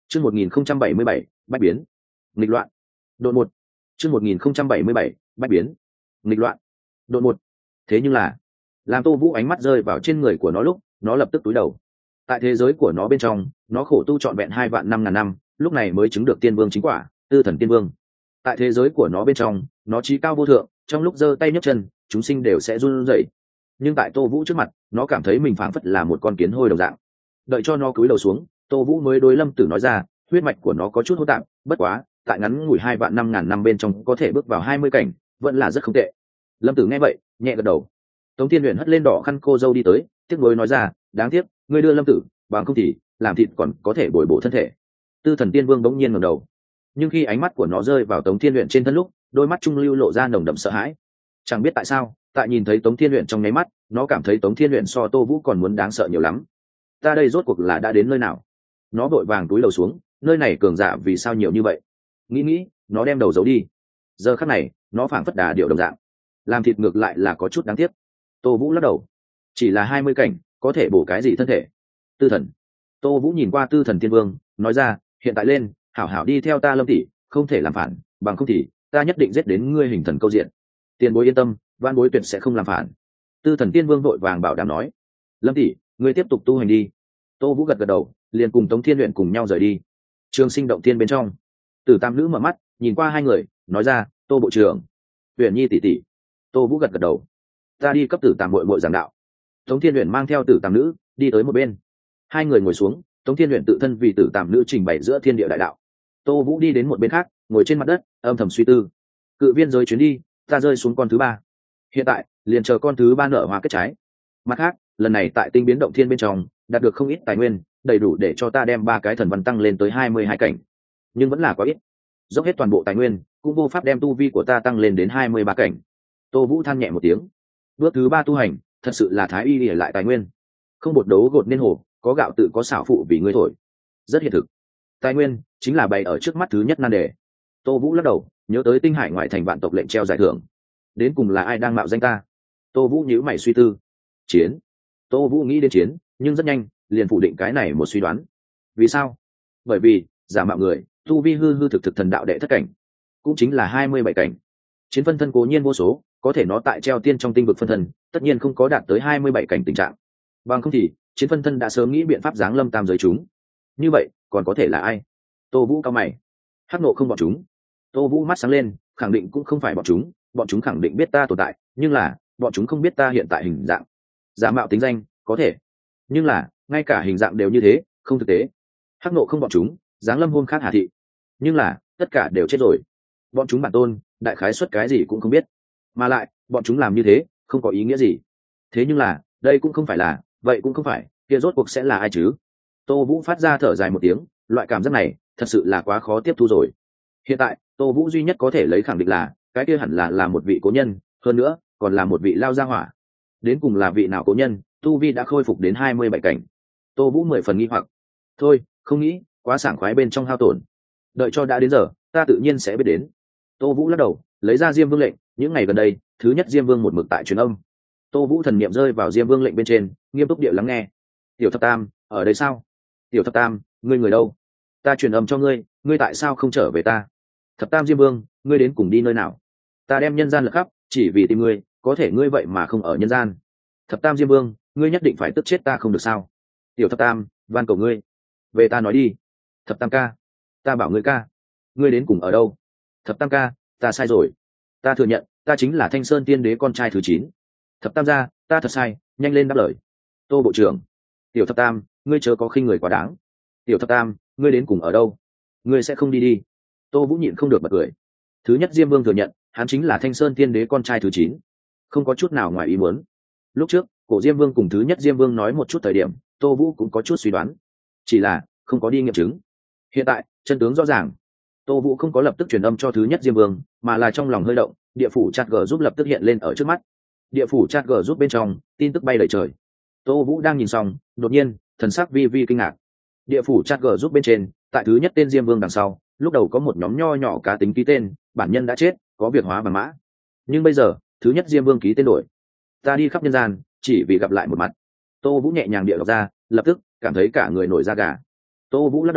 Chương 1077, bách biến, nghịch loạn, đột một. Chương 1077, bách biến, nghịch loạn, đột một. Thế nhưng là, làm Tô Vũ ánh mắt rơi vào trên người của nó lúc, nó lập tức cúi đầu. Tại thế giới của nó bên trong, nó khổ tu trọn vẹn 2.500.000 năm, lúc này mới chứng được tiên vương chính quả, Tư Thần Tiên Vương. Tại thế giới của nó bên trong, nó chí cao vô thượng, trong lúc giơ tay nhấc chân, chúng sinh đều sẽ run rẩy. Nhưng tại Tô Vũ trước mặt, nó cảm thấy mình phảng phất là một con kiến hôi đồng dạng. Đợi cho nó cúi đầu xuống, Tô Vũ mới đối Lâm Tử nói ra, huyết mạch của nó có chút hỗn tạp, bất quá, tại ngắn ngủi 2.500.000 năm bên trong có thể bước vào 20 cảnh, vẫn là rất không tệ. Lâm Tử nghe vậy, nhẹ gật đầu. Tống Thiên Uyển hất lên đỏ khăn cô dâu đi tới, tiếc nuối nói ra, đáng tiếc, ngươi đưa Lâm Tử, bằng không thì làm thịt còn có thể bồi bổ thân thể. Tư Thần Tiên Vương bỗng nhiên ngẩng đầu, nhưng khi ánh mắt của nó rơi vào Tống Thiên Uyển trên thân lúc, đôi mắt trung lưu lộ ra nồng đậm sợ hãi. Chẳng biết tại sao, tại nhìn thấy Tống Thiên Uyển trong nháy mắt, nó cảm thấy Tống Thiên Uyển so Tô Vũ còn muốn đáng sợ nhiều lắm. Ta đây rốt cuộc là đã đến nơi nào? Nó vội vàng túi đầu xuống, nơi này cường giả vì sao nhiều như vậy? Nghĩ, nó đem đầu giấu đi. Giờ khắc này, nó phảng phất đà điệu đồng dạng, làm thịt ngược lại là có chút đáng tiếc. Tô Vũ lắc đầu, chỉ là 20 cảnh, có thể bổ cái gì thân thể? Tư Thần. Tô Vũ nhìn qua Tư Thần Tiên Vương, nói ra, hiện tại lên, hảo hảo đi theo ta Lâm tỷ, không thể làm phản, bằng không thì ta nhất định giết đến ngươi hình thần câu diện. Tiền bối yên tâm, van bối tuyệt sẽ không làm phản. Tư Thần Tiên Vương vội vàng bảo đảm nói. Lâm tỷ, ngươi tiếp tục tu hành đi. Tô Vũ gật gật đầu, liền cùng Tống Thiên Uyển cùng nhau rời đi. Trường Sinh động tiên bên trong, Tử Tam nữ mở mắt, nhìn qua hai người, nói ra, Tô bộ trưởng, Uyển Nhi tỷ tỷ. Tô Vũ gật gật đầu. Ta đi cấp Tử Tam muội muội giảng đạo. Tống Thiên Uyển mang theo Tử Tam nữ đi tới một bên. Hai người ngồi xuống, Tống Thiên Uyển tự thân vì Tử Tam nữ trình bày giữa thiên địa đại đạo. Tô Vũ đi đến một bên khác, ngồi trên mặt đất, âm thầm suy tư. Cự viên giới chuyến đi, ta rơi xuống con thứ ba. Hiện tại, liền chờ con thứ ba nở hoa kết trái. Mặt khác, lần này tại tinh biến động thiên bên trong, đạt được không ít tài nguyên, đầy đủ để cho ta đem 3 cái thần văn tăng lên tới 22 cảnh. Nhưng vẫn là quá ít. Dốc hết toàn bộ tài nguyên, cũng vô pháp đem tu vi của ta tăng lên đến 23 cảnh. Tô Vũ than nhẹ một tiếng. Bước thứ 3 tu hành, thật sự là thái y để lại tài nguyên. Không bột đấu gột nên hồ, có gạo tự có xảo phụ vì ngươi thổi. Rất hiện thực. Tài nguyên chính là bày ở trước mắt thứ nhất nan đề. Tô Vũ lắc đầu, nhớ tới Tinh Hải ngoại thành vạn tộc lệnh treo giải thưởng. Đến cùng là ai đang mạo danh ta? Tô Vũ nhíu mày suy tư. Chiến. Tô Vũ nghĩ đến chiến, nhưng rất nhanh liền phủ định cái này một suy đoán. Vì sao? Bởi vì giả mạo người tu vi hư thực thần đạo đệ thất cảnh, cũng chính là 27 cảnh. Chiến phân thân cố nhiên vô số, có thể nó tại treo tiên trong tinh vực phân thân, tất nhiên không có đạt tới 27 cảnh tình trạng. Bằng không thì chiến phân thân đã sớm nghĩ biện pháp giáng lâm tam giới chúng. Như vậy còn có thể là ai? Tô Vũ cao mày. Hắc Nộ không bọn chúng. Tô Vũ mắt sáng lên, khẳng định cũng không phải bọn chúng khẳng định biết ta tồn tại, nhưng là bọn chúng không biết ta hiện tại hình dạng. Giả mạo tính danh có thể, nhưng là ngay cả hình dạng đều như thế, không thực tế. Hắc Nộ không bọn chúng giáng lâm hôm khác Hà thị, nhưng là tất cả đều chết rồi. Bọn chúng bản tôn đại khái suất cái gì cũng không biết, mà lại bọn chúng làm như thế không có ý nghĩa gì. Thế nhưng là đây cũng không phải là, vậy cũng không phải, kia rốt cuộc sẽ là ai chứ? Tô Vũ phát ra thở dài một tiếng, loại cảm giác này thật sự là quá khó tiếp thu rồi. Hiện tại Tô Vũ duy nhất có thể lấy khẳng định là cái kia hẳn là một vị cố nhân, hơn nữa còn là một vị lao gia hỏa. Đến cùng là vị nào cố nhân, tu vi đã khôi phục đến 27 cảnh. Tô Vũ 10 phần nghi hoặc. Thôi, không nghĩ, quá sảng khoái bên trong hao tổn. Đợi cho đã đến giờ, ta tự nhiên sẽ biết đến. Tô Vũ lắc đầu, lấy ra Diêm Vương lệnh, những ngày gần đây, thứ nhất Diêm Vương một mực tại truyền âm. Tô Vũ thần niệm rơi vào Diêm Vương lệnh bên trên, nghiêm túc địa lắng nghe. Tiểu Thập Tam, ở đây sao? Tiểu Thập Tam, ngươi người đâu? Ta truyền âm cho ngươi, ngươi tại sao không trở về ta? Thập Tam Diêm Vương, ngươi đến cùng đi nơi nào? Ta đem nhân gian lật khắp, chỉ vì tìm ngươi, có thể ngươi vậy mà không ở nhân gian. Thập Tam Diêm Vương, ngươi nhất định phải tức chết ta không được sao? Tiểu Thập Tam, van cầu ngươi, về ta nói đi. Thập Tam ca, ta bảo ngươi ca, ngươi đến cùng ở đâu? Thập Tam ca, ta sai rồi, ta thừa nhận, ta chính là Thanh Sơn Tiên Đế con trai thứ 9. Thập Tam gia, ta thật sai, nhanh lên đáp lời. Tô bộ trưởng. Tiểu Thập Tam, ngươi chớ có khinh người quá đáng. Tiểu Thập Tam, ngươi đến cùng ở đâu? Ngươi sẽ không đi đi? Tô Vũ nhịn không được bật cười. Thứ nhất Diêm Vương thừa nhận, hắn chính là Thanh Sơn Tiên Đế con trai thứ 9, không có chút nào ngoài ý muốn. Lúc trước cổ Diêm Vương cùng thứ nhất Diêm Vương nói một chút thời điểm, Tô Vũ cũng có chút suy đoán, chỉ là không có đi nghiệm chứng. Hiện tại chân tướng rõ ràng. Tô Vũ không có lập tức truyền âm cho thứ nhất Diêm Vương, mà là trong lòng hơi động, địa phủ chat G giúp lập tức hiện lên ở trước mắt. Địa phủ chat G giúp bên trong tin tức bay đầy trời. Tô Vũ đang nhìn xong, đột nhiên thần sắc vi vi kinh ngạc. Địa phủ chat G giúp bên trên, tại thứ nhất tên Diêm Vương đằng sau, lúc đầu có một nhóm nho nhỏ cá tính ký tên, bản nhân đã chết, có việc hóa bằng mã. Nhưng bây giờ thứ nhất Diêm Vương ký tên đổi. Ta đi khắp nhân gian, chỉ vì gặp lại một mặt. Tô Vũ nhẹ nhàng địa đọc ra, lập tức cảm thấy cả người nổi da gà. Tô Vũ lắc đầu,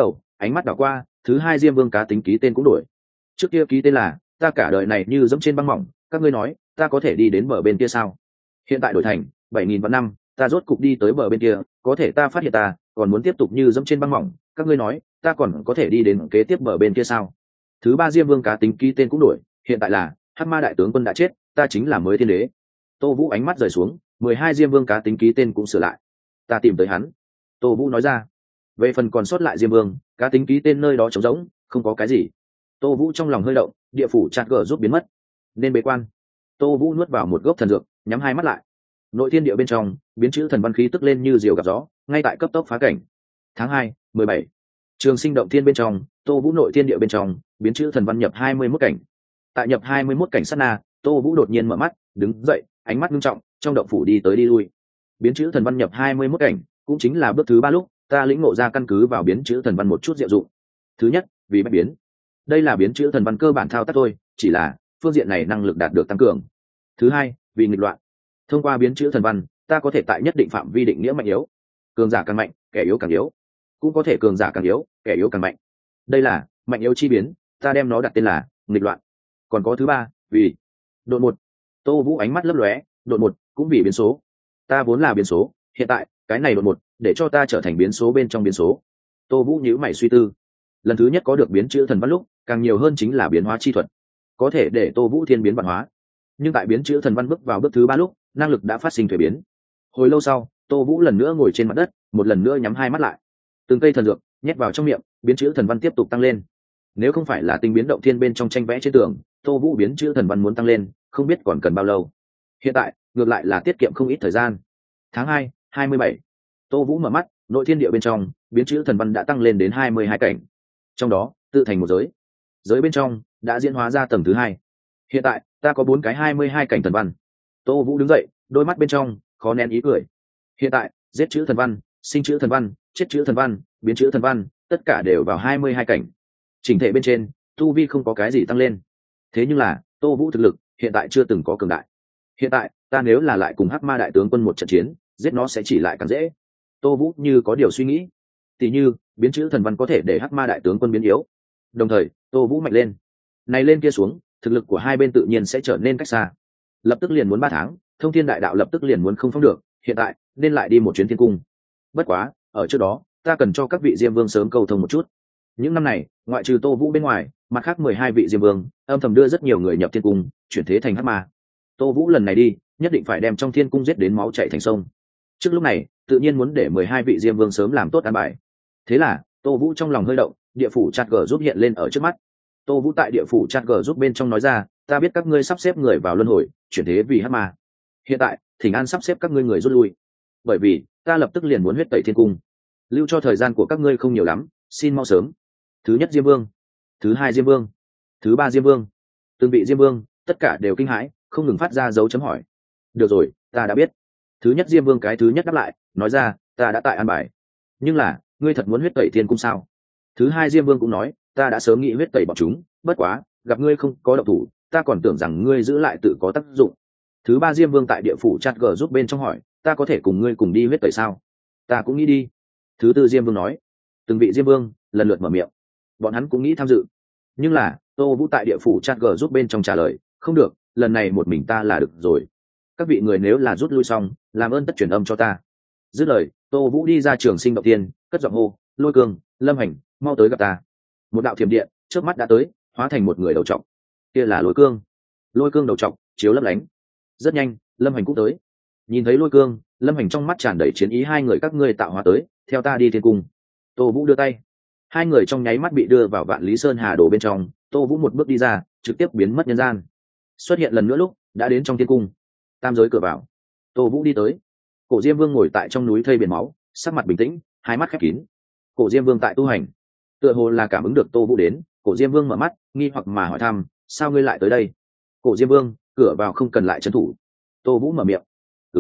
ánh mắt đảo qua, thứ hai diêm vương cá tính ký tên cũng đổi. Trước kia ký tên là ta cả đời này như dẫm trên băng mỏng, các ngươi nói ta có thể đi đến bờ bên kia sao? Hiện tại đổi thành 7.000 vạn năm, ta rốt cục đi tới bờ bên kia, có thể ta phát hiện ta còn muốn tiếp tục như dẫm trên băng mỏng, các ngươi nói ta còn có thể đi đến kế tiếp bờ bên kia sao? Thứ ba diêm vương cá tính ký tên cũng đổi, hiện tại là hắc ma đại tướng quân đã chết, ta chính là mới thiên đế. Tô Vũ ánh mắt rời xuống, 12 diêm vương cá tính ký tên cũng sửa lại. Ta tìm tới hắn. Tô Vũ nói ra. Về phần còn sót lại diêm vương cá tính ký tên nơi đó trống rỗng, không có cái gì. Tô Vũ trong lòng hơi động, địa phủ chặt gở giúp biến mất, nên bế quan. Tô Vũ nuốt vào một gốc thần dược, nhắm hai mắt lại. Nội thiên địa bên trong biến chữ thần văn khí tức lên như diều gặp gió, ngay tại cấp tốc phá cảnh. Tháng 2, 17. Trường Sinh động thiên bên trong, Tô Vũ nội thiên địa bên trong biến chữ thần văn nhập 21 cảnh. Tại nhập 21 cảnh sát na, Tô Vũ đột nhiên mở mắt, đứng dậy, ánh mắt nghiêm trọng, trong động phủ đi tới đi lui. Biến chữ thần văn nhập 21 cảnh, cũng chính là bước thứ 3 lúc ta lĩnh ngộ ra căn cứ vào biến chữ thần văn một chút diệu dụng. Thứ nhất, vì bách biến. Đây là biến chữ thần văn cơ bản thao tác thôi, chỉ là phương diện này năng lực đạt được tăng cường. Thứ hai, vì nghịch loạn. Thông qua biến chữ thần văn, ta có thể tại nhất định phạm vi định nghĩa mạnh yếu. Cường giả càng mạnh, kẻ yếu càng yếu. Cũng có thể cường giả càng yếu, kẻ yếu càng mạnh. Đây là mạnh yếu chi biến, ta đem nó đặt tên là nghịch loạn. Còn có thứ ba, vì đột một. Tô Vũ ánh mắt lấp lóe, đột một cũng vì biến số. Ta vốn là biến số, hiện tại cái này đột một để cho ta trở thành biến số bên trong biến số. Tô Vũ nhíu mày suy tư. Lần thứ nhất có được biến chữ thần văn lúc, càng nhiều hơn chính là biến hóa chi thuật, có thể để Tô Vũ thiên biến vạn hóa. Nhưng tại biến chữ thần văn bước vào bước thứ 3 lúc, năng lực đã phát sinh thuế biến. Hồi lâu sau, Tô Vũ lần nữa ngồi trên mặt đất, một lần nữa nhắm hai mắt lại. Từng cây thần dược nhét vào trong miệng, biến chữ thần văn tiếp tục tăng lên. Nếu không phải là tinh biến động thiên bên trong tranh vẽ trên tường, Tô Vũ biến chữ thần văn muốn tăng lên, không biết còn cần bao lâu. Hiện tại, ngược lại là tiết kiệm không ít thời gian. Tháng 2, 27. Tô Vũ mở mắt, nội thiên địa bên trong, biến chữ thần văn đã tăng lên đến 22 cảnh. Trong đó, tự thành một giới. Giới bên trong đã diễn hóa ra tầng thứ 2. Hiện tại, ta có 4 cái 22 cảnh thần văn. Tô Vũ đứng dậy, đôi mắt bên trong khó nén ý cười. Hiện tại, giết chữ thần văn, sinh chữ thần văn, chết chữ thần văn, biến chữ thần văn, tất cả đều vào 22 cảnh. Chỉnh thể bên trên, tu vi không có cái gì tăng lên. Thế nhưng là, Tô Vũ thực lực hiện tại chưa từng có cường đại. Hiện tại, ta nếu là lại cùng Hắc Ma đại tướng quân một trận chiến, giết nó sẽ chỉ lại càng dễ. Tô Vũ như có điều suy nghĩ. Tỷ như, biến chữ thần văn có thể để Hắc Ma đại tướng quân biến yếu. Đồng thời, Tô Vũ mạnh lên. Này lên kia xuống, thực lực của hai bên tự nhiên sẽ trở nên cách xa. Lập tức liền muốn 3 tháng, Thông Thiên đại đạo lập tức liền muốn không phong được, hiện tại nên lại đi một chuyến thiên cung. Bất quá, ở trước đó, ta cần cho các vị diêm vương sớm cầu thông một chút. Những năm này, ngoại trừ Tô Vũ bên ngoài, mặt khác 12 vị diêm vương âm thầm đưa rất nhiều người nhập thiên cung, chuyển thế thành Hắc Ma. Tô Vũ lần này đi, nhất định phải đem trong thiên cung giết đến máu chảy thành sông. Trước lúc này, tự nhiên muốn để 12 vị diêm vương sớm làm tốt an bài. Thế là, Tô Vũ trong lòng hơi động, địa phủ chặt gở giúp hiện lên ở trước mắt. Tô Vũ tại địa phủ chặt gở giúp bên trong nói ra, ta biết các ngươi sắp xếp người vào luân hồi, chuyển thế vì Hắc Ma. Hiện tại, Thỉnh An sắp xếp các ngươi người rút lui, bởi vì ta lập tức liền muốn huyết tẩy thiên cung, lưu cho thời gian của các ngươi không nhiều lắm, xin mau sớm. Thứ nhất diêm vương, thứ hai diêm vương, thứ ba diêm vương. Từng vị diêm vương tất cả đều kinh hãi, không ngừng phát ra dấu chấm hỏi. Được rồi, ta đã biết. Thứ nhất diêm vương cái thứ nhất đáp lại, nói ra, ta đã tại an bài. Nhưng là, ngươi thật muốn huyết tẩy thiên cung sao? Thứ hai diêm vương cũng nói, ta đã sớm nghĩ huyết tẩy bọn chúng, bất quá gặp ngươi không có động thủ, ta còn tưởng rằng ngươi giữ lại tự có tác dụng. Thứ ba diêm vương tại địa phủ chặt gở giúp bên trong hỏi, ta có thể cùng ngươi cùng đi huyết tẩy sao? Ta cũng nghĩ đi. Thứ tư diêm vương nói. Từng vị diêm vương lần lượt mở miệng, bọn hắn cũng nghĩ tham dự. Nhưng là Tô Vũ tại địa phủ chặt gở giúp bên trong trả lời, không được, lần này một mình ta là được rồi. Các vị người nếu là rút lui xong, làm ơn tất truyền âm cho ta. Dứt lời, Tô Vũ đi ra Trường Sinh động tiên, cất giọng hô, Lôi Cương, Lâm Hành, mau tới gặp ta. Một đạo thiểm điện trước mắt đã tới, hóa thành một người đầu trọc. Kia là Lôi Cương. Lôi Cương đầu trọc chiếu lấp lánh. Rất nhanh, Lâm Hành cũng tới. Nhìn thấy Lôi Cương, Lâm Hành trong mắt tràn đầy chiến ý, hai người các ngươi tạo hóa tới, theo ta đi thiên cung. Tô Vũ đưa tay, hai người trong nháy mắt bị đưa vào Vạn Lý Sơn Hà Đồ bên trong. Tô Vũ một bước đi ra, trực tiếp biến mất nhân gian, xuất hiện lần nữa lúc đã đến trong thiên cung. Tam giới cửa vào, Tô Vũ đi tới. Cổ Diêm Vương ngồi tại trong núi thây biển máu, sắc mặt bình tĩnh, hai mắt khép kín. Cổ Diêm Vương tại tu hành, tựa hồ là cảm ứng được Tô Vũ đến. Cổ Diêm Vương mở mắt, nghi hoặc mà hỏi thăm, sao ngươi lại tới đây? Cổ Diêm Vương, cửa vào không cần lại trấn thủ. Tô Vũ mở miệng.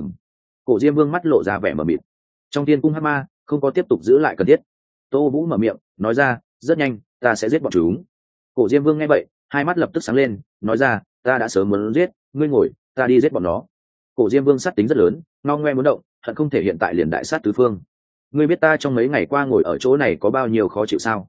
Cổ Diêm Vương mắt lộ ra vẻ mờ mịt. Trong thiên cung Hắc Ma không có tiếp tục giữ lại cần thiết. Tô Vũ mở miệng nói ra, rất nhanh ta sẽ giết bọn chúng. Cổ Diêm Vương nghe vậy, hai mắt lập tức sáng lên, nói ra, ta đã sớm muốn giết ngươi, ngồi, ta đi giết bọn nó. Cổ Diêm Vương sát tính rất lớn, ngao ngoe muốn động, hận không thể hiện tại liền đại sát tứ phương. Ngươi biết ta trong mấy ngày qua ngồi ở chỗ này có bao nhiêu khó chịu sao?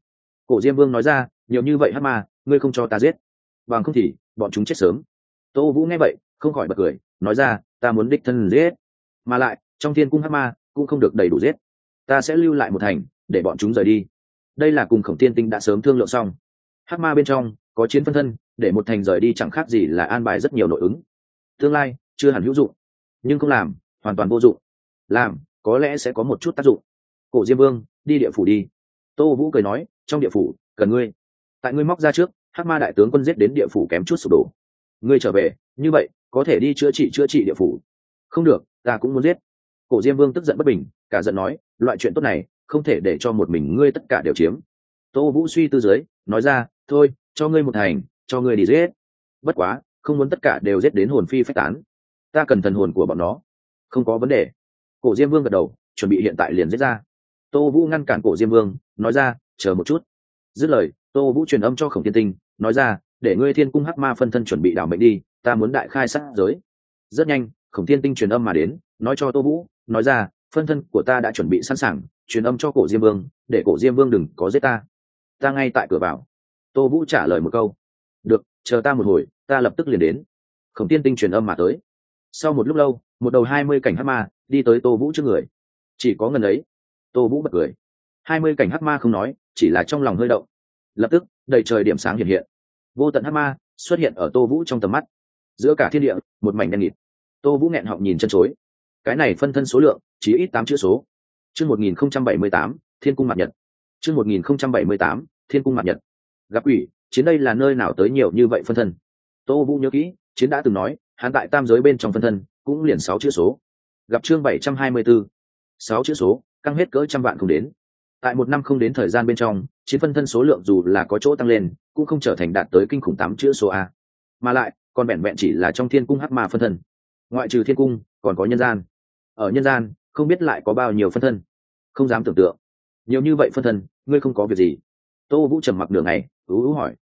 Cổ Diêm Vương nói ra, nhiều như vậy hắc ma ngươi không cho ta giết, bằng không thì bọn chúng chết sớm. Tô Vũ nghe vậy không khỏi bật cười, nói ra, ta muốn đích thân giết, mà lại trong thiên cung hắc ma cũng không được đầy đủ giết, ta sẽ lưu lại một thành để bọn chúng rời đi. Đây là cùng Khổng Tiên Tinh đã sớm thương lượng xong. Hắc ma bên trong có chiến phân thân, để một thành rời đi chẳng khác gì là an bài rất nhiều nội ứng. Tương lai chưa hẳn hữu dụng, nhưng không làm hoàn toàn vô dụng, làm có lẽ sẽ có một chút tác dụng. Cổ Diêm Vương, đi địa phủ đi. Tô Vũ cười nói, trong địa phủ cần ngươi. Tại ngươi móc ra trước, hắc ma đại tướng quân giết đến địa phủ kém chút sụp đổ, ngươi trở về như vậy có thể đi chữa trị địa phủ. Không được, ta cũng muốn giết. Cổ Diêm Vương tức giận bất bình, cả giận nói, loại chuyện tốt này không thể để cho một mình ngươi tất cả đều chiếm. Tô Vũ suy tư dưới nói ra, thôi cho ngươi một thành, cho ngươi đi giết, bất quá không muốn tất cả đều giết đến hồn phi phách tán, ta cần thần hồn của bọn nó. Không có vấn đề. Cổ Diêm Vương gật đầu, chuẩn bị hiện tại liền giết ra. Tô Vũ ngăn cản Cổ Diêm Vương, nói ra, chờ một chút. Dứt lời, Tô Vũ truyền âm cho Khổng Tiên Tinh, nói ra, để ngươi thiên cung hắc ma phân thân chuẩn bị đảo mệnh đi, ta muốn đại khai sát giới. Rất nhanh, Khổng Tiên Tinh truyền âm mà đến, nói cho Tô Vũ, nói ra, phân thân của ta đã chuẩn bị sẵn sàng, truyền âm cho Cổ Diêm Vương, để Cổ Diêm Vương đừng có giết ta, ta ngay tại cửa vào. Tô Vũ trả lời một câu, được, chờ ta một hồi, ta lập tức liền đến. Khổng Tiên Tinh truyền âm mà tới. Sau một lúc lâu, một đầu 20 cảnh hắc ma đi tới Tô Vũ trước người. Chỉ có ngần ấy, Tô Vũ bật cười. 20 cảnh hắc ma không nói, chỉ là trong lòng hơi động. Lập tức đầy trời điểm sáng hiện hiện, vô tận hắc ma xuất hiện ở Tô Vũ trong tầm mắt. Giữa cả thiên địa một mảnh đen nghịt. Tô Vũ nghẹn họng nhìn chân chối. Cái này phân thân số lượng chỉ ít 8 chữ số. Chương 1078, Thiên cung Mạt Nhật. Chương 1078, Thiên cung Mạt Nhật. Gặp quỷ, chiến đây là nơi nào tới nhiều như vậy phân thân? Tô Vũ nhớ kỹ, chiến đã từng nói, hắn tại tam giới bên trong phân thân cũng liền 6 chữ số. Gặp chương 724, 6 chữ số, căng hết cỡ trăm vạn không đến. Tại một năm không đến thời gian bên trong, chiến phân thân số lượng dù là có chỗ tăng lên, cũng không trở thành đạt tới kinh khủng 8 chữ số a. Mà lại, còn vẹn vẹn chỉ là trong thiên cung hắc ma phân thân. Ngoại trừ thiên cung, còn có nhân gian. Ở nhân gian, không biết lại có bao nhiêu phân thân. Không dám tưởng tượng. Nhiều như vậy phân thân, ngươi không có việc gì? Tô Vũ trầm mặc nửa ngày, ú hỏi.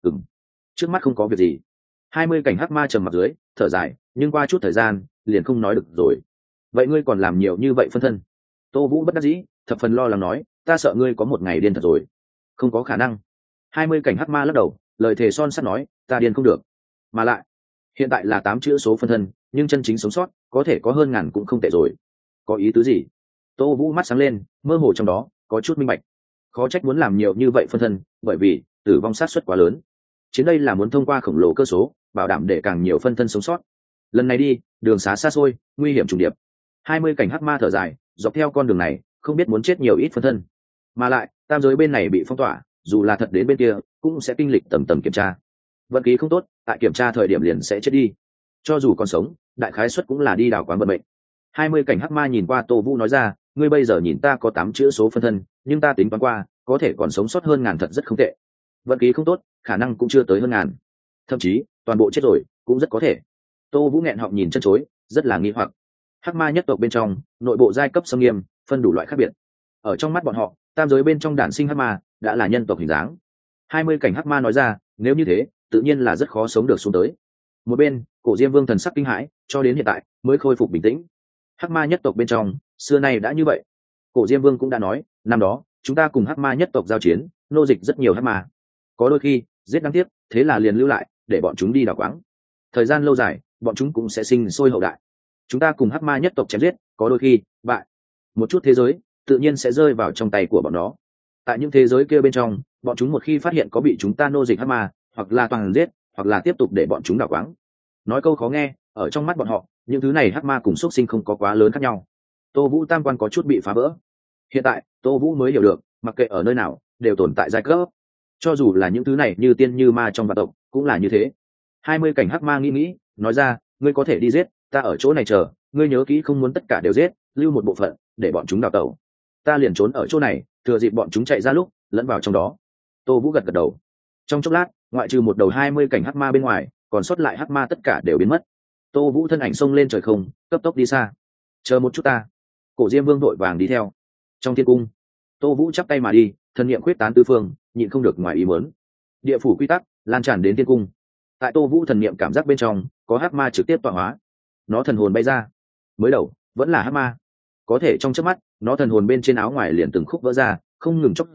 Trước mắt không có việc gì. 20 cảnh hắc ma trầm mặc dưới, thở dài, nhưng qua chút thời gian, liền không nói được rồi. Vậy ngươi còn làm nhiều như vậy phân thân? Tô Vũ bất đắc dĩ, thập phần lo lắng nói, ta sợ ngươi có một ngày điên thật rồi. Không có khả năng. 20 cảnh hắc ma lắc đầu, lời thề son sắt nói, ta điên không được. Mà lại, hiện tại là 8 chữ số phân thân, nhưng chân chính sống sót, có thể có hơn ngàn cũng không tệ rồi. Có ý tứ gì? Tô Vũ mắt sáng lên, mơ hồ trong đó có chút minh bạch. Khó trách muốn làm nhiều như vậy phân thân, bởi vì tử vong sát suất quá lớn. Chiến đây là muốn thông qua khổng lồ cơ số, bảo đảm để càng nhiều phân thân sống sót. Lần này đi, đường xá xa xôi, nguy hiểm trùng điệp. 20 cảnh hắc ma thở dài, dọc theo con đường này, không biết muốn chết nhiều ít phân thân. Mà lại, tam giới bên này bị phong tỏa, dù là thật đến bên kia, cũng sẽ kinh lịch tầm tầm kiểm tra. Vận khí không tốt, tại kiểm tra thời điểm liền sẽ chết đi. Cho dù còn sống, đại khái suất cũng là đi đảo quán vận mệnh. 20 cảnh hắc ma nhìn qua Tô Vũ nói ra, ngươi bây giờ nhìn ta có 8 chữ số phân thân, nhưng ta tính toán qua, có thể còn sống sót hơn ngàn thật rất không tệ. Vận khí không tốt, khả năng cũng chưa tới hơn ngàn. Thậm chí, toàn bộ chết rồi, cũng rất có thể. Tô Vũ nghẹn họng nhìn chân chối, rất là nghi hoặc. Hắc ma nhất tộc bên trong, nội bộ giai cấp xâm nghiêm, phân đủ loại khác biệt. Ở trong mắt bọn họ, tam giới bên trong đản sinh hắc ma đã là nhân tộc hình dáng. 20 cảnh hắc ma nói ra, nếu như thế, tự nhiên là rất khó sống được xuống tới. Một bên, Cổ Diêm Vương thần sắc kinh hãi, cho đến hiện tại mới khôi phục bình tĩnh. Hắc ma nhất tộc bên trong, xưa nay đã như vậy. Cổ Diêm Vương cũng đã nói, năm đó, chúng ta cùng hắc ma nhất tộc giao chiến, nô dịch rất nhiều hắc ma. Có đôi khi, giết đáng tiếc, thế là liền lưu lại, để bọn chúng đi đào quáng. Thời gian lâu dài, bọn chúng cũng sẽ sinh sôi hậu đại. Chúng ta cùng hắc ma nhất tộc chém giết, có đôi khi bại một chút thế giới, tự nhiên sẽ rơi vào trong tay của bọn nó. Tại những thế giới kia bên trong, bọn chúng một khi phát hiện có bị chúng ta nô dịch hắc ma, hoặc là toàn giết, hoặc là tiếp tục để bọn chúng đào quáng. Nói câu khó nghe, ở trong mắt bọn họ, những thứ này hắc ma cùng xuất sinh không có quá lớn khác nhau. Tô Vũ tam quan có chút bị phá vỡ. Hiện tại, Tô Vũ mới hiểu được, mặc kệ ở nơi nào, đều tồn tại giai cấp. Cho dù là những thứ này như tiên như ma trong vạn tộc, cũng là như thế. 20 cảnh hắc ma nghĩ, nói ra, ngươi có thể đi giết, ta ở chỗ này chờ, ngươi nhớ kỹ không muốn tất cả đều giết, lưu một bộ phận để bọn chúng đào tẩu. Ta liền trốn ở chỗ này, thừa dịp bọn chúng chạy ra lúc lẫn vào trong đó. Tô Vũ gật đầu. Trong chốc lát, ngoại trừ một đầu 20 cảnh hắc ma bên ngoài, còn sót lại hắc ma tất cả đều biến mất. Tô Vũ thân ảnh xông lên trời không, cấp tốc đi xa. Chờ một chút ta. Cổ Diêm Vương đội vàng đi theo. Trong thiên cung, Tô Vũ chắp tay mà đi, thần niệm khuyết tán tứ phương, nhịn không được ngoài ý muốn. Địa phủ quy tắc lan tràn đến thiên cung. Tại Tô Vũ thần niệm cảm giác bên trong, có hắc ma trực tiếp tọa hóa. Nó thần hồn bay ra. Mới đầu, vẫn là hắc ma. Có thể trong chớp mắt, nó thần hồn bên trên áo ngoài liền từng khúc vỡ ra, không ngừng chốc ra,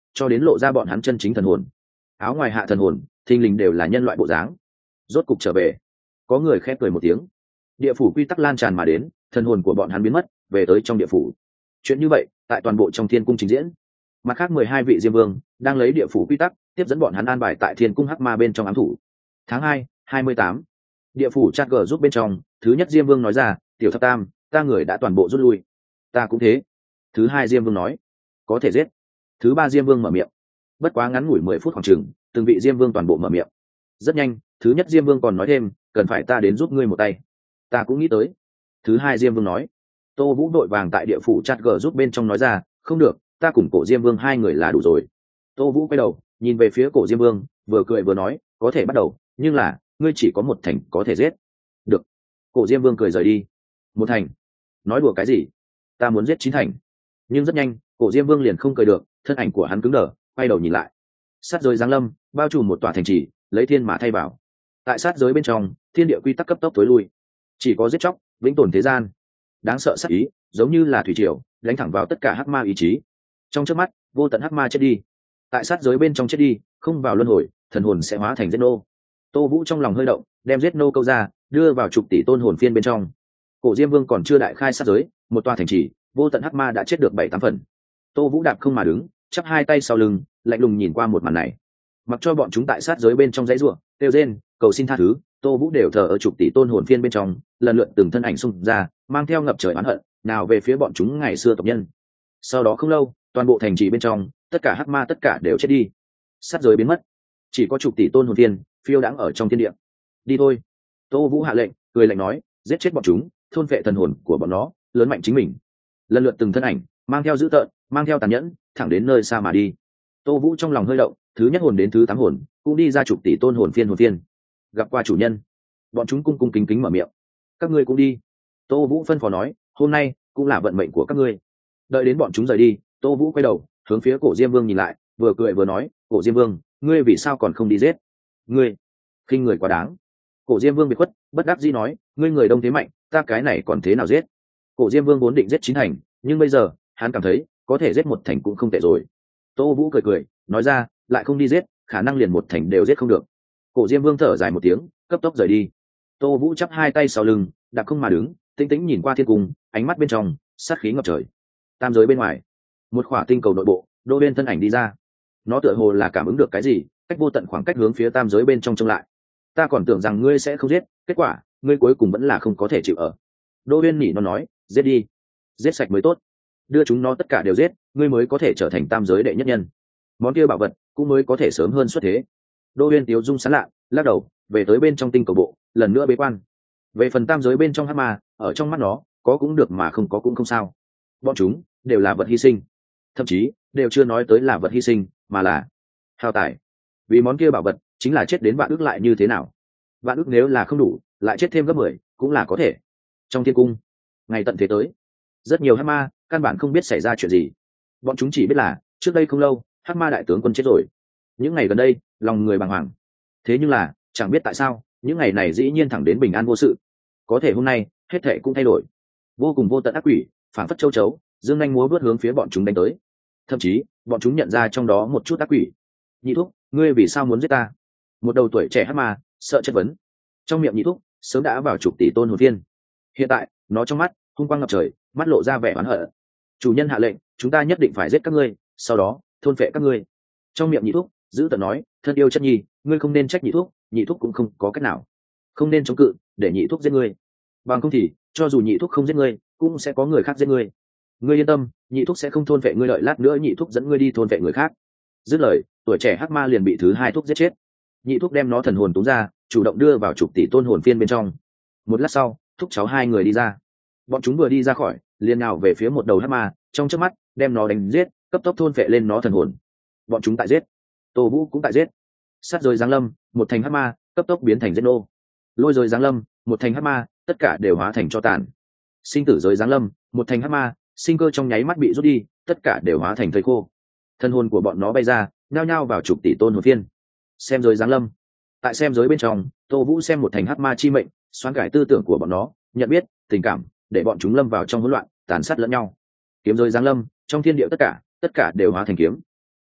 cho đến lộ ra bọn hắn chân chính thần hồn. Áo ngoài hạ thần hồn thình lình đều là nhân loại bộ dáng. Rốt cục trở về. Có người khép cười một tiếng. Địa phủ quy tắc lan tràn mà đến, thần hồn của bọn hắn biến mất, về tới trong địa phủ. Chuyện như vậy tại toàn bộ trong thiên cung trình diễn. Mặt khác 12 vị diêm vương đang lấy địa phủ quy tắc tiếp dẫn bọn hắn an bài tại thiên cung hắc ma bên trong ám thủ. Tháng 2, 28. Địa phủ chat gờ giúp bên trong, thứ nhất diêm vương nói ra, tiểu thập tam, ta người đã toàn bộ rút lui. Ta cũng thế. Thứ hai diêm vương nói, có thể giết. Thứ ba diêm vương mở miệng. Bất quá ngắn ngủi 10 phút khoảng chừng, từng vị diêm vương toàn bộ mở miệng. Rất nhanh, thứ nhất diêm vương còn nói thêm, cần phải ta đến giúp ngươi một tay. Ta cũng nghĩ tới. Thứ hai diêm vương nói. Tô Vũ đội vàng tại địa phủ chat gờ giúp bên trong nói ra, không được, ta cùng cổ diêm vương hai người là đủ rồi. Tô Vũ quay đầu nhìn về phía cổ diêm vương, vừa cười vừa nói, có thể bắt đầu, nhưng là ngươi chỉ có một thành có thể giết. Được. Cổ diêm vương cười rời đi. Một thành? Nói đùa cái gì? Ta muốn giết 9 thành. Nhưng rất nhanh, cổ diêm vương liền không cười được, thân ảnh của hắn cứng đờ, quay đầu nhìn lại. Sát giới giáng lâm, bao trùm một tòa thành trì, lấy thiên mà thay vào. Tại sát giới bên trong, thiên địa quy tắc cấp tốc tối lui, chỉ có giết chóc vĩnh tồn thế gian. Đáng sợ sát ý giống như là thủy triều đánh thẳng vào tất cả hắc ma ý chí. Trong chớp mắt, vô tận hắc ma chết đi. Tại sát giới bên trong chết đi, không vào luân hồi, thần hồn sẽ hóa thành giết nô. Tô Vũ trong lòng hơi động, đem giết nô câu ra, đưa vào trục tỷ tôn hồn phiên bên trong. Cổ diêm vương còn chưa đại khai sát giới, một tòa thành trì, vô tận hắc ma đã chết được 7-8 phần. Tô Vũ đạp không mà đứng, chắp hai tay sau lưng, lạnh lùng nhìn qua một màn này. Mặc cho bọn chúng tại sát giới bên trong dãy rủa, kêu rên, cầu xin tha thứ, Tô Vũ đều thờ ở trục tỷ tôn hồn phiên bên trong, lần lượt từng thân ảnh xung ra, mang theo ngập trời oán hận, nào về phía bọn chúng ngày xưa tộc nhân. Sau đó không lâu, toàn bộ thành trì bên trong, tất cả hắc ma tất cả đều chết đi. Sát giới biến mất, chỉ có trục tỷ tôn hồn phiên phiêu đãng ở trong thiên địa. Đi thôi. Tô Vũ hạ lệnh, cười lạnh nói, giết chết bọn chúng, thôn phệ thần hồn của bọn nó, lớn mạnh chính mình. Lần lượt từng thân ảnh, mang theo dữ tợn, mang theo tàn nhẫn, thẳng đến nơi xa mà đi. Tô Vũ trong lòng hơi động, thứ nhất hồn đến thứ 8 hồn cũng đi ra trục tỷ tôn hồn phiên. Gặp qua chủ nhân. Bọn chúng cung cung kính kính mở miệng. Các ngươi cũng đi. Tô Vũ phân phó nói, hôm nay cũng là vận mệnh của các ngươi. Đợi đến bọn chúng rời đi, Tô Vũ quay đầu hướng phía cổ diêm vương nhìn lại, vừa cười vừa nói, cổ diêm vương, ngươi vì sao còn không đi giết? Ngươi khinh người quá đáng. Cổ diêm vương bị khuất, bất đắc dĩ nói, ngươi người đông thế mạnh, ta cái này còn thế nào giết? Cổ diêm vương vốn định giết 9 thành, nhưng bây giờ hắn cảm thấy có thể giết 1 thành cũng không tệ rồi. Tô Vũ cười nói ra, lại không đi giết, khả năng liền 1 thành đều giết không được. Cổ diêm vương thở dài một tiếng, cấp tốc rời đi. Tô Vũ chắp hai tay sau lưng, đạp không mà đứng, tĩnh tĩnh nhìn qua thiên cung, ánh mắt bên trong sát khí ngập trời. Tam giới bên ngoài, một khỏa tinh cầu nội bộ, Đô Uyên thân ảnh đi ra. Nó tựa hồ là cảm ứng được cái gì, cách vô tận khoảng cách hướng phía tam giới bên trong trông lại. Ta còn tưởng rằng ngươi sẽ không giết, kết quả ngươi cuối cùng vẫn là không có thể chịu ở. Đô Uyên nhỉ nó nói, giết đi, giết sạch mới tốt, đưa chúng nó tất cả đều giết, ngươi mới có thể trở thành tam giới đệ nhất nhân, món kia bảo vật cũng mới có thể sớm hơn xuất thế. Đô Uyên tiếu dung sán lạ, lắc đầu về tới bên trong tinh cầu bộ, lần nữa bế quan. Về phần tam giới bên trong hắc ma, ở trong mắt nó có cũng được mà không có cũng không sao. Bọn chúng đều là vật hy sinh, thậm chí đều chưa nói tới là vật hy sinh, mà là hao tài. Vì món kia bảo vật chính là chết đến vạn ước lại như thế nào? Vạn ước nếu là không đủ, lại chết thêm gấp 10 cũng là có thể. Trong thiên cung, ngày tận thế tới, rất nhiều hắc ma căn bản không biết xảy ra chuyện gì. Bọn chúng chỉ biết là trước đây không lâu hắc ma đại tướng quân chết rồi. Những ngày gần đây lòng người bàng hoàng, thế nhưng là chẳng biết tại sao những ngày này dĩ nhiên thẳng đến bình an vô sự. Có thể hôm nay hết thệ cũng thay đổi. Vô cùng vô tận ác quỷ phản phất châu chấu dương nhanh múa vớt hướng phía bọn chúng đánh tới. Thậm chí bọn chúng nhận ra trong đó một chút ác quỷ. Nhị thúc, ngươi vì sao muốn giết ta? Một đầu tuổi trẻ hắc ma sợ chất vấn. Trong miệng nhị thúc sớm đã vào trục tỷ tôn hồn phiên. Hiện tại nó trong mắt hung quang ngập trời, mắt lộ ra vẻ oán hận. Chủ nhân hạ lệnh, chúng ta nhất định phải giết các ngươi, sau đó thôn phệ các ngươi. Trong miệng nhị thúc giữ tợn nói, thân yêu chất nhi, ngươi không nên trách nhị thúc cũng không có cách nào, không nên chống cự để nhị thúc giết ngươi, bằng không thì cho dù nhị thúc không giết ngươi cũng sẽ có người khác giết ngươi. Ngươi yên tâm, nhị thúc sẽ không thôn vệ ngươi, đợi lát nữa nhị thúc dẫn ngươi đi thôn vệ người khác. Dứt lời, tuổi trẻ hắc ma liền bị thứ hai thúc giết chết. Nhị thúc đem nó thần hồn túng ra, chủ động đưa vào trục tỷ tôn hồn phiên bên trong. Một lát sau, thúc cháu hai người đi ra. Bọn chúng vừa đi ra khỏi, liền nào về phía một đầu hắc ma, trong chớp mắt đem nó đánh giết, cấp tốc thôn vệ lên nó thần hồn. Bọn chúng tại giết, Tô Vũ cũng tại giết. Sát rồi giáng lâm, một thành hắc ma cấp tốc biến thành giết nô. Lôi rồi giáng lâm, một thành hắc ma tất cả đều hóa thành tro tàn. Sinh tử rồi giáng lâm, một thành hắc ma sinh cơ trong nháy mắt bị rút đi, tất cả đều hóa thành thây khô. Thân hồn của bọn nó bay ra, nhao nhao vào trục tỷ tôn hồn phiên. Xem rồi giáng lâm. Tại xem giới bên trong, Tô Vũ xem một thành hắc ma chi mệnh, xoắn cải tư tưởng của bọn nó, nhận biết, tình cảm, để bọn chúng lâm vào trong hỗn loạn, tàn sát lẫn nhau. Kiếm rồi giáng lâm, trong thiên địa tất cả đều hóa thành kiếm.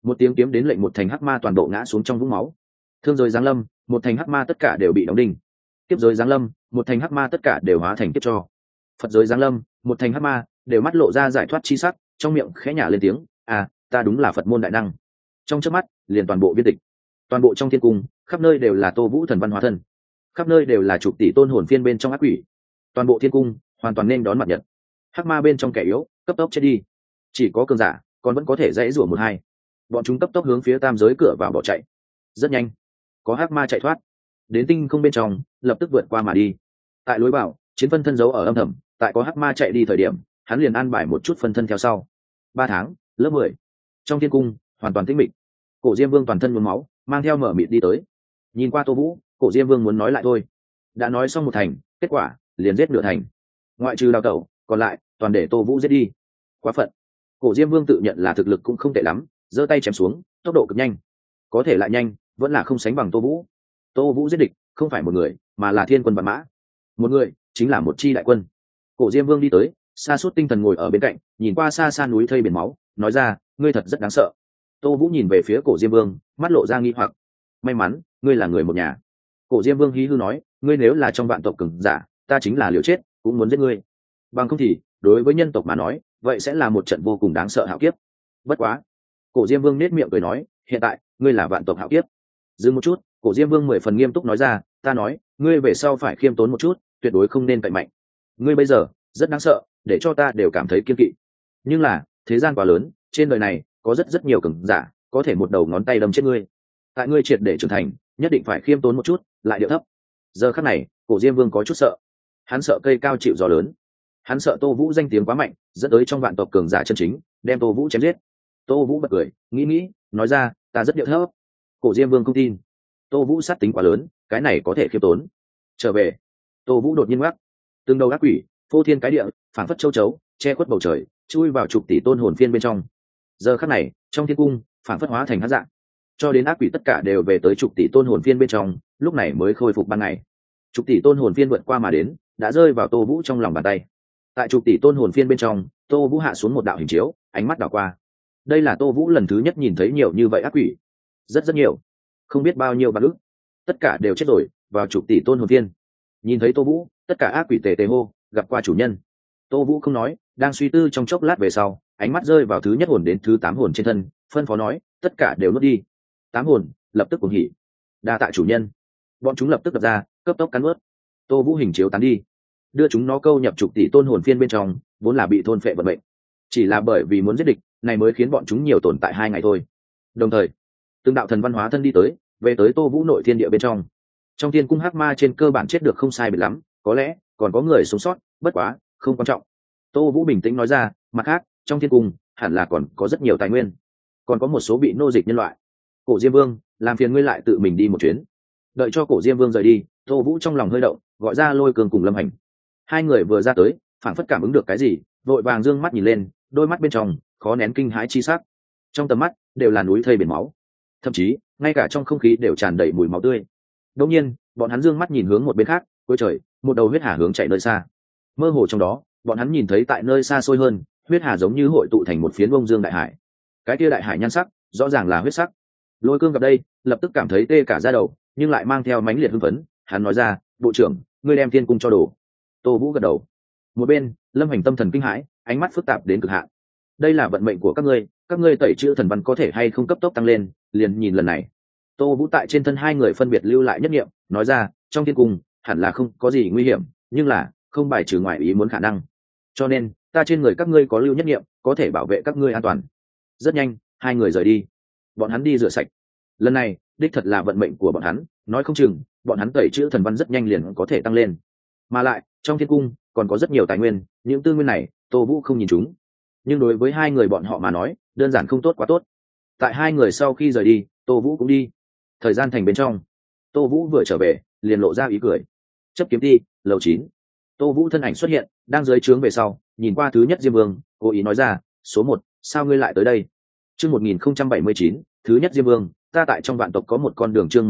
Một tiếng kiếm đến lệnh một thành hắc ma toàn bộ ngã xuống trong vũng máu. Thương giới giáng lâm, một thành hắc ma tất cả đều bị đóng đinh. Kiếp giới giáng lâm, một thành hắc ma tất cả đều hóa thành kiếp cho. Phật giới giáng lâm, một thành hắc ma đều mắt lộ ra giải thoát chi sắc, trong miệng khẽ nhả lên tiếng, à, ta đúng là Phật môn đại năng. Trong chớp mắt, liền toàn bộ viên tịch. Toàn bộ trong thiên cung, khắp nơi đều là Tô Vũ thần văn hóa thân, khắp nơi đều là chục tỷ tôn hồn phiên bên trong ác quỷ. Toàn bộ thiên cung hoàn toàn nên đón mặt nhật. Hắc ma bên trong kẻ yếu cấp tốc chết đi, chỉ có cường giả còn vẫn có thể dãy rủa một hai. Bọn chúng cấp tốc hướng phía tam giới cửa vào bỏ chạy. Rất nhanh, có hắc ma chạy thoát đến tinh không bên trong, lập tức vượt qua mà đi. Tại lối vào, chiến phân thân giấu ở âm thầm, tại có hắc ma chạy đi thời điểm, hắn liền an bài một chút phân thân theo sau. 3 tháng, lớp 10. Trong thiên cung hoàn toàn tĩnh mịch. Cổ Diêm Vương toàn thân nhuốm máu, mang theo mở mịt đi tới. Nhìn qua Tô Vũ, Cổ Diêm Vương muốn nói lại thôi. Đã nói xong một thành, kết quả liền giết nửa thành. Ngoại trừ đào tẩu, còn lại toàn để Tô Vũ giết đi. Quá phận. Cổ Diêm Vương tự nhận là thực lực cũng không tệ lắm, giơ tay chém xuống, tốc độ cực nhanh. Có thể lại nhanh, vẫn là không sánh bằng Tô Vũ. Tô Vũ giết địch, không phải một người, mà là thiên quân vạn mã. Một người, chính là một chi đại quân. Cổ Diêm Vương đi tới, sa sút tinh thần ngồi ở bên cạnh, nhìn qua xa xa núi thây biển máu, nói ra, ngươi thật rất đáng sợ. Tô Vũ nhìn về phía Cổ Diêm Vương, mắt lộ ra nghi hoặc. May mắn, ngươi là người một nhà. Cổ Diêm Vương hí hư nói, ngươi nếu là trong vạn tộc cường giả, ta chính là liều chết cũng muốn giết ngươi. Bằng không thì, đối với nhân tộc mà nói, vậy sẽ là một trận vô cùng đáng sợ hạo kiếp. Bất quá, Cổ Diêm Vương nét miệng cười nói, hiện tại, ngươi là vạn tộc hạo kiếp. Dừng một chút, Cổ Diêm Vương 10 phần nghiêm túc nói ra, ta nói, ngươi về sau phải khiêm tốn một chút, tuyệt đối không nên cậy mạnh. Ngươi bây giờ rất đáng sợ, để cho ta đều cảm thấy kiêng kỵ. Nhưng là, thế gian quá lớn, trên đời này có rất nhiều cường giả, có thể một đầu ngón tay đâm chết ngươi. Tại ngươi triệt để trưởng thành, nhất định phải khiêm tốn một chút, lại điệu thấp. Giờ khắc này, Cổ Diêm Vương có chút sợ. Hắn sợ cây cao chịu gió lớn, hắn sợ Tô Vũ danh tiếng quá mạnh, dẫn tới trong vạn tộc cường giả chân chính, đem Tô Vũ chém giết. Tô Vũ bật cười, nghĩ, nói ra, ta rất điệu thấp. Cổ Diêm Vương không tin. Tô Vũ sát tính quá lớn, cái này có thể khiêm tốn. Trở về, Tô Vũ đột nhiên ngoắc, từng đầu ác quỷ phô thiên cái địa, phảng phất châu chấu che khuất bầu trời, chui vào chục tỷ tôn hồn phiên bên trong. Giờ khắc này, trong thiên cung phảng phất hóa thành hắc dạng, cho đến ác quỷ tất cả đều về tới chục tỷ tôn hồn phiên bên trong, lúc này mới khôi phục ban ngày. Chục tỷ tôn hồn phiên vượt qua mà đến, đã rơi vào Tô Vũ trong lòng bàn tay. Tại chục tỷ tôn hồn phiên bên trong, Tô Vũ hạ xuống một đạo hình chiếu, ánh mắt đảo qua. Đây là Tô Vũ lần thứ nhất nhìn thấy nhiều như vậy ác quỷ, rất nhiều, không biết bao nhiêu vạn ức, tất cả đều chết rồi, vào chục tỷ tôn hồn phiên. Nhìn thấy Tô Vũ, tất cả ác quỷ tề tề hô, gặp qua chủ nhân. Tô Vũ không nói, đang suy tư trong chốc lát về sau, ánh mắt rơi vào thứ nhất hồn đến thứ 8 hồn trên thân, phân phó nói, tất cả đều nuốt đi. 8 hồn lập tức cuồng hỉ. Đa tạ chủ nhân. Bọn chúng lập tức đập ra, cấp tốc cắn nuốt. Tô Vũ hình chiếu tán đi, đưa chúng nó câu nhập chục tỷ tôn hồn phiên bên trong, vốn là bị thôn phệ vận mệnh. Chỉ là bởi vì muốn giết địch, này mới khiến bọn chúng nhiều tồn tại 2 ngày thôi. Đồng thời, từng đạo thần văn hóa thân đi tới, về tới Tô Vũ nội thiên địa bên trong. Trong thiên cung hắc ma trên cơ bản chết được không sai biệt lắm, có lẽ còn có người sống sót, bất quá không quan trọng. Tô Vũ bình tĩnh nói ra, mặt khác, trong thiên cung hẳn là còn có rất nhiều tài nguyên, còn có một số bị nô dịch nhân loại. Cổ Diêm Vương, làm phiền ngươi lại tự mình đi một chuyến. Đợi cho Cổ Diêm Vương rời đi, Tô Vũ trong lòng hơi động, gọi ra Lôi Cường cùng Lâm Hành. Hai người vừa ra tới, phảng phất cảm ứng được cái gì, vội vàng dương mắt nhìn lên, đôi mắt bên trong khó nén kinh hãi chi sắc. Trong tầm mắt đều là núi thây biển máu, thậm chí ngay cả trong không khí đều tràn đầy mùi máu tươi. Đột nhiên, bọn hắn dương mắt nhìn hướng một bên khác, cuối trời, một đầu huyết hà hướng chạy nơi xa. Mơ hồ trong đó, bọn hắn nhìn thấy tại nơi xa xôi hơn, huyết hà giống như hội tụ thành một phiến bông dương đại hải. Cái kia đại hải nhan sắc, rõ ràng là huyết sắc. Lôi Cương gặp đây, lập tức cảm thấy tê cả da đầu, nhưng lại mang theo mãnh liệt hưng phấn. Hắn nói ra, bộ trưởng, ngươi đem thiên cung cho đồ. Tô Vũ gật đầu. Một bên, Lâm Hành tâm thần kinh hãi, ánh mắt phức tạp đến cực hạn. Đây là vận mệnh của các ngươi tẩy chữ thần văn có thể hay không cấp tốc tăng lên, liền nhìn lần này. Tô Vũ tại trên thân hai người phân biệt lưu lại nhất nghiệm, nói ra, trong thiên cung hẳn là không có gì nguy hiểm, nhưng là không bài trừ ngoài ý muốn khả năng. Cho nên, ta trên người các ngươi có lưu nhất nghiệm, có thể bảo vệ các ngươi an toàn. Rất nhanh, hai người rời đi. Bọn hắn đi rửa sạch. Lần này, đích thật là vận mệnh của bọn hắn, nói không chừng, bọn hắn tẩy chữ thần văn rất nhanh liền có thể tăng lên. Mà lại, trong thiên cung còn có rất nhiều tài nguyên, những tư nguyên này, Tô Vũ không nhìn chúng. Nhưng đối với hai người bọn họ mà nói, đơn giản không tốt quá tốt. Tại hai người sau khi rời đi, Tô Vũ cũng đi. Thời gian thành bên trong, Tô Vũ vừa trở về, liền lộ ra ý cười. Chấp kiếm ti, lầu 9. Tô Vũ thân ảnh xuất hiện, đang dưới trướng về sau, nhìn qua thứ nhất Diêm Vương, cố ý nói ra, số 1, sao ngươi lại tới đây? Chương 1079, thứ nhất Diêm Vương, ta tại trong vạn tộc có một con đường. Chương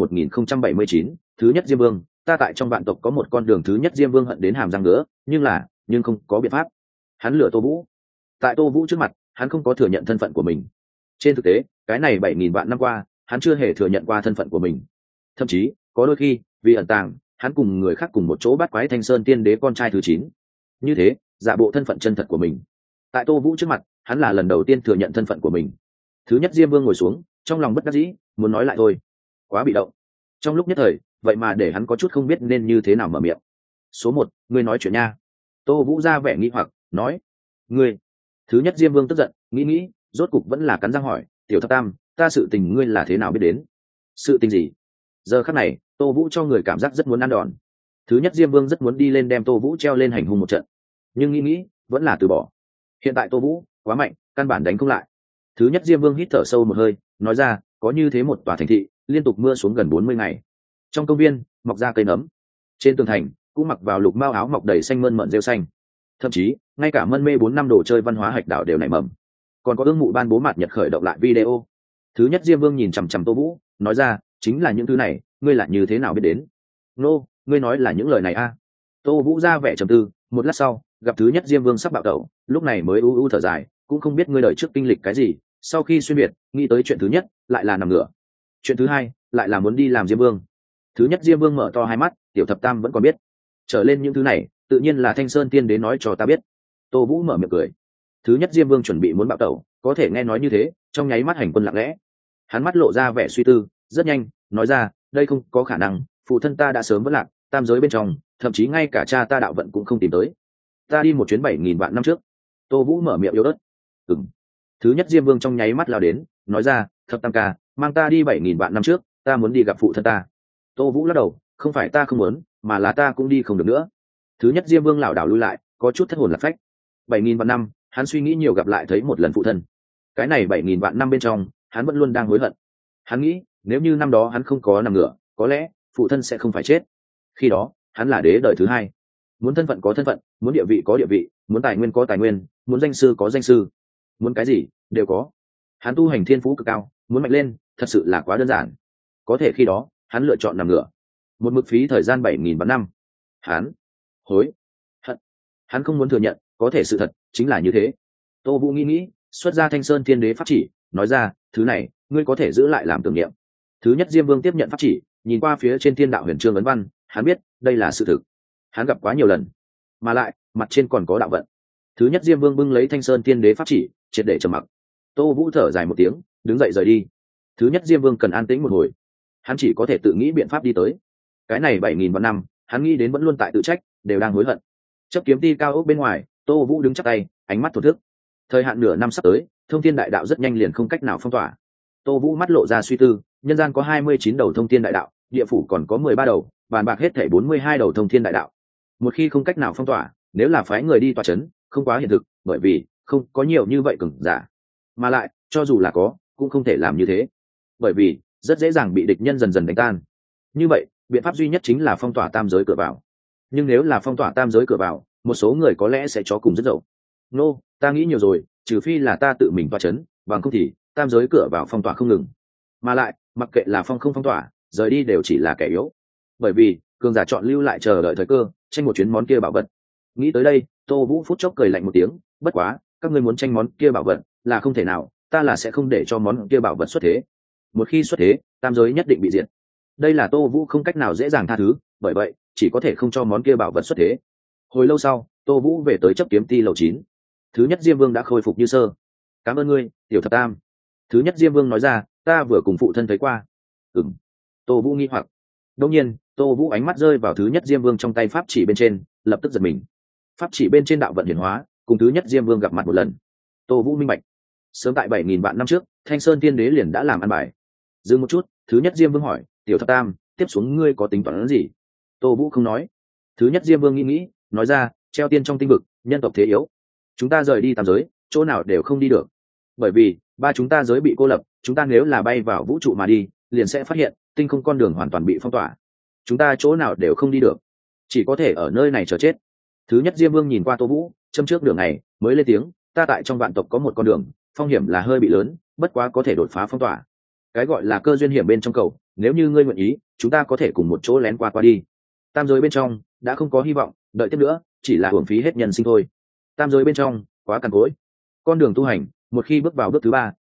1079, thứ nhất Diêm Vương, ta tại trong vạn tộc có một con đường. Thứ nhất Diêm Vương hận đến hàm răng nữa, nhưng không có biện pháp. Hắn lừa Tô Vũ. Tại Tô Vũ trước mặt, hắn không có thừa nhận thân phận của mình. Trên thực tế cái này 7.000 vạn năm qua hắn chưa hề thừa nhận qua thân phận của mình, thậm chí có đôi khi vì ẩn tàng hắn cùng người khác cùng một chỗ bắt quái Thanh Sơn Tiên Đế con trai thứ 9. Như thế giả bộ thân phận chân thật của mình. Tại Tô Vũ trước mặt hắn là lần đầu tiên thừa nhận thân phận của mình. Thứ Nhất Diêm Vương ngồi xuống, trong lòng bất đắc dĩ, muốn nói lại thôi, quá bị động. Trong lúc nhất thời vậy mà để hắn có chút không biết nên như thế nào mở miệng. Số 1, ngươi nói chuyện nha. Tô Vũ ra vẻ nghi hoặc nói. Ngươi? Thứ Nhất Diêm Vương tức giận nghĩ rốt cục vẫn là cắn răng hỏi, tiểu thập tam, ta sự tình ngươi là thế nào biết đến? Sự tình gì? Giờ khắc này Tô Vũ cho người cảm giác rất muốn ăn đòn. Thứ Nhất Diêm Vương rất muốn đi lên đem Tô Vũ treo lên hành hung một trận, nhưng nghĩ vẫn là từ bỏ. Hiện tại Tô Vũ quá mạnh, căn bản đánh không lại. Thứ Nhất Diêm Vương hít thở sâu một hơi, nói ra, có như thế một tòa thành thị liên tục mưa xuống gần 40 ngày. Trong công viên mọc ra cây nấm, trên tường thành cũng mặc vào lục mao áo mọc đầy xanh mơn mận rêu xanh, thậm chí ngay cả mân mê 4 năm đồ chơi văn hóa hạch đảo đều nảy mầm. Còn có ương mụ ban bố mạt nhật khởi động lại video. Thứ Nhất Diêm Vương nhìn chằm chằm Tô Vũ, nói ra, chính là những thứ này ngươi là như thế nào biết đến? Nô, ngươi nói là những lời này a? Tô Vũ ra vẻ trầm tư, một lát sau gặp Thứ Nhất Diêm Vương sắp bạo tẩu, lúc này mới u thở dài, cũng không biết ngươi đời trước kinh lịch cái gì, sau khi xuyên biệt nghĩ tới chuyện thứ nhất lại là nằm ngửa, chuyện thứ hai lại là muốn đi làm Diêm Vương. Thứ Nhất Diêm Vương mở to hai mắt, tiểu thập tam vẫn còn biết. Trở lên những thứ này tự nhiên là Thanh Sơn Tiên Đế nói cho ta biết. Tô Vũ mở miệng cười. Thứ Nhất Diêm Vương chuẩn bị muốn bạo tẩu, có thể nghe nói như thế, trong nháy mắt hành quân lặng lẽ. Hắn mắt lộ ra vẻ suy tư, rất nhanh nói ra, đây không có khả năng, phụ thân ta đã sớm vất lạc tam giới bên trong, thậm chí ngay cả cha ta đạo vận cũng không tìm tới. Ta đi một chuyến 7.000 vạn năm trước. Tô Vũ mở miệng yếu ớt. Thứ Nhất Diêm Vương trong nháy mắt lao đến, nói ra, thập tam ca, mang ta đi 7.000 vạn năm trước, ta muốn đi gặp phụ thân ta. Tô Vũ lắc đầu, không phải ta không muốn, mà là ta cũng đi không được nữa. Thứ Nhất Diêm Vương lảo đảo lui lại, có chút thất hồn lạc phách. 7.000 vạn năm hắn suy nghĩ nhiều gặp lại thấy một lần phụ thân. Cái này 7.000 vạn năm bên trong hắn vẫn luôn đang hối hận. Hắn nghĩ nếu như năm đó hắn không có nằm ngửa, có lẽ phụ thân sẽ không phải chết. Khi đó hắn là đế đời thứ 2, muốn thân phận có thân phận, muốn địa vị có địa vị, muốn tài nguyên có tài nguyên, muốn danh sư có danh sư, muốn cái gì đều có. Hắn tu hành thiên phú cực cao, muốn mạnh lên thật sự là quá đơn giản. Có thể khi đó hắn lựa chọn nằm ngửa, một mực phí thời gian 7.000 vạn năm. Hắn hối hận, hắn không muốn thừa nhận, có thể sự thật chính là như thế. Tô Vũ nghĩ xuất ra Thanh Sơn Thiên Đế pháp chỉ, nói ra, thứ này ngươi có thể giữ lại làm tưởng niệm. Thứ Nhất Diêm Vương tiếp nhận pháp chỉ, nhìn qua phía trên Thiên Đạo Huyền Chương ấn văn, hắn biết đây là sự thực. Hắn gặp quá nhiều lần, mà lại mặt trên còn có đạo vận. Thứ Nhất Diêm Vương bưng lấy Thanh Sơn Thiên Đế pháp chỉ, triệt để trầm mặc. Tô Vũ thở dài một tiếng, đứng dậy rời đi. Thứ Nhất Diêm Vương cần an tĩnh một hồi, hắn chỉ có thể tự nghĩ biện pháp đi tới. Cái này 7.000 vạn năm hắn nghĩ đến vẫn luôn tại tự trách, đều đang hối hận. Chấp kiếm ti cao ốc bên ngoài, Tô Vũ đứng chắp tay, ánh mắt thổn thức. Thời hạn nửa năm sắp tới, thông thiên đại đạo rất nhanh liền không cách nào phong tỏa. Tô Vũ mắt lộ ra suy tư, nhân gian có 29 đầu thông thiên đại đạo, địa phủ còn có 13 đầu, bàn bạc hết thảy 42 đầu thông thiên đại đạo. Một khi không cách nào phong tỏa, nếu là phái người đi tỏa chấn, không quá hiện thực, bởi vì không có nhiều như vậy cường giả. Mà lại, cho dù là có, cũng không thể làm như thế, bởi vì rất dễ dàng bị địch nhân dần dần đánh tan. Như vậy, biện pháp duy nhất chính là phong tỏa tam giới cửa vào. Nhưng nếu là phong tỏa tam giới cửa vào, một số người có lẽ sẽ chó cùng rất dậu. Nô, ta nghĩ nhiều rồi, trừ phi là ta tự mình tỏa chấn, bằng không thì tam giới cửa vào phong tỏa không ngừng. Mà lại, mặc kệ là phong không phong tỏa, rời đi đều chỉ là kẻ yếu. Bởi vì cường giả chọn lưu lại chờ đợi thời cơ, tranh một chuyến món kia bảo vật. Nghĩ tới đây, Tô Vũ phút chốc cười lạnh một tiếng, bất quá, các ngươi muốn tranh món kia bảo vật là không thể nào, ta là sẽ không để cho món kia bảo vật xuất thế. Một khi xuất thế, tam giới nhất định bị diệt. Đây là Tô Vũ không cách nào dễ dàng tha thứ, bởi vậy chỉ có thể không cho món kia bảo vật xuất thế. Hồi lâu sau, Tô Vũ về tới chấp kiếm ti lầu 9. Thứ Nhất Diêm Vương đã khôi phục như sơ. Cảm ơn ngươi, tiểu thập tam. Thứ Nhất Diêm Vương nói ra, ta vừa cùng phụ thân thấy qua. Tô Vũ nghi hoặc. Đương nhiên, Tô Vũ ánh mắt rơi vào Thứ Nhất Diêm Vương trong tay pháp chỉ bên trên, lập tức giật mình. Pháp chỉ bên trên đạo vận hiển hóa, cùng Thứ Nhất Diêm Vương gặp mặt một lần. Tô Vũ minh bạch, sớm tại 7.000 vạn năm trước, Thanh Sơn Tiên Đế liền đã làm ăn bài. Dừng một chút, Thứ Nhất Diêm Vương hỏi, tiểu thập tam, tiếp xuống ngươi có tính toán gì? Tô Vũ không nói. Thứ Nhất Diêm Vương nghĩ, nói ra, treo tiên trong tinh vực, nhân tộc thế yếu, chúng ta rời đi tam giới, chỗ nào đều không đi được. Bởi vì ba chúng ta giới bị cô lập, chúng ta nếu là bay vào vũ trụ mà đi, liền sẽ phát hiện tinh không con đường hoàn toàn bị phong tỏa, chúng ta chỗ nào đều không đi được, chỉ có thể ở nơi này chờ chết. Thứ Nhất Diêm Vương nhìn qua Tô Vũ, châm trước đường này mới lên tiếng, ta tại trong vạn tộc có một con đường, phong hiểm là hơi bị lớn, bất quá có thể đột phá phong tỏa. Cái gọi là cơ duyên hiểm bên trong cầu, nếu như ngươi nguyện ý, chúng ta có thể cùng một chỗ lén qua đi. Tam giới bên trong đã không có hy vọng, đợi tiếp nữa chỉ là hưởng phí hết nhân sinh thôi. Tam giới bên trong quá cằn cỗi, con đường tu hành một khi bước vào bước thứ 3,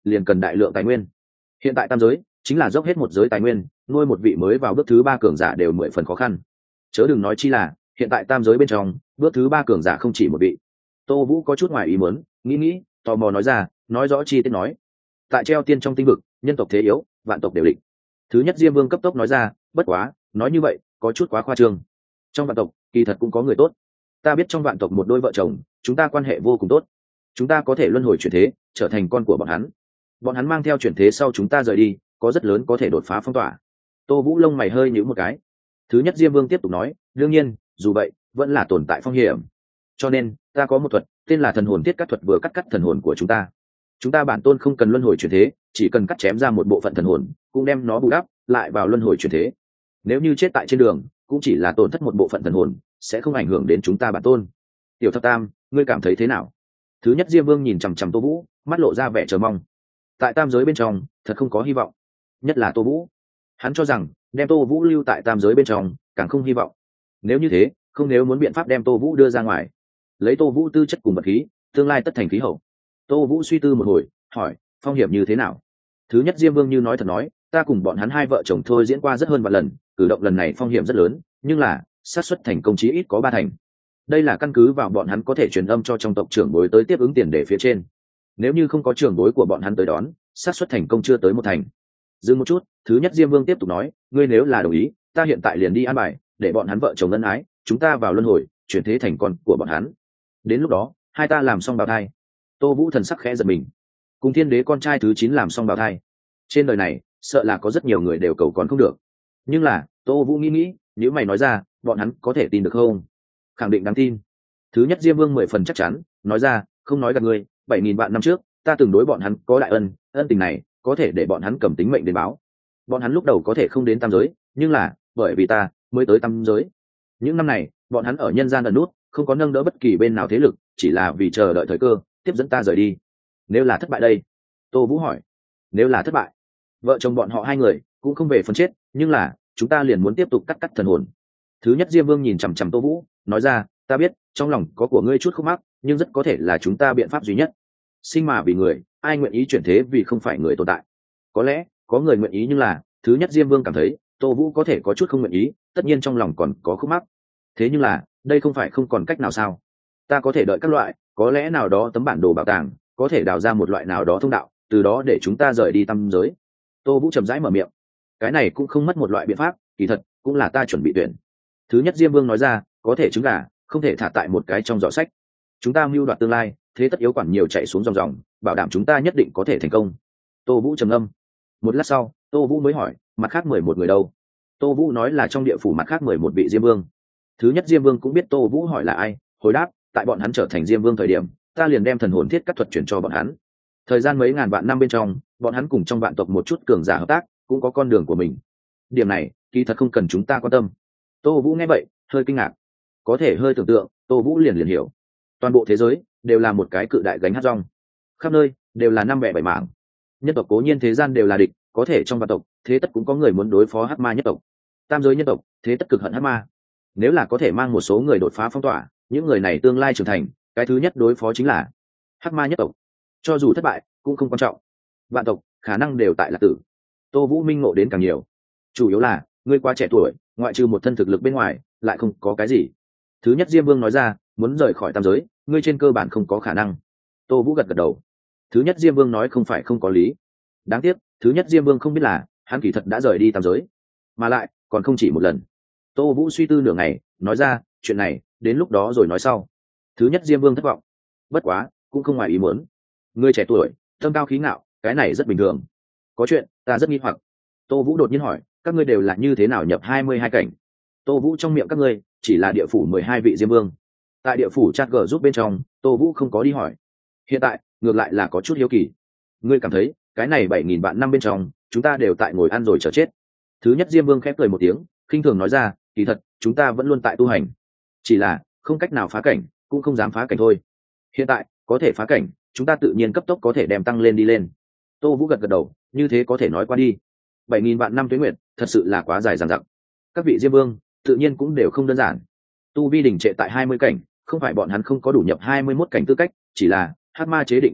liền cần đại lượng tài nguyên. Hiện tại tam giới chính là dốc hết một giới tài nguyên, nuôi một vị mới vào bước thứ 3 cường giả đều 10 phần khó khăn, chớ đừng nói chi là hiện tại tam giới bên trong bước thứ 3 cường giả không chỉ một vị. Tô Vũ có chút ngoài ý muốn, nghĩ tò mò nói ra, nói rõ chi tiết nói. Tại treo tiên trong tinh vực, nhân tộc thế yếu, vạn tộc đều định. Thứ nhất Diêm Vương cấp tốc nói ra, bất quá nói như vậy có chút quá khoa trương. Trong vạn tộc kỳ thật cũng có người tốt. Ta biết trong vạn tộc một đôi vợ chồng, chúng ta quan hệ vô cùng tốt, chúng ta có thể luân hồi chuyển thế trở thành con của bọn hắn. Bọn hắn mang theo chuyển thế sau chúng ta rời đi, có rất lớn có thể đột phá phong tỏa. Tô Vũ lông mày hơi nhíu một cái. Thứ nhất Diêm Vương tiếp tục nói, đương nhiên dù vậy vẫn là tồn tại phong hiểm, cho nên ta có một thuật tên là thần hồn thiết cắt thuật, vừa cắt thần hồn của chúng ta bản tôn không cần luân hồi chuyển thế, chỉ cần cắt chém ra một bộ phận thần hồn cũng đem nó bù đắp lại vào luân hồi chuyển thế. Nếu như chết tại trên đường cũng chỉ là tổn thất một bộ phận thần hồn, sẽ không ảnh hưởng đến chúng ta bản tôn. Tiểu Thập Tam, ngươi cảm thấy thế nào? Thứ nhất Diêm Vương nhìn chằm chằm Tô Vũ, mắt lộ ra vẻ chờ mong. Tại tam giới bên trong thật không có hy vọng, nhất là Tô Vũ. Hắn cho rằng đem Tô Vũ lưu tại tam giới bên trong càng không hy vọng. Nếu như thế, nếu muốn biện pháp đem Tô Vũ đưa ra ngoài, lấy Tô Vũ tư chất cùng vật khí, tương lai tất thành khí hậu. Tô Vũ suy tư một hồi, hỏi, phong hiểm như thế nào? Thứ nhất Diêm Vương như nói thật nói, ta cùng bọn hắn hai vợ chồng thôi diễn qua rất hơn vạn lần, cử động lần này phong hiểm rất lớn, nhưng là xác suất thành công chí ít có 3 thành. Đây là căn cứ vào bọn hắn có thể truyền âm cho trong tộc trưởng bối tới tiếp ứng tiền để phía trên. Nếu như không có trưởng bối của bọn hắn tới đón, xác suất thành công chưa tới 1 thành. Dừng một chút, Thứ nhất Diêm Vương tiếp tục nói, ngươi nếu là đồng ý, ta hiện tại liền đi an bài, để bọn hắn vợ chồng ân ái, chúng ta vào luân hồi, chuyển thế thành con của bọn hắn. Đến lúc đó, hai ta làm xong bào thai. Tô Vũ thần sắc khẽ giật mình. Cùng Thiên Đế con trai thứ 9 làm xong bào thai. Trên đời này, sợ là có rất nhiều người đều cầu còn không được. Nhưng là, Tô Vũ nghĩ, nếu mày nói ra, bọn hắn có thể tin được không? Khẳng định đáng tin. Thứ nhất Diêm Vương 10 phần chắc chắn, nói ra, không nói gạt ngươi, 7000 vạn năm trước, ta từng đối bọn hắn có đại ân, ân tình này có thể để bọn hắn cầm tính mệnh đến báo. Bọn hắn lúc đầu có thể không đến tam giới, nhưng là bởi vì ta mới tới tam giới. Những năm này, bọn hắn ở nhân gian ẩn nút, không có nâng đỡ bất kỳ bên nào thế lực, chỉ là vì chờ đợi thời cơ tiếp dẫn ta rời đi. Nếu là thất bại đây? Tô Vũ hỏi. Nếu là thất bại, vợ chồng bọn họ hai người cũng không về phần chết, nhưng là chúng ta liền muốn tiếp tục cắt thần hồn. Thứ nhất Diêm Vương nhìn chằm chằm Tô Vũ, nói ra, ta biết trong lòng có của ngươi chút khúc mắc, nhưng rất có thể là chúng ta biện pháp duy nhất. Sinh mà vì người, ai nguyện ý chuyển thế vì không phải người tồn tại? Có lẽ có người nguyện ý, nhưng là Thứ nhất Diêm Vương cảm thấy Tô Vũ có thể có chút không nguyện ý, tất nhiên trong lòng còn có khúc mắc. Thế nhưng là đây không phải không còn cách nào sao? Ta có thể đợi các loại, có lẽ nào đó tấm bản đồ bảo tàng có thể đào ra một loại nào đó thông đạo, từ đó để chúng ta rời đi tam giới. Tô Vũ chậm rãi mở miệng. Cái này cũng không mất một loại biện pháp, kỳ thật cũng là ta chuẩn bị tuyển. Thứ nhất Diêm Vương nói ra, có thể trứng gà không thể thả tại một cái trong giỏ sách. Chúng ta mưu đoạt tương lai, thế tất yếu quản nhiều chạy xuống dòng dòng, bảo đảm chúng ta nhất định có thể thành công. Tô Vũ trầm ngâm. Một lát sau, Tô Vũ mới hỏi, mặt khác 11 người đâu? Tô Vũ nói là trong địa phủ mặt khác 11 vị Diêm Vương. Thứ nhất Diêm Vương cũng biết Tô Vũ hỏi là ai, hồi đáp, tại bọn hắn trở thành Diêm Vương thời điểm, ta liền đem thần hồn thiết cắt thuật chuyển cho bọn hắn. Thời gian mấy ngàn vạn năm bên trong, bọn hắn cùng trong vạn tộc một chút cường giả hợp tác, cũng có con đường của mình. Điểm này, kỳ thật không cần chúng ta quan tâm. Tô Vũ nghe vậy, hơi kinh ngạc. Có thể hơi tưởng tượng, Tô Vũ liền hiểu. Toàn bộ thế giới đều là một cái cự đại gánh hát rong. Khắp nơi đều là 5 bẻ 7 mảng. Nhân tộc cố nhiên thế gian đều là địch, có thể trong vạn tộc, thế tất cũng có người muốn đối phó hắc ma nhất tộc. Tam giới nhân tộc, thế tất cực hận hắc ma. Nếu là có thể mang một số người đột phá phong tỏa, những người này tương lai trưởng thành, cái thứ nhất đối phó chính là hắc ma nhất tộc. Cho dù thất bại, cũng không quan trọng. Vạn tộc khả năng đều tại là tử. Tô Vũ minh ngộ đến càng nhiều. Chủ yếu là, ngươi quá trẻ tuổi, ngoại trừ một thân thực lực bên ngoài, lại không có cái gì. Thứ nhất Diêm Vương nói ra, muốn rời khỏi tam giới, ngươi trên cơ bản không có khả năng. Tô Vũ gật gật đầu. Thứ nhất Diêm Vương nói không phải không có lý. Đáng tiếc, Thứ nhất Diêm Vương không biết là, hắn kỳ thật đã rời đi tam giới, mà lại còn không chỉ một lần. Tô Vũ suy tư nửa ngày, nói ra, chuyện này đến lúc đó rồi nói sau. Thứ nhất Diêm Vương thất vọng. Bất quá cũng không ngoài ý muốn. Ngươi trẻ tuổi, tâm cao khí ngạo, cái này rất bình thường. Có chuyện ta rất nghi hoặc. Tô Vũ đột nhiên hỏi, các ngươi đều là như thế nào nhập 22 cảnh? Tô Vũ trong miệng các ngươi chỉ là địa phủ 12 vị Diêm Vương. Tại địa phủ chat gờ giúp bên trong, Tô Vũ không có đi hỏi. Hiện tại ngược lại là có chút hiếu kỳ. Ngươi cảm thấy cái này 7000 vạn năm bên trong, chúng ta đều tại ngồi ăn rồi chờ chết? Thứ nhất Diêm Vương khép cười một tiếng, khinh thường nói ra, kỳ thật chúng ta vẫn luôn tại tu hành, chỉ là không cách nào phá cảnh, cũng không dám phá cảnh thôi. Hiện tại có thể phá cảnh, chúng ta tự nhiên cấp tốc có thể đem tăng lên đi lên. Tô Vũ gật gật đầu, như thế có thể nói qua đi. 7000 vạn năm tuế nguyệt, thật sự là quá dài dằng dặc. Các vị Diêm Vương tự nhiên cũng đều không đơn giản. Tu vi đỉnh trệ tại 20 cảnh, không phải bọn hắn không có đủ nhập 21 cảnh tư cách, chỉ là hắc ma chế định quy tắc,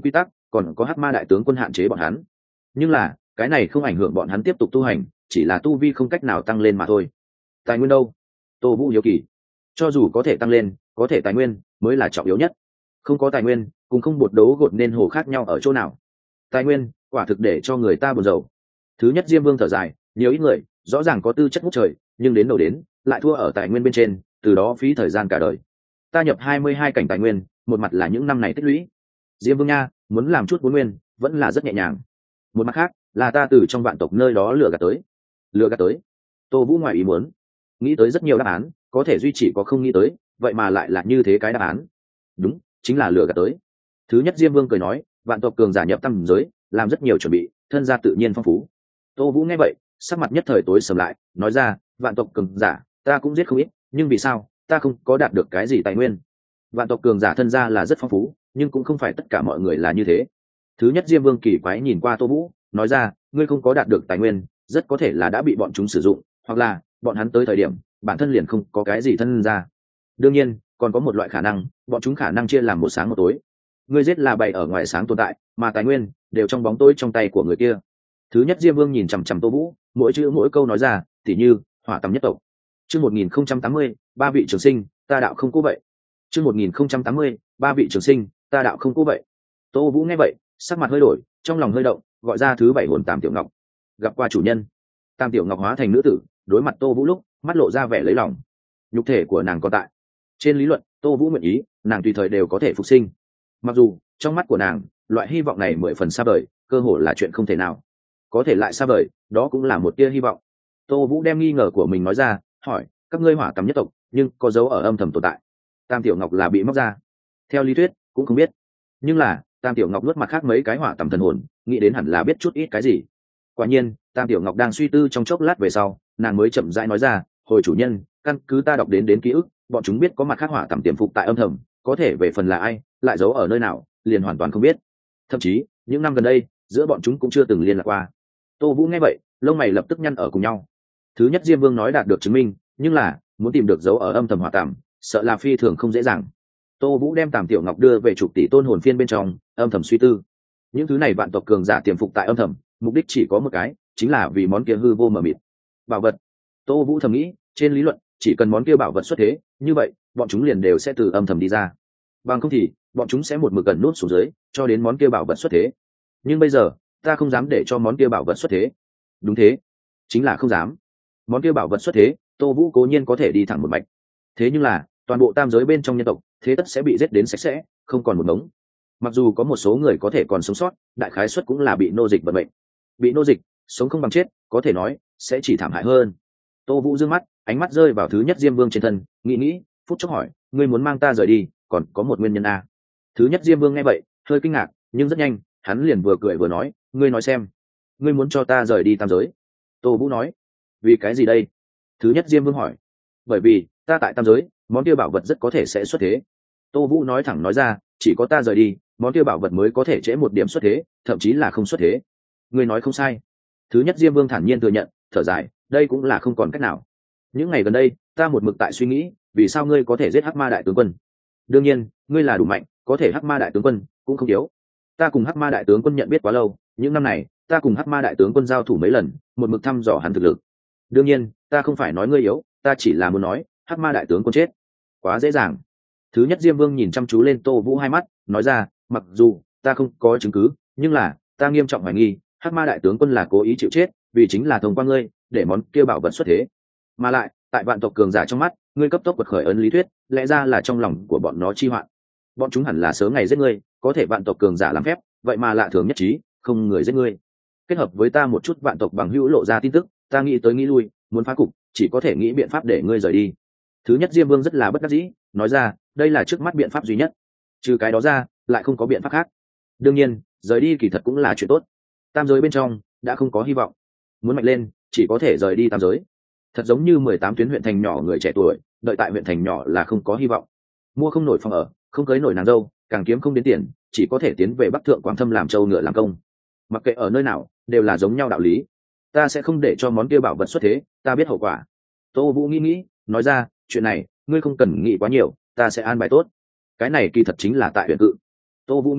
còn có hắc ma đại tướng quân hạn chế bọn hắn, nhưng là cái này không ảnh hưởng bọn hắn tiếp tục tu hành, chỉ là tu vi không cách nào tăng lên mà thôi. Tài nguyên đâu? Tô Vũ hiếu kỳ. Cho dù có thể tăng lên, có thể tài nguyên mới là trọng yếu nhất. Không có tài nguyên cùng không bột đấu gột nên hồ khác nhau ở chỗ nào? Tài nguyên quả thực để cho người ta buồn rầu. Thứ nhất Diêm Vương thở dài, nhiều ít người rõ ràng có tư chất ngút trời, nhưng đến đầu đến lại thua ở tài nguyên bên trên, từ đó phí thời gian cả đời. Ta nhập 22 cảnh tài nguyên, một mặt là những năm này tích lũy. Diêm Vương nha, muốn làm chút vốn nguyên vẫn là rất nhẹ nhàng. Một mặt khác là ta từ trong vạn tộc nơi đó lừa gạt tới. Lừa gạt tới? Tô Vũ ngoài ý muốn, nghĩ tới rất nhiều đáp án, có thể duy chỉ có không nghĩ tới, vậy mà lại là như thế cái đáp án. Đúng, chính là lừa gạt tới. Thứ nhất Diêm Vương cười nói, vạn tộc cường giả nhập tam giới, làm rất nhiều chuẩn bị, thân gia tự nhiên phong phú. Tô Vũ nghe vậy, sắc mặt nhất thời tối sầm lại, nói ra, vạn tộc cường giả ta cũng giết không ít, nhưng vì sao ta không có đạt được cái gì tài nguyên? Vạn tộc cường giả thân gia là rất phong phú, nhưng cũng không phải tất cả mọi người là như thế. Thứ nhất Diêm Vương kỳ quái nhìn qua Tô Vũ, nói ra, ngươi không có đạt được tài nguyên, rất có thể là đã bị bọn chúng sử dụng, hoặc là bọn hắn tới thời điểm bản thân liền không có cái gì thân gia. Đương nhiên còn có một loại khả năng, bọn chúng khả năng chia làm một sáng một tối. Ngươi giết là bày ở ngoài sáng tồn tại, mà tài nguyên đều trong bóng tối trong tay của người kia. Thứ nhất Diêm Vương nhìn chằm chằm Tô Vũ, mỗi chữ mỗi câu nói ra, tỉ như hỏa tầm nhất tộc. Chương 1080, ba vị trường sinh, ta đạo không cố vậy. Chương 1080, ba vị trường sinh, ta đạo không cố vậy. Tô Vũ nghe vậy, sắc mặt hơi đổi, trong lòng hơi động, gọi ra thứ bảy hồn Tam Tiểu Ngọc. Gặp qua chủ nhân. Tam Tiểu Ngọc hóa thành nữ tử, đối mặt Tô Vũ lúc, mắt lộ ra vẻ lấy lòng. Nhục thể của nàng còn tại. Trên lý luận, Tô Vũ nguyện ý, nàng tùy thời đều có thể phục sinh. Mặc dù trong mắt của nàng, loại hy vọng này 10 phần xa vời, cơ hội là chuyện không thể nào. Có thể lại xa vời, đó cũng là một tia hy vọng. Tô Vũ đem nghi ngờ của mình nói ra, hỏi, các ngươi hỏa tầm nhất tộc, nhưng có dấu ở âm thầm tồn tại. Tam Tiểu Ngọc là bị móc ra. Theo lý thuyết, cũng không biết. Nhưng là, Tam Tiểu Ngọc nuốt mặt khác mấy cái hỏa tầm thần hồn, nghĩ đến hẳn là biết chút ít cái gì. Quả nhiên, Tam Tiểu Ngọc đang suy tư trong chốc lát về sau, nàng mới chậm rãi nói ra, hồi chủ nhân, căn cứ ta đọc đến ký ức, bọn chúng biết có mặt khác hỏa tầm tiềm phục tại âm thầm, có thể về phần là ai, lại giấu ở nơi nào, liền hoàn toàn không biết. Thậm chí, những năm gần đây, giữa bọn chúng cũng chưa từng liên lạc qua. Tô Vũ nghe vậy, lông mày lập tức nhăn ở cùng nhau. Thứ nhất Diêm Vương nói đạt được chứng minh, nhưng là muốn tìm được dấu ở âm thầm hỏa tầm, sợ là phi thường không dễ dàng. Tô Vũ đem Tam Tiểu Ngọc đưa về trục tỷ tôn hồn phiên bên trong, âm thầm suy tư. Những thứ này vạn tộc cường giả tiềm phục tại âm thầm, mục đích chỉ có một cái, chính là vì món kia hư vô mờ mịt. Bảo vật. Tô Vũ thầm nghĩ, trên lý luận, chỉ cần món kia bảo vật xuất thế, như vậy, bọn chúng liền đều sẽ từ âm thầm đi ra. Bằng không thì, bọn chúng sẽ một mực gần nút xuống dưới, cho đến món kia bảo vật xuất thế. Nhưng bây giờ, ta không dám để cho món kia bảo vật xuất thế. Đúng thế, chính là không dám. Món kia bảo vật xuất thế, Tô Vũ cố nhiên có thể đi thẳng một mạch. Thế nhưng là, toàn bộ tam giới bên trong nhân tộc, thế tất sẽ bị giết đến sạch sẽ, không còn một mống. Mặc dù có một số người có thể còn sống sót, đại khái suất cũng là bị nô dịch vận mệnh. Bị nô dịch, sống không bằng chết, có thể nói sẽ chỉ thảm hại hơn. Tô Vũ dương mắt, ánh mắt rơi vào thứ nhất Diêm Vương trên thân, nghĩ, phút chốc hỏi, ngươi muốn mang ta rời đi, còn có một nguyên nhân à? Thứ nhất Diêm Vương nghe vậy, hơi kinh ngạc, nhưng rất nhanh, hắn liền vừa cười vừa nói, ngươi nói xem, ngươi muốn cho ta rời đi tam giới? Tô Vũ nói, vì cái gì đây? Thứ nhất Diêm Vương hỏi, bởi vì ta tại tam giới, món kia bảo vật rất có thể sẽ xuất thế. Tô Vũ nói thẳng nói ra, chỉ có ta rời đi, món kia bảo vật mới có thể trễ một điểm xuất thế, thậm chí là không xuất thế. Ngươi nói không sai. Thứ nhất Diêm Vương thản nhiên thừa nhận, thở dài, đây cũng là không còn cách nào. Những ngày gần đây, ta một mực tại suy nghĩ, vì sao ngươi có thể giết Hắc Ma đại tướng quân? Đương nhiên, ngươi là đủ mạnh, có thể Hắc Ma đại tướng quân cũng không yếu. Ta cùng Hắc Ma đại tướng quân nhận biết quá lâu, những năm này, ta cùng Hắc Ma đại tướng quân giao thủ mấy lần, một mực thăm dò hắn thực lực. Đương nhiên, ta không phải nói ngươi yếu, ta chỉ là muốn nói, Hắc Ma đại tướng quân chết quá dễ dàng. Thứ nhất Diêm Vương nhìn chăm chú lên Tô Vũ hai mắt, nói ra, mặc dù ta không có chứng cứ, nhưng là ta nghiêm trọng hoài nghi, Hắc Ma đại tướng quân là cố ý chịu chết, vì chính là thông qua ngươi, để món kia bảo vật xuất thế. Mà lại, tại vạn tộc cường giả trong mắt, ngươi cấp tốc quật khởi ấn lý thuyết, lẽ ra là trong lòng của bọn nó chi hoạn. Bọn chúng hẳn là sớm ngày giết ngươi, có thể vạn tộc cường giả làm phép, vậy mà lạ thường nhất trí, không người giết ngươi. Kết hợp với ta một chút vạn tộc bằng hữu lộ ra tin tức, ta nghĩ tới nghĩ lui, muốn phá cục, chỉ có thể nghĩ biện pháp để ngươi rời đi. Thứ nhất Diêm Vương rất là bất đắc dĩ, nói ra, đây là trước mắt biện pháp duy nhất, trừ cái đó ra, lại không có biện pháp khác. Đương nhiên, rời đi kỳ thật cũng là chuyện tốt. Tam giới bên trong đã không có hy vọng, muốn mạnh lên, chỉ có thể rời đi tam giới. Thật giống như 18 tuyến huyện thành nhỏ người trẻ tuổi, đợi tại huyện thành nhỏ là không có hy vọng. Mua không nổi phòng ở, không cưới nổi nàng dâu, càng kiếm không đến tiền, chỉ có thể tiến về Bắc Thượng Quảng Thâm làm trâu ngựa làm công. Mặc kệ ở nơi nào, đều là giống nhau đạo lý. Ta sẽ không để cho món kia bảo vật xuất thế, ta biết hậu quả. Tô Vũ nghĩ, nói ra, chuyện này, ngươi không cần nghĩ quá nhiều, ta sẽ an bài tốt. Cái này kỳ thật chính là tại huyện cự. Tô Vũ nghĩ,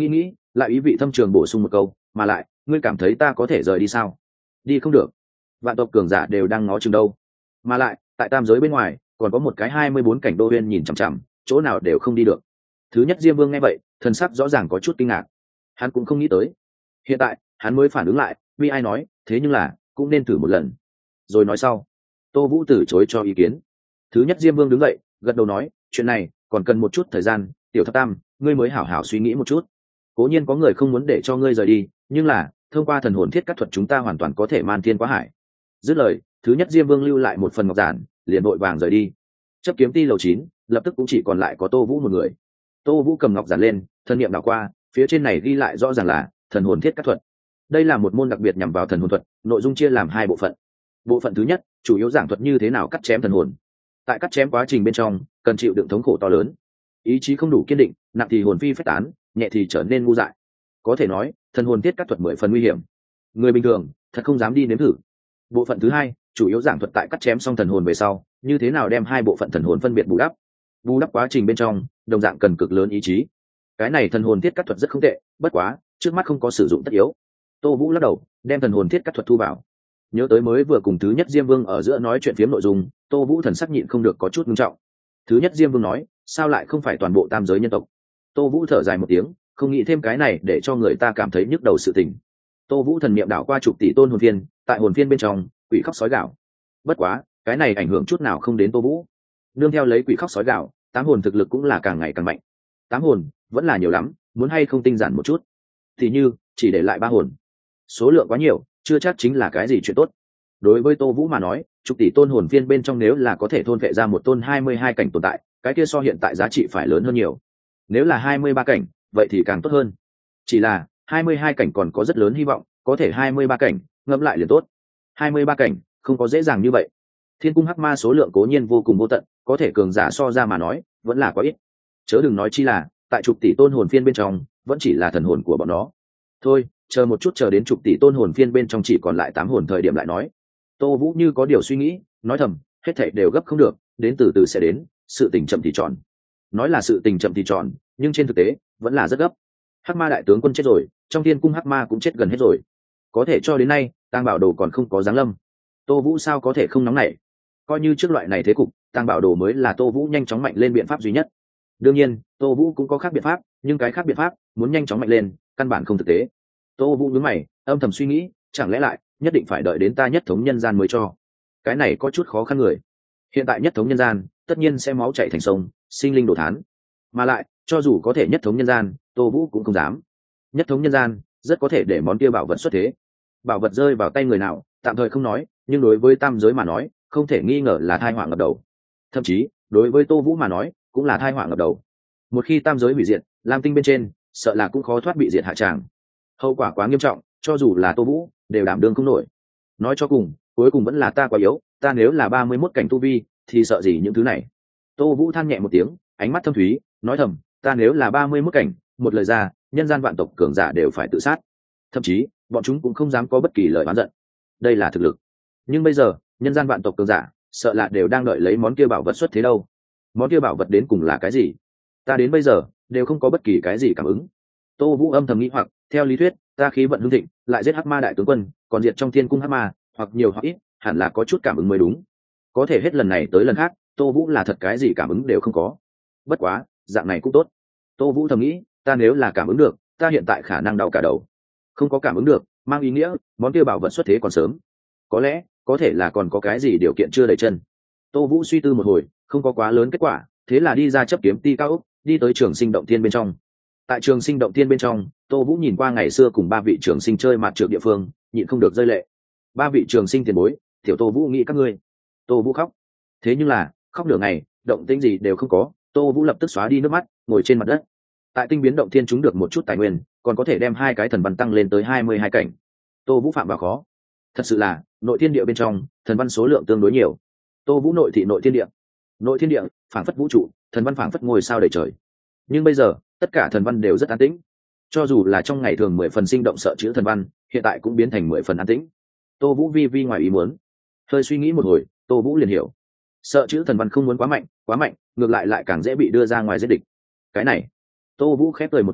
lại ý vị thâm trường bổ sung một câu, mà lại ngươi cảm thấy ta có thể rời đi sao? Đi không được, vạn tộc cường giả đều đang ngó chừng đâu, mà lại tại tam giới bên ngoài còn có một cái 24 cảnh đô huyên nhìn chằm chằm, chỗ nào đều không đi được. Thứ nhất Diêm Vương nghe vậy, thần sắc rõ ràng có chút kinh ngạc. Hắn cũng không nghĩ tới, hiện tại hắn mới phản ứng lại, vì ai nói, thế nhưng là cũng nên thử một lần. Rồi nói sau, Tô Vũ từ chối cho ý kiến. Thứ nhất Diêm Vương đứng dậy, gật đầu nói, chuyện này còn cần một chút thời gian, Tiểu Thập Tam, ngươi mới hảo hảo suy nghĩ một chút. Cố nhiên có người không muốn để cho ngươi rời đi, nhưng là thông qua thần hồn thiết cắt thuật chúng ta hoàn toàn có thể man thiên quá hải. Dứt lời, thứ nhất Diêm Vương lưu lại một phần ngọc giản, liền vội vàng rời đi. Chấp kiếm ti lầu 9, lập tức cũng chỉ còn lại có Tô Vũ một người. Tô Vũ cầm ngọc giản lên, thân niệm đảo qua, phía trên này ghi lại rõ ràng là thần hồn thiết cắt thuật. Đây là một môn đặc biệt nhằm vào thần hồn thuật, nội dung chia làm hai bộ phận. Bộ phận thứ nhất chủ yếu giảng thuật như thế nào cắt chém thần hồn. Tại cắt chém quá trình bên trong cần chịu đựng thống khổ to lớn, ý chí không đủ kiên định, nặng thì hồn phi phách tán, nhẹ thì trở nên ngu dại. Có thể nói thần hồn thiết cắt thuật 10 phần nguy hiểm, người bình thường thật không dám đi nếm thử. Bộ phận thứ hai chủ yếu giảng thuật tại cắt chém xong thần hồn về sau như thế nào đem hai bộ phận thần hồn phân biệt bù đắp quá trình bên trong đồng dạng cần cực lớn ý chí. Cái này thần hồn thiết cắt thuật rất không tệ, bất quá trước mắt không có sử dụng tất yếu. Tô Vũ lắc đầu, đem thần hồn thiết cắt thuật thu vào. Nhớ tới mới vừa cùng thứ nhất Diêm Vương ở giữa nói chuyện phiếm nội dung, Tô Vũ thần sắc nhịn không được có chút nghiêm trọng. Thứ nhất Diêm Vương nói, sao lại không phải toàn bộ tam giới nhân tộc? Tô Vũ thở dài một tiếng, không nghĩ thêm cái này để cho người ta cảm thấy nhức đầu sự tình. Tô Vũ thần niệm đảo qua chục tỷ tôn hồn phiên, tại hồn phiên bên trong, quỷ khóc sói gạo. Bất quá, cái này ảnh hưởng chút nào không đến Tô Vũ. Nương theo lấy quỷ khóc sói gạo, tám hồn thực lực cũng là càng ngày càng mạnh. Tám hồn vẫn là nhiều lắm, muốn hay không tinh giản một chút. Thì như chỉ để lại ba hồn, số lượng quá nhiều, chưa chắc chính là cái gì chuyện tốt. Đối với Tô Vũ mà nói, chục tỷ tôn hồn phiên bên trong nếu là có thể thôn vệ ra một tôn 22 cảnh tồn tại, cái kia so hiện tại giá trị phải lớn hơn nhiều. Nếu là 23 cảnh, vậy thì càng tốt hơn. Chỉ là 22 cảnh còn có rất lớn hy vọng, có thể 23 cảnh, ngẫm lại liền tốt. 23 cảnh, không có dễ dàng như vậy. Thiên cung hắc ma số lượng cố nhiên vô cùng vô tận, có thể cường giả so ra mà nói, vẫn là quá ít. Chớ đừng nói chi là, tại chục tỷ tôn hồn phiên bên trong, vẫn chỉ là thần hồn của bọn nó. Thôi, chờ một chút, chờ đến chục tỷ tôn hồn phiên bên trong chỉ còn lại 8 hồn thời điểm lại nói. Tô Vũ như có điều suy nghĩ, nói thầm, hết thảy đều gấp không được, đến từ từ sẽ đến, sự tình chậm thì tròn. Nói là sự tình chậm thì tròn, nhưng trên thực tế vẫn là rất gấp. Hắc ma đại tướng quân chết rồi, trong thiên cung hắc ma cũng chết gần hết rồi. Có thể cho đến nay, Tàng Bảo Đồ còn không có giáng lâm. Tô Vũ sao có thể không nóng nảy? Coi như trước loại này thế cục, Tàng Bảo Đồ mới là Tô Vũ nhanh chóng mạnh lên biện pháp duy nhất. Đương nhiên, Tô Vũ cũng có khác biện pháp, nhưng cái khác biện pháp muốn nhanh chóng mạnh lên, căn bản không thực tế. Tô Vũ nhướng mày, âm thầm suy nghĩ, chẳng lẽ lại nhất định phải đợi đến ta nhất thống nhân gian mới cho? Cái này có chút khó khăn người. Hiện tại nhất thống nhân gian, tất nhiên sẽ máu chảy thành sông, sinh linh đổ thán. Mà lại, cho dù có thể nhất thống nhân gian, Tô Vũ cũng không dám. Nhất thống nhân gian, rất có thể để món kia bảo vật xuất thế. Bảo vật rơi vào tay người nào, tạm thời không nói, nhưng đối với tam giới mà nói, không thể nghi ngờ là tai họa ngập đầu. Thậm chí, đối với Tô Vũ mà nói, cũng là tai họa ngập đầu. Một khi tam giới hủy diệt, Lam Tinh bên trên, sợ là cũng khó thoát bị diệt hạ tràng. Hậu quả quá nghiêm trọng, cho dù là Tô Vũ, đều đảm đương không nổi. Nói cho cùng, cuối cùng vẫn là ta quá yếu, ta nếu là 31 cảnh tu vi, thì sợ gì những thứ này. Tô Vũ than nhẹ một tiếng, ánh mắt thâm thúy, nói thầm, ta nếu là 31 cảnh, một lời ra, nhân gian vạn tộc cường giả đều phải tự sát. Thậm chí, bọn chúng cũng không dám có bất kỳ lời oán giận. Đây là thực lực. Nhưng bây giờ, nhân gian vạn tộc cường giả, sợ là đều đang đợi lấy món kia bảo vật xuất thế đâu. Món kia bảo vật đến cùng là cái gì? Ta đến bây giờ, đều không có bất kỳ cái gì cảm ứng. Tô Vũ âm thầm nghĩ hoặc, theo lý thuyết, ta khí vận hưng thịnh, lại giết hắc ma đại tướng quân, còn diệt trong thiên cung hắc ma, hoặc nhiều hoặc ít, hẳn là có chút cảm ứng mới đúng. Có thể hết lần này tới lần khác, Tô Vũ là thật cái gì cảm ứng đều không có. Bất quá, dạng này cũng tốt. Tô Vũ thầm nghĩ, ta nếu là cảm ứng được, ta hiện tại khả năng đau cả đầu. Không có cảm ứng được, mang ý nghĩa món kia bảo vật xuất thế còn sớm. Có lẽ, có thể là còn có cái gì điều kiện chưa đầy chân. Tô Vũ suy tư một hồi, không có quá lớn kết quả, thế là đi ra chấp kiếm ti cao ốc, đi tới Trường Sinh động thiên bên trong. Tại Trường Sinh động thiên bên trong, Tô Vũ nhìn qua ngày xưa cùng ba vị trường sinh chơi mặt trược địa phương, nhịn không được rơi lệ. Ba vị trường sinh tiền bối, tiểu Tô Vũ nghĩ các ngươi. Tô Vũ khóc. Thế nhưng là, khóc nửa ngày, động tĩnh gì đều không có, Tô Vũ lập tức xóa đi nước mắt, ngồi trên mặt đất. Tại Tinh biến động thiên chúng được một chút tài nguyên, còn có thể đem hai cái thần văn tăng lên tới 22 cảnh. Tô Vũ phạm vào khó. Thật sự là, nội thiên địa bên trong, thần văn số lượng tương đối nhiều. Tô Vũ nội thị nội thiên địa. Nội thiên địa, phảng phất vũ trụ, thần văn phảng phất ngôi sao đầy trời. Nhưng bây giờ, tất cả thần văn đều rất an tĩnh. Cho dù là trong ngày thường 10 phần sinh động sợ chữ thần văn, hiện tại cũng biến thành 10 phần an tĩnh. Tô Vũ vi ngoài ý muốn. Hơi suy nghĩ một hồi, Tô Vũ liền hiểu. Sợ chữ thần văn không muốn quá mạnh, ngược lại lại càng dễ bị đưa ra ngoài giết địch. Cái này, Tô Vũ khép cười một tiếng,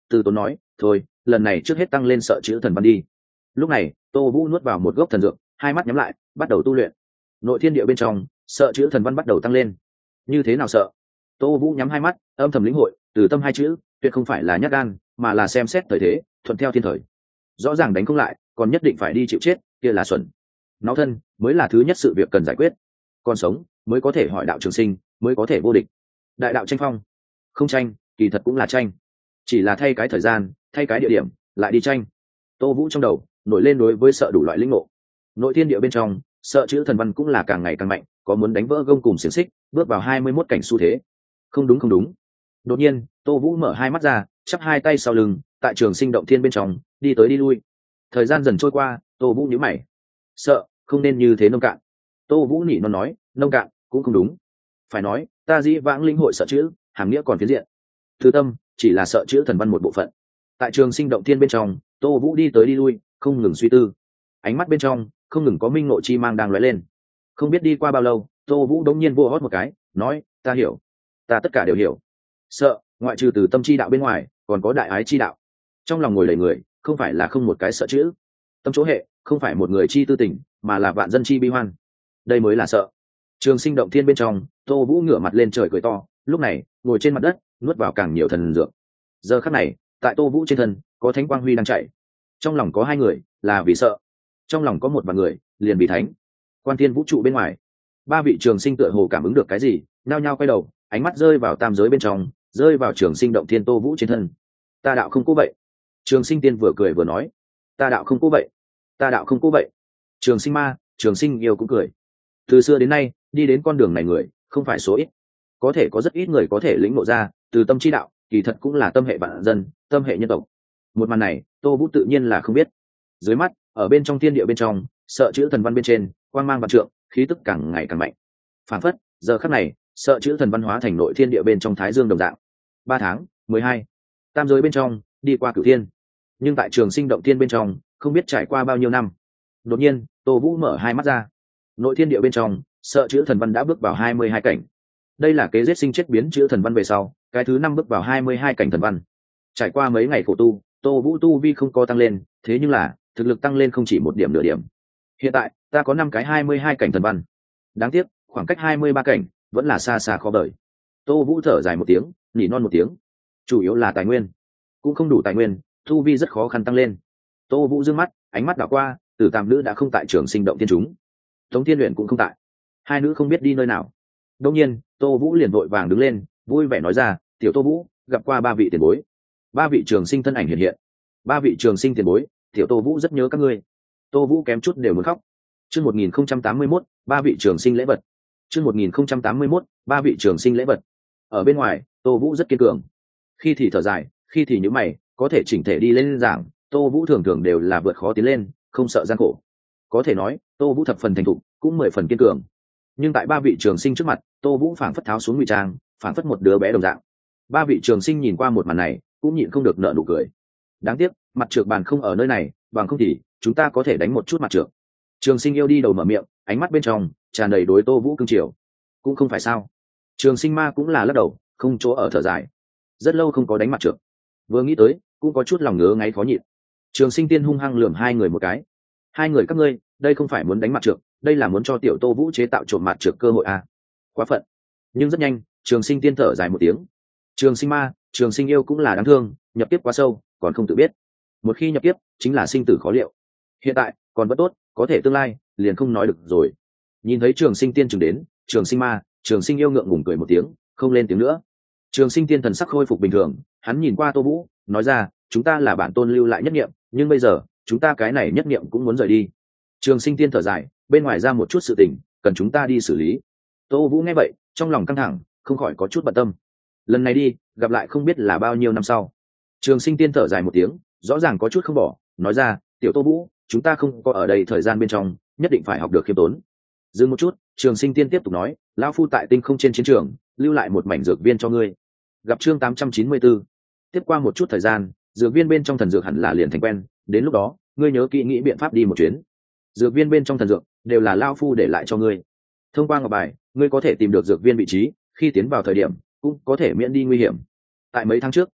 từ tốn nói thôi lần này trước hết tăng lên sợ chữ thần văn đi. Lúc này Tô Vũ nuốt vào một gốc thần dược, hai mắt nhắm lại bắt đầu tu luyện. Nội thiên địa bên trong sợ chữ thần văn bắt đầu tăng lên. Như thế nào sợ? Tô Vũ nhắm hai mắt âm thầm lĩnh hội, từ tâm hai chữ tuyệt không phải là nhát gan, mà là xem xét thời thế, thuận theo thiên thời. Rõ ràng đánh không lại còn nhất định phải đi chịu chết, kia là xuẩn. Nó thân mới là thứ nhất sự việc cần giải quyết, còn sống mới có thể hỏi đạo trường sinh, mới có thể vô địch. Đại đạo tranh phong, không tranh kỳ thật cũng là tranh, chỉ là thay cái thời gian, thay cái địa điểm lại đi tranh. Tô Vũ trong đầu nổi lên đối với sợ đủ loại lĩnh ngộ. Nội thiên địa bên trong sợ chữ thần văn cũng là càng ngày càng mạnh, có muốn đánh vỡ gông cùng xiềng xích, bước vào 21 cảnh xu thế. Không đúng không đúng. Đột nhiên Tô Vũ mở hai mắt ra, chắp hai tay sau lưng, tại trường sinh động thiên bên trong đi tới đi lui. Thời gian dần trôi qua, Tô Vũ nhíu mày. Sợ không nên như thế nông cạn. Tô Vũ nhỉ nó nói, nông cạn cũng không đúng, phải nói ta dĩ vãng linh hội sợ chữ hàm nghĩa còn phiến diện, thứ tâm chỉ là sợ chữ thần văn một bộ phận. Tại trường sinh động thiên bên trong, Tô Vũ đi tới đi lui, không ngừng suy tư. Ánh mắt bên trong không ngừng có minh ngộ chi mang đang lóe lên. Không biết đi qua bao lâu, Tô Vũ đống nhiên vô hót một cái, nói ta hiểu, ta tất cả đều hiểu. Sợ ngoại trừ từ tâm chi đạo bên ngoài còn có đại ái chi đạo. Trong lòng ngồi lầy người không phải là không một cái sợ chữ, tâm chỗ hệ không phải một người chi tư tình, mà là vạn dân chi bi hoan, đây mới là sợ. Trường sinh động thiên bên trong, Tô Vũ ngửa mặt lên trời cười to, lúc này ngồi trên mặt đất nuốt vào càng nhiều thần dược. Giờ khắc này tại Tô Vũ trên thân có thánh quang huy đang chạy. Trong lòng có hai người là vì sợ, trong lòng có một vài người liền vì thánh. Quan thiên vũ trụ bên ngoài, ba vị trường sinh tựa hồ cảm ứng được cái gì, nhao nhao quay đầu, ánh mắt rơi vào tam giới bên trong, rơi vào trường sinh động thiên Tô Vũ trên thân. Ta đạo không cố vậy. Trường sinh tiên vừa cười vừa nói, ta đạo không cố vậy, ta đạo không cố vậy. Trường sinh ma, trường sinh yêu cũng cười. Từ xưa đến nay đi đến con đường này người không phải số ít, có thể có rất ít người có thể lĩnh ngộ ra từ tâm chi đạo, kỳ thật cũng là tâm hệ vạn dân, tâm hệ nhân tộc. Một màn này Tô Vũ tự nhiên là không biết. Dưới mắt ở bên trong thiên địa bên trong, sợ chữ thần văn bên trên quang mang vạn trượng, khí tức càng ngày càng mạnh. Phản phất giờ khắc này sợ chữ thần văn hóa thành nội thiên địa bên trong thái dương đồng dạng. 3 tháng 12, tam giới bên trong đi qua cửu thiên, nhưng tại trường sinh động thiên bên trong không biết trải qua bao nhiêu năm. Đột nhiên Tô Vũ mở hai mắt ra. Nội thiên địa bên trong sợ chữ thần văn đã bước vào 22 cảnh. Đây là kế giết sinh chết biến chữ thần văn về sau cái thứ 5 bước vào 22 cảnh thần văn. Trải qua mấy ngày khổ tu, Tô Vũ tu vi không có tăng lên, thế nhưng là thực lực tăng lên không chỉ một điểm nửa điểm. Hiện tại ta có 5 cái 22 cảnh thần văn, đáng tiếc khoảng cách 23 cảnh vẫn là xa xa khó đợi. Tô Vũ thở dài một tiếng, nhỉ non một tiếng. Chủ yếu là tài nguyên, cũng không đủ tài nguyên, tu vi rất khó khăn tăng lên. Tô Vũ dương mắt, ánh mắt đảo qua, Tử Tam nữ đã không tại trường sinh động thiên chúng, Tống Thiên Luyện cũng không tại, hai nữ không biết đi nơi nào. Đông nhiên Tô Vũ liền vội vàng đứng lên, vui vẻ nói ra, tiểu Tô Vũ gặp qua ba vị tiền bối. Ba vị trường sinh thân ảnh hiện hiện. Ba vị trường sinh tiền bối, tiểu Tô Vũ rất nhớ các ngươi. Tô Vũ kém chút đều muốn khóc. Chương 1081, ba vị trường sinh lễ vật. Chương 1081, ba vị trường sinh lễ vật. Ở bên ngoài Tô Vũ rất kiên cường, khi thì thở dài, khi thì nhíu mày, có thể chỉnh thể đi lên giảng, Tô Vũ thường thường đều là vượt khó tiến lên, không sợ gian khổ. Có thể nói Tô Vũ thập phần thành thục, cũng 10 phần kiên cường. Nhưng tại ba vị trường sinh trước mặt, Tô Vũ phảng phất tháo xuống ngụy trang, phảng phất một đứa bé đồng dạng. Ba vị trường sinh nhìn qua một màn này cũng nhịn không được nở nụ cười. Đáng tiếc mặt trược bàn không ở nơi này, bằng không thì chúng ta có thể đánh một chút mặt trược. Trường sinh yêu đi đầu mở miệng, ánh mắt bên trong tràn đầy đối Tô Vũ cưng chiều. Cũng không phải sao. Trường sinh ma cũng là lắc đầu, không chỗ ở thở dài. Rất lâu không có đánh mặt trược, vừa nghĩ tới cũng có chút lòng ngứa ngáy khó nhịn. Trường sinh tiên hung hăng lườm hai người một cái. Hai người các ngươi đây không phải muốn đánh mặt trược, đây là muốn cho tiểu Tô Vũ chế tạo trộm mặt trược cơ hội à. Quá phận. Nhưng rất nhanh trường sinh tiên thở dài một tiếng. Trường sinh ma, trường sinh yêu cũng là đáng thương, nhập tiếp quá sâu còn không tự biết, một khi nhập tiếp chính là sinh tử khó liệu. Hiện tại còn vẫn tốt, có thể tương lai liền không nói được rồi. Nhìn thấy trường sinh tiên chừng đến, trường sinh ma, trường sinh yêu ngượng ngùng cười một tiếng, không lên tiếng nữa. Trường sinh tiên thần sắc khôi phục bình thường, hắn nhìn qua Tô Vũ nói ra, chúng ta là bản tôn lưu lại nhất niệm, nhưng bây giờ chúng ta cái này nhất niệm cũng muốn rời đi. Trường sinh tiên thở dài, bên ngoài ra một chút sự tình cần chúng ta đi xử lý. Tô Vũ nghe vậy trong lòng căng thẳng, không khỏi có chút bận tâm. Lần này đi gặp lại không biết là bao nhiêu năm sau. Trường sinh tiên thở dài một tiếng, rõ ràng có chút không bỏ, nói ra, tiểu Tô Vũ, chúng ta không có ở đây thời gian bên trong, nhất định phải học được khiêm tốn. Dừng một chút, trường sinh tiên tiếp tục nói, lão phu tại tinh không trên chiến trường lưu lại một mảnh dược viên cho ngươi. Gặp chương 894. Tiếp qua một chút thời gian, dược viên bên trong thần dược hẳn là liền thành quen, đến lúc đó ngươi nhớ kỹ nghĩ biện pháp đi một chuyến. Dược viên bên trong thần dược đều là lão phu để lại cho ngươi. Thông qua ngọc bài ngươi có thể tìm được dược viên vị trí, khi tiến vào thời điểm cũng có thể miễn đi nguy hiểm. Tại mấy tháng trước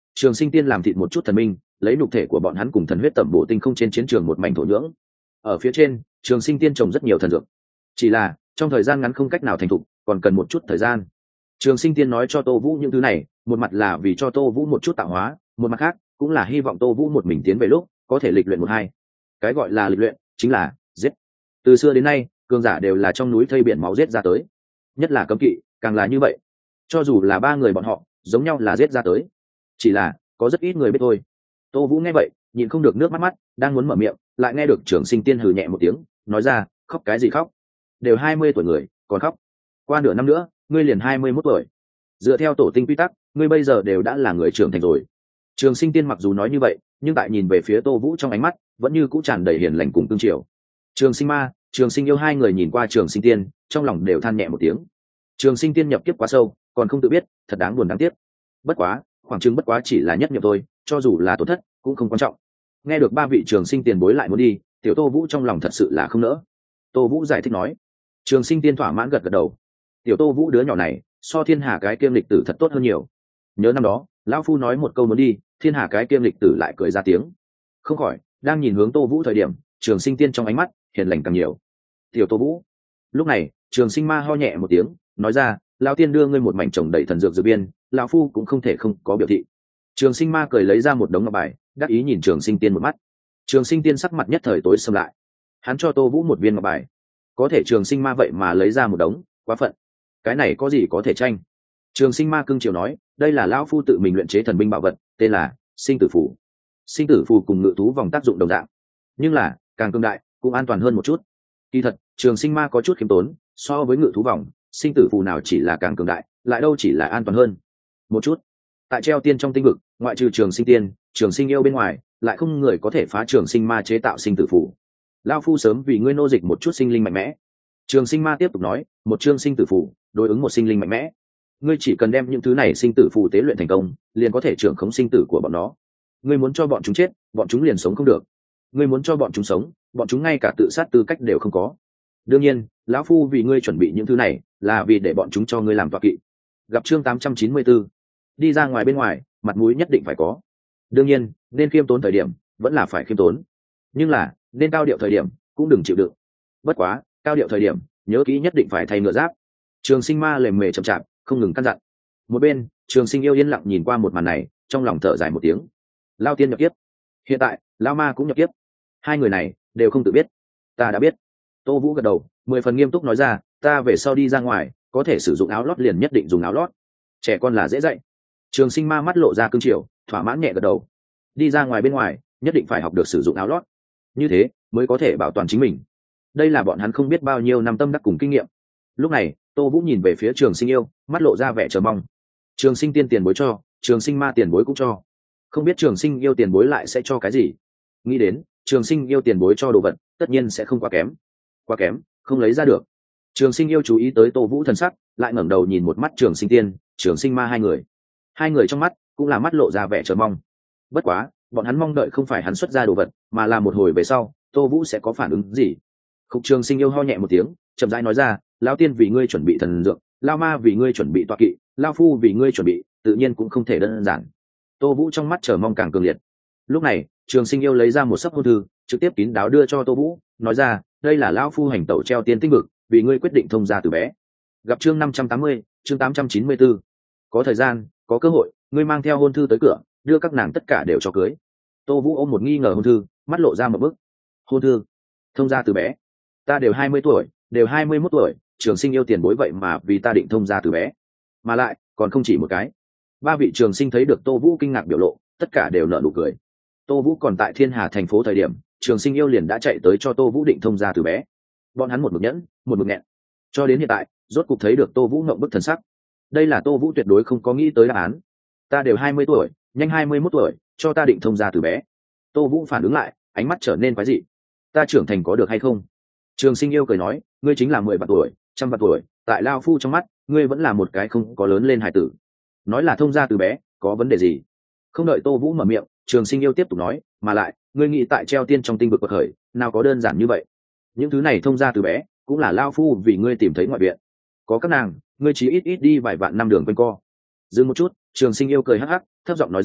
Trường Sinh Tiên làm thịt một chút thần minh, lấy nhục thể của bọn hắn cùng thần huyết tẩm bổ tinh không trên chiến trường một mảnh thổ nhưỡng. Ở phía trên, Trường Sinh Tiên trồng rất nhiều thần dược, chỉ là trong thời gian ngắn không cách nào thành thục, còn cần một chút thời gian. Trường Sinh Tiên nói cho Tô Vũ những thứ này, một mặt là vì cho Tô Vũ một chút tạo hóa, một mặt khác cũng là hy vọng Tô Vũ một mình tiến về lúc có thể lịch luyện một hai. Cái gọi là lịch luyện chính là giết. Từ xưa đến nay, cường giả đều là trong núi thây biển máu giết ra tới, nhất là cấm kỵ càng là như vậy. Cho dù là ba người bọn họ giống nhau là giết ra tới, chỉ là có rất ít người biết thôi. Tô Vũ nghe vậy nhịn không được nước mắt đang muốn mở miệng, lại nghe được Trường Sinh Tiên hừ nhẹ một tiếng, nói ra, khóc cái gì khóc, đều 20 tuổi người còn khóc, qua nửa năm nữa ngươi liền 21 tuổi, dựa theo tổ tinh quy tắc ngươi bây giờ đều đã là người trưởng thành rồi. Trường Sinh Tiên mặc dù nói như vậy, nhưng tại nhìn về phía Tô Vũ trong ánh mắt vẫn như cũ tràn đầy hiền lành cùng cương triều. Trường Sinh Ma, Trường Sinh Yêu hai người nhìn qua Trường Sinh Tiên, trong lòng đều than nhẹ một tiếng. Trường Sinh Tiên nhập kiếp quá sâu, còn không tự biết, thật đáng buồn đáng tiếc. Bất quá, khoảng chừng bất quá chỉ là nhất nhập thôi, cho dù là tổn thất cũng không quan trọng. Nghe được ba vị Trường Sinh tiền bối lại muốn đi, tiểu Tô Vũ trong lòng thật sự là không nỡ. Tô Vũ giải thích nói. Trường Sinh Tiên thỏa mãn gật gật đầu. Tiểu Tô Vũ đứa nhỏ này, so Thiên Hà cái kiêm lịch tử thật tốt hơn nhiều. Nhớ năm đó, lão phu nói một câu muốn đi, Thiên Hà cái kiêm lịch tử lại cười ra tiếng. Không khỏi, đang nhìn hướng Tô Vũ thời điểm, Trường Sinh Tiên trong ánh mắt hiền lành càng nhiều. Tiểu Tô Vũ. Lúc này, Trường Sinh Ma ho nhẹ một tiếng, nói ra, lão tiên đưa ngươi một mảnh trồng đầy thần dược dược biên, lão phu cũng không thể không có biểu thị. Trường Sinh Ma cười lấy ra một đống ngọc bài, đắc ý nhìn Trường Sinh Tiên một mắt. Trường Sinh Tiên sắc mặt nhất thời tối sầm lại. Hắn cho Tô Vũ một viên ngọc bài, có thể Trường Sinh Ma vậy mà lấy ra một đống, quá phận. Cái này có gì có thể tranh? Trường Sinh Ma cưng chiều nói, đây là lão phu tự mình luyện chế thần binh bảo vật, tên là Sinh Tử Phù. Sinh Tử Phù cùng ngự thú vòng tác dụng đồng dạng, nhưng là càng cương đại, cũng an toàn hơn một chút. Kỳ thật, Trường Sinh Ma có chút khiêm tốn, so với ngự thú vòng, Sinh Tử Phù nào chỉ là càng cường đại, lại đâu chỉ là an toàn hơn một chút. Tại treo tiên trong tinh vực, ngoại trừ Trường Sinh Tiên, Trường Sinh Yêu bên ngoài, lại không người có thể phá Trường Sinh Ma chế tạo Sinh Tử Phù. Lão phu sớm vì ngươi nô dịch một chút sinh linh mạnh mẽ. Trường Sinh Ma tiếp tục nói, một chương Sinh Tử Phù đối ứng một sinh linh mạnh mẽ, ngươi chỉ cần đem những thứ này sinh tử phù tế luyện thành công, liền có thể trưởng khống sinh tử của bọn nó. Ngươi muốn cho bọn chúng chết, bọn chúng liền sống không được. Ngươi muốn cho bọn chúng sống, bọn chúng ngay cả tự sát tư cách đều không có. Đương nhiên, lão phu vì ngươi chuẩn bị những thứ này, là vì để bọn chúng cho ngươi làm tọa kỵ. Gặp chương 894. Đi ra ngoài bên ngoài, mặt mũi nhất định phải có. Đương nhiên, nên khiêm tốn thời điểm, vẫn là phải khiêm tốn. Nhưng là, nên cao điệu thời điểm, cũng đừng chịu đựng. Bất quá, cao điệu thời điểm, nhớ kỹ nhất định phải thay ngựa giáp. Trường Sinh Ma lề mề chậm chạp, không ngừng căn dặn. Một bên, Trường Sinh Yêu yên lặng nhìn qua một màn này, trong lòng thở dài một tiếng. Lao tiên nhập kiếp, hiện tại Lao Ma cũng nhập kiếp, hai người này đều không tự biết. Ta đã biết. Tô Vũ gật đầu, 10 phần nghiêm túc nói ra, ta về sau đi ra ngoài, có thể sử dụng áo lót liền nhất định dùng áo lót. Trẻ con là dễ dạy. Trường Sinh Ma mắt lộ ra cương triều, thỏa mãn nhẹ gật đầu. Đi ra ngoài bên ngoài, nhất định phải học được sử dụng áo lót, như thế mới có thể bảo toàn chính mình. Đây là bọn hắn không biết bao nhiêu năm tâm đắc cùng kinh nghiệm. Lúc này, Tô Vũ nhìn về phía Trường Sinh Yêu, mắt lộ ra vẻ chờ mong. Trường Sinh Tiên tiền bối cho, Trường Sinh Ma tiền bối cũng cho, không biết Trường Sinh Yêu tiền bối lại sẽ cho cái gì. Nghĩ đến Trường Sinh Yêu tiền bối cho đồ vật, tất nhiên sẽ không quá kém. Quá kém, không lấy ra được. Trường Sinh Yêu chú ý tới Tô Vũ thần sắc, lại ngẩng đầu nhìn một mắt Trường Sinh Tiên, Trường Sinh Ma hai người. Hai người trong mắt cũng là mắt lộ ra vẻ chờ mong. Bất quá, bọn hắn mong đợi không phải hắn xuất ra đồ vật, mà là một hồi về sau, Tô Vũ sẽ có phản ứng gì. Khúc Trường Sinh Yêu ho nhẹ một tiếng, chậm rãi nói ra, lão tiên vì ngươi chuẩn bị thần dược, Lao Ma vì ngươi chuẩn bị tọa kỵ, Lao phu vì ngươi chuẩn bị, tự nhiên cũng không thể đơn giản. Tô Vũ trong mắt chờ mong càng cường liệt. Lúc này, Trường Sinh Yêu lấy ra một sấp hôn thư, trực tiếp kín đáo đưa cho Tô Vũ, nói ra, đây là lão phu hành tẩu treo tiên tinh vực, vì ngươi quyết định thông gia từ bé. Gặp chương 580, chương 894. Có thời gian, có cơ hội, ngươi mang theo hôn thư tới cửa, đưa các nàng tất cả đều cho cưới. Tô Vũ ôm một nghi ngờ hôn thư, mắt lộ ra một bức. Hôn thư? Thông gia từ bé? Ta đều 20 tuổi, đều 21 tuổi, Trường Sinh Yêu tiền bối vậy mà vì ta định thông gia từ bé, mà lại còn không chỉ một cái. Ba vị trường sinh thấy được Tô Vũ kinh ngạc biểu lộ, tất cả đều nở nụ cười. Tô Vũ còn tại Thiên Hà thành phố thời điểm, Trường Sinh Yêu liền đã chạy tới cho Tô Vũ định thông gia từ bé. Bọn hắn một mực nhẫn, một mực nghẹn, cho đến hiện tại rốt cục thấy được Tô Vũ ngậm bức thần sắc. Đây là Tô Vũ tuyệt đối không có nghĩ tới đáp án. Ta đều 20 tuổi, nhanh 21 tuổi, cho ta định thông gia từ bé. Tô Vũ phản ứng lại, ánh mắt trở nên quái dị. Ta trưởng thành có được hay không? Trường Sinh Yêu cười nói, ngươi chính là 10 vạn tuổi, 100 vạn tuổi, tại lao phu trong mắt, ngươi vẫn là một cái không có lớn lên hải tử. Nói là thông gia từ bé, có vấn đề gì? Không đợi Tô Vũ mở miệng, Trường Sinh Yêu tiếp tục nói, mà lại, ngươi nghĩ tại treo tiên trong tinh vực bậc khởi, nào có đơn giản như vậy. Những thứ này thông gia từ bé, cũng là lao phu vì ngươi tìm thấy ngoại viện. Có các nàng, ngươi chỉ ít đi vài vạn năm đường quanh co. Dừng một chút, Trường Sinh Yêu cười hắc hắc, thấp giọng nói ra,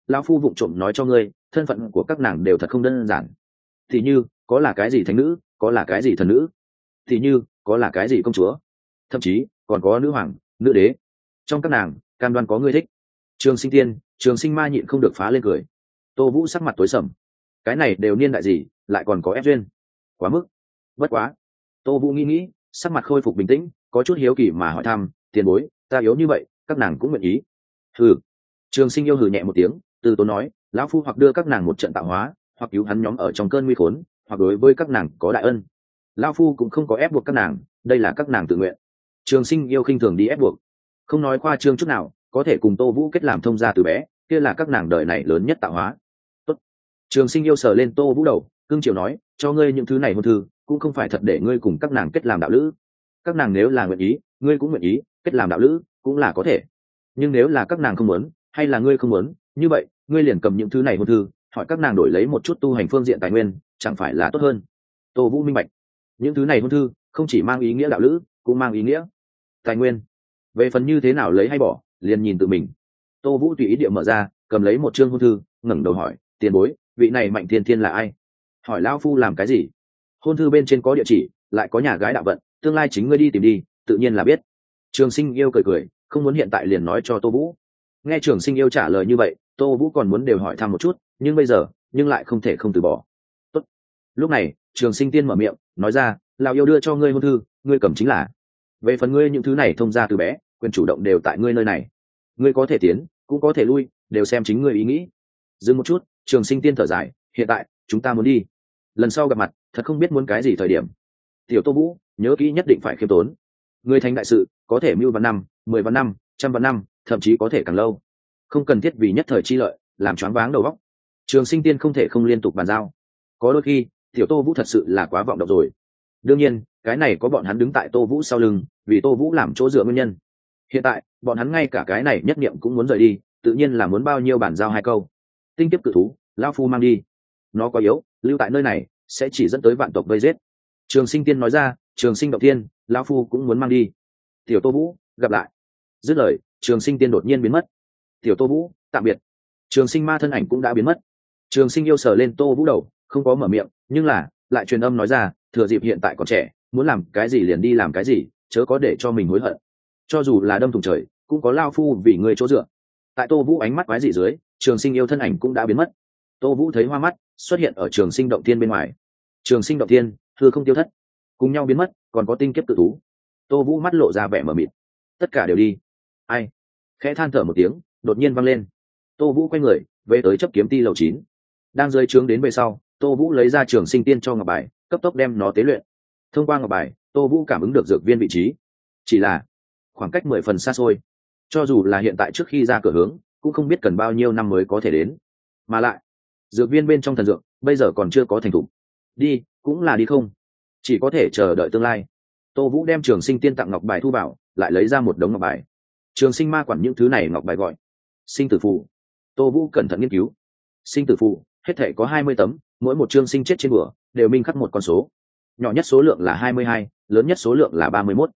lão phu vụng trộm nói cho ngươi, thân phận của các nàng đều thật không đơn giản. Thì như có là cái gì thánh nữ, có là cái gì thần nữ, thì như có là cái gì công chúa, thậm chí còn có nữ hoàng, nữ đế. Trong các nàng cam đoan có ngươi thích. Trường Sinh Tiên, Trường Sinh Ma nhịn không được phá lên cười. Tô Vũ sắc mặt tối sầm. Cái này đều niên đại gì, lại còn có ép duyên, quá mức. Bất quá, Tô Vũ nghĩ, sắc mặt khôi phục bình tĩnh, có chút hiếu kỳ mà hỏi thăm, tiền bối, ta yếu như vậy, các nàng cũng nguyện ý. Hừ. Trường Sinh yêu hừ nhẹ một tiếng, từ tốn nói, lão phu hoặc đưa các nàng một trận tạo hóa, hoặc cứu hắn nhóm ở trong cơn nguy khốn, hoặc đối với các nàng có đại ân. Lão phu cũng không có ép buộc các nàng, đây là các nàng tự nguyện. Trường Sinh yêu khinh thường đi ép buộc, không nói khoa trương chút nào, có thể cùng Tô Vũ kết làm thông gia từ bé, kia là các nàng đời này lớn nhất tạo hóa. Tốt. Trường Sinh yêu sờ lên Tô Vũ đầu, cương triều nói, cho ngươi những thứ này hôn thư, cũng không phải thật để ngươi cùng các nàng kết làm đạo lữ. Các nàng nếu là nguyện ý, ngươi cũng nguyện ý, kết làm đạo lữ cũng là có thể. Nhưng nếu là các nàng không muốn, hay là ngươi không muốn, như vậy, ngươi liền cầm những thứ này hôn thư, hỏi các nàng đổi lấy một chút tu hành phương diện tài nguyên, chẳng phải là tốt hơn. Tô Vũ minh bạch, những thứ này hôn thư không chỉ mang ý nghĩa đạo lữ, cũng mang ý nghĩa tài nguyên. Về phần như thế nào lấy hay bỏ, liền nhìn tự mình. Tô Vũ tùy ý địa mở ra, cầm lấy một chương hôn thư, ngẩng đầu hỏi, tiền bối, vị này Mạnh Thiên Thiên là ai? Hỏi lão phu làm cái gì? Hôn thư bên trên có địa chỉ, lại có nhà gái đạo vận, tương lai chính ngươi đi tìm đi, tự nhiên là biết. Trường Sinh yêu cười cười, không muốn hiện tại liền nói cho Tô Vũ. Nghe Trường Sinh yêu trả lời như vậy, Tô Vũ còn muốn đều hỏi thăm một chút, nhưng bây giờ, nhưng lại không thể không từ bỏ. Tốt. Lúc này, Trường Sinh Tiên mở miệng, nói ra, lão yêu đưa cho ngươi hôn thư, ngươi cầm chính là. Về phần ngươi những thứ này thông ra từ bé, quyền chủ động đều tại ngươi nơi này. Ngươi có thể tiến, cũng có thể lui, đều xem chính ngươi ý nghĩ. Dừng một chút, Trường Sinh Tiên thở dài, hiện tại, chúng ta muốn đi. Lần sau gặp mặt, thật không biết muốn cái gì thời điểm. Tiểu Tô Vũ, nhớ kỹ nhất định phải khiêm tốn. Ngươi thành đại sự, có thể mưu vạn năm, 10 vạn năm, trăm vạn năm, thậm chí có thể càng lâu. Không cần thiết vì nhất thời chi lợi, làm choáng váng đầu óc. Trường Sinh Tiên không thể không liên tục bàn giao. Có đôi khi, Tiểu Tô Vũ thật sự là quá vọng động rồi. Đương nhiên, cái này có bọn hắn đứng tại Tô Vũ sau lưng, vì Tô Vũ làm chỗ dựa nguyên nhân. Hiện tại, bọn hắn ngay cả cái này nhất niệm cũng muốn rời đi, tự nhiên là muốn bao nhiêu bản giao hai câu. Tinh kiếp cự thú, lão phu mang đi. Nó quá yếu, lưu tại nơi này sẽ chỉ dẫn tới vạn tộc vây giết. Trường Sinh Tiên nói ra, Trường Sinh động thiên, lão phu cũng muốn mang đi. Tiểu Tô Vũ, gặp lại. Dứt lời, Trường Sinh Tiên đột nhiên biến mất. Tiểu Tô Vũ, tạm biệt. Trường Sinh Ma thân ảnh cũng đã biến mất. Trường Sinh yêu sờ lên Tô Vũ đầu, không có mở miệng, nhưng là lại truyền âm nói ra, thừa dịp hiện tại còn trẻ, muốn làm cái gì liền đi làm cái gì, chớ có để cho mình hối hận. Cho dù là đâm thủng trời, cũng có lao phu vì người chỗ dựa. Tại Tô Vũ ánh mắt quái dị dưới, Trường Sinh yêu thân ảnh cũng đã biến mất. Tô Vũ thấy hoa mắt, xuất hiện ở Trường Sinh động thiên bên ngoài. Trường Sinh động thiên, hư không tiêu thất, cùng nhau biến mất, còn có tinh kiếp tự thú. Tô Vũ mắt lộ ra vẻ mờ mịt. Tất cả đều đi. Ai? Khẽ than thở một tiếng, đột nhiên vang lên. Tô Vũ quay người, về tới chấp kiếm ti lầu 9. Đang rơi trướng đến về sau, Tô Vũ lấy ra Trường Sinh Tiên cho ngọc bài, cấp tốc đem nó tế luyện. Thông qua ngọc bài, Tô Vũ cảm ứng được dược viên vị trí. Chỉ là khoảng cách 10 phần xa xôi. Cho dù là hiện tại trước khi ra cửa hướng, cũng không biết cần bao nhiêu năm mới có thể đến. Mà lại, dược viên bên trong thần dược, bây giờ còn chưa có thành thủ. Đi, cũng là đi không. Chỉ có thể chờ đợi tương lai. Tô Vũ đem Trường Sinh Tiên tặng ngọc bài thu vào, lại lấy ra một đống ngọc bài. Trường Sinh Ma quản những thứ này ngọc bài gọi sinh tử phù. Tô Vũ cẩn thận nghiên cứu. Sinh tử phù, hết thể có 20 tấm, mỗi một chương sinh chết trên bửa, đều minh khắc một con số. Nhỏ nhất số lượng là 22, lớn nhất số lượng là 31.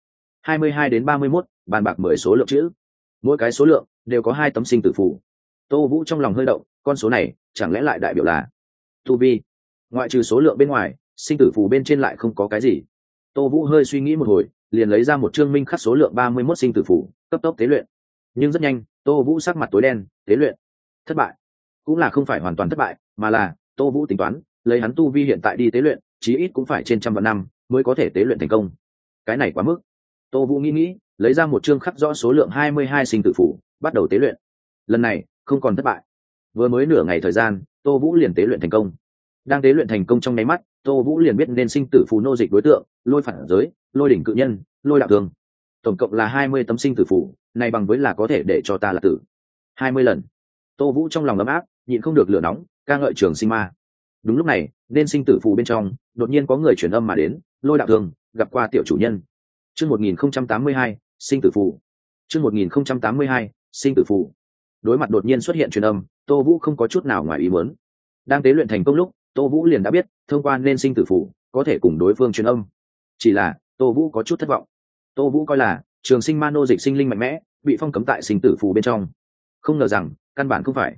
22 đến 31, bàn bạc 10 số lượng chữ. Mỗi cái số lượng đều có 2 tấm sinh tử phù. Tô Vũ trong lòng hơi động, con số này chẳng lẽ lại đại biểu là tu vi? Ngoại trừ số lượng bên ngoài, sinh tử phù bên trên lại không có cái gì. Tô Vũ hơi suy nghĩ một hồi, liền lấy ra một chương minh khắc số lượng 31 sinh tử phù, cấp tốc tế luyện. Nhưng rất nhanh, Tô Vũ sắc mặt tối đen, tế luyện thất bại. Cũng là không phải hoàn toàn thất bại, mà là Tô Vũ tính toán, lấy hắn tu vi hiện tại đi tế luyện, chí ít cũng phải trên trăm vạn năm mới có thể tế luyện thành công. Cái này quá mức. Tô Vũ nghĩ, lấy ra một chương khắc rõ số lượng 22 sinh tử phù, bắt đầu tế luyện. Lần này, không còn thất bại. Vừa mới nửa ngày thời gian, Tô Vũ liền tế luyện thành công. Đang tế luyện thành công trong nháy mắt, Tô Vũ liền biết nên sinh tử phù nô dịch đối tượng, lôi phản giới, lôi đỉnh cự nhân, lôi đạo thương. Tổng cộng là 20 tấm sinh tử phù, này bằng với là có thể để cho ta là tử 20 lần. Tô Vũ trong lòng ấm áp, nhịn không được lửa nóng, ca ngợi Trường Sinh Ma. Đúng lúc này, nên sinh tử phù bên trong, đột nhiên có người truyền âm mà đến, lôi đạo thương, gặp qua tiểu chủ nhân. Chương 1082, sinh tử phù. Chương 1082, sinh tử phù. Đối mặt đột nhiên xuất hiện truyền âm, Tô Vũ không có chút nào ngoài ý muốn. Đang tế luyện thành công lúc, Tô Vũ liền đã biết, thông qua nên sinh tử phù, có thể cùng đối phương truyền âm. Chỉ là, Tô Vũ có chút thất vọng. Tô Vũ coi là Trường Sinh Ma nô dịch sinh linh mạnh mẽ, bị phong cấm tại sinh tử phù bên trong. Không ngờ rằng, căn bản không phải.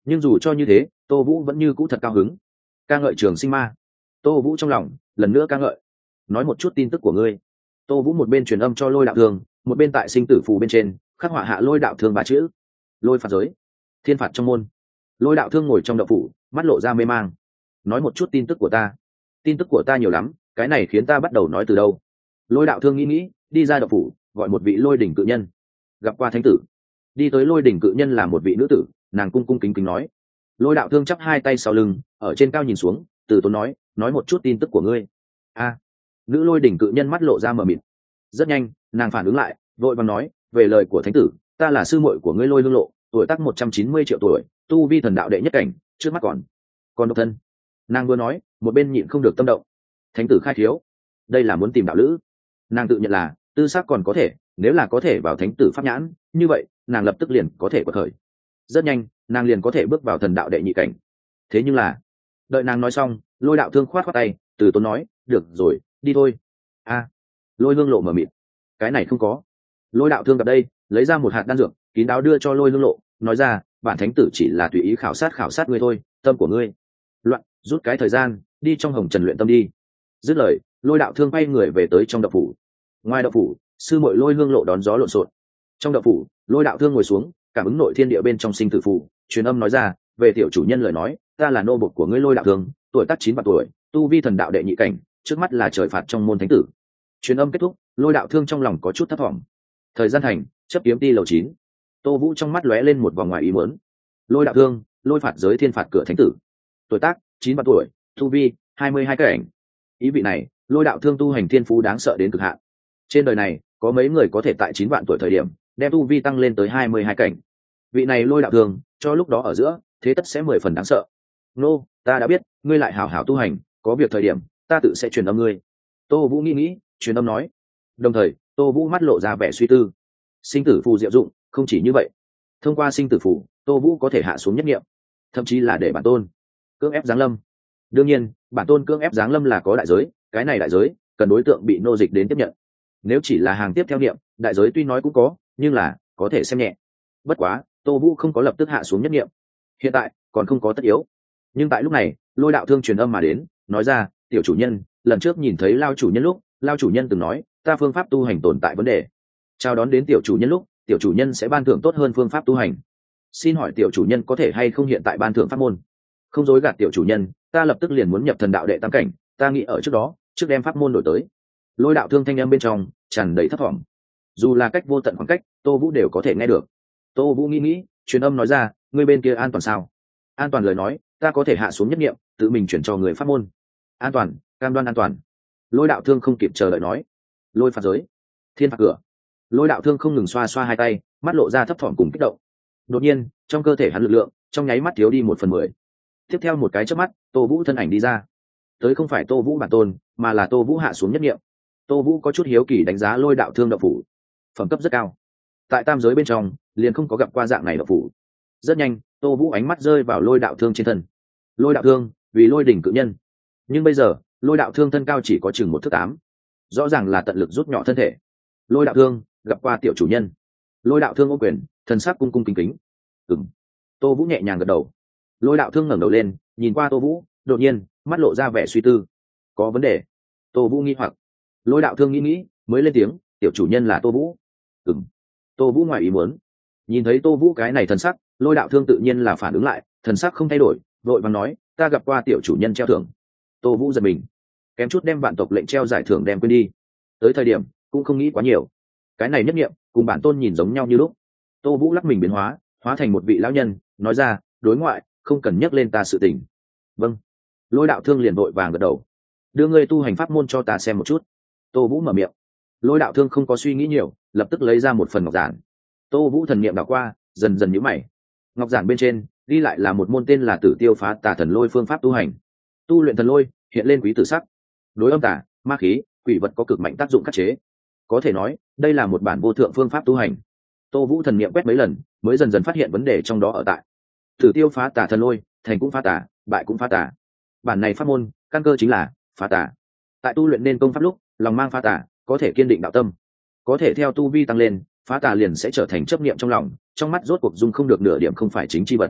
Nhưng dù cho như thế, Tô Vũ vẫn như cũ thật cao hứng, ca ngợi trường sinh ma. Tô Vũ trong lòng lần nữa ca ngợi. Nói một chút tin tức của ngươi. Tô Vũ một bên truyền âm cho Lôi Đạo Thương, một bên tại sinh tử phù bên trên khắc họa hạ Lôi Đạo Thương ba chữ. Lôi phạt giới, thiên phạt trong môn. Lôi Đạo Thương ngồi trong động phủ, mắt lộ ra mê mang. Nói một chút tin tức của ta. Tin tức của ta nhiều lắm, cái này khiến ta bắt đầu nói từ đâu. Lôi Đạo Thương nghĩ, đi ra động phủ, gọi một vị Lôi đỉnh cự nhân. Gặp qua thánh tử. Đi tới Lôi đỉnh cự nhân là một vị nữ tử, nàng cung cung kính kính nói. Lôi Đạo Thương chắp hai tay sau lưng, ở trên cao nhìn xuống, từ tốn nói một chút tin tức của ngươi. A. Nữ Lôi đỉnh cự nhân mắt lộ ra mờ mịt. Rất nhanh, nàng phản ứng lại, vội vàng nói, về lời của thánh tử, ta là sư muội của ngươi Lôi Hương Lộ, tuổi tác 190 triệu tuổi, tu vi thần đạo đệ nhất cảnh, trước mắt còn độc thân. Nàng vừa nói, một bên nhịn không được tâm động. Thánh tử khai thiếu, đây là muốn tìm đạo lữ. Nàng tự nhận là tư sắc còn có thể, nếu là có thể vào thánh tử pháp nhãn, như vậy nàng lập tức liền có thể quật khởi. Rất nhanh, nàng liền có thể bước vào thần đạo đệ nhị cảnh. Thế nhưng là, đợi nàng nói xong, Lôi Đạo Thương khoát khoát tay, từ tốn nói, được rồi, đi thôi. A. Lôi Hương Lộ mở mịt, cái này không có. Lôi Đạo Thương gặp đây, lấy ra một hạt đan dược, kín đáo đưa cho Lôi Hương Lộ, nói ra, bản thánh tử chỉ là tùy ý khảo sát ngươi thôi, tâm của ngươi loạn, rút cái thời gian, đi trong hồng trần luyện tâm đi. Dứt lời, Lôi Đạo Thương quay người về tới trong động phủ. Ngoài động phủ, sư muội Lôi Hương Lộ đón gió lộn xộn. Trong động phủ, Lôi Đạo Thương ngồi xuống, cảm ứng nội thiên địa bên trong sinh tử phù, truyền âm nói ra, về tiểu chủ nhân lời nói, ta là nô bộc của ngươi Lôi Đạo Thương, tuổi tác 9 tuổi, tu vi thần đạo đệ nhị cảnh, trước mắt là trời phạt trong môn thánh tử. Truyền âm kết thúc, Lôi Đạo Thương trong lòng có chút thất vọng. Thời gian thành, chấp kiếm ti lầu 9. Tô Vũ trong mắt lóe lên một vòng ngoài ý muốn. Lôi Đạo Thương, lôi phạt giới thiên phạt cửa thánh tử. Tuổi tác 9 tuổi, tu vi 22 cảnh. Ý vị này, Lôi Đạo Thương tu hành thiên phú đáng sợ đến cực hạn. Trên đời này, có mấy người có thể tại 9 vạn tuổi thời điểm, đem tu vi tăng lên tới 22 cảnh. Vị này Lôi Đạo Thương, cho lúc đó ở giữa, thế tất sẽ 10 phần đáng sợ. Nô, ta đã biết, ngươi lại hảo hảo tu hành, có việc thời điểm, ta tự sẽ truyền âm ngươi. Tô Vũ nghĩ, truyền âm nói. Đồng thời, Tô Vũ mắt lộ ra vẻ suy tư. Sinh tử phù diệu dụng, không chỉ như vậy. Thông qua sinh tử phù, Tô Vũ có thể hạ xuống nhất nghiệm, thậm chí là để bản tôn cưỡng ép giáng lâm. Đương nhiên, bản tôn cưỡng ép giáng lâm là có đại giới, cái này đại giới cần đối tượng bị nô dịch đến tiếp nhận. Nếu chỉ là hàng tiếp theo niệm, đại giới tuy nói cũng có, nhưng là có thể xem nhẹ. Bất quá, Tô Vũ không có lập tức hạ xuống nhất niệm, hiện tại còn không có tất yếu. Nhưng tại lúc này, Lôi Đạo Thương truyền âm mà đến, nói ra, tiểu chủ nhân, lần trước nhìn thấy Lao chủ nhân lúc, Lao chủ nhân từng nói, ta phương pháp tu hành tồn tại vấn đề. Chào đón đến tiểu chủ nhân lúc, tiểu chủ nhân sẽ ban thưởng tốt hơn phương pháp tu hành. Xin hỏi tiểu chủ nhân có thể hay không hiện tại ban thưởng pháp môn? Không dối gạt tiểu chủ nhân, ta lập tức liền muốn nhập thần đạo đệ tam cảnh, ta nghĩ ở trước đó, trước đem pháp môn đổi tới. Lôi Đạo Thương thanh âm bên trong tràn đầy thất vọng. Dù là cách vô tận khoảng cách, Tô Vũ đều có thể nghe được. Tô Vũ nghĩ, truyền âm nói ra, ngươi bên kia an toàn sao? An toàn lời nói, ta có thể hạ xuống nhất nghiệm, tự mình chuyển cho người pháp môn. An toàn, cam đoan an toàn. Lôi Đạo Thương không kịp chờ đợi nói. Lôi phạt giới, thiên phạt cửa. Lôi Đạo Thương không ngừng xoa xoa hai tay, mắt lộ ra thấp thỏm cùng kích động. Đột nhiên, trong cơ thể hắn lực lượng trong nháy mắt thiếu đi 1/10. Tiếp theo một cái chớp mắt, Tô Vũ thân ảnh đi ra. Tới không phải Tô Vũ bản tôn, mà là Tô Vũ hạ xuống nhất nghiệm. Tô Vũ có chút hiếu kỳ đánh giá Lôi Đạo Thương động phủ, phẩm cấp rất cao. Tại tam giới bên trong, liền không có gặp qua dạng này động phủ. Rất nhanh, Tô Vũ ánh mắt rơi vào Lôi Đạo Thương trên thân. Lôi Đạo Thương, vì Lôi đỉnh cự nhân. Nhưng bây giờ, Lôi Đạo Thương thân cao chỉ có chừng 1 thước 8. Rõ ràng là tận lực rút nhỏ thân thể. Lôi Đạo Thương, gặp qua tiểu chủ nhân. Lôi Đạo Thương ô quyền, thần sắc cung cung kính kính. Ừm. Tô Vũ nhẹ nhàng gật đầu. Lôi Đạo Thương ngẩng đầu lên, nhìn qua Tô Vũ, đột nhiên, mắt lộ ra vẻ suy tư. Có vấn đề? Tô Vũ nghi hoặc. Lôi Đạo Thương nghĩ, mới lên tiếng, tiểu chủ nhân là Tô Vũ. Ừm. Tô Vũ ngoài ý muốn. Nhìn thấy Tô Vũ cái này thần sắc, Lôi Đạo Thương tự nhiên là phản ứng lại, thần sắc không thay đổi, vội vàng nói, ta gặp qua tiểu chủ nhân treo thưởng. Tô Vũ giật mình, kém chút đem vạn tộc lệnh treo giải thưởng đem quên đi. Tới thời điểm, cũng không nghĩ quá nhiều. Cái này nhất nghiệm, cùng bản tôn nhìn giống nhau như lúc. Tô Vũ lắc mình biến hóa, hóa thành một vị lão nhân, nói ra, đối ngoại, không cần nhắc lên ta sự tình. Vâng. Lôi Đạo Thương liền vội vàng gật đầu. Đưa ngươi tu hành pháp môn cho ta xem một chút. Tô Vũ mở miệng. Lôi Đạo Thương không có suy nghĩ nhiều, lập tức lấy ra một phần ngọc giản. Tô Vũ thần niệm đảo qua, dần dần nhíu mày. Ngọc giản bên trên ghi lại là một môn tên là Tử Tiêu Phá Tà Thần Lôi phương pháp tu hành. Tu luyện thần lôi, hiện lên quý tử sắc. Đối âm tà, ma khí, quỷ vật có cực mạnh tác dụng khắc chế. Có thể nói, đây là một bản vô thượng phương pháp tu hành. Tô Vũ thần niệm quét mấy lần, mới dần dần phát hiện vấn đề trong đó ở tại. Tử Tiêu Phá Tà Thần Lôi, thành cũng phá tà, bại cũng phá tà. Bản này pháp môn, căn cơ chính là phá tà. Tại tu luyện nên công pháp lúc, lòng mang phá tà, có thể kiên định đạo tâm. Có thể theo tu vi tăng lên, phá tà liền sẽ trở thành chấp niệm trong lòng, trong mắt rốt cuộc dung không được nửa điểm không phải chính chi vật.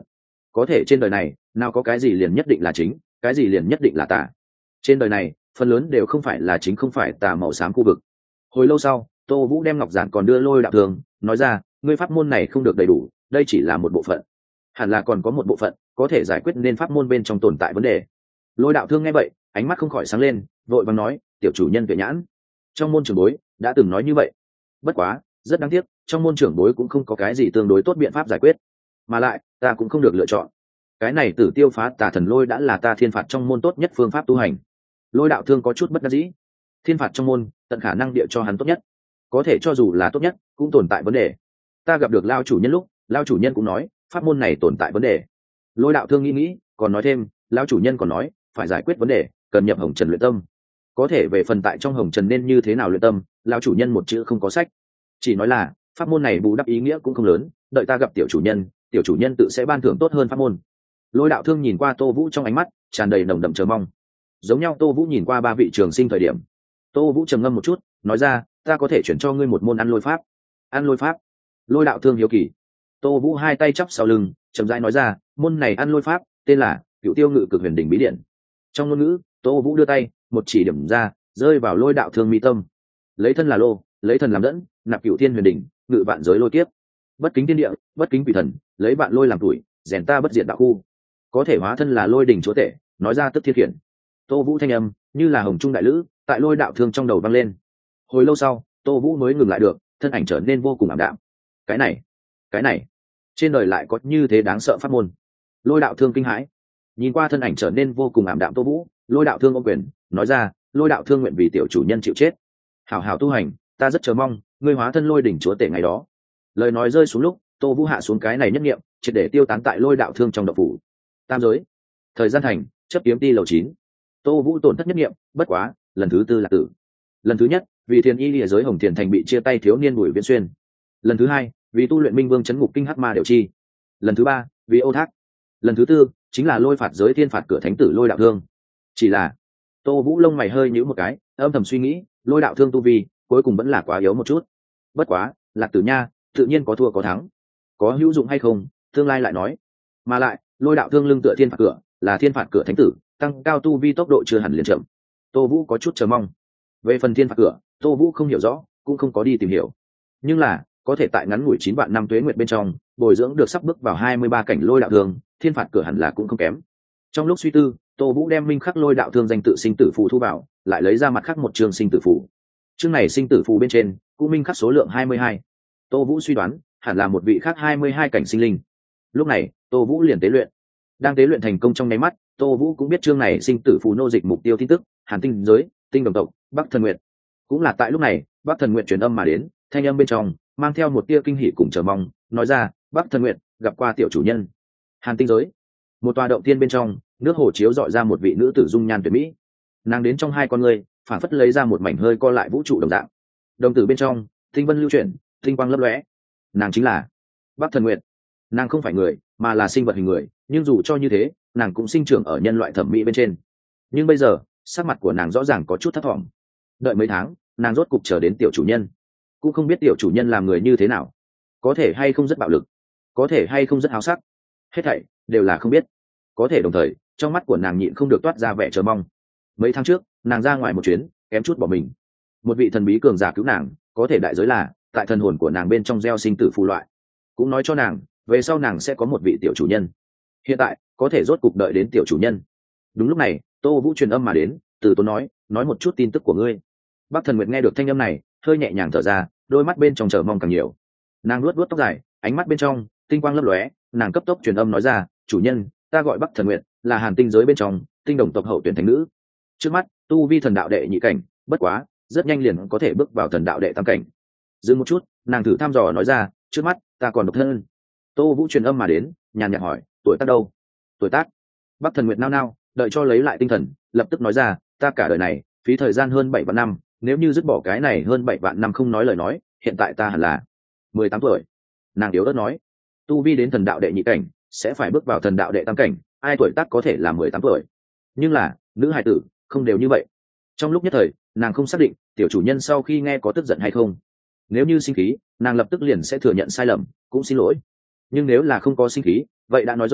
có thể trên đời này nào có cái gì liền nhất định là chính, cái gì liền nhất định là tà. Trên đời này phần lớn đều không phải là chính không phải tà màu xám khu vực. Hồi lâu sau, Tô Vũ đem ngọc giản còn đưa Lôi Đạo Thương, nói ra, ngươi pháp môn này không được đầy đủ, đây chỉ là một bộ phận, hẳn là còn có một bộ phận có thể giải quyết nên pháp môn bên trong tồn tại vấn đề. Lôi Đạo Thương nghe vậy, ánh mắt không khỏi sáng lên, vội vàng nói, tiểu chủ nhân tuệ nhãn, trong môn trưởng bối đã từng nói như vậy. Bất quá rất đáng tiếc, trong môn trưởng bối cũng không có cái gì tương đối tốt biện pháp giải quyết, mà lại ta cũng không được lựa chọn. Cái này Tử Tiêu Phá Tà Thần Lôi đã là ta thiên phạt trong môn tốt nhất phương pháp tu hành. Lôi Đạo Thương có chút bất đắc dĩ, thiên phạt trong môn tận khả năng địa cho hắn tốt nhất, có thể cho dù là tốt nhất cũng tồn tại vấn đề. Ta gặp được Lao chủ nhân lúc, Lao chủ nhân cũng nói pháp môn này tồn tại vấn đề. Lôi Đạo Thương nghĩ còn nói thêm, Lao chủ nhân còn nói phải giải quyết vấn đề cần nhập hồng trần luyện tâm. Có thể về phần tại trong hồng trần nên như thế nào luyện tâm, Lao chủ nhân một chữ không có sách, chỉ nói là pháp môn này bù đắp ý nghĩa cũng không lớn, đợi ta gặp tiểu chủ nhân tự sẽ ban thưởng tốt hơn pháp môn. Lôi Đạo Thương nhìn qua Tô Vũ trong ánh mắt tràn đầy nồng đậm chờ mong. Giống nhau Tô Vũ nhìn qua ba vị trường sinh thời điểm, Tô Vũ trầm ngâm một chút, nói ra, ta có thể chuyển cho ngươi một môn ăn lôi pháp. Ăn lôi pháp? Lôi Đạo Thương hiếu kỳ. Tô Vũ hai tay chắp sau lưng, chậm rãi nói ra, môn này ăn lôi pháp tên là Cựu Tiêu Ngự Cực Huyền Đỉnh Bí Điển. Trong ngôn ngữ, Tô Vũ đưa tay một chỉ điểm ra, rơi vào Lôi Đạo Thương mi tâm. Lấy thân là lô, lấy thần làm dẫn, nạp cựu thiên huyền đỉnh, ngự vạn giới lôi kiếp. Bất kính thiên địa, bất kính quỷ thần, lấy vạn lôi làm tuổi, rèn ta bất diệt đạo khu. Có thể hóa thân là lôi đỉnh chúa tể, nói ra tức thiên khiển. Tô Vũ thanh âm như là hồng trung đại lữ, tại Lôi Đạo Thương trong đầu vang lên. Hồi lâu sau, Tô Vũ mới ngừng lại được, thân ảnh trở nên vô cùng ảm đạm. Cái này, trên đời lại có như thế đáng sợ pháp môn. Lôi Đạo Thương kinh hãi, nhìn qua thân ảnh trở nên vô cùng ảm đạm Tô Vũ, Lôi Đạo Thương ôm quyền, nói ra, Lôi Đạo Thương nguyện vì tiểu chủ nhân chịu chết. Hảo hảo tu hành, ta rất chờ mong ngươi hóa thân lôi đỉnh chúa tể ngày đó. Lời nói rơi xuống lúc, Tô Vũ hạ xuống cái này nhất nghiệm, triệt để tiêu tán tại Lôi Đạo Thương trong động phủ. Tam giới, thời gian thành, chấp kiếm ti lầu 9. Tô Vũ tổn thất nhất nghiệm, bất quá lần thứ tư là tử. Lần thứ nhất vì Thiền Y Lìa giới Hồng Thiền thành bị chia tay thiếu niên Bùi Viễn Xuyên. Lần thứ hai vì tu luyện Minh Vương chấn ngục kinh hắc ma đều chi. Lần thứ ba vì Ô Thác. Lần thứ tư chính là lôi phạt giới thiên phạt cửa thánh tử Lôi Đạo Thương. Chỉ là Tô Vũ lông mày hơi nhíu một cái, âm thầm suy nghĩ, Lôi Đạo Thương tu vi cuối cùng vẫn là quá yếu một chút. Bất quá Lạc Tử Nha tự nhiên có thua có thắng, có hữu dụng hay không tương lai lại nói. Mà lại Lôi Đạo Thương lưng tựa thiên phạt cửa, là thiên phạt cửa thánh tử, tăng cao tu vi tốc độ chưa hẳn liền chậm. Tô Vũ có chút chờ mong. Về phần thiên phạt cửa, Tô Vũ không hiểu rõ, cũng không có đi tìm hiểu, nhưng là có thể tại ngắn ngủi 9 vạn năm tuế nguyệt bên trong bồi dưỡng được sắp bước vào 23 cảnh Lôi Đạo Thương, thiên phạt cửa hẳn là cũng không kém. Trong lúc suy tư, Tô Vũ đem minh khắc Lôi Đạo Thương danh tự sinh tử phù thu vào, lại lấy ra mặt khác một chương sinh tử phù. Chương này sinh tử phù bên trên cũng minh khắc số lượng 22. Tô Vũ suy đoán hẳn là một vị khác 22 cảnh sinh linh. Lúc này Tô Vũ liền tế luyện. Đang tế luyện thành công trong nháy mắt, Tô Vũ cũng biết chương này sinh tử phù nô dịch mục tiêu tin tức, Hàn Tinh giới, Tinh Đồng tộc, Bắc Thần Nguyệt. Cũng là tại lúc này, Bắc Thần Nguyệt truyền âm mà đến, thanh âm bên trong mang theo một tia kinh hỉ cùng chờ mong, nói ra, Bắc Thần Nguyệt gặp qua tiểu chủ nhân. Hàn Tinh giới, một tòa động tiên bên trong, nước hồ chiếu dọi ra một vị nữ tử dung nhan tuyệt mỹ. Nàng đến trong hai con người, phản phất lấy ra một mảnh hơi co lại vũ trụ đồng dạng. Đồng tử bên trong tinh vân lưu chuyển, tinh quang lấp lóe. Nàng chính là Bắc Thần Nguyệt. Nàng không phải người, mà là sinh vật hình người, nhưng dù cho như thế, nàng cũng sinh trưởng ở nhân loại thẩm mỹ bên trên. Nhưng bây giờ sắc mặt của nàng rõ ràng có chút thất vọng. Đợi mấy tháng, nàng rốt cục chờ đến tiểu chủ nhân, cũng không biết tiểu chủ nhân làm người như thế nào, có thể hay không rất bạo lực, có thể hay không rất háo sắc, hết thảy đều là không biết. Có thể đồng thời trong mắt của nàng nhịn không được toát ra vẻ chờ mong. Mấy tháng trước nàng ra ngoài một chuyến, kém chút bỏ mình. Một vị thần bí cường giả cứu nàng, có thể đại giới là tại thần hồn của nàng bên trong gieo sinh tử phù loại, cũng nói cho nàng về sau nàng sẽ có một vị tiểu chủ nhân. Hiện tại có thể rốt cục đợi đến tiểu chủ nhân. Đúng lúc này Tô Vũ truyền âm mà đến, từ tốn nói một chút tin tức của ngươi. Bắc Thần Nguyệt nghe được thanh âm này, hơi nhẹ nhàng thở ra, đôi mắt bên trong chờ mong càng nhiều. Nàng luốt tóc dài, ánh mắt bên trong tinh quang lấp lóe, nàng cấp tốc truyền âm nói ra, chủ nhân, ta gọi Bắc Thần Nguyệt, là Hàn Tinh giới bên trong Tinh Đồng tộc hậu tuyển thánh nữ. Trước mắt tu vi thần đạo đệ nhị cảnh, bất quá rất nhanh liền có thể bước vào thần đạo đệ tam cảnh. Dừng một chút, nàng thử thăm dò nói ra, trước mắt ta còn độc thân. Tô Vũ truyền âm mà đến, nhàn nhạt hỏi, tuổi tác đâu? Tuổi tác? Bắc Thần Nguyệt nao nao, đợi cho lấy lại tinh thần, lập tức nói ra, ta cả đời này phí thời gian hơn 7 vạn năm, nếu như dứt bỏ cái này hơn 7 vạn năm không nói lời nói, hiện tại ta hẳn là 18 tuổi. Nàng yếu ớt nói, tu vi đến thần đạo đệ nhị cảnh sẽ phải bước vào thần đạo đệ tam cảnh, ai tuổi tác có thể là 18 tuổi? Nhưng là nữ hài tử không đều như vậy. Trong lúc nhất thời nàng không xác định tiểu chủ nhân sau khi nghe có tức giận hay không. Nếu như sinh khí, nàng lập tức liền sẽ thừa nhận sai lầm, cũng xin lỗi. Nhưng nếu là không có sinh khí, vậy đã nói rõ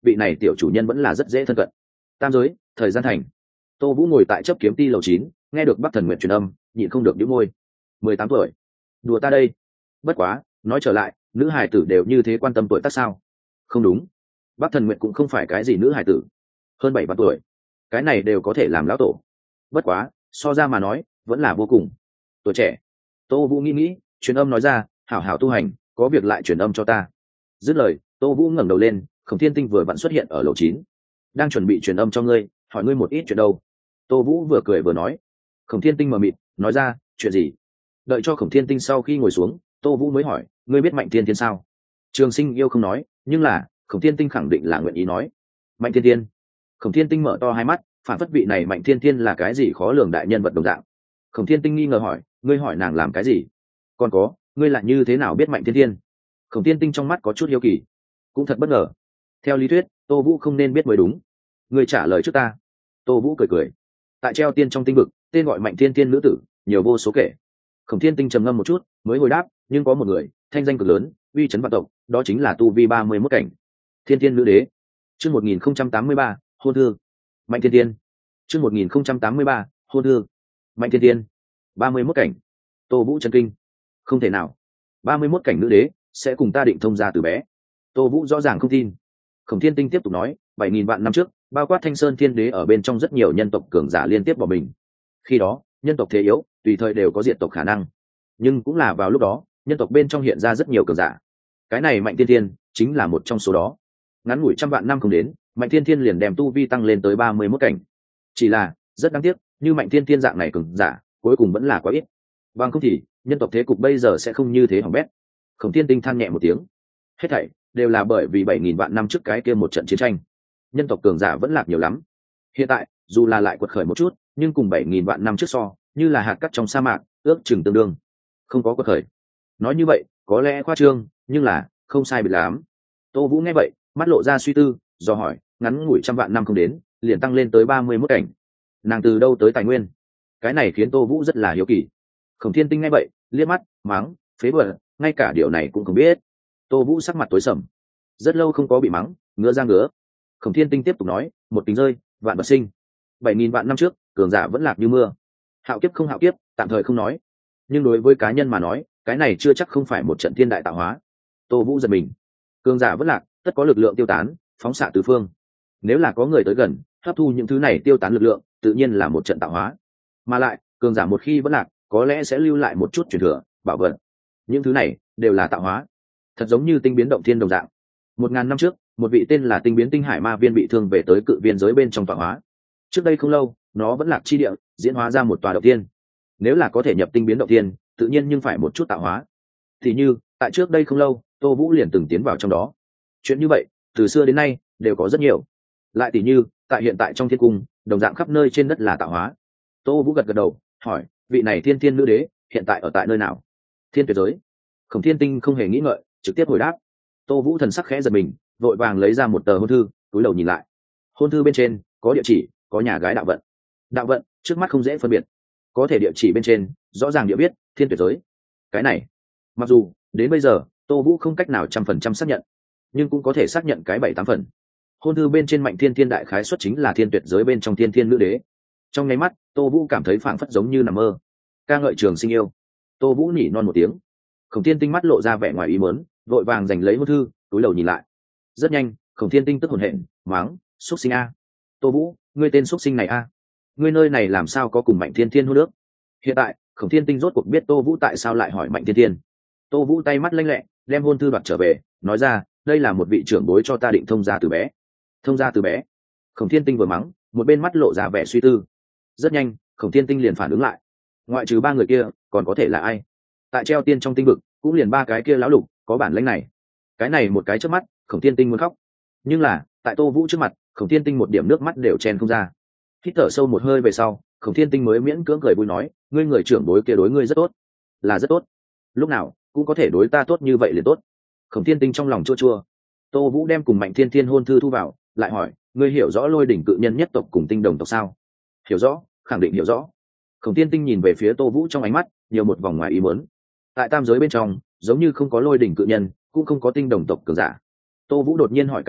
vị này tiểu chủ nhân vẫn là rất dễ thân cận. Tam giới, thời gian thành. Tô Vũ ngồi tại chấp kiếm ti lầu 9, nghe được Bắc Thần Nguyệt truyền âm, nhịn không được nhíu môi. 18 tuổi, đùa ta đây. Bất quá, nói trở lại, nữ hài tử đều như thế quan tâm tuổi tác sao? Không đúng, Bắc Thần Nguyệt cũng không phải cái gì nữ hài tử, hơn 7 vạn tuổi, cái này đều có thể làm lão tổ. Bất quá, so ra mà nói, vẫn là vô cùng tuổi trẻ. Tô Vũ nghĩ, truyền âm nói ra, hảo hảo tu hành, có việc lại truyền âm cho ta. Dứt lời, Tô Vũ ngẩng đầu lên, Khổng Thiên Tinh vừa vặn xuất hiện ở lầu 9, đang chuẩn bị truyền âm cho ngươi, hỏi ngươi một ít chuyện đâu. Tô Vũ vừa cười vừa nói. Khổng Thiên Tinh mờ mịt, nói ra, chuyện gì? Đợi cho Khổng Thiên Tinh sau khi ngồi xuống, Tô Vũ mới hỏi, ngươi biết Mạnh Thiên Thiên sao? Trường Sinh yêu không nói, nhưng là Khổng Thiên Tinh khẳng định là nguyện ý nói. Mạnh Thiên Thiên. Khổng Thiên Tinh mở to hai mắt, phản phất vị này Mạnh Thiên Thiên là cái gì khó lường đại nhân vật đồng dạng. Khổng Thiên Tinh nghi ngờ hỏi, ngươi hỏi nàng làm cái gì? Còn có, ngươi lại như thế nào biết Mạnh Thiên Thiên? Khổng Thiên Tinh trong mắt có chút hiếu kỳ, cũng thật bất ngờ. Theo lý thuyết, Tô Vũ không nên biết mới đúng. Ngươi trả lời trước ta. Tô Vũ cười cười. Tại treo tiên trong tinh vực, tên gọi Mạnh Thiên Thiên nữ tử nhiều vô số kể. Khổng Thiên Tinh trầm ngâm một chút, mới hồi đáp, nhưng có một người thanh danh cực lớn, uy chấn vạn tộc, đó chính là tu vi 31 cảnh Thiên Thiên nữ đế. Chương 1083, hôn thư. Mạnh Thiên Thiên. Chương 1083, hôn thư. Mạnh Thiên Thiên. 31 cảnh. Tô Vũ chấn kinh. Không thể nào, 31 cảnh nữ đế sẽ cùng ta định thông gia từ bé. Tô Vũ rõ ràng không tin. Khổng Thiên Tinh tiếp tục nói, 7.000 vạn năm trước, bao quát Thanh Sơn Thiên Đế ở bên trong rất nhiều nhân tộc cường giả liên tiếp bỏ mình. Khi đó, nhân tộc thế yếu, tùy thời đều có diệt tộc khả năng. Nhưng cũng là vào lúc đó, nhân tộc bên trong hiện ra rất nhiều cường giả. Cái này Mạnh Thiên Thiên chính là một trong số đó. Ngắn ngủi trăm vạn năm không đến, Mạnh Thiên Thiên liền đem tu vi tăng lên tới 31 cảnh. Chỉ là, rất đáng tiếc, như Mạnh Thiên Thiên dạng này cường giả, cuối cùng vẫn là quá ít. Bằng không thì, nhân tộc thế cục bây giờ sẽ không như thế hỏng bét. Khổng Thiên Tinh than nhẹ một tiếng. Hết thảy đều là bởi vì 7.000 vạn năm trước cái kia một trận chiến tranh, nhân tộc cường giả vẫn lạc nhiều lắm. Hiện tại dù là lại quật khởi một chút, nhưng cùng 7.000 vạn năm trước so, như là hạt cát trong sa mạc, ước chừng tương đương. Không có quật khởi. Nói như vậy có lẽ khoa trương, nhưng là không sai biệt lắm. Tô Vũ nghe vậy, mắt lộ ra suy tư, do hỏi, ngắn ngủi trăm vạn năm không đến, liền tăng lên tới 31 cảnh, nàng từ đâu tới tài nguyên? Cái này khiến Tô Vũ rất là hiếu kỳ. Khổng Thiên Tinh nghe vậy, liếc mắt, mắng, phế vật, ngay cả điều này cũng không biết. Tô Vũ sắc mặt tối sầm, rất lâu không có bị mắng, ngứa ra ngứa. Khổng Thiên Tinh tiếp tục nói, một tính rơi, vạn vật sinh. 7.000 vạn năm trước, cường giả vẫn lạc như mưa. Hạo kiếp không hạo kiếp, tạm thời không nói. Nhưng đối với cá nhân mà nói, cái này chưa chắc không phải một trận thiên đại tạo hóa. Tô Vũ giật mình. Cường giả vẫn lạc, tất có lực lượng tiêu tán, phóng xạ tứ phương. Nếu là có người tới gần, hấp thu những thứ này tiêu tán lực lượng, tự nhiên là một trận tạo hóa. Mà lại, cường giả một khi vẫn lạc, có lẽ sẽ lưu lại một chút truyền thừa, bảo vật. Những thứ này đều là tạo hóa. Thật giống như tinh biến động thiên đồng dạng. 1.000 năm trước, một vị tên là tinh biến tinh hải ma viên bị thương về tới cự viên giới bên trong tạo hóa. Trước đây không lâu, nó vẫn lạc chi địa, diễn hóa ra một tòa động thiên. Nếu là có thể nhập tinh biến động thiên, tự nhiên nhưng phải một chút tạo hóa. Thì như, tại trước đây không lâu, Tô Vũ liền từng tiến vào trong đó. Chuyện như vậy, từ xưa đến nay, đều có rất nhiều. Lại tỷ như, tại hiện tại trong thiên cung, đồng dạng khắp nơi trên đất là tạo hóa. Tô Vũ gật gật đầu, hỏi, vị này thiên thiên nữ đế, hiện tại ở tại nơi nào? Thiên tuyệt giới. Khổng Thiên Tinh không hề nghĩ ngợi, trực tiếp hồi đáp. Tô Vũ thần sắc khẽ giật mình, vội vàng lấy ra một tờ hôn thư, cúi đầu nhìn lại. Hôn thư bên trên có địa chỉ, có nhà gái đạo vận. Đạo vận trước mắt không dễ phân biệt, có thể địa chỉ bên trên rõ ràng địa viết thiên tuyệt giới. Cái này, mặc dù đến bây giờ Tô Vũ không cách nào 100% xác nhận, nhưng cũng có thể xác nhận cái 7-8 phần. Hôn thư bên trên Mạnh Thiên Thiên đại khái xuất chính là thiên tuyệt giới bên trong thiên thiên nữ đế. Trong nháy mắt, Tô Vũ cảm thấy phảng phất giống như nằm mơ. Ca ngợi Trường Sinh yêu. Tô Vũ nhỉ non một tiếng. Khổng Thiên Tinh mắt lộ ra vẻ ngoài ý muốn, vội vàng giành lấy hôn thư, túi đầu nhìn lại. Rất nhanh, Khổng Thiên Tinh tức hổn hển, mắng, "Xúc sinh a! Tô Vũ, ngươi tên xúc sinh này a! Ngươi nơi này làm sao có cùng Mạnh Thiên Thiên hôn nước?" Hiện tại, Khổng Thiên Tinh rốt cuộc biết Tô Vũ tại sao lại hỏi Mạnh Thiên Thiên. Tô Vũ tay mắt lanh lẹ, đem hôn thư đoạt trở về, nói ra, đây là một vị trưởng bối cho ta định thông gia từ bé. Thông gia từ bé? Khổng Thiên Tinh vừa mắng, một bên mắt lộ ra vẻ suy tư. Rất nhanh, Khổng Thiên Tinh liền phản ứng lại. Ngoại trừ 3 người kia, còn có thể là ai? Tại treo tiên trong tinh vực, cũng liền 3 cái kia lão lục, có bản lĩnh này. Cái này một cái trước mắt, Khổng Thiên Tinh muốn khóc. Nhưng là, tại Tô Vũ trước mặt, Khổng Thiên Tinh một điểm nước mắt đều chen không ra. Hít thở sâu một hơi về sau, Khổng Thiên Tinh mới miễn cưỡng cười vui nói, ngươi người trưởng bối kia đối ngươi rất tốt, là rất tốt. Lúc nào cũng có thể đối ta tốt như vậy liền tốt. Khổng Thiên Tinh trong lòng chua chua. Tô Vũ đem cùng Mạnh Thiên Thiên hôn thư thu vào, lại hỏi, ngươi hiểu rõ Lôi đỉnh cự nhân nhất tộc cùng tinh đồng tộc sao? Hiểu rõ, khẳng định hiểu rõ. Khổng Thiên Tinh nhìn về phía Tô Vũ trong ánh mắt nhiều một vòng ngoài ý muốn. Tại tam giới bên trong, giống như không có Lôi đỉnh cự nhân, cũng không có tinh đồng tộc cường giả. Tô Vũ đột nhiên hỏi cái này,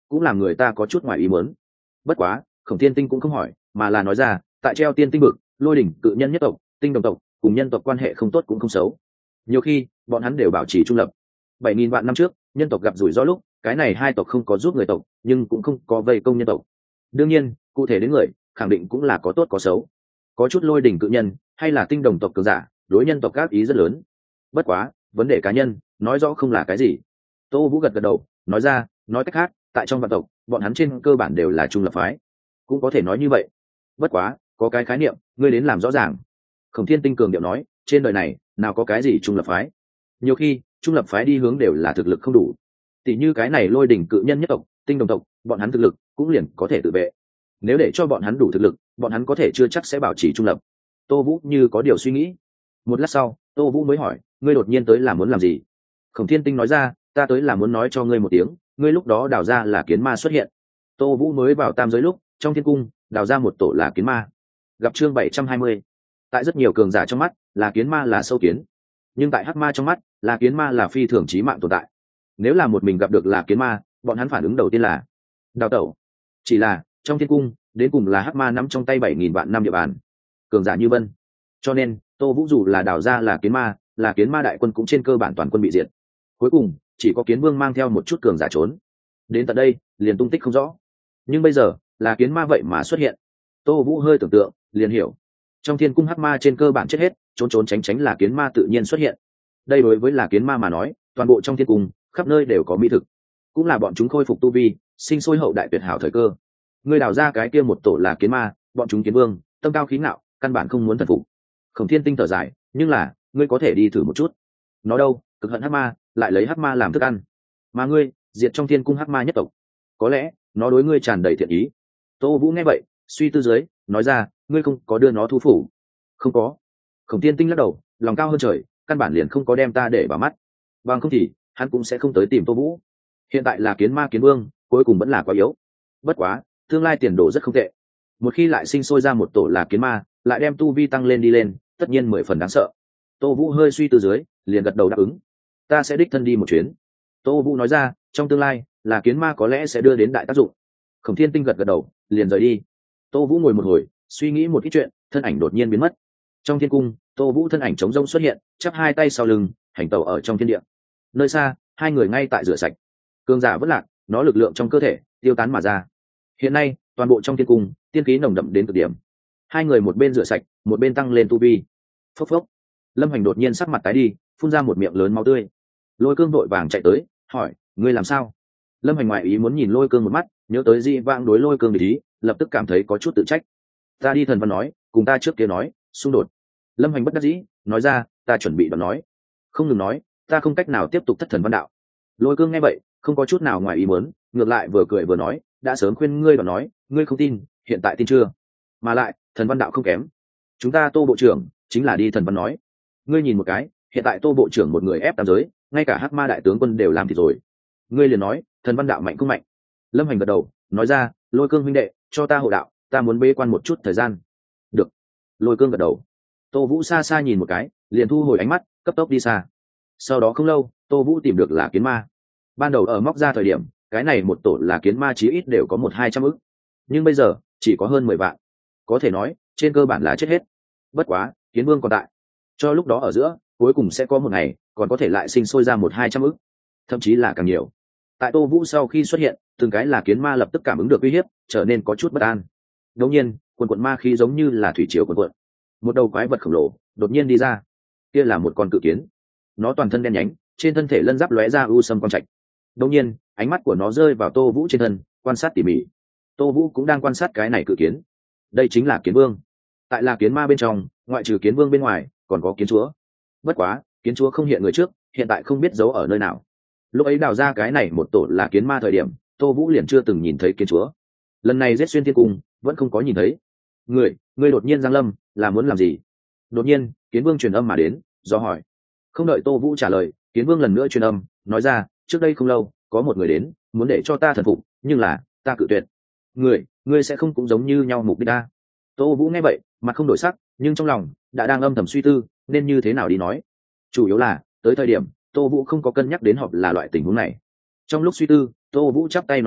cũng làm người ta có chút ngoài ý muốn. Bất quá Khổng Thiên Tinh cũng không hỏi, mà là nói ra, tại treo tiên tinh vực, lôi đỉnh cự nhân nhất tộc, tinh đồng tộc cùng nhân tộc quan hệ không tốt cũng không xấu, nhiều khi bọn hắn đều bảo trì trung lập. 7.000 vạn năm trước nhân tộc gặp rủi ro lúc, cái này hai tộc không có giúp người tộc, nhưng cũng không có vây công nhân tộc. đương nhiên cụ thể đến người khẳng định cũng là có tốt có xấu, có chút lôi đỉnh cự nhân hay là tinh đồng tộc cường giả đối nhân tộc các ý rất lớn. Bất quá vấn đề cá nhân nói rõ không là cái gì. Tô Vũ gật gật đầu nói ra, nói cách khác tại trong vạn tộc bọn hắn trên cơ bản đều là trung lập phái, cũng có thể nói như vậy. Bất quá có cái khái niệm ngươi đến làm rõ ràng. Khổng Thiên Tinh cường điệu nói, trên đời này nào có cái gì trung lập phái, nhiều khi trung lập phái đi hướng đều là thực lực không đủ. Tỷ như cái này lôi đỉnh cự nhân nhất tộc, tinh đồng tộc, bọn hắn thực lực cũng liền có thể tự vệ, nếu để cho bọn hắn đủ thực lực, bọn hắn có thể chưa chắc sẽ bảo trì trung lập. Tô Vũ như có điều suy nghĩ. Một lát sau Tô Vũ mới hỏi, ngươi đột nhiên tới là muốn làm gì? Khổng Thiên Tinh nói ra, ta tới là muốn nói cho ngươi một tiếng, ngươi lúc đó đào ra là kiến ma xuất hiện. Tô Vũ mới vào tam giới lúc, trong thiên cung đào ra một tổ là kiến ma. Gặp chương 720. Tại rất nhiều cường giả trong mắt, là kiến ma là sâu kiến, nhưng tại hắc ma trong mắt, là kiến ma là phi thường chí mạng tồn tại. Nếu là một mình gặp được là kiến ma, bọn hắn phản ứng đầu tiên là đào tẩu. Chỉ là trong thiên cung đến cùng là hắc ma nắm trong tay 7.000 vạn năm địa bàn, cường giả như vân, cho nên Tô Vũ dù là đào ra là kiến ma đại quân cũng trên cơ bản toàn quân bị diệt. Cuối cùng chỉ có kiến vương mang theo một chút cường giả trốn, đến tận đây liền tung tích không rõ. Nhưng bây giờ là kiến ma vậy mà xuất hiện, Tô Vũ hơi tưởng tượng liền hiểu, trong thiên cung hắc ma trên cơ bản chết hết, trốn trốn tránh tránh là kiến ma tự nhiên xuất hiện. Đây đối với là kiến ma mà nói, toàn bộ trong thiên cung khắp nơi đều có mỹ thực, cũng là bọn chúng khôi phục tu vi, sinh sôi hậu đại tuyệt hảo thời cơ. Ngươi đào ra cái kia một tổ là kiến ma, bọn chúng kiến vương tâm cao khí ngạo, căn bản không muốn thần phục. Khổng Thiên Tinh thở dài, nhưng là ngươi có thể đi thử một chút. Nó đâu cực hận hắc ma, lại lấy hắc ma làm thức ăn, mà ngươi diệt trong thiên cung hắc ma nhất tộc, có lẽ nó đối ngươi tràn đầy thiện ý. Tô Vũ nghe vậy suy tư dưới nói ra, ngươi không có đưa nó thu phủ? Không có. Khổng Thiên Tinh lắc đầu, lòng cao hơn trời, căn bản liền không có đem ta để vào mắt, bằng không thì hắn cũng sẽ không tới tìm Tô Vũ. Hiện tại là kiến ma kiến vương, cuối cùng vẫn là quá yếu. Bất quá tương lai tiền đồ rất không tệ, một khi lại sinh sôi ra một tổ là kiến ma, lại đem tu vi tăng lên đi lên, tất nhiên 10 phần đáng sợ. Tô Vũ hơi suy tư dưới liền gật đầu đáp ứng, ta sẽ đích thân đi một chuyến. Tô Vũ nói ra, trong tương lai là kiến ma có lẽ sẽ đưa đến đại tác dụng. Khổng Thiên Tinh gật gật đầu liền rời đi. Tô Vũ ngồi một hồi suy nghĩ một ít chuyện, thân ảnh đột nhiên biến mất. Trong thiên cung Tô Vũ thân ảnh trống rỗng xuất hiện, chắp hai tay sau lưng hành tẩu ở trong thiên địa. Nơi xa hai người ngay tại rửa sạch, cường giả vất lạc, nó lực lượng trong cơ thể tiêu tán mà ra. Hiện nay toàn bộ trong thiên cung tiên khí nồng đậm đến cực điểm, hai người một bên rửa sạch một bên tăng lên tu vi. Phốc phốc, Lâm Hoành đột nhiên sắc mặt tái đi, phun ra một miệng lớn máu tươi. Lôi Cương vội vàng chạy tới hỏi, ngươi làm sao? Lâm Hoành ngoại ý muốn nhìn Lôi Cương một mắt, nhớ tới Di Vãng đối Lôi Cương để ý, lập tức cảm thấy có chút tự trách. Ta đi thần văn nói, cùng ta trước kia nói xung đột. Lâm Hoành bất đắc dĩ nói ra, ta chuẩn bị đoán nói, không ngừng nói, ta không cách nào tiếp tục thất thần văn đạo. Lôi Cương nghe vậy không có chút nào ngoài ý muốn, ngược lại vừa cười vừa nói, đã sớm khuyên ngươi đoán nói, ngươi không tin, hiện tại tin chưa? Mà lại thần văn đạo không kém, chúng ta Tô bộ trưởng chính là đi thần văn nói. Ngươi nhìn một cái, hiện tại Tô bộ trưởng một người ép tam giới, ngay cả hắc ma đại tướng quân đều làm thì rồi, ngươi liền nói thần văn đạo mạnh không mạnh? Lâm Hành gật đầu nói ra, Lôi Cương huynh đệ, cho ta hộ đạo, ta muốn bế quan một chút thời gian. Được. Lôi Cương gật đầu. Tô Vũ xa xa nhìn một cái liền thu hồi ánh mắt, cấp tốc đi xa. Sau đó không lâu Tô Vũ tìm được là kiến ma. Ban đầu ở móc ra thời điểm, cái này một tổ là kiến ma chí ít đều có 100-200 ức, nhưng bây giờ chỉ có hơn 10 vạn, có thể nói trên cơ bản là chết hết. Bất quá kiến vương còn tại, cho lúc đó ở giữa cuối cùng sẽ có một ngày còn có thể lại sinh sôi ra 100-200 ức, thậm chí là càng nhiều. Tại Tô Vũ sau khi xuất hiện, từng cái là kiến ma lập tức cảm ứng được uy hiếp, trở nên có chút bất an. Ngẫu nhiên quần quận ma khí giống như là thủy triều quần quận, một đầu quái vật khổng lồ đột nhiên đi ra. Kia là một con cự kiến, nó toàn thân đen nhánh, trên thân thể lân giáp lóe ra u sâm quang trạch. Đột nhiên ánh mắt của nó rơi vào Tô Vũ trên thân, quan sát tỉ mỉ. Tô Vũ cũng đang quan sát cái này cự kiến, đây chính là kiến vương. Tại là kiến ma bên trong, ngoại trừ kiến vương bên ngoài còn có kiến chúa. Bất quá kiến chúa không hiện người trước, hiện tại không biết giấu ở nơi nào. Lúc ấy đào ra cái này một tổ là kiến ma thời điểm, Tô Vũ liền chưa từng nhìn thấy kiến chúa. Lần này giết xuyên thiên cung vẫn không có nhìn thấy. Người đột nhiên giáng lâm là muốn làm gì? Đột nhiên kiến vương truyền âm mà đến do hỏi. Không đợi Tô Vũ trả lời, kiến vương lần nữa truyền âm nói ra, trước đây không lâu có một người đến muốn để cho ta thần phục, nhưng là ta cự tuyệt. Ngươi sẽ không cũng giống như nhau mục đích ta? Tô Vũ nghe vậy mặt không đổi sắc, nhưng trong lòng đã đang âm thầm suy tư nên như thế nào đi nói. Chủ yếu là tới thời điểm Tô Vũ không có cân nhắc đến họp là loại tình huống này. Trong lúc suy tư, Tô Vũ chắp tay nói ra,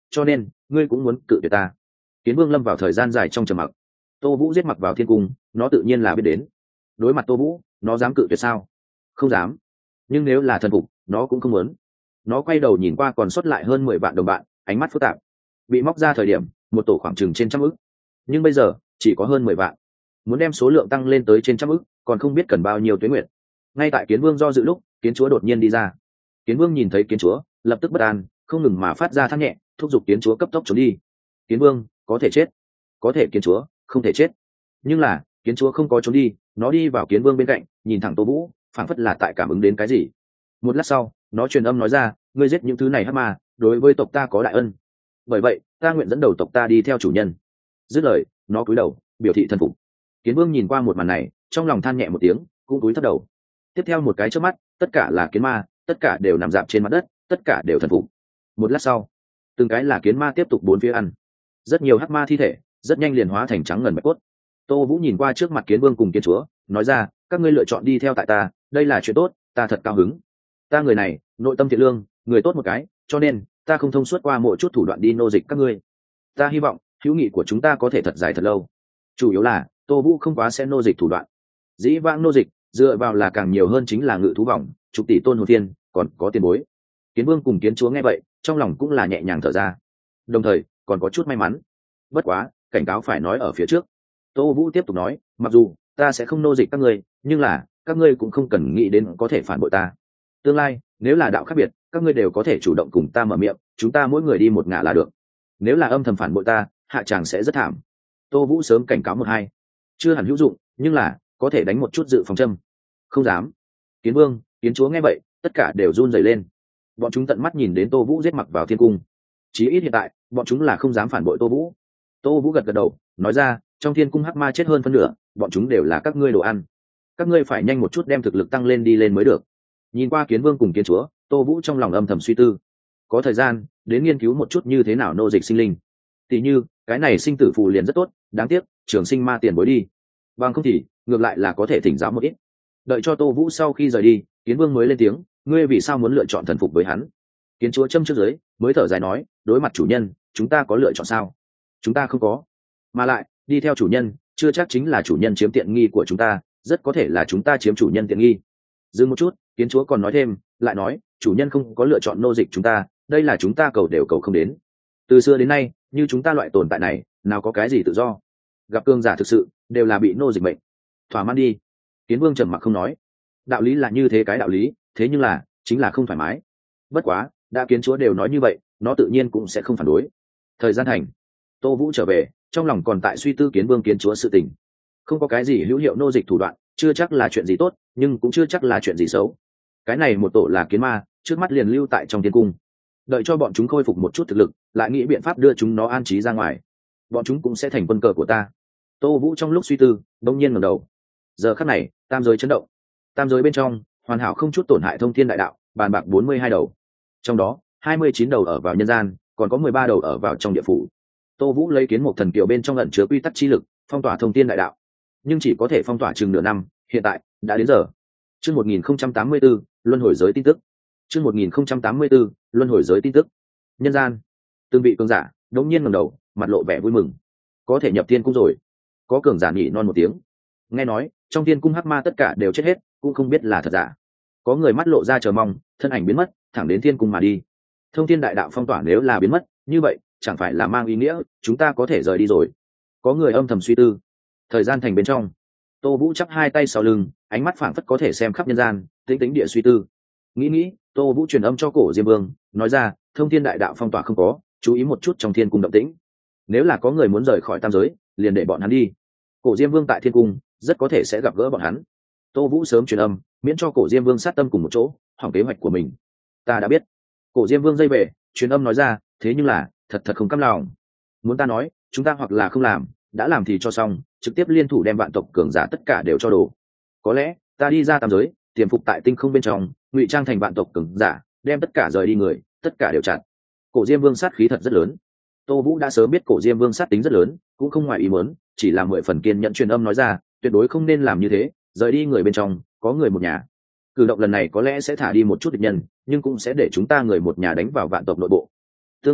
cho nên ngươi cũng muốn cự tuyệt ta. Kiến Vương lâm vào thời gian dài trong trầm mặc. Tô Vũ giết mặc vào thiên cung, nó tự nhiên là biết đến. Đối mặt Tô Vũ, nó dám cự tuyệt sao? Không dám. Nhưng nếu là thần phục, nó cũng không muốn. Nó quay đầu nhìn qua còn sót lại hơn 10 vạn đồng bạn, ánh mắt phức tạp. Bị móc ra thời điểm, một tổ khoảng chừng trên 100 ức. Nhưng bây giờ, chỉ có hơn 10 vạn. Muốn đem số lượng tăng lên tới trên 100 ức, còn không biết cần bao nhiêu tuế nguyệt. Ngay tại Kiến Vương do dự lúc, Kiến Chúa đột nhiên đi ra. Kiến Vương nhìn thấy Kiến Chúa, lập tức bất an, không ngừng mà phát ra than nhẹ, thúc giục Kiến Chúa cấp tốc trốn đi. Kiến Vương có thể chết, có thể Kiến Chúa không thể chết. Nhưng là Kiến Chúa không có trốn đi, nó đi vào Kiến Vương bên cạnh, nhìn thẳng Tô Vũ, phảng phất là tại cảm ứng đến cái gì. Một lát sau, nó truyền âm nói ra, ngươi giết những thứ này hắc ma, đối với tộc ta có đại ân, bởi vậy ta nguyện dẫn đầu tộc ta đi theo chủ nhân. Dứt lời, nó cúi đầu biểu thị thần phục. Kiến Vương nhìn qua một màn này, trong lòng than nhẹ một tiếng, cũng cúi thấp đầu. Tiếp theo một cái chớp mắt, tất cả là kiến ma, tất cả đều nằm dạp trên mặt đất, tất cả đều thần phục. Một lát sau, từng cái là kiến ma tiếp tục bốn phía ăn. Rất nhiều hắc ma thi thể rất nhanh liền hóa thành trắng ngần bạch cốt. Tô Vũ nhìn qua trước mặt Kiến Vương cùng Kiến Chúa, nói ra, các ngươi lựa chọn đi theo tại ta, đây là chuyện tốt, ta thật cao hứng. Ta người này, nội tâm thiện lương, người tốt một cái, cho nên ta không thông suốt qua mỗi chút thủ đoạn đi nô dịch các ngươi. Ta hy vọng hữu nghị của chúng ta có thể thật dài thật lâu. Chủ yếu là Tô Vũ không quá sẽ nô dịch thủ đoạn. Dĩ vãng nô dịch dựa vào là càng nhiều hơn chính là ngự thú vòng, chục tỷ tôn hồn thiên, còn có tiền bối. Kiến Vương cùng Kiến Chúa nghe vậy, trong lòng cũng là nhẹ nhàng thở ra, đồng thời còn có chút may mắn. Bất quá cảnh cáo phải nói ở phía trước. Tô Vũ tiếp tục nói, mặc dù ta sẽ không nô dịch các ngươi, nhưng là các ngươi cũng không cần nghĩ đến có thể phản bội ta. Tương lai nếu là đạo khác biệt, các ngươi đều có thể chủ động cùng ta mở miệng, chúng ta mỗi người đi một ngả là được. Nếu là âm thầm phản bội ta, hạ tràng sẽ rất thảm. Tô Vũ sớm cảnh cáo một hai, chưa hẳn hữu dụng, nhưng là có thể đánh một chút dự phòng châm. Không dám. Kiến Vương, Kiến Chúa nghe vậy, tất cả đều run rẩy lên. Bọn chúng tận mắt nhìn đến Tô Vũ giết mặc vào thiên cung, chí ít hiện tại bọn chúng là không dám phản bội Tô Vũ. Tô Vũ gật gật đầu, nói ra, trong thiên cung hắc ma chết hơn phân nửa, bọn chúng đều là các ngươi đồ ăn. Các ngươi phải nhanh một chút đem thực lực tăng lên đi lên mới được. Nhìn qua Kiến Vương cùng Kiến Chúa, Tô Vũ trong lòng âm thầm suy tư. Có thời gian đến nghiên cứu một chút như thế nào nô dịch sinh linh. Tỷ như cái này sinh tử phù liền rất tốt, đáng tiếc trường sinh ma tiền bối đi, bằng không thì ngược lại là có thể thỉnh giáo một ít. Đợi cho Tô Vũ sau khi rời đi, Kiến Vương mới lên tiếng, ngươi vì sao muốn lựa chọn thần phục với hắn? Kiến Chúa châm trước dưới mới thở dài nói, đối mặt chủ nhân, chúng ta có lựa chọn sao? Chúng ta không có. Mà lại đi theo chủ nhân chưa chắc chính là chủ nhân chiếm tiện nghi của chúng ta, rất có thể là chúng ta chiếm chủ nhân tiện nghi. Dừng một chút, Kiến Chúa còn nói thêm, lại nói, chủ nhân không có lựa chọn nô dịch chúng ta, đây là chúng ta cầu đều cầu không đến. Từ xưa đến nay, như chúng ta loại tồn tại này, nào có cái gì tự do? Gặp cường giả thực sự đều là bị nô dịch mệnh. Thỏa mãn đi. Kiến Vương trầm mặc không nói. Đạo lý là như thế cái đạo lý, thế nhưng là chính là không thoải mái. Bất quá đã Kiến Chúa đều nói như vậy, nó tự nhiên cũng sẽ không phản đối. Thời gian thành, Tô Vũ trở về, trong lòng còn tại suy tư Kiến Vương Kiến Chúa sự tình. Không có cái gì hữu hiệu nô dịch thủ đoạn, chưa chắc là chuyện gì tốt, nhưng cũng chưa chắc là chuyện gì xấu. Cái này một tổ là kiến ma, trước mắt liền lưu tại trong thiên cung. Đợi cho bọn chúng khôi phục một chút thực lực, lại nghĩ biện pháp đưa chúng nó an trí ra ngoài. Bọn chúng cũng sẽ thành quân cờ của ta. Tô Vũ trong lúc suy tư, đông nhiên ngẩng đầu. Giờ khắc này, tam giới chấn động. Tam giới bên trong, hoàn hảo không chút tổn hại thông thiên đại đạo, bàn bạc 42 đầu. Trong đó, 29 đầu ở vào nhân gian, còn có 13 đầu ở vào trong địa phủ. Tô Vũ lấy kiến một thần kiều bên trong ẩn chứa quy tắc chi lực, phong tỏa thông thiên đại đạo. Nhưng chỉ có thể phong tỏa chừng nửa năm, hiện tại đã đến giờ. Chương 1084, luân hồi giới tin tức. Chương 1084, luân hồi giới tin tức. Nhân gian, từng vị cường giả đống nhiên ngẩng đầu, mặt lộ vẻ vui mừng. Có thể nhập thiên cung rồi. Có cường giả nhỉ non một tiếng. Nghe nói, trong thiên cung hắc ma tất cả đều chết hết, cũng không biết là thật giả. Có người mắt lộ ra chờ mong, thân ảnh biến mất, thẳng đến thiên cung mà đi. Thông thiên đại đạo phong tỏa nếu là biến mất, như vậy chẳng phải là mang ý nghĩa chúng ta có thể rời đi rồi. Có người âm thầm suy tư. Thời gian thành bên trong, Tô Vũ chắp hai tay sau lưng, ánh mắt phảng phất có thể xem khắp nhân gian, tĩnh tĩnh địa suy tư. Nghĩ, Tô Vũ truyền âm cho Cổ Diêm Vương, nói ra, thông thiên đại đạo phong tỏa không có, chú ý một chút trong thiên cung động tĩnh. Nếu là có người muốn rời khỏi tam giới, liền để bọn hắn đi. Cổ Diêm Vương tại thiên cung, rất có thể sẽ gặp gỡ bọn hắn. Tô Vũ sớm truyền âm, miễn cho Cổ Diêm Vương sát tâm cùng một chỗ, hỏng kế hoạch của mình. Ta đã biết. Cổ Diêm Vương dây về, truyền âm nói ra, thế nhưng là, thật không cam lòng. Muốn ta nói, chúng ta hoặc là không làm, đã làm thì cho xong, trực tiếp liên thủ đem vạn tộc cường giả tất cả đều cho đồ. Có lẽ ta đi ra tam giới, tiềm phục tại tinh không bên trong, ngụy trang thành vạn tộc cường giả, đem tất cả rời đi người, tất cả đều chặn. Cổ Diêm Vương sát khí thật rất lớn. Tô Vũ đã sớm biết Cổ Diêm Vương sát tính rất lớn, cũng không ngoài ý muốn, chỉ là 10 phần kiên nhẫn truyền âm nói ra, tuyệt đối không nên làm như thế, rời đi người bên trong, có người một nhà. Cử động lần này có lẽ sẽ thả đi một chút địch nhân, nhưng cũng sẽ để chúng ta người một nhà đánh vào vạn tộc nội bộ. Tương lai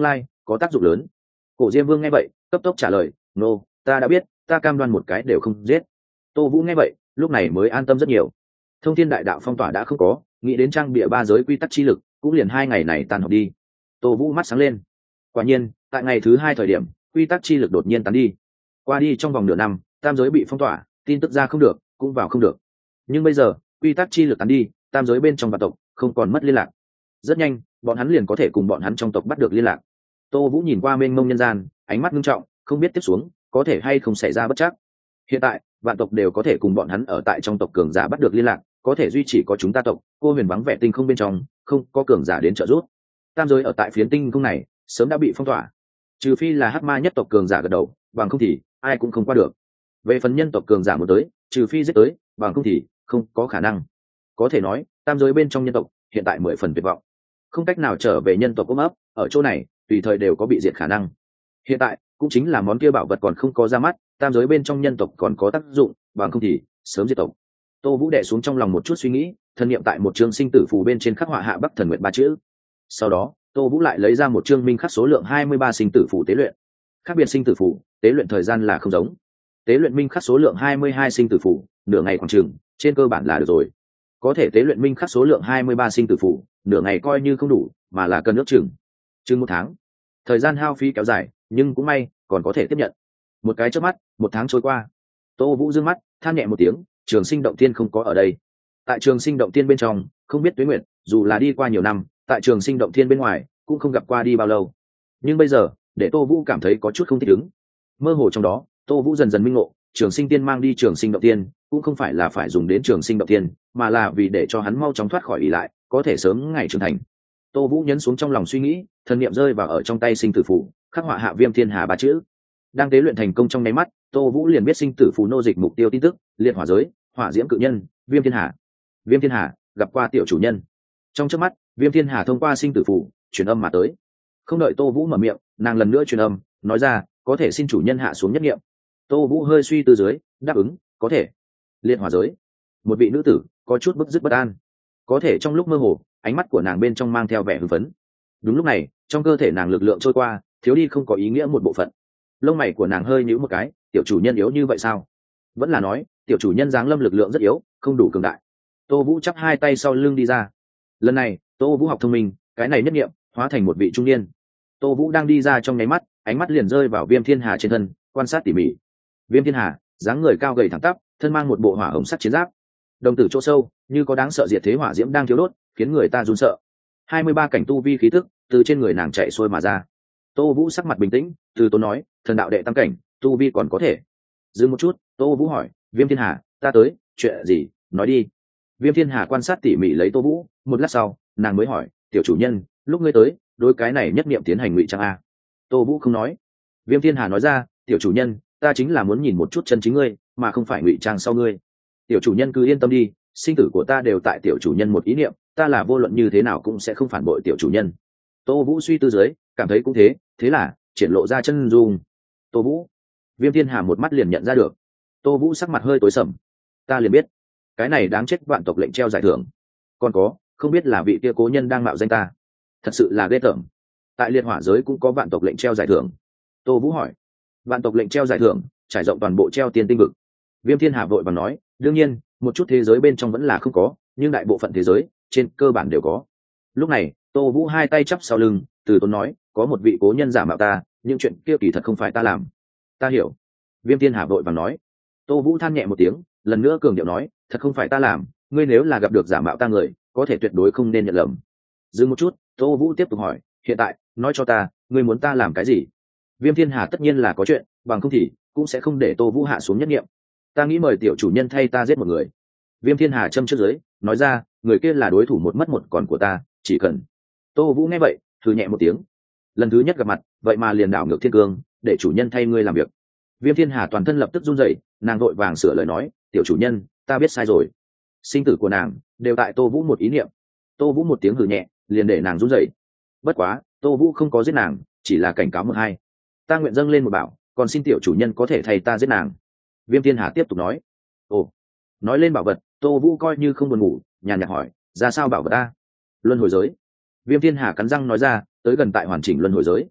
có tác dụng lớn. Cổ Diêm Vương nghe vậy cấp tốc trả lời, nô, ta đã biết, ta cam đoan một cái đều không giết. Tô Vũ nghe vậy lúc này mới an tâm rất nhiều. Thông thiên đại đạo phong tỏa đã không có, nghĩ đến trang bịa ba giới quy tắc chi lực cũng liền 2 ngày này tàn học đi. Tô Vũ mắt sáng lên. Quả nhiên tại ngày thứ 2 thời điểm quy tắc chi lực đột nhiên tán đi. Qua đi trong vòng nửa năm tam giới bị phong tỏa, tin tức ra không được cũng vào không được. Nhưng bây giờ quy tắc chi lực tán đi, tam giới bên trong vạn tộc không còn mất liên lạc. Rất nhanh bọn hắn liền có thể cùng bọn hắn trong tộc bắt được liên lạc. Tô Vũ nhìn qua mênh mông nhân gian, ánh mắt nghiêm trọng, không biết tiếp xuống có thể hay không xảy ra bất trắc. Hiện tại vạn tộc đều có thể cùng bọn hắn ở tại trong tộc cường giả bắt được liên lạc, có thể duy trì có chúng ta tộc cô huyền vắng vẻ tinh không bên trong, không có cường giả đến trợ giúp. Tam giới ở tại phiến tinh không này sớm đã bị phong tỏa, trừ phi là hắc ma nhất tộc cường giả gật đầu, bằng không thì ai cũng không qua được. Về phần nhân tộc cường giả một tới, trừ phi giết tới, bằng không thì không có khả năng. Có thể nói tam giới bên trong nhân tộc hiện tại 10 phần tuyệt vọng, không cách nào trở về nhân tộc ôm ấp, ở chỗ này tùy thời đều có bị diệt khả năng. Hiện tại cũng chính là món kia bảo vật còn không có ra mắt, tam giới bên trong nhân tộc còn có tác dụng, bằng không thì sớm diệt tộc. Tô Vũ đè xuống trong lòng một chút suy nghĩ, thần niệm tại một chương sinh tử phù bên trên khắc họa hạ Bắc Thần Nguyệt 3 chữ. Sau đó Tô Vũ lại lấy ra một chương minh khắc số lượng 23 sinh tử phù tế luyện. Khác biệt sinh tử phù tế luyện thời gian là không giống. Tế luyện minh khắc số lượng 22 sinh tử phù nửa ngày khoảng chừng, trên cơ bản là được rồi. Có thể tế luyện minh khắc số lượng 23 sinh tử phù nửa ngày coi như không đủ, mà là cần ước chừng 1 tháng. Thời gian hao phí kéo dài, nhưng cũng may còn có thể tiếp nhận. Một cái chớp mắt 1 tháng trôi qua. Tô Vũ dương mắt than nhẹ một tiếng, Trường Sinh Động Tiên không có ở đây. Tại Trường Sinh Động Tiên bên trong không biết tuế nguyệt, dù là đi qua nhiều năm, tại Trường Sinh Động Tiên bên ngoài cũng không gặp qua đi bao lâu. Nhưng bây giờ để Tô Vũ cảm thấy có chút không thích ứng. Mơ hồ trong đó Tô Vũ dần dần minh ngộ, Trường Sinh Tiên mang đi Trường Sinh Động Tiên cũng không phải là phải dùng đến Trường Sinh Động Tiên, mà là vì để cho hắn mau chóng thoát khỏi ỷ lại, có thể sớm ngày trưởng thành. Tô Vũ nhấn xuống trong lòng suy nghĩ, thần niệm rơi vào ở trong tay sinh tử phù, khắc họa hạ Viêm Thiên Hà 3 chữ. Đang tế luyện thành công trong nháy mắt, Tô Vũ liền biết sinh tử phù nô dịch mục tiêu tin tức, liệt hỏa giới, hỏa diễm cự nhân, Viêm Thiên Hà. Viêm Thiên Hà gặp qua tiểu chủ nhân. Trong chớp mắt Viêm Thiên Hà thông qua sinh tử phù truyền âm mà tới. Không đợi Tô Vũ mở miệng, nàng lần nữa truyền âm nói ra, có thể xin chủ nhân hạ xuống nhất nghiệm. Tô Vũ hơi suy tư dưới đáp ứng, có thể. Liệt hỏa giới, một vị nữ tử có chút bức dứt bất an, có thể trong lúc mơ hồ ánh mắt của nàng bên trong mang theo vẻ hưng phấn. Đúng lúc này trong cơ thể nàng lực lượng trôi qua, thiếu đi không có ý nghĩa một bộ phận. Lông mày của nàng hơi nhíu một cái, tiểu chủ nhân yếu như vậy sao? Vẫn là nói tiểu chủ nhân giáng lâm lực lượng rất yếu, không đủ cường đại. Tô Vũ chắp hai tay sau lưng đi ra. Lần này Tô Vũ học thông minh, cái này nhất nghiệm hóa thành một vị trung niên. Tô Vũ đang đi ra trong nháy mắt, ánh mắt liền rơi vào Viêm Thiên Hà trên thân, quan sát tỉ mỉ. Viêm Thiên Hà dáng người cao gầy thẳng tắp, thân mang một bộ hỏa hồng sắt chiến giáp, đồng tử chỗ sâu như có đáng sợ diệt thế hỏa diễm đang thiêu đốt, khiến người ta run sợ. 23 cảnh tu vi khí tức từ trên người nàng chạy xuôi mà ra. Tô Vũ sắc mặt bình tĩnh, từ tốn nói, thần đạo đệ tam cảnh, tu vi còn có thể. Dừng một chút, Tô Vũ hỏi, Viêm Thiên Hà, ta tới, chuyện gì, nói đi. Viêm Thiên Hà quan sát tỉ mỉ lấy Tô Vũ, một lát sau nàng mới hỏi, tiểu chủ nhân, lúc ngươi tới đối cái này nhất niệm tiến hành ngụy trang a? Tô Vũ không nói. Viêm Thiên Hà nói ra, tiểu chủ nhân, ta chính là muốn nhìn một chút chân chính ngươi, mà không phải ngụy trang sau ngươi. Tiểu chủ nhân cứ yên tâm đi, sinh tử của ta đều tại tiểu chủ nhân một ý niệm, ta là vô luận như thế nào cũng sẽ không phản bội tiểu chủ nhân. Tô Vũ suy tư dưới cảm thấy cũng thế, thế là triển lộ ra chân dung. Tô Vũ. Viêm Thiên Hà một mắt liền nhận ra được. Tô Vũ sắc mặt hơi tối sầm. Ta liền biết, cái này đáng chết, vạn tộc lệnh treo giải thưởng. Còn có, không biết là vị kia cố nhân đang mạo danh ta. Thật sự là ghê tởm. Tại liệt hỏa giới cũng có vạn tộc lệnh treo giải thưởng. Tô Vũ hỏi. Vạn tộc lệnh treo giải thưởng trải rộng toàn bộ treo tiên tinh vực. Viêm Thiên Hà vội vàng nói, đương nhiên một chút thế giới bên trong vẫn là không có, nhưng đại bộ phận thế giới trên cơ bản đều có. Lúc này Tô Vũ hai tay chắp sau lưng, từ tốn nói, có một vị cố nhân giả mạo ta, nhưng chuyện kia kỳ thật không phải ta làm. Ta hiểu. Viêm Thiên Hà vội vàng nói. Tô Vũ than nhẹ một tiếng, lần nữa cường điệu nói, thật không phải ta làm, ngươi nếu là gặp được giả mạo ta người, có thể tuyệt đối không nên nhận lầm. Dừng một chút, Tô Vũ tiếp tục hỏi, hiện tại nói cho ta, ngươi muốn ta làm cái gì? Viêm Thiên Hà tất nhiên là có chuyện, bằng không thì cũng sẽ không để Tô Vũ hạ xuống nhất nghiệm. Ta nghĩ mời tiểu chủ nhân thay ta giết một người. Viêm Thiên Hà châm trước dưới nói ra, người kia là đối thủ một mất một còn của ta, chỉ cần. Tô Vũ nghe vậy thử nhẹ một tiếng. Lần thứ nhất gặp mặt vậy mà liền đảo ngược thiên cương, để chủ nhân thay ngươi làm việc. Viêm Thiên Hà toàn thân lập tức run rẩy, nàng vội vàng sửa lời nói, tiểu chủ nhân, ta biết sai rồi. Sinh tử của nàng đều tại Tô Vũ một ý niệm. Tô Vũ một tiếng hừ nhẹ liền để nàng run rẩy. Bất quá Tô Vũ không có giết nàng, chỉ là cảnh cáo một hai. Ta nguyện dâng lên một bảo, còn xin tiểu chủ nhân có thể thay ta giết nàng. Viêm Thiên Hà tiếp tục nói. Ồ. Nói lên bảo vật, Tô Vũ coi như không buồn ngủ, nhàn nhạt hỏi, ra sao bảo vật ta? Luân hồi giới. Viêm Thiên Hà cắn răng nói ra, tới gần tại hoàn chỉnh luân hồi giới.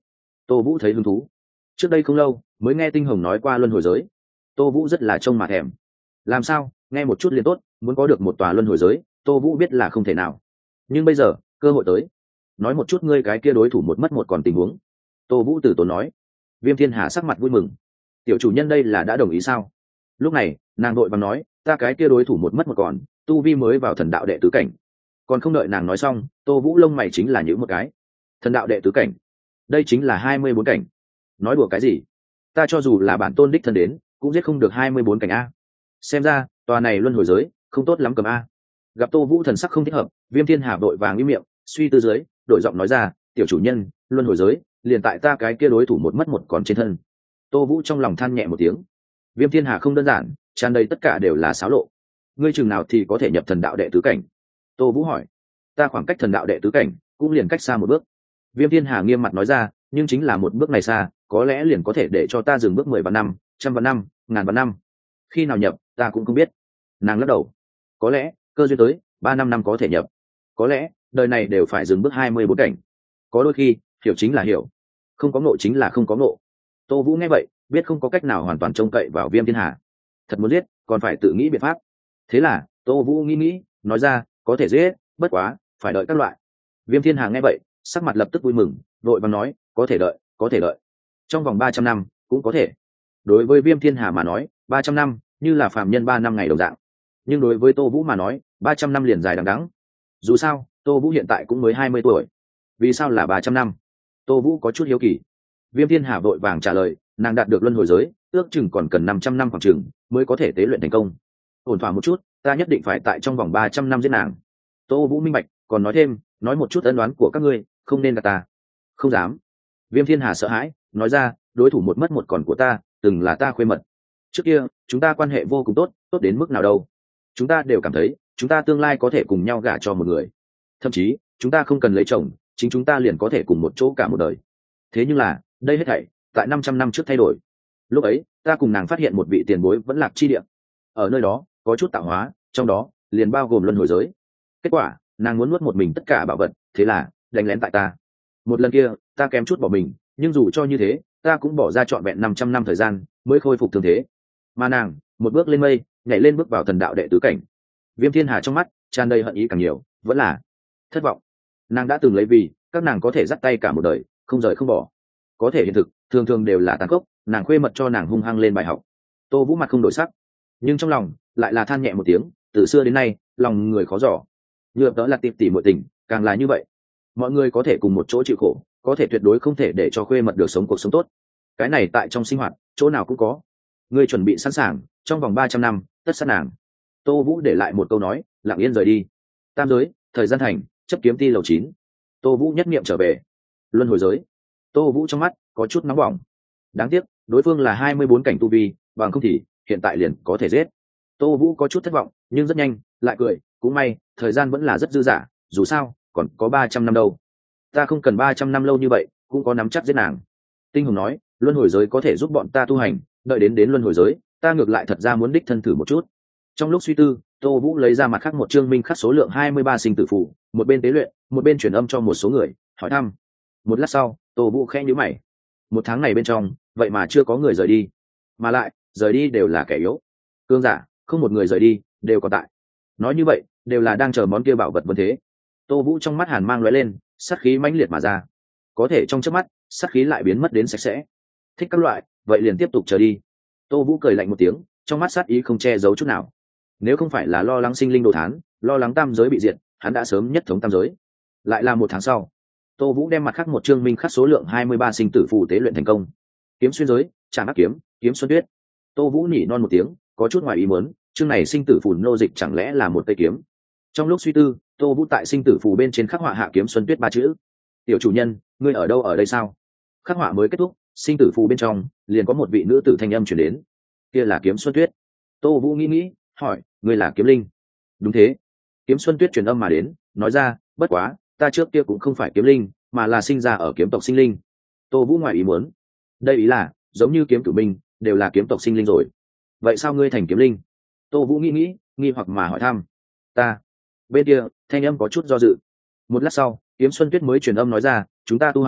Tô Vũ thấy hứng thú. Trước đây không lâu mới nghe Tinh Hồng nói qua luân hồi giới, Tô Vũ rất là trông mà thèm. Làm sao nghe một chút liền tốt, muốn có được một tòa luân hồi giới Tô Vũ biết là không thể nào, nhưng bây giờ cơ hội tới. Nói một chút ngươi cái kia đối thủ một mất một còn tình huống. Tô Vũ từ tốn nói. Viêm Thiên Hà sắc mặt vui mừng. Tiểu chủ nhân đây là đã đồng ý sao? Lúc này nàng đội bằng nói, ta cái kia đối thủ một mất một còn, tu vi mới vào thần đạo đệ tứ cảnh. Còn không đợi nàng nói xong, Tô Vũ lông mày chính là nhíu một cái. Thần đạo đệ tứ cảnh, đây chính là 24 cảnh. Nói đùa cái gì? Ta cho dù là bản tôn đích thân đến cũng giết không được 24 cảnh a. Xem ra tòa này luân hồi giới không tốt lắm cầm a. Gặp Tô Vũ thần sắc không thích hợp, Viêm Thiên Hà vội vàng im miệng, suy tư dưới đổi giọng nói ra, tiểu chủ nhân, luân hồi giới liền tại ta cái kia đối thủ một mất một còn trên thân. Tô Vũ trong lòng than nhẹ một tiếng. Viêm Thiên Hà không đơn giản, tràn đầy tất cả đều là xáo lộ. Ngươi chừng nào thì có thể nhập thần đạo đệ tứ cảnh? Tô Vũ hỏi. Ta khoảng cách thần đạo đệ tứ cảnh cũng liền cách xa một bước. Viêm Thiên Hà nghiêm mặt nói ra, nhưng chính là một bước này xa, có lẽ liền có thể để cho ta dừng bước 10 vạn năm, 100 vạn năm, ngàn vạn năm. Khi nào nhập ta cũng không biết. Nàng lắc đầu. Có lẽ cơ duyên tới 3-5 năm có thể nhập, có lẽ đời này đều phải dừng bước 24 cảnh. Có đôi khi hiểu chính là hiểu, không có ngộ chính là không có ngộ. Tô Vũ nghe vậy biết không có cách nào hoàn toàn trông cậy vào Viêm Thiên Hà, thật muốn giết còn phải tự nghĩ biện pháp. Thế là Tô Vũ nghĩ nói ra, có thể giết, bất quá phải đợi các loại. Viêm Thiên Hà nghe vậy sắc mặt lập tức vui mừng, vội vàng nói, có thể đợi, có thể đợi. Trong vòng 300 năm cũng có thể. Đối với Viêm Thiên Hà mà nói 300 năm như là phàm nhân 3 năm ngày đồng dạng, nhưng đối với Tô Vũ mà nói 300 năm liền dài đằng đẵng. Dù sao Tô Vũ hiện tại cũng mới 20 tuổi. Vì sao là 300 năm? Tô Vũ có chút hiếu kỳ. Viêm Thiên Hà vội vàng trả lời, nàng đạt được luân hồi giới ước chừng còn cần 500 năm khoảng chừng mới có thể tế luyện thành công. Ổn thỏa một chút, ta nhất định phải tại trong vòng 300 năm giết nàng. Tô Vũ minh bạch, còn nói thêm, nói một chút ân đoán của các ngươi, không nên gạt ta. Không dám. Viêm Thiên Hà sợ hãi nói ra, đối thủ một mất một còn của ta từng là ta khuê mật. Trước kia chúng ta quan hệ vô cùng tốt, tốt đến mức nào đâu. Chúng ta đều cảm thấy chúng ta tương lai có thể cùng nhau gả cho một người, thậm chí chúng ta không cần lấy chồng, chính chúng ta liền có thể cùng một chỗ cả một đời. Thế nhưng là đây hết thảy tại 500 năm trước thay đổi. Lúc ấy ta cùng nàng phát hiện một vị tiền bối vẫn lạc chi địa, ở nơi đó có chút tạo hóa, trong đó liền bao gồm luân hồi giới. Kết quả nàng muốn nuốt một mình tất cả bảo vật, thế là đánh lén tại ta. Một lần kia ta kém chút bỏ mình, nhưng dù cho như thế ta cũng bỏ ra trọn vẹn 500 năm thời gian mới khôi phục thương thế. Mà nàng một bước lên mây, nhảy lên bước vào thần đạo đệ tứ cảnh. Viêm Thiên Hà trong mắt tràn đầy hận ý càng nhiều, vẫn là thất vọng. Nàng đã từng lấy vì các nàng có thể dắt tay cả một đời, không rời không bỏ. Có thể hiện thực thường thường đều là tàn khốc, nàng khuê mật cho nàng hung hăng lên bài học. Tô Vũ mặt không đổi sắc, nhưng trong lòng lại là than nhẹ một tiếng, từ xưa đến nay lòng người khó dò. Nhược đó là tiệp tỉ muội tình, càng là như vậy. Mọi người có thể cùng một chỗ chịu khổ, có thể tuyệt đối không thể để cho khuê mật được sống cuộc sống tốt. Cái này tại trong sinh hoạt chỗ nào cũng có. Ngươi chuẩn bị sẵn sàng, trong vòng 300 năm tất sát nàng. Tô Vũ để lại một câu nói, lặng yên rời đi. Tam giới, thời gian thành, chấp kiếm ti lầu 9. Tô Vũ nhất niệm trở về. Luân hồi giới. Tô Vũ trong mắt có chút nóng bỏng. Đáng tiếc đối phương là 24 cảnh tu vi, bằng không thì hiện tại liền có thể giết. Tô Vũ có chút thất vọng, nhưng rất nhanh lại cười, cũng may thời gian vẫn là rất dư dả, dù sao còn có 300 năm đâu. Ta không cần 300 năm lâu như vậy cũng có nắm chắc giết nàng. Tinh Hồng nói, luân hồi giới có thể giúp bọn ta tu hành, đợi đến luân hồi giới ta ngược lại thật ra muốn đích thân thử một chút. Trong lúc suy tư, Tô Vũ lấy ra mặt khác một chương minh khắc số lượng 23 sinh tử phù, một bên tế luyện, một bên truyền âm cho một số người hỏi thăm. Một lát sau Tô Vũ khẽ nhíu mày. Một tháng này bên trong vậy mà chưa có người rời đi, mà lại rời đi đều là kẻ yếu, cương giả không một người rời đi, đều còn tại. Nói như vậy đều là đang chờ món kia bảo vật vân thế. Tô Vũ trong mắt hàn mang lóe lên, sát khí mãnh liệt mà ra. Có thể trong chớp mắt sát khí lại biến mất đến sạch sẽ. Thích các loại, vậy liền tiếp tục chờ đi. Tô Vũ cười lạnh một tiếng, trong mắt sát ý không che giấu chút nào. Nếu không phải là lo lắng sinh linh đồ thán, lo lắng tam giới bị diệt, hắn đã sớm nhất thống tam giới. Lại là một tháng sau, Tô Vũ đem mặt khắc một chương minh khắc số lượng 23 sinh tử phù tế luyện thành công. Kiếm xuyên giới, trảm ác kiếm, kiếm xuân tuyết. Tô Vũ nhỉ non một tiếng, có chút ngoài ý muốn, chương này sinh tử phù nô dịch chẳng lẽ là một cây kiếm. Trong lúc suy tư, Tô Vũ tại sinh tử phù bên trên khắc họa hạ kiếm xuân tuyết 3 chữ. Tiểu chủ nhân, ngươi ở đâu ở đây sao? Khắc họa mới kết thúc, sinh tử phù bên trong liền có một vị nữ tử thanh âm truyền đến. Kia là kiếm xuân tuyết. Tô Vũ nghĩ hỏi, ngươi là kiếm linh? Đúng thế. Kiếm xuân tuyết truyền âm mà đến, nói ra, bất quá ta trước kia cũng không phải kiếm linh, mà là sinh ra ở kiếm tộc sinh linh. Tô Vũ ngoài ý muốn. Đây ý là giống như kiếm cửu minh đều là kiếm tộc sinh linh rồi, vậy sao ngươi thành kiếm linh? Tô Vũ nghĩ nghi hoặc mà hỏi thăm. Ta. Bên kia thanh âm có chút do dự. Một lát sau kiếm xuân tuyết mới truyền âm nói ra, chúng ta tu hành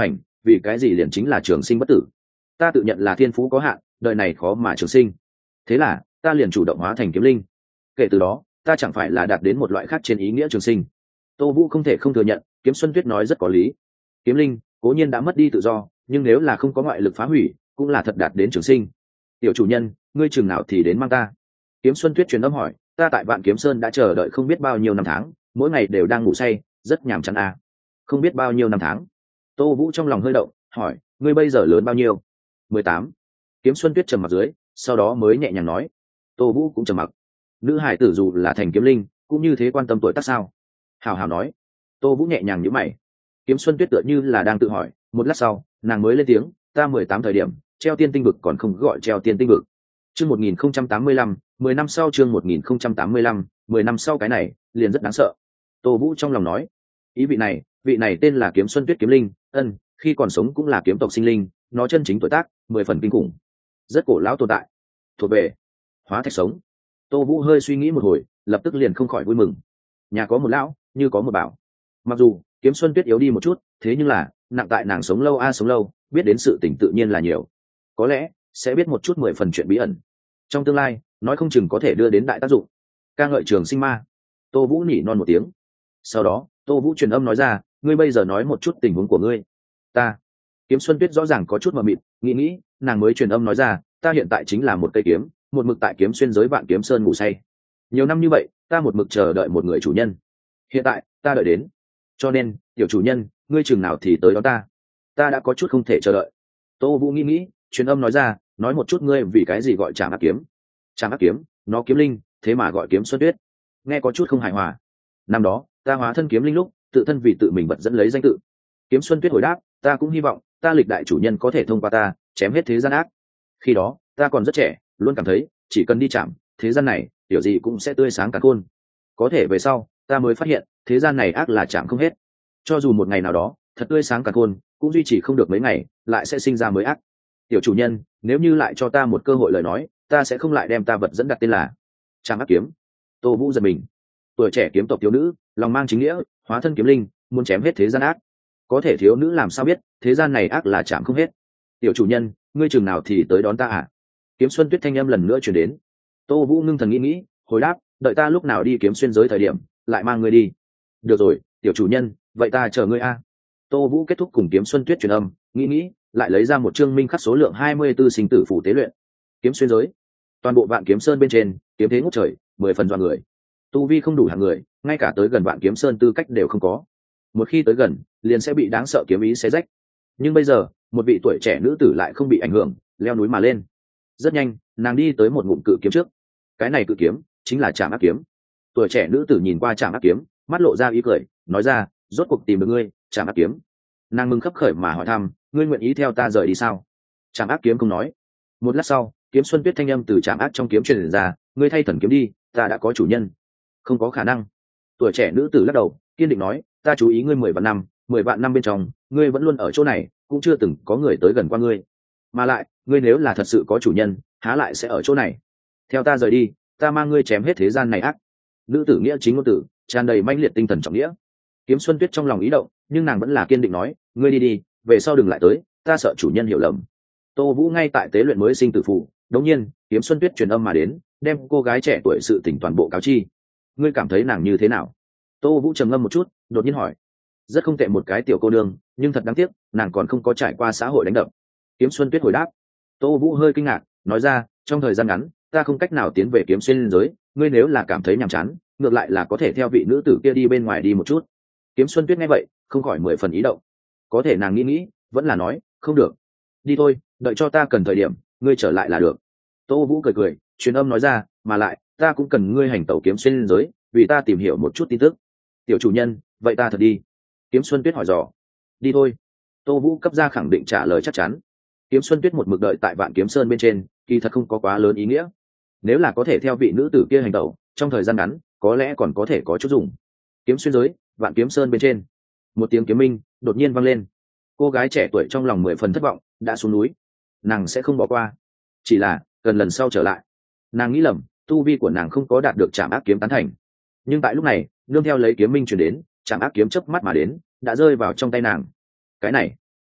vì cái gì liền chính là trường sinh bất tử? Ta tự nhận là thiên phú có hạn, đời này khó mà trường sinh, thế là ta liền chủ động hóa thành kiếm linh. Kể từ đó ta chẳng phải là đạt đến một loại khác trên ý nghĩa trường sinh? Tô Vũ không thể không thừa nhận Kiếm Xuân Tuyết nói rất có lý. Kiếm linh cố nhiên đã mất đi tự do, nhưng nếu là không có ngoại lực phá hủy cũng là thật đạt đến trường sinh. Tiểu chủ nhân, ngươi chừng nào thì đến mang ta? Kiếm Xuân Tuyết truyền âm hỏi. Ta tại Vạn Kiếm Sơn đã chờ đợi không biết bao nhiêu năm tháng, mỗi ngày đều đang ngủ say, rất nhàm chán à. Không biết bao nhiêu năm tháng? Tô Vũ trong lòng hơi động, hỏi, ngươi bây giờ lớn bao nhiêu? 18. Kiếm Xuân Tuyết trầm mặc dưới, sau đó mới nhẹ nhàng nói. Tô Vũ cũng trầm mặc. Nữ hải tử dù là thành kiếm linh cũng như thế quan tâm tuổi tác sao? Hào hào nói. Tô Vũ nhẹ nhàng nhíu mày. Kiếm Xuân Tuyết tựa như là đang tự hỏi, một lát sau nàng mới lên tiếng, ta 18 thời điểm treo tiên tinh vực còn không gọi treo tiên tinh vực. Chương 1085, 10 năm sau. Chương 1085, 10 năm sau. Cái này liền rất đáng sợ. Tô Vũ trong lòng nói. Ý vị này tên là Kiếm Xuân Tuyết kiếm linh, khi còn sống cũng là kiếm tộc sinh linh, nó chân chính tuổi tác 10 phần kinh khủng, rất cổ lão tồn tại, thuộc về hóa thạch sống. Tô Vũ hơi suy nghĩ một hồi, lập tức liền không khỏi vui mừng. Nhà có một lão, như có một bảo. Mặc dù Kiếm Xuân Tuyết yếu đi một chút, thế nhưng là nặng tại nàng sống lâu sống lâu, biết đến sự tình tự nhiên là nhiều. Có lẽ sẽ biết một chút 10 phần chuyện bí ẩn. Trong tương lai, nói không chừng có thể đưa đến đại tác dụng. Ca ngợi trường sinh ma. Tô Vũ nỉ non một tiếng. Sau đó, Tô Vũ truyền âm nói ra, ngươi bây giờ nói một chút tình huống của ngươi. Ta. Kiếm Xuân Tuyết rõ ràng có chút mờ mịt, nghĩ, nàng mới truyền âm nói ra, ta hiện tại chính là một cây kiếm, một mực tại kiếm xuyên giới Vạn Kiếm Sơn ngủ say. Nhiều năm như vậy, ta một mực chờ đợi một người chủ nhân. Hiện tại, ta đợi đến. Cho nên, tiểu chủ nhân, ngươi chừng nào thì tới đó ta? Ta đã có chút không thể chờ đợi. Tô Vũ nghĩ, truyền âm nói ra, nói một chút ngươi vì cái gì gọi Trảm Ác kiếm. Trảm Ác kiếm, nó kiếm linh, thế mà gọi Kiếm Xuân Tuyết. Nghe có chút không hài hòa. Năm đó, ta hóa thân kiếm linh lúc, tự thân vì tự mình vật dẫn lấy danh tự. Kiếm Xuân Tuyết hồi đáp, ta cũng hy vọng ta lịch đại chủ nhân có thể thông qua ta chém hết thế gian ác. Khi đó ta còn rất trẻ, luôn cảm thấy chỉ cần đi chạm thế gian này, điều gì cũng sẽ tươi sáng cả khôn. Có thể về sau ta mới phát hiện thế gian này ác là chạm không hết. Cho dù một ngày nào đó thật tươi sáng cả khôn, cũng duy trì không được mấy ngày, lại sẽ sinh ra mới ác. Tiểu chủ nhân, nếu như lại cho ta một cơ hội lời nói, ta sẽ không lại đem ta vật dẫn đặt tên là Trảm Ác kiếm. Tô Vũ giật mình. Tuổi trẻ kiếm tộc thiếu nữ, lòng mang chính nghĩa, hóa thân kiếm linh, muốn chém hết thế gian ác. Có thể thiếu nữ làm sao biết thế gian này ác là chạm không hết? Tiểu chủ nhân, ngươi chừng nào thì tới đón ta à? Kiếm Xuân Tuyết thanh âm lần nữa chuyển đến. Tô Vũ ngưng thần nghĩ, hồi đáp, đợi ta lúc nào đi kiếm xuyên giới thời điểm lại mang ngươi đi. Được rồi, tiểu chủ nhân, vậy ta chờ ngươi a. Tô Vũ kết thúc cùng Kiếm Xuân Tuyết truyền âm, nghĩ, lại lấy ra một chương minh khắc số lượng 24 sinh tử phủ tế luyện. Kiếm xuyên giới, toàn bộ Vạn Kiếm Sơn bên trên, kiếm thế ngút trời, 10 phần dọa người. Tu vi không đủ hạng người, ngay cả tới gần Vạn Kiếm Sơn tư cách đều không có. Một khi tới gần, liền sẽ bị đáng sợ kiếm ý xé rách. Nhưng bây giờ, một vị tuổi trẻ nữ tử lại không bị ảnh hưởng, leo núi mà lên. Rất nhanh, nàng đi tới một ngụm cự kiếm trước. Cái này cự kiếm chính là Trảm Ác kiếm. Tuổi trẻ nữ tử nhìn qua Trảm Ác kiếm, mắt lộ ra ý cười, nói ra, rốt cuộc tìm được ngươi, Trảm Ác kiếm. Nàng mừng khấp khởi mà hỏi thăm, ngươi nguyện ý theo ta rời đi sao? Trảm Ác kiếm không nói. Một lát sau, Kiếm Xuân Tuyết thanh âm từ Trảm Ác trong kiếm truyền ra, ngươi thay thần kiếm đi, ta đã có chủ nhân. Không có khả năng. Tuổi trẻ nữ tử lắc đầu, kiên định nói, ta chú ý ngươi 10 vạn năm, 10 vạn năm bên trong, ngươi vẫn luôn ở chỗ này, cũng chưa từng có người tới gần qua ngươi. Mà lại, ngươi nếu là thật sự có chủ nhân, há lại sẽ ở chỗ này? Theo ta rời đi, ta mang ngươi chém hết thế gian này ác. Nữ tử nghĩa chính ngôn tử, tràn đầy mãnh liệt tinh thần trọng nghĩa. Kiếm Xuân Tuyết trong lòng ý động, nhưng nàng vẫn là kiên định nói, ngươi đi, về sau đừng lại tới, ta sợ chủ nhân hiểu lầm. Tô Vũ ngay tại tế luyện mới sinh tử phù, đống nhiên, Kiếm Xuân Tuyết truyền âm mà đến, đem cô gái trẻ tuổi sự tình toàn bộ cáo chi. Ngươi cảm thấy nàng như thế nào? Tô Vũ trầm ngâm một chút, đột nhiên hỏi. Rất không tệ một cái tiểu cô nương, nhưng thật đáng tiếc, nàng còn không có trải qua xã hội đánh đập. Kiếm Xuân Tuyết hồi đáp. Tô Vũ hơi kinh ngạc, nói ra, trong thời gian ngắn, ta không cách nào tiến về kiếm xuyên giới, ngươi nếu là cảm thấy nhàm chán, ngược lại là có thể theo vị nữ tử kia đi bên ngoài đi một chút. Kiếm Xuân Tuyết nghe vậy, không khỏi 10 phần ý động. Có thể nàng nghĩ, vẫn là nói, không được. Đi thôi, đợi cho ta cần thời điểm, ngươi trở lại là được. Tô Vũ cười, truyền âm nói ra, mà lại, ta cũng cần ngươi hành tẩu kiếm xuyên giới, vì ta tìm hiểu một chút tin tức. Tiểu chủ nhân, vậy ta thật đi? Kiếm Xuân Tuyết hỏi dò. Đi thôi. Tô Vũ cấp ra khẳng định trả lời chắc chắn. Kiếm Xuân Tuyết một mực đợi tại Vạn Kiếm Sơn bên trên, kỳ thật không có quá lớn ý nghĩa. Nếu là có thể theo vị nữ tử kia hành tẩu, trong thời gian ngắn, có lẽ còn có thể có chút dùng. Kiếm xuyên giới, Vạn Kiếm Sơn bên trên, một tiếng kiếm minh đột nhiên vang lên. Cô gái trẻ tuổi trong lòng 10 phần thất vọng, đã xuống núi. Nàng sẽ không bỏ qua, chỉ là cần lần sau trở lại. Nàng nghĩ lầm, tu vi của nàng không có đạt được Trảm Ác kiếm tán thành. Nhưng tại lúc này, nương theo lấy kiếm minh truyền đến, Trảm Ác kiếm chớp mắt mà đến, đã rơi vào trong tay nàng. Cái này,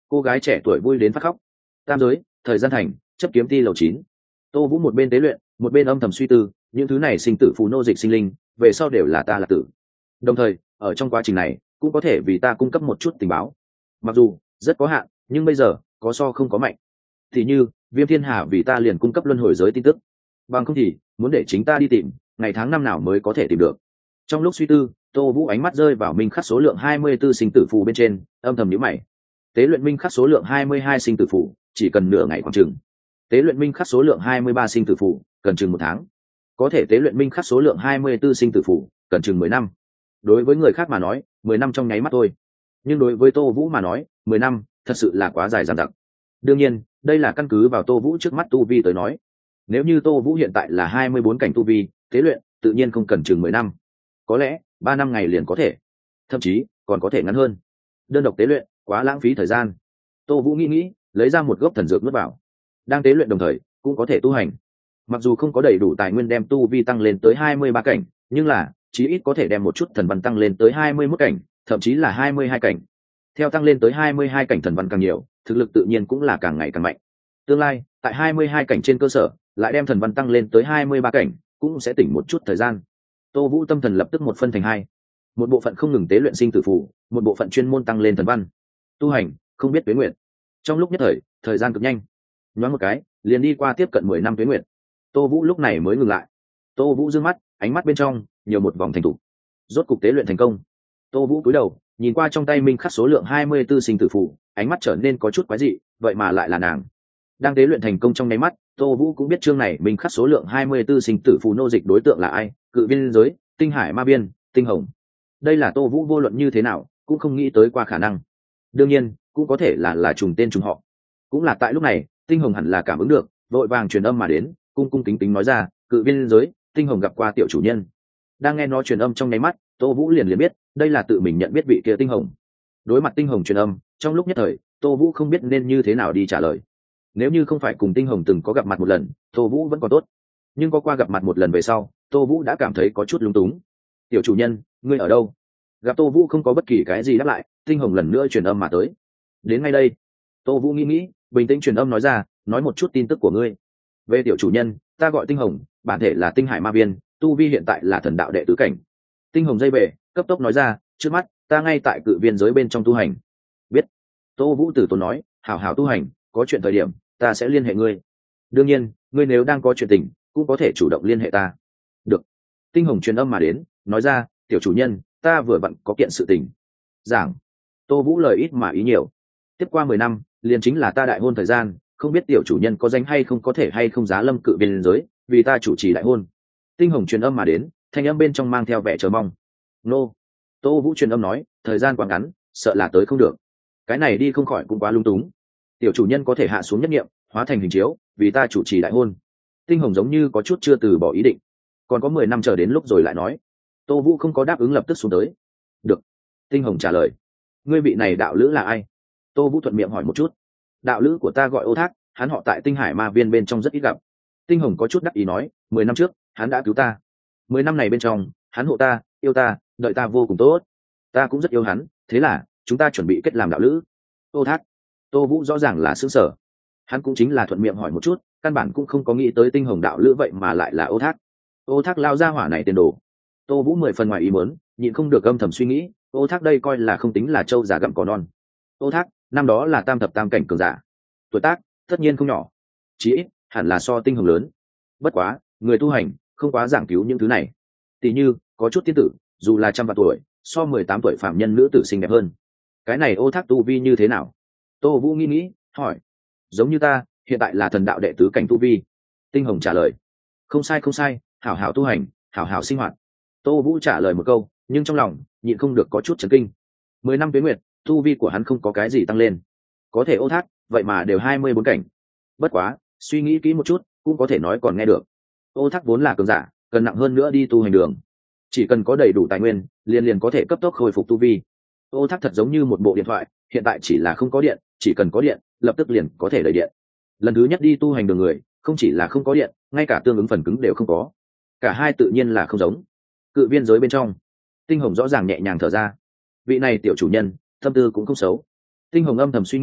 cô gái trẻ tuổi vui đến phát khóc. Tam giới, thời gian thành, chấp kiếm ti lầu 9. Tô Vũ một bên tế luyện, một bên âm thầm suy tư, những thứ này sinh tử phù nô dịch sinh linh, về sau đều là ta là tử. Đồng thời, ở trong quá trình này, cũng có thể vì ta cung cấp một chút tình báo. Mặc dù rất có hạn, nhưng bây giờ có so không có mạnh. Thì như Viêm Thiên Hà vì ta liền cung cấp luân hồi giới tin tức, bằng không thì muốn để chính ta đi tìm, ngày tháng năm nào mới có thể tìm được. Trong lúc suy tư, Tô Vũ ánh mắt rơi vào minh khắc số lượng 24 sinh tử phù bên trên, âm thầm nhíu mày. Tế luyện minh khắc số lượng 22 sinh tử phù, chỉ cần nửa ngày khoảng chừng. Tế luyện minh khắc số lượng 23 sinh tử phù, cần chừng 1 tháng. Có thể tế luyện minh khắc số lượng 24 sinh tử phù, cần chừng 10 năm. Đối với người khác mà nói, 10 năm trong nháy mắt thôi. Nhưng đối với Tô Vũ mà nói, 10 năm thật sự là quá dài dằng dặc. Đương nhiên, đây là căn cứ vào Tô Vũ trước mắt tu vi tới nói. Nếu như Tô Vũ hiện tại là 24 cảnh tu vi, tế luyện tự nhiên không cần chừng 10 năm. Có lẽ 3 năm ngày liền có thể, thậm chí còn có thể ngắn hơn. Đơn độc tế luyện quá lãng phí thời gian. Tô Vũ nghĩ, lấy ra một gốc thần dược nuốt vào. Đang tế luyện đồng thời cũng có thể tu hành. Mặc dù không có đầy đủ tài nguyên đem tu vi tăng lên tới 23 cảnh, nhưng là chí ít có thể đem một chút thần văn tăng lên tới 21 cảnh, thậm chí là 22 cảnh. Theo tăng lên tới 22 cảnh thần văn càng nhiều, thực lực tự nhiên cũng là càng ngày càng mạnh. Tương lai, tại 22 cảnh trên cơ sở, lại đem thần văn tăng lên tới 23 cảnh, cũng sẽ tỉnh một chút thời gian. Tô Vũ tâm thần lập tức một phân thành hai. Một bộ phận không ngừng tế luyện sinh tử phù, một bộ phận chuyên môn tăng lên thần văn. Tu hành, không biết tuế nguyện. Trong lúc nhất thời gian cực nhanh. Nhoáng một cái, liền đi qua tiếp cận 10 năm tuế nguyện. Tô Vũ lúc này mới ngừng lại. Tô Vũ dương mắt, ánh mắt bên trong nhiều một vòng thành thủ. Rốt cục tế luyện thành công. Tô Vũ cúi đầu, nhìn qua trong tay minh khắc số lượng 24 sinh tử phù, ánh mắt trở nên có chút quái dị, vậy mà lại là nàng. Đang tế luyện thành công trong nháy mắt, Tô Vũ cũng biết chương này minh khắc số lượng 24 sinh tử phù nô dịch đối tượng là ai, Cự Viên giới, Tinh Hải Ma Biên, Tinh Hồng. Đây là Tô Vũ vô luận như thế nào cũng không nghĩ tới qua khả năng. Đương nhiên, cũng có thể là trùng tên trùng họ. Cũng là tại lúc này, Tinh Hồng hẳn là cảm ứng được, vội vàng truyền âm mà đến, cung cung kính kính nói ra, Cự Viên giới, Tinh Hồng gặp qua tiểu chủ nhân. Đang nghe nó truyền âm trong nháy mắt, Tô Vũ liền biết, đây là tự mình nhận biết vị kia Tinh Hồng. Đối mặt Tinh Hồng truyền âm, trong lúc nhất thời, Tô Vũ không biết nên như thế nào đi trả lời. Nếu như không phải cùng Tinh Hồng từng có gặp mặt một lần, Tô Vũ vẫn còn tốt. Nhưng có qua gặp mặt một lần về sau, Tô Vũ đã cảm thấy có chút lung túng. Tiểu chủ nhân, ngươi ở đâu? Gặp Tô Vũ không có bất kỳ cái gì đáp lại, Tinh Hồng lần nữa truyền âm mà tới. Đến ngay đây. Tô Vũ nghĩ, bình tĩnh truyền âm nói ra, nói một chút tin tức của ngươi. Về tiểu chủ nhân, ta gọi Tinh Hồng, bản thể là Tinh Hải Ma Viên, tu vi hiện tại là thần đạo đệ tứ cảnh. Tinh Hồng dây về, cấp tốc nói ra, trước mắt ta ngay tại Cự Viên giới bên trong tu hành. Biết. Tô Vũ từ tốn nói, hảo hảo tu hành, có chuyện thời điểm ta sẽ liên hệ ngươi. Đương nhiên, ngươi nếu đang có chuyện tình, cũng có thể chủ động liên hệ ta. Được. Tinh Hồng truyền âm mà đến, nói ra, tiểu chủ nhân, ta vừa vặn có kiện sự tình. Giảng. Tô Vũ lời ít mà ý nhiều. Tiếp qua 10 năm, liền chính là ta đại hôn thời gian, không biết tiểu chủ nhân có danh hay không, có thể hay không giá lâm Cự Viên giới vì ta chủ trì đại hôn. Tinh Hồng truyền âm mà đến, thanh âm bên trong mang theo vẻ chờ mong. Nô. Tô Vũ truyền âm nói, thời gian quá ngắn, sợ là tới không được. Cái này đi không khỏi cũng quá lung túng. Tiểu chủ nhân có thể hạ xuống nhất nghiệm, hóa thành hình chiếu vì ta chủ trì đại hôn. Tinh Hồng giống như có chút chưa từ bỏ ý định. Còn có 10 năm chờ đến lúc rồi lại nói. Tô Vũ không có đáp ứng lập tức xuống tới. Được. Tinh Hồng trả lời. Ngươi vị này đạo lữ là ai? Tô Vũ thuận miệng hỏi một chút. Đạo lữ của ta gọi Ô Thác, hắn họ tại Tinh Hải Ma Viên bên trong rất ít gặp. Tinh Hồng có chút đắc ý nói, 10 năm trước hắn đã cứu ta. 10 năm này bên trong hắn hộ ta, yêu ta, đợi ta vô cùng tốt. Ta cũng rất yêu hắn, thế là chúng ta chuẩn bị kết làm đạo lữ. Ô Thác. Tô Vũ rõ ràng là sững sờ. Hắn cũng chính là thuận miệng hỏi một chút, căn bản cũng không có nghĩ tới Tinh Hồng đạo lữ vậy mà lại là Ô Thác. Ô Thác lao ra hỏa này tiền đồ. Tô Vũ 10 phần ngoài ý muốn, nhịn không được âm thầm suy nghĩ, Ô Thác đây coi là không tính là trâu già gặm cỏ non. Ô Thác năm đó là tam thập tam cảnh cường giả, tuổi tác tất nhiên không nhỏ, chí ít hẳn là so Tinh Hồng lớn. Bất quá người tu hành không quá giảng cứu những thứ này. Tỷ như có chút tiên tử, dù là trăm vạn tuổi, so 18 tuổi phạm nhân nữ tử xinh đẹp hơn. Cái này Ô Thác tu vi như thế nào? Tô Vũ nghĩ, hỏi. Giống như ta, hiện tại là thần đạo đệ tứ cảnh tu vi. Tinh Hồng trả lời. Không sai, hảo hảo tu hành, hảo hảo sinh hoạt. Tô Vũ trả lời một câu, nhưng trong lòng nhịn không được có chút chấn kinh. 10 năm tuế nguyệt, tu vi của hắn không có cái gì tăng lên. Có thể Ô Thác, vậy mà đều 24 cảnh. Bất quá, suy nghĩ kỹ một chút, cũng có thể nói còn nghe được. Ô Thác vốn là cường giả, cần nặng hơn nữa đi tu hành đường. Chỉ cần có đầy đủ tài nguyên, liền có thể cấp tốc khôi phục tu vi. Ô Thác thật giống như một bộ điện thoại, hiện tại chỉ là không có điện, chỉ cần có điện, lập tức liền có thể đẩy điện. Lần thứ nhất đi tu hành đường người, không chỉ là không có điện, ngay cả tương ứng phần cứng đều không có. Cả hai tự nhiên là không giống. Cự Viên giới bên trong, Tinh Hồng rõ ràng nhẹ nhàng thở ra. Vị này tiểu chủ nhân, tâm tư cũng không xấu. Tinh Hồng âm thầm suy nghĩ,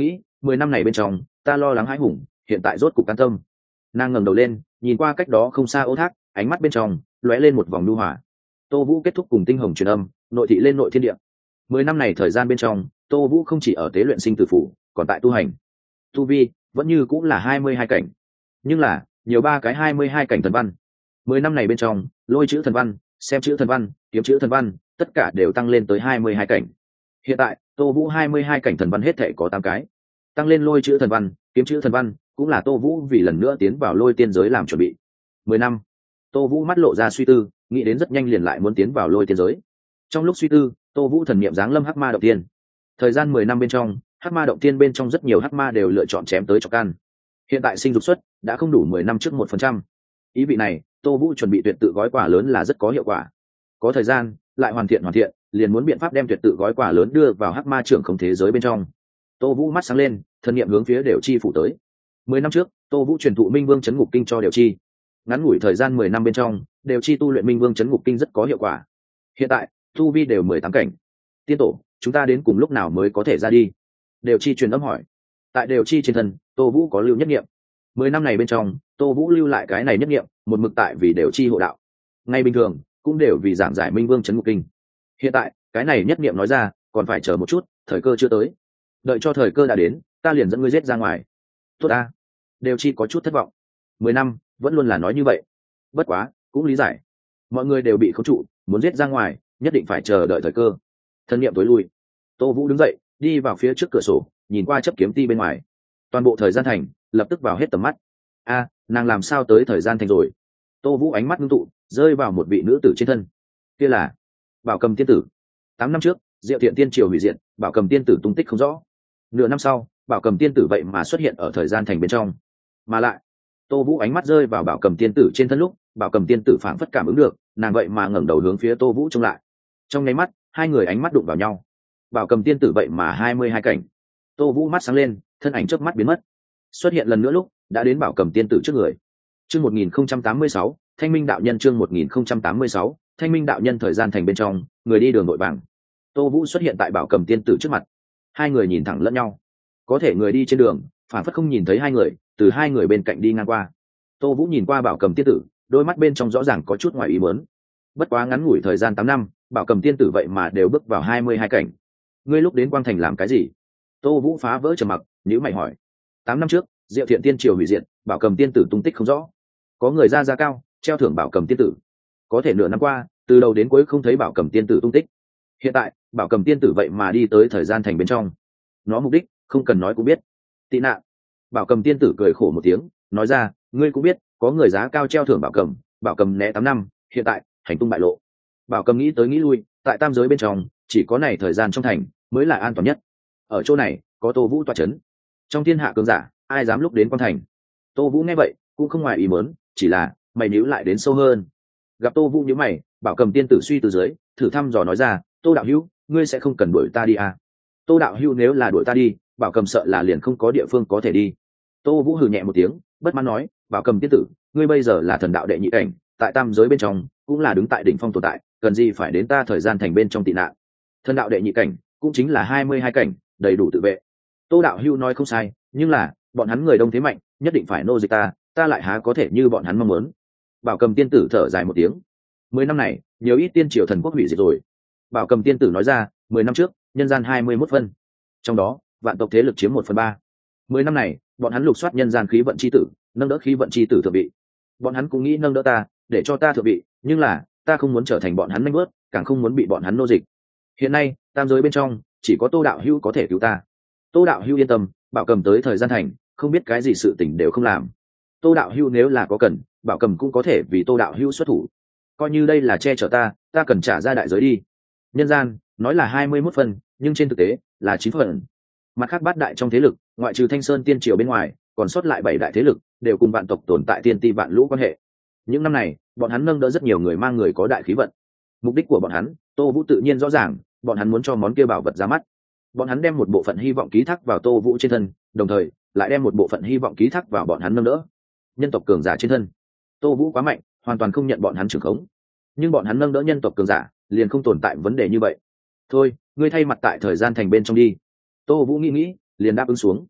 10 năm này bên trong ta lo lắng hãi hùng, hiện tại rốt cục an tâm. Nàng ngẩng đầu lên nhìn qua cách đó không xa Ô Thác, ánh mắt bên trong lóe lên một vòng nhu hòa. Tô Vũ kết thúc cùng tinh hồng truyền âm, nội thị lên nội thiên địa. 10 năm này thời gian bên trong, Tô Vũ không chỉ ở tế luyện sinh tử phủ, còn tại tu hành. Tu vi vẫn như cũng là 22 cảnh, nhưng là nhiều ba cái 22 cảnh thần văn. 10 năm này bên trong, lôi chữ thần văn, xem chữ thần văn, kiếm chữ thần văn, tất cả đều tăng lên tới 22 cảnh. Hiện tại Tô Vũ 22 cảnh thần văn hết thể có 8 cái, tăng lên lôi chữ thần văn, kiếm chữ thần văn, cũng là Tô Vũ vì lần nữa tiến vào lôi tiên giới làm chuẩn bị. 10 năm, Tô Vũ mắt lộ ra suy tư, nghĩ đến rất nhanh liền lại muốn tiến vào lôi tiên giới. Trong lúc suy tư, Tô Vũ thần niệm giáng lâm hắc ma động tiên. Thời gian 10 năm bên trong, hắc ma động tiên bên trong rất nhiều hắc ma đều lựa chọn chém tới chọc can. Hiện tại sinh dục suất đã không đủ 10 năm trước 1%. Ý vị này, Tô Vũ chuẩn bị tuyệt tự gói quà lớn là rất có hiệu quả. Có thời gian, lại hoàn thiện, liền muốn biện pháp đem tuyệt tự gói quà lớn đưa vào hắc ma trưởng không thế giới bên trong. Tô Vũ mắt sáng lên, thần niệm hướng phía Đều Chi phủ tới. 10 năm trước, Tô Vũ truyền thụ Minh Vương Chấn Ngục Kinh cho Đều Chi. Ngắn ngủi thời gian 10 năm bên trong, Đều Chi tu luyện Minh Vương Chấn Ngục Kinh rất có hiệu quả. Hiện tại, tu vi đều 18 cảnh. Tiên tổ, chúng ta đến cùng lúc nào mới có thể ra đi? Đều Chi truyền âm hỏi. Tại Đều Chi trên thân, Tô Vũ có lưu nhất niệm. 10 năm này bên trong, Tô Vũ lưu lại cái này nhất niệm, một mực tại vì Đều Chi hộ đạo. Ngay bình thường, cũng đều vì giảng giải Minh Vương Chấn Ngục Kinh. Hiện tại, cái này nhất niệm nói ra, còn phải chờ một chút, thời cơ chưa tới. Đợi cho thời cơ đã đến, ta liền dẫn ngươi giết ra ngoài. Tốt ta. Đều Chi có chút thất vọng. 10 năm, vẫn luôn là nói như vậy. Bất quá, cũng lý giải. Mọi người đều bị khống trụ, muốn giết ra ngoài, nhất định phải chờ đợi thời cơ. Thân niệm tối lui. Tô Vũ đứng dậy, đi vào phía trước cửa sổ, nhìn qua chấp kiếm ti bên ngoài. Toàn bộ thời gian thành, lập tức vào hết tầm mắt. A, nàng làm sao tới thời gian thành rồi? Tô Vũ ánh mắt ngưng tụ, rơi vào một vị nữ tử trên thân. Kia là Bảo Cầm tiên tử. 8 năm trước, Diệu Thiện tiên triều hủy diệt, Bảo Cầm tiên tử tung tích không rõ. Nửa năm sau, Bảo Cầm tiên tử vậy mà xuất hiện ở thời gian thành bên trong. Mà lại, Tô Vũ ánh mắt rơi vào Bảo Cầm tiên tử trên thân lúc, Bảo Cầm tiên tử phảng phất cảm ứng được, nàng vậy mà ngẩng đầu hướng phía Tô Vũ trông lại. Trong nháy mắt, hai người ánh mắt đụng vào nhau. Bảo Cầm tiên tử vậy mà 22 cảnh. Tô Vũ mắt sáng lên, thân ảnh chớp mắt biến mất. Xuất hiện lần nữa lúc, đã đến Bảo Cầm tiên tử trước người. Chương 1086, Thanh Minh đạo nhân. Chương 1086, Thanh Minh đạo nhân. Thời gian thành bên trong, người đi đường vội vàng. Tô Vũ xuất hiện tại Bảo Cầm tiên tử trước mặt. Hai người nhìn thẳng lẫn nhau. Có thể người đi trên đường, phản phất không nhìn thấy hai người, từ hai người bên cạnh đi ngang qua. Tô Vũ nhìn qua Bảo Cầm tiên tử, đôi mắt bên trong rõ ràng có chút ngoài ý muốn. Bất quá ngắn ngủi thời gian 8 năm, Bảo Cầm tiên tử vậy mà đều bước vào 22 cảnh. Ngươi lúc đến Quang Thành làm cái gì? Tô Vũ phá vỡ trầm mặc, nhíu mày hỏi. 8 năm trước, Diệu Thiện tiên triều hủy diệt, Bảo Cầm tiên tử tung tích không rõ. Có người ra giá cao, treo thưởng Bảo Cầm tiên tử. Có thể nửa năm qua, từ đầu đến cuối không thấy Bảo Cầm tiên tử tung tích. Hiện tại, Bảo Cầm tiên tử vậy mà đi tới thời gian thành bên trong. Nó mục đích, không cần nói cũng biết. Tị nạn. Bảo Cầm tiên tử cười khổ một tiếng, nói ra, ngươi cũng biết, có người giá cao treo thưởng Bảo Cầm né 8 năm, hiện tại, hành tung bại lộ. Bảo Cầm nghĩ tới nghĩ lui, tại tam giới bên trong, chỉ có này thời gian trong thành mới là an toàn nhất. Ở chỗ này, có Tô Vũ tọa chấn. Trong thiên hạ cường giả, ai dám lúc đến Quang Thành? Tô Vũ nghe vậy, cũng không ngoài ý muốn, chỉ là mày nhíu lại đến sâu hơn. Gặp Tô Vũ nhíu mày, Bảo Cầm tiên tử suy từ dưới, thử thăm dò nói ra, Tô đạo hữu, ngươi sẽ không cần đuổi ta đi à? Tô đạo hữu nếu là đuổi ta đi, Bảo Cầm sợ là liền không có địa phương có thể đi. Tô Vũ hừ nhẹ một tiếng, bất mãn nói, Bảo Cầm tiên tử, ngươi bây giờ là thần đạo đệ nhị cảnh, tại tam giới bên trong cũng là đứng tại đỉnh phong tồn tại, cần gì phải đến ta thời gian thành bên trong tị nạn? Thần đạo đệ nhị cảnh cũng chính là 22 cảnh, đầy đủ tự vệ. Tô đạo hữu nói không sai, nhưng là bọn hắn người đông thế mạnh, nhất định phải nô dịch ta lại há có thể như bọn hắn mong muốn. Bảo Cầm tiên tử thở dài một tiếng. 10 năm này, nhiều ít tiên triều thần quốc hủy diệt rồi. Bảo Cầm tiên tử nói ra, 10 năm trước, nhân gian 21 phân, trong đó vạn tộc thế lực chiếm 1/3. 10 năm này, bọn hắn lục soát nhân gian khí vận chi tử, nâng đỡ khí vận chi tử thượng vị. Bọn hắn cũng nghĩ nâng đỡ ta, để cho ta thượng vị, nhưng là ta không muốn trở thành bọn hắn nanh bớt, càng không muốn bị bọn hắn nô dịch. Hiện nay, tam giới bên trong, chỉ có Tô đạo hữu có thể cứu ta. Tô đạo hữu yên tâm, Bảo Cầm tới thời gian thành, không biết cái gì sự tình đều không làm. Tô đạo hữu nếu là có cần, Bảo Cầm cũng có thể vì Tô đạo hữu xuất thủ. Coi như đây là che chở ta cần trả ra đại giới đi. Nhân gian nói là 21 phần, nhưng trên thực tế là 9 phần. Mặt khác bát đại trong thế lực, ngoại trừ Thanh Sơn tiên triều bên ngoài, còn sót lại 7 đại thế lực, đều cùng vạn tộc tồn tại tiên ti vạn lũ quan hệ. Những năm này, bọn hắn nâng đỡ rất nhiều người mang người có đại khí vận. Mục đích của bọn hắn, Tô Vũ tự nhiên rõ ràng, bọn hắn muốn cho món kia bảo vật ra mắt. Bọn hắn đem một bộ phận hy vọng ký thác vào Tô Vũ trên thân, đồng thời lại đem một bộ phận hy vọng ký thác vào bọn hắn nâng đỡ nhân tộc cường giả trên thân. Tô Vũ quá mạnh, hoàn toàn không nhận bọn hắn trưởng khống, nhưng bọn hắn nâng đỡ nhân tộc cường giả, liền không tồn tại vấn đề như vậy. Thôi, ngươi thay mặt tại thời gian thành bên trong đi. Tô Vũ nghĩ nghĩ, liền đáp ứng xuống.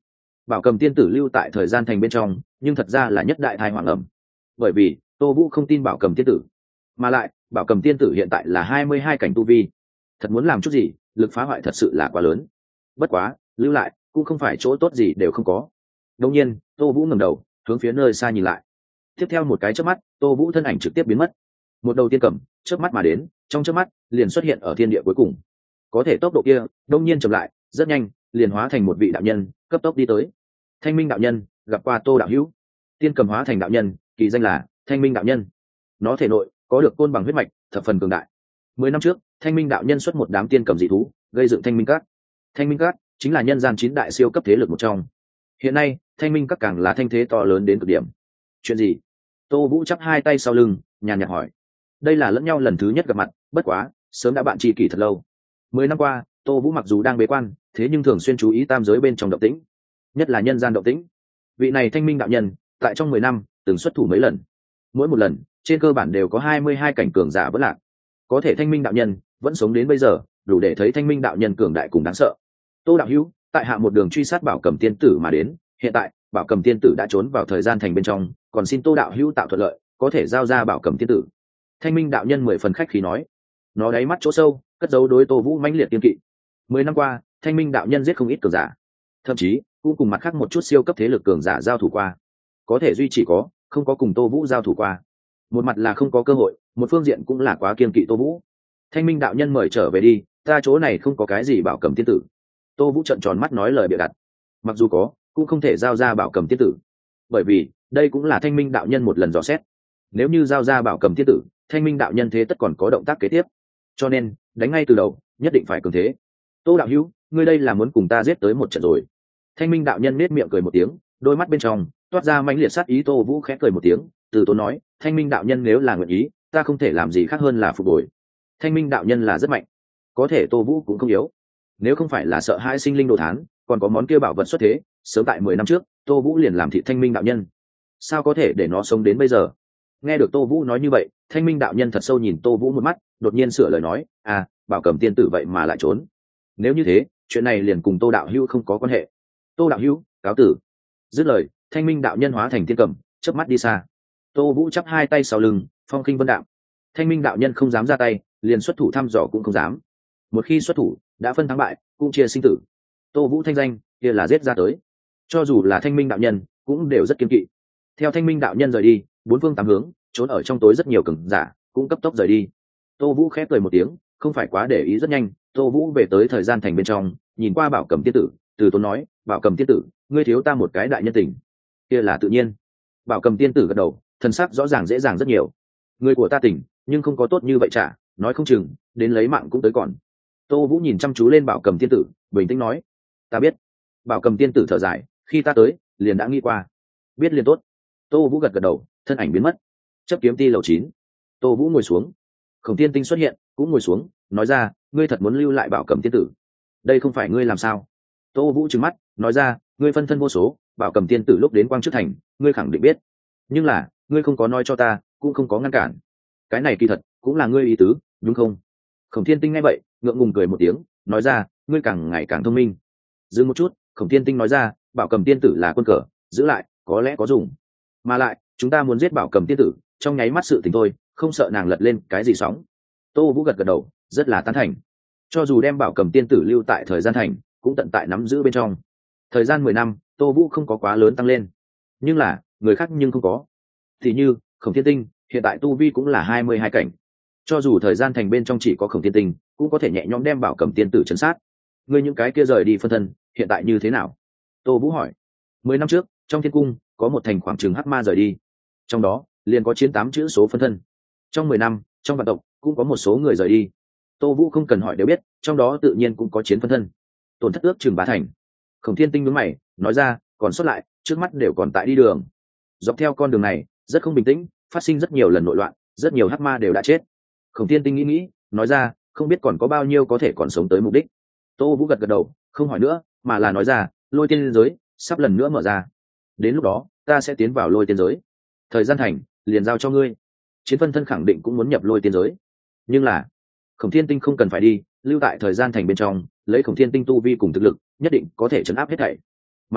Bảo Cầm tiên tử lưu tại thời gian thành bên trong nhưng thật ra là nhất đại thai hoàng ẩm, bởi vì Tô Vũ không tin Bảo Cầm tiên tử, mà lại Bảo Cầm tiên tử hiện tại là 22 cảnh tu vi, thật muốn làm chút gì lực phá hoại thật sự là quá lớn. Bất quá lưu lại cũng không phải chỗ tốt gì đều không có. Đột nhiên Tô Vũ ngẩng đầu hướng phía nơi xa nhìn lại, tiếp theo một cái chớp mắt Tô Vũ thân ảnh trực tiếp biến mất. Một đầu tiên cầm chớp mắt mà đến, trong chớp mắt liền xuất hiện ở thiên địa cuối cùng. Có thể tốc độ kia đông nhiên chậm lại, rất nhanh liền hóa thành một vị đạo nhân cấp tốc đi tới. Thanh Minh đạo nhân gặp qua Tô đạo hữu. Tiên cầm hóa thành đạo nhân, kỳ danh là Thanh Minh đạo nhân. Nó thể nội có được côn bằng huyết mạch, thập phần cường đại. 10 năm trước Thanh Minh đạo nhân xuất một đám tiên cầm dị thú, gây dựng Thanh Minh Các. Thanh Minh Các chính là nhân gian 9 đại siêu cấp thế lực một trong. Hiện nay Thanh Minh Các càng là thanh thế to lớn đến cực điểm. Chuyện gì? Tô Vũ chắp hai tay sau lưng, nhàn nhạt hỏi. Đây là lẫn nhau lần thứ nhất gặp mặt, bất quá sớm đã bạn tri kỷ thật lâu. 10 năm qua Tô Vũ mặc dù đang bế quan, thế nhưng thường xuyên chú ý tam giới bên trong động tĩnh, nhất là nhân gian động tĩnh. Vị này Thanh Minh đạo nhân tại trong 10 năm từng xuất thủ mấy lần, mỗi một lần trên cơ bản đều có 22 cảnh cường giả vẫn lạc. Có thể Thanh Minh đạo nhân vẫn sống đến bây giờ, đủ để thấy Thanh Minh đạo nhân cường đại cùng đáng sợ. Tô đạo hữu, tại hạ một đường truy sát Bảo Cầm tiên tử mà đến, hiện tại Bảo Cầm tiên tử đã trốn vào thời gian thành bên trong, còn xin Tô đạo hữu tạo thuận lợi, có thể giao ra Bảo Cầm tiên tử. Thanh Minh đạo nhân 10 phần khách khí nói. Nó đáy mắt chỗ sâu cất giấu đối Tô Vũ mãnh liệt kiên kỵ. 10 năm qua Thanh Minh đạo nhân giết không ít cường giả, thậm chí cũng cùng mặt khác một chút siêu cấp thế lực cường giả giao thủ qua. Có thể duy chỉ có không có cùng Tô Vũ giao thủ qua. Một mặt là không có cơ hội, một phương diện cũng là quá kiên kỵ Tô Vũ. Thanh Minh đạo nhân mời trở về đi, ta chỗ này không có cái gì Bảo Cầm tiên tử. Tô Vũ trợn tròn mắt nói lời bịa đặt. Mặc dù có, cũng không thể giao ra Bảo Cầm tiên tử, bởi vì đây cũng là Thanh Minh đạo nhân một lần dò xét. Nếu như giao ra Bảo Cầm tiên tử, Thanh Minh đạo nhân thế tất còn có động tác kế tiếp, cho nên đánh ngay từ đầu nhất định phải cường thế. Tô đạo hữu, ngươi đây là muốn cùng ta giết tới một trận rồi. Thanh Minh đạo nhân nết miệng cười một tiếng, đôi mắt bên trong toát ra mãnh liệt sát ý. Tô Vũ khẽ cười một tiếng, từ tốn nói, Thanh Minh đạo nhân nếu là nguyện ý, ta không thể làm gì khác hơn là phục hồi. Thanh Minh đạo nhân là rất mạnh, có thể Tô Vũ cũng không yếu. Nếu không phải là sợ hãi sinh linh đồ thán, còn có món kia bảo vật xuất thế, sớm tại 10 năm trước Tô Vũ liền làm thịt Thanh Minh đạo nhân. Sao có thể để nó sống đến bây giờ? Nghe được Tô Vũ nói như vậy, Thanh Minh đạo nhân thật sâu nhìn Tô Vũ một mắt, đột nhiên sửa lời nói, à, Bảo Cầm tiên tử vậy mà lại trốn. Nếu như thế, chuyện này liền cùng Tô đạo hữu không có quan hệ. Tô đạo hữu, cáo tử. Dứt lời, Thanh Minh đạo nhân hóa thành tiên cầm, chớp mắt đi xa. Tô Vũ chắp hai tay sau lưng, phong khinh vân đạm. Thanh Minh đạo nhân không dám ra tay, liền xuất thủ thăm dò cũng không dám. Một khi xuất thủ, đã phân thắng bại, cũng chia sinh tử. Tô Vũ thanh danh kia là giết ra tới, cho dù là Thanh Minh đạo nhân cũng đều rất kiên kỵ. Theo Thanh Minh đạo nhân rời đi, bốn phương tám hướng trốn ở trong tối rất nhiều cường giả cũng cấp tốc rời đi. Tô Vũ khẽ cười một tiếng, không phải quá để ý. Rất nhanh Tô Vũ về tới thời gian thành bên trong, nhìn qua Bảo Cầm tiên tử, từ tốn nói, Bảo Cầm tiên tử, ngươi thiếu ta một cái đại nhân tình. Kia là tự nhiên. Bảo Cầm tiên tử gật đầu, thần sắc rõ ràng dễ dàng rất nhiều. Người của ta tỉnh nhưng không có tốt như vậy trả, nói không chừng đến lấy mạng cũng tới còn. Tô Vũ nhìn chăm chú lên Bảo Cầm tiên tử, bình tĩnh nói, ta biết. Bảo Cầm tiên tử thở dài, khi ta tới liền đã nghĩ qua. Biết liền tốt. Tô Vũ gật gật đầu, thân ảnh biến mất. Chấp kiếm ti lầu 9. Tô Vũ ngồi xuống. Khổng Tiên Tinh xuất hiện, cũng ngồi xuống, nói ra, ngươi thật muốn lưu lại Bảo Cầm tiên tử? Đây không phải ngươi làm sao? Tô Vũ trừng mắt, nói ra, ngươi phân thân vô số, Bảo Cầm tiên tử lúc đến Quang Trước Thành, ngươi khẳng định biết. Nhưng là, ngươi không có nói cho ta, cũng không có ngăn cản. Cái này kỳ thật cũng là ngươi ý tứ, đúng không? Khổng Thiên Tinh nghe vậy, ngượng ngùng cười một tiếng, nói ra, ngươi càng ngày càng thông minh. Dừng một chút, Khổng Thiên Tinh nói ra, Bảo Cầm tiên tử là quân cờ, giữ lại có lẽ có dùng. Mà lại chúng ta muốn giết Bảo Cầm tiên tử, trong nháy mắt sự tình thôi, không sợ nàng lật lên cái gì sóng. Tô Vũ gật gật đầu, rất là tán thành. Cho dù đem Bảo Cầm tiên tử lưu tại thời gian thành, cũng tận tại nắm giữ bên trong. Thời gian 10 năm, Tô Vũ không có quá lớn tăng lên, nhưng là người khác nhưng không có. Thì như Khổng Thiên Tinh hiện tại tu vi cũng là 22 cảnh, cho dù thời gian thành bên trong chỉ có Khổng Thiên Tinh, cũng có thể nhẹ nhõm đem Bảo Cầm tiên tử trấn sát. Ngươi những cái kia rời đi phân thân hiện tại như thế nào? Tô Vũ hỏi. 10 năm trước trong thiên cung có một thành khoảng chừng hắc ma rời đi, trong đó liền có chiến 8 chữ số phân thân. Trong 10 năm trong vạn tộc cũng có một số người rời đi, Tô Vũ không cần hỏi đều biết, trong đó tự nhiên cũng có chiến phân thân. Tổn thất ước chừng 3 thành. Khổng Thiên Tinh nhướng mày, nói ra, còn sót lại trước mắt đều còn tại đi đường. Dọc theo con đường này rất không bình tĩnh, phát sinh rất nhiều lần nội loạn, rất nhiều hắc ma đều đã chết. Khổng Thiên Tinh nghĩ, nói ra, không biết còn có bao nhiêu có thể còn sống tới mục đích. Tô Vũ gật gật đầu, không hỏi nữa, mà là nói ra, Lôi Tiên giới sắp lần nữa mở ra, đến lúc đó ta sẽ tiến vào Lôi Tiên giới. Thời gian thành liền giao cho ngươi. Chiến phân thân khẳng định cũng muốn nhập Lôi Tiên giới, nhưng là Khổng Thiên Tinh không cần phải đi, lưu tại thời gian thành bên trong, lấy Khổng Thiên Tinh tu vi cùng thực lực, nhất định có thể trấn áp hết thảy. Mặt khác,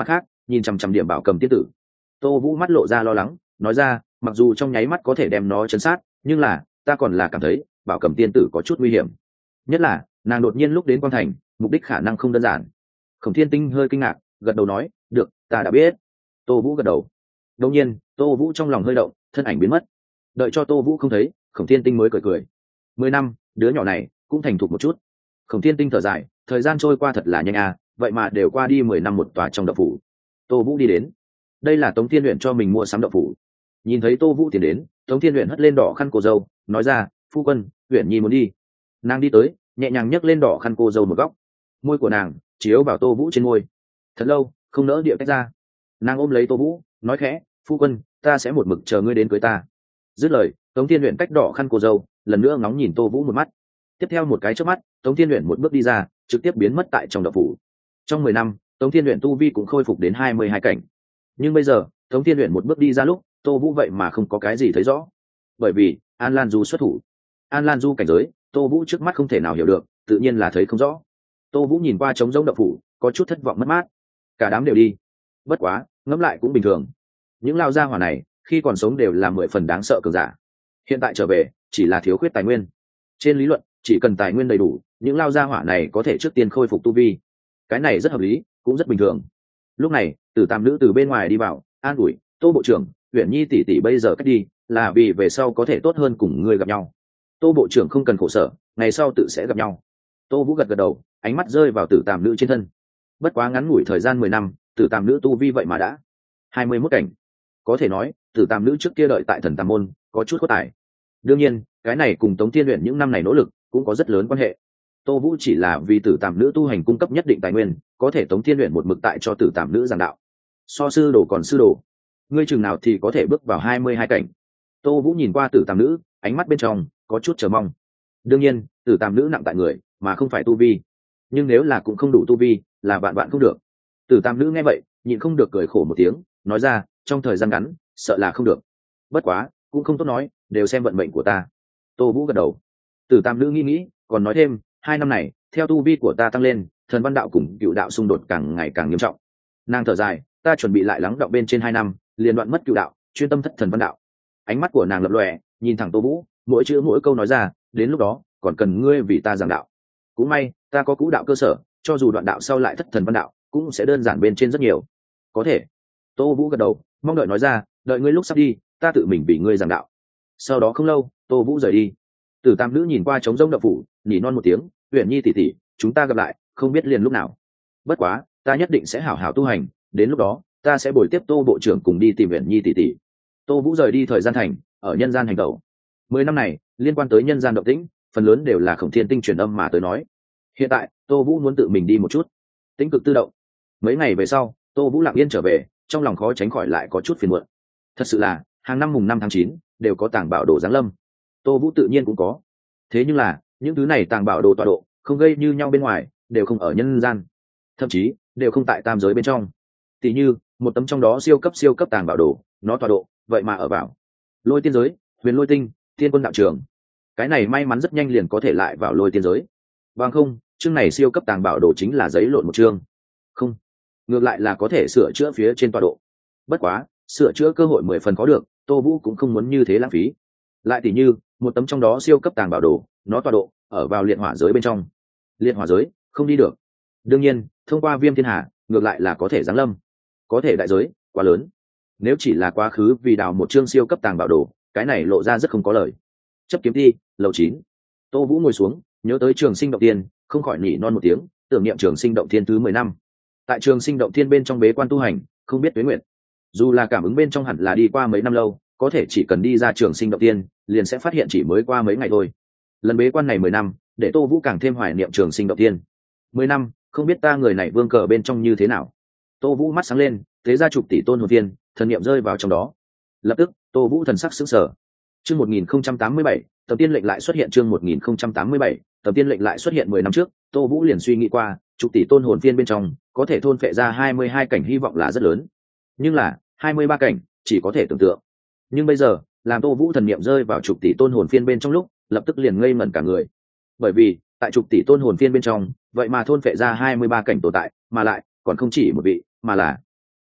nhìn chằm chằm điểm bảo cầm tiên tử. Tô Vũ mắt lộ ra lo lắng, nói ra, mặc dù trong nháy mắt có thể đem nó chấn sát, nhưng là ta còn là cảm thấy bảo cầm tiên tử có chút nguy hiểm, nhất là nàng đột nhiên lúc đến Quang Thành, mục đích khả năng không đơn giản. Khổng Thiên Tinh hơi kinh ngạc, gật đầu nói, được, ta đã biết. Tô Vũ gật đầu. Đột nhiên Tô Vũ trong lòng hơi động, thân ảnh biến mất. Đợi cho Tô Vũ không thấy, Khổng Thiên Tinh mới cười cười. 10 năm, đứa nhỏ này cũng thành thục một chút. Khổng Thiên Tinh thở dài, thời gian trôi qua thật là nhanh à, vậy mà đều qua đi 10 năm một tòa trong động phủ. Tô Vũ đi đến. Đây là Tống Thiên Uyển cho mình mua sắm động phủ. Nhìn thấy Tô Vũ tiến đến, Tống Thiên Uyển hất lên đỏ khăn cô dâu, nói ra, phu quân, Uyển nhi muốn đi. Nàng đi tới, nhẹ nhàng nhấc lên đỏ khăn cô dâu một góc. Môi của nàng chiếu vào Tô Vũ trên môi. Thật lâu không nỡ địa tách ra. Nàng ôm lấy Tô Vũ, nói khẽ, phu quân, ta sẽ một mực chờ ngươi đến cưới ta. Dứt lời, Tống Thiên Uyển cách đỏ khăn cô dâu, lần nữa ngóng nhìn Tô Vũ một mắt. Tiếp theo một cái chớp mắt, Tống Thiên Uyển một bước đi ra, trực tiếp biến mất tại trong động phủ. Trong 10 năm, Tống Thiên Uyển tu vi cũng khôi phục đến 22 cảnh. Nhưng bây giờ, Tống Thiên Uyển một bước đi ra lúc, Tô Vũ vậy mà không có cái gì thấy rõ. Bởi vì An Lan Du xuất thủ. An Lan Du cảnh giới, Tô Vũ trước mắt không thể nào hiểu được, tự nhiên là thấy không rõ. Tô Vũ nhìn qua trống rỗng động phủ, có chút thất vọng mất mát. Cả đám đều đi. Bất quá, ngẫm lại cũng bình thường. Những lao gia hỏa này, khi còn sống đều là 10 phần đáng sợ cường giả. Hiện tại trở về, chỉ là thiếu khuyết tài nguyên. Trên lý luận, chỉ cần tài nguyên đầy đủ, những lao gia hỏa này có thể trước tiên khôi phục tu vi. Cái này rất hợp lý, cũng rất bình thường. Lúc này, Tử Tam nữ từ bên ngoài đi vào, an ủi, Tô bộ trưởng, Uyển nhi tỷ tỷ bây giờ cách đi, là vì về sau có thể tốt hơn cùng ngươi gặp nhau. Tô bộ trưởng không cần khổ sở, ngày sau tự sẽ gặp nhau. Tô Vũ gật gật đầu, ánh mắt rơi vào Tử Tam nữ trên thân. Bất quá ngắn ngủi thời gian 10 năm, Tử Tam nữ tu vi vậy mà đã 21 cảnh. Có thể nói, Tử Tam nữ trước kia đợi tại Thần Tam môn, có chút có tài. Đương nhiên, cái này cùng Tống Thiên Uyển những năm này nỗ lực cũng có rất lớn quan hệ. Tô Vũ chỉ là vì Tử Tam nữ tu hành cung cấp nhất định tài nguyên, có thể Tống Thiên Uyển một mực tại cho Tử Tam nữ giảng đạo. So sư đồ còn sư đồ, ngươi chừng nào thì có thể bước vào 22 cảnh. Tô Vũ nhìn qua Tử Tam nữ, ánh mắt bên trong có chút chờ mong. Đương nhiên, Tử Tam nữ nặng tại người, mà không phải tu vi. Nhưng nếu là cũng không đủ tu vi, là vạn vạn không được. Tử Tam nữ nghe vậy, nhịn không được cười khổ một tiếng, nói ra, trong thời gian ngắn, sợ là không được. Bất quá, cũng không tốt nói, đều xem vận mệnh của ta. Tô Vũ gật đầu. Tử Tam nữ nghĩ, còn nói thêm, 2 năm này, theo tu vi của ta tăng lên, thần văn đạo cùng cựu đạo xung đột càng ngày càng nghiêm trọng. Nàng thở dài, ta chuẩn bị lại lắng đọng bên trên 2 năm, liền đoạn mất cựu đạo, chuyên tâm thất thần văn đạo. Ánh mắt của nàng lập lòe, nhìn thẳng Tô Vũ, mỗi chữ mỗi câu nói ra, đến lúc đó, còn cần ngươi vì ta giảng đạo. Cũng may, ta có cũ đạo cơ sở, cho dù đoạn đạo sau lại thất thần văn đạo, cũng sẽ đơn giản bên trên rất nhiều. Có thể. Tô Vũ gật đầu, mong đợi nói ra, đợi ngươi lúc sắp đi, ta tự mình vì ngươi giảng đạo. Sau đó không lâu, Tô Vũ rời đi. Tử Tam nữ nhìn qua trống rỗng động phủ, nhỉ non một tiếng, Uyển nhi tỷ tỷ, chúng ta gặp lại, không biết liền lúc nào. Bất quá, ta nhất định sẽ hảo hảo tu hành, đến lúc đó, ta sẽ bồi tiếp Tô bộ trưởng cùng đi tìm Uyển nhi tỷ tỷ. Tô Vũ rời đi thời gian thành, ở nhân gian hành tẩu. 10 năm này, liên quan tới nhân gian động tĩnh, phần lớn đều là Khổng Thiên Tinh truyền âm mà tới nói. Hiện tại, Tô Vũ muốn tự mình đi một chút. Tĩnh cực tự động. Mấy ngày về sau, Tô Vũ lặng yên trở về, trong lòng khó tránh khỏi lại có chút phiền muộn. Thật sự là, hàng năm mùng 5 tháng 9, đều có tàng bảo đồ giáng lâm. Tô Vũ tự nhiên cũng có. Thế nhưng là, những thứ này tàng bảo đồ tọa độ, không gây như nhau bên ngoài, đều không ở nhân gian. Thậm chí, đều không tại tam giới bên trong. Tỷ như, một tấm trong đó siêu cấp tàng bảo đồ, nó tọa độ, vậy mà ở vào Lôi Tiên giới, Huyền Lôi Tinh, Thiên Quân đạo trường. Cái này may mắn rất nhanh liền có thể lại vào Lôi Tiên giới. Bằng không, chương này siêu cấp tàng bảo đồ chính là giấy lộn một chương. Không, ngược lại là có thể sửa chữa phía trên tọa độ. Bất quá, sửa chữa cơ hội 10 phần có được, Tô Vũ cũng không muốn như thế lãng phí. Lại tỷ như, một tấm trong đó siêu cấp tàng bảo đồ, nó tọa độ ở vào liệt hỏa giới bên trong. Liệt hỏa giới, không đi được. Đương nhiên, thông qua Viêm Thiên Hà, ngược lại là có thể giáng lâm. Có thể đại giới quá lớn. Nếu chỉ là quá khứ vì đào một chương siêu cấp tàng bảo đồ, cái này lộ ra rất không có lời. Chấp kiếm thi, lầu 9. Tô Vũ ngồi xuống, nhớ tới Trường Sinh động tiên, không khỏi nỉ non một tiếng, tưởng niệm Trường Sinh động thiên thứ 10 năm. Tại Trường Sinh động thiên bên trong bế quan tu hành, không biết tuế nguyện. Dù là cảm ứng bên trong hẳn là đi qua mấy năm lâu, có thể chỉ cần đi ra Trường Sinh động tiên, liền sẽ phát hiện chỉ mới qua mấy ngày thôi. Lần bế quan này 10 năm, để Tô Vũ càng thêm hoài niệm Trường Sinh động tiên. 10 năm, không biết ta người này vương cờ bên trong như thế nào. Tô Vũ mắt sáng lên, thế ra chục tỷ tôn hồn viên, thần niệm rơi vào trong đó. Lập tức, Tô Vũ thần sắc sững sờ. Chương 1087, tầm tiên lệnh lại xuất hiện. Chương 1087, tầm tiên lệnh lại xuất hiện 10 năm trước, Tô Vũ liền suy nghĩ qua, chục tỷ tôn hồn viên bên trong, có thể thôn phệ ra 22 cảnh hy vọng là rất lớn. Nhưng là, 23 cảnh, chỉ có thể tưởng tượng. Nhưng bây giờ, làm Tô Vũ thần niệm rơi vào chục tỷ tôn hồn viên bên trong lúc, lập tức liền ngây ngẩn cả người. Bởi vì, tại chục tỷ tôn hồn viên bên trong, vậy mà thôn phệ ra 23 cảnh tồn tại, mà lại còn không chỉ một vị, mà là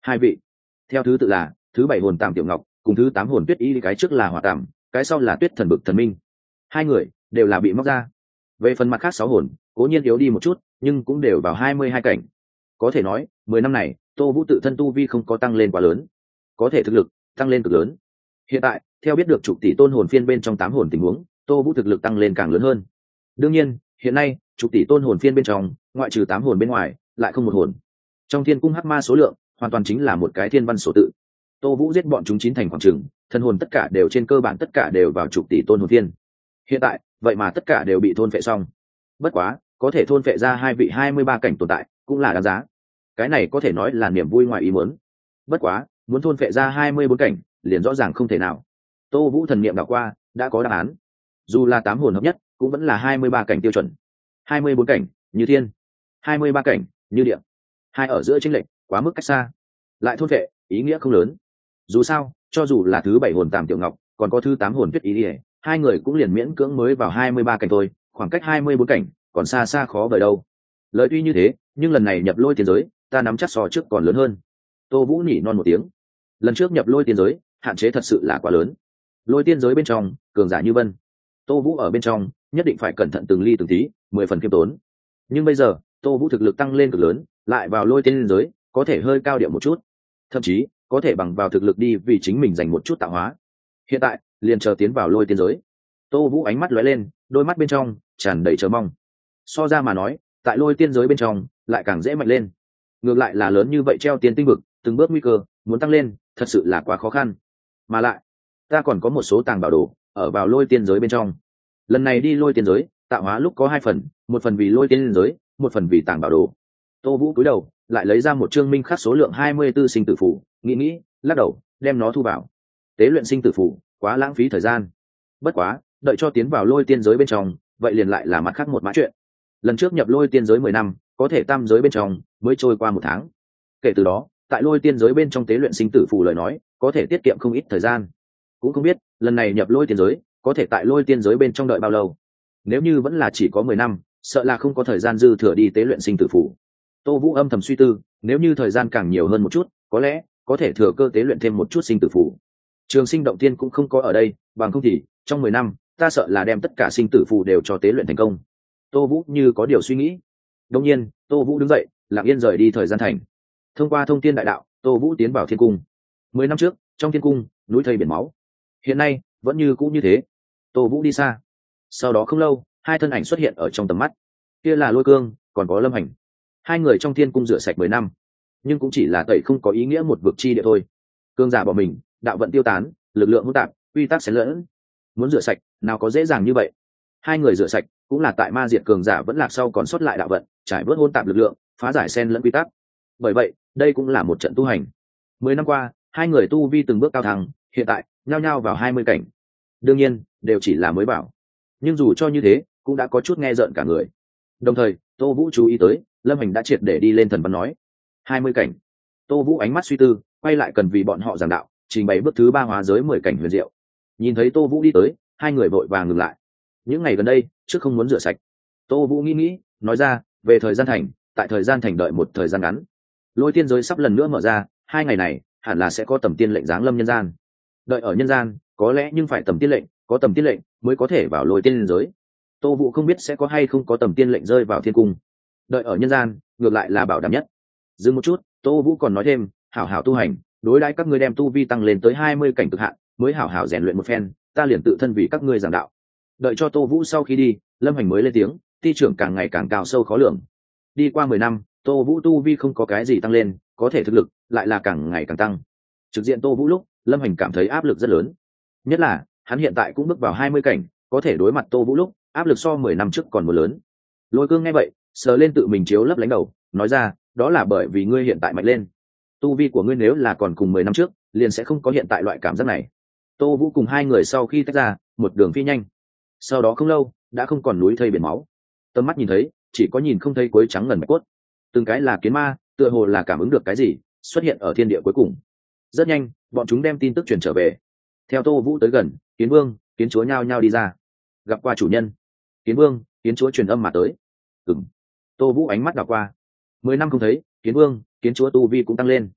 hai vị, theo thứ tự là thứ 7 hồn tàm tiểu ngọc cùng thứ 8 hồn tuyết y, cái trước là hỏa tàm, cái sau là tuyết thần bực thần minh. Hai người đều là bị móc ra. Về phần mặt khác 6 hồn cố nhiên yếu đi một chút, nhưng cũng đều vào 22 cảnh. Có thể nói 10 năm này Tô Vũ tự thân tu vi không có tăng lên quá lớn, có thể thực lực tăng lên cực lớn. Hiện tại theo biết được chục tỷ tôn hồn phiên bên trong 8 hồn tình huống, Tô Vũ thực lực tăng lên càng lớn hơn. Đương nhiên hiện nay chục tỷ tôn hồn phiên bên trong ngoại trừ 8 hồn bên ngoài lại không một hồn. Trong thiên cung hắc ma số lượng hoàn toàn chính là một cái thiên văn số tự. Tô Vũ giết bọn chúng 9 thành khoảng chừng, thân hồn tất cả đều trên cơ bản tất cả đều vào chục tỷ tôn hồn phiên. Hiện tại vậy mà tất cả đều bị thôn phệ xong. Bất quá có thể thôn phệ ra hai vị 23 cảnh tồn tại cũng là đáng giá. Cái này có thể nói là niềm vui ngoài ý muốn. Bất quá muốn thôn phệ ra 24 cảnh liền rõ ràng không thể nào. Tô Vũ thần niệm đảo qua đã có đáp án. Dù là 8 hồn hợp nhất cũng vẫn là 23 cảnh tiêu chuẩn. 24 cảnh như thiên, 23 cảnh như địa. Hai ở giữa chênh lệch quá mức cách xa, lại thôn phệ ý nghĩa không lớn. Dù sao cho dù là thứ 7 hồn tàm tiểu ngọc còn có thứ 8 hồn tuyết ý, hai người cũng liền miễn cưỡng mới vào 23 cảnh thôi, khoảng cách 24 cảnh còn xa xa khó vời đâu. Lời tuy như thế nhưng lần này nhập lôi tiên giới ta nắm chắc so trước còn lớn hơn. Tô Vũ nhỉ non một tiếng. Lần trước nhập lôi tiên giới hạn chế thật sự là quá lớn. Lôi tiên giới bên trong cường giả như vân, Tô Vũ ở bên trong nhất định phải cẩn thận từng ly từng tí, 10 phần khiêm tốn. Nhưng bây giờ Tô Vũ thực lực tăng lên cực lớn, lại vào lôi tiên giới có thể hơi cao điệu một chút, thậm chí có thể bằng vào thực lực đi vì chính mình dành một chút tạo hóa. Hiện tại liền chờ tiến vào lôi tiên giới. Tô Vũ ánh mắt lóe lên, đôi mắt bên trong tràn đầy chờ mong. So ra mà nói tại lôi tiên giới bên trong lại càng dễ mạnh lên. Ngược lại là lớn như vậy treo tiên tinh vực, từng bước nguy cơ muốn tăng lên thật sự là quá khó khăn. Mà lại ta còn có một số tàng bảo đồ ở vào lôi tiên giới bên trong. Lần này đi lôi tiên giới tạo hóa lúc có 2 phần, một phần vì lôi tiên giới, một phần vì tàng bảo đồ. Tô Vũ cúi đầu lại lấy ra một chương minh khắc số lượng 24 sinh tử phù, nghĩ lắc đầu đem nó thu vào. Tế luyện sinh tử phù quá lãng phí thời gian. Bất quá đợi cho tiến vào lôi tiên giới bên trong vậy liền lại là mặt khác một mã chuyện. Lần trước nhập lôi tiên giới 10 năm có thể tam giới bên trong mới trôi qua 1 tháng. Kể từ đó tại lôi tiên giới bên trong tế luyện sinh tử phù lời nói có thể tiết kiệm không ít thời gian. Cũng không biết lần này nhập lôi tiên giới có thể tại lôi tiên giới bên trong đợi bao lâu. Nếu như vẫn là chỉ có 10 năm sợ là không có thời gian dư thừa đi tế luyện sinh tử phù. Tô Vũ âm thầm suy tư, nếu như thời gian càng nhiều hơn một chút có lẽ có thể thừa cơ tế luyện thêm một chút sinh tử phù. Trường Sinh động tiên cũng không có ở đây, bằng không thì trong 10 năm ta sợ là đem tất cả sinh tử phù đều cho tế luyện thành công. Tô Vũ như có điều suy nghĩ. Đột nhiên Tô Vũ đứng dậy lặng yên rời đi thời gian thành. Thông qua thông thiên đại đạo Tô Vũ tiến vào thiên cung. 10 năm trước trong thiên cung núi thây biển máu, hiện nay vẫn như cũ như thế. Tô Vũ đi xa, sau đó không lâu 2 thân ảnh xuất hiện ở trong tầm mắt. Kia là Lôi Cương còn có Lâm Hành. 2 người trong thiên cung rửa sạch 10 năm nhưng cũng chỉ là tẩy không có ý nghĩa một vực chi địa thôi. Cương giả bỏ mình, đạo vận tiêu tán, lực lượng hỗn tạp, quy tắc xen lẫn. Muốn rửa sạch nào có dễ dàng như vậy. 2 người rửa sạch cũng là tại ma diệt cường giả vẫn lạc sau còn sót lại đạo vận, trải bớt hỗn tạp lực lượng, phá giải xen lẫn quy tắc. Bởi vậy đây cũng là một trận tu hành. 10 năm qua 2 người tu vi từng bước cao thăng, hiện tại nhao nhao vào 20 cảnh. Đương nhiên đều chỉ là mới bảo, nhưng dù cho như thế cũng đã có chút nghe rợn cả người. Đồng thời Tô Vũ chú ý tới Lâm Hành đã triệt để đi lên thần văn nói 20 cảnh. Tô Vũ ánh mắt suy tư, quay lại cần vì bọn họ giảng đạo, trình bày bước thứ 3 hóa giới 10 cảnh huyền diệu. Nhìn thấy Tô Vũ đi tới 2 người vội vàng ngừng lại. Những ngày gần đây trước không muốn rửa sạch. Tô Vũ nghĩ nói ra về thời gian thành, tại thời gian thành đợi một thời gian ngắn. Lôi tiên giới sắp lần nữa mở ra, 2 ngày này hẳn là sẽ có tầm tiên lệnh giáng lâm nhân gian. Đợi ở nhân gian có lẽ nhưng phải tầm tiên lệnh, có tầm tiên lệnh mới có thể vào lôi tiên giới. Tô Vũ không biết sẽ có hay không có tầm tiên lệnh rơi vào thiên cung. Đợi ở nhân gian ngược lại là bảo đảm nhất. Dừng một chút Tô Vũ còn nói thêm, hảo hảo tu hành, đối đãi các ngươi đem tu vi tăng lên tới 20 cảnh cực hạn mới hảo hảo rèn luyện một phen, ta liền tự thân vì các ngươi giảng đạo. Đợi cho Tô Vũ sau khi đi, Lâm Hành mới lên tiếng, ti trưởng càng ngày càng cao sâu khó lường. Đi qua 10 năm Tô Vũ tu vi không có cái gì tăng lên, có thể thực lực lại là càng ngày càng tăng. Trực diện Tô Vũ lúc Lâm Hành cảm thấy áp lực rất lớn, nhất là hắn hiện tại cũng bước vào 20 cảnh, có thể đối mặt Tô Vũ lúc áp lực so 10 năm trước còn một lớn. Lôi Cương nghe vậy sờ lên tự mình chiếu lấp lánh đầu, nói ra, đó là bởi vì ngươi hiện tại mạnh lên. Tu vi của ngươi nếu là còn cùng 10 năm trước liền sẽ không có hiện tại loại cảm giác này. Tô Vũ cùng 2 người sau khi tách ra một đường phi nhanh, sau đó không lâu đã không còn núi thây biển máu. Tầm mắt nhìn thấy chỉ có nhìn không thấy cuối trắng ngần mạch cốt. Từng cái là kiến ma, tựa hồ là cảm ứng được cái gì xuất hiện ở thiên địa cuối cùng. Rất nhanh bọn chúng đem tin tức truyền trở về. Theo Tô Vũ tới gần, Kiến Vương, Kiến Chúa nhao nhao đi ra. Gặp qua chủ nhân. Kiến Vương, Kiến Chúa truyền âm mà tới. Tô Vũ ánh mắt đảo qua. 10 năm không thấy, Kiến Vương, Kiến Chúa tu vi cũng tăng lên.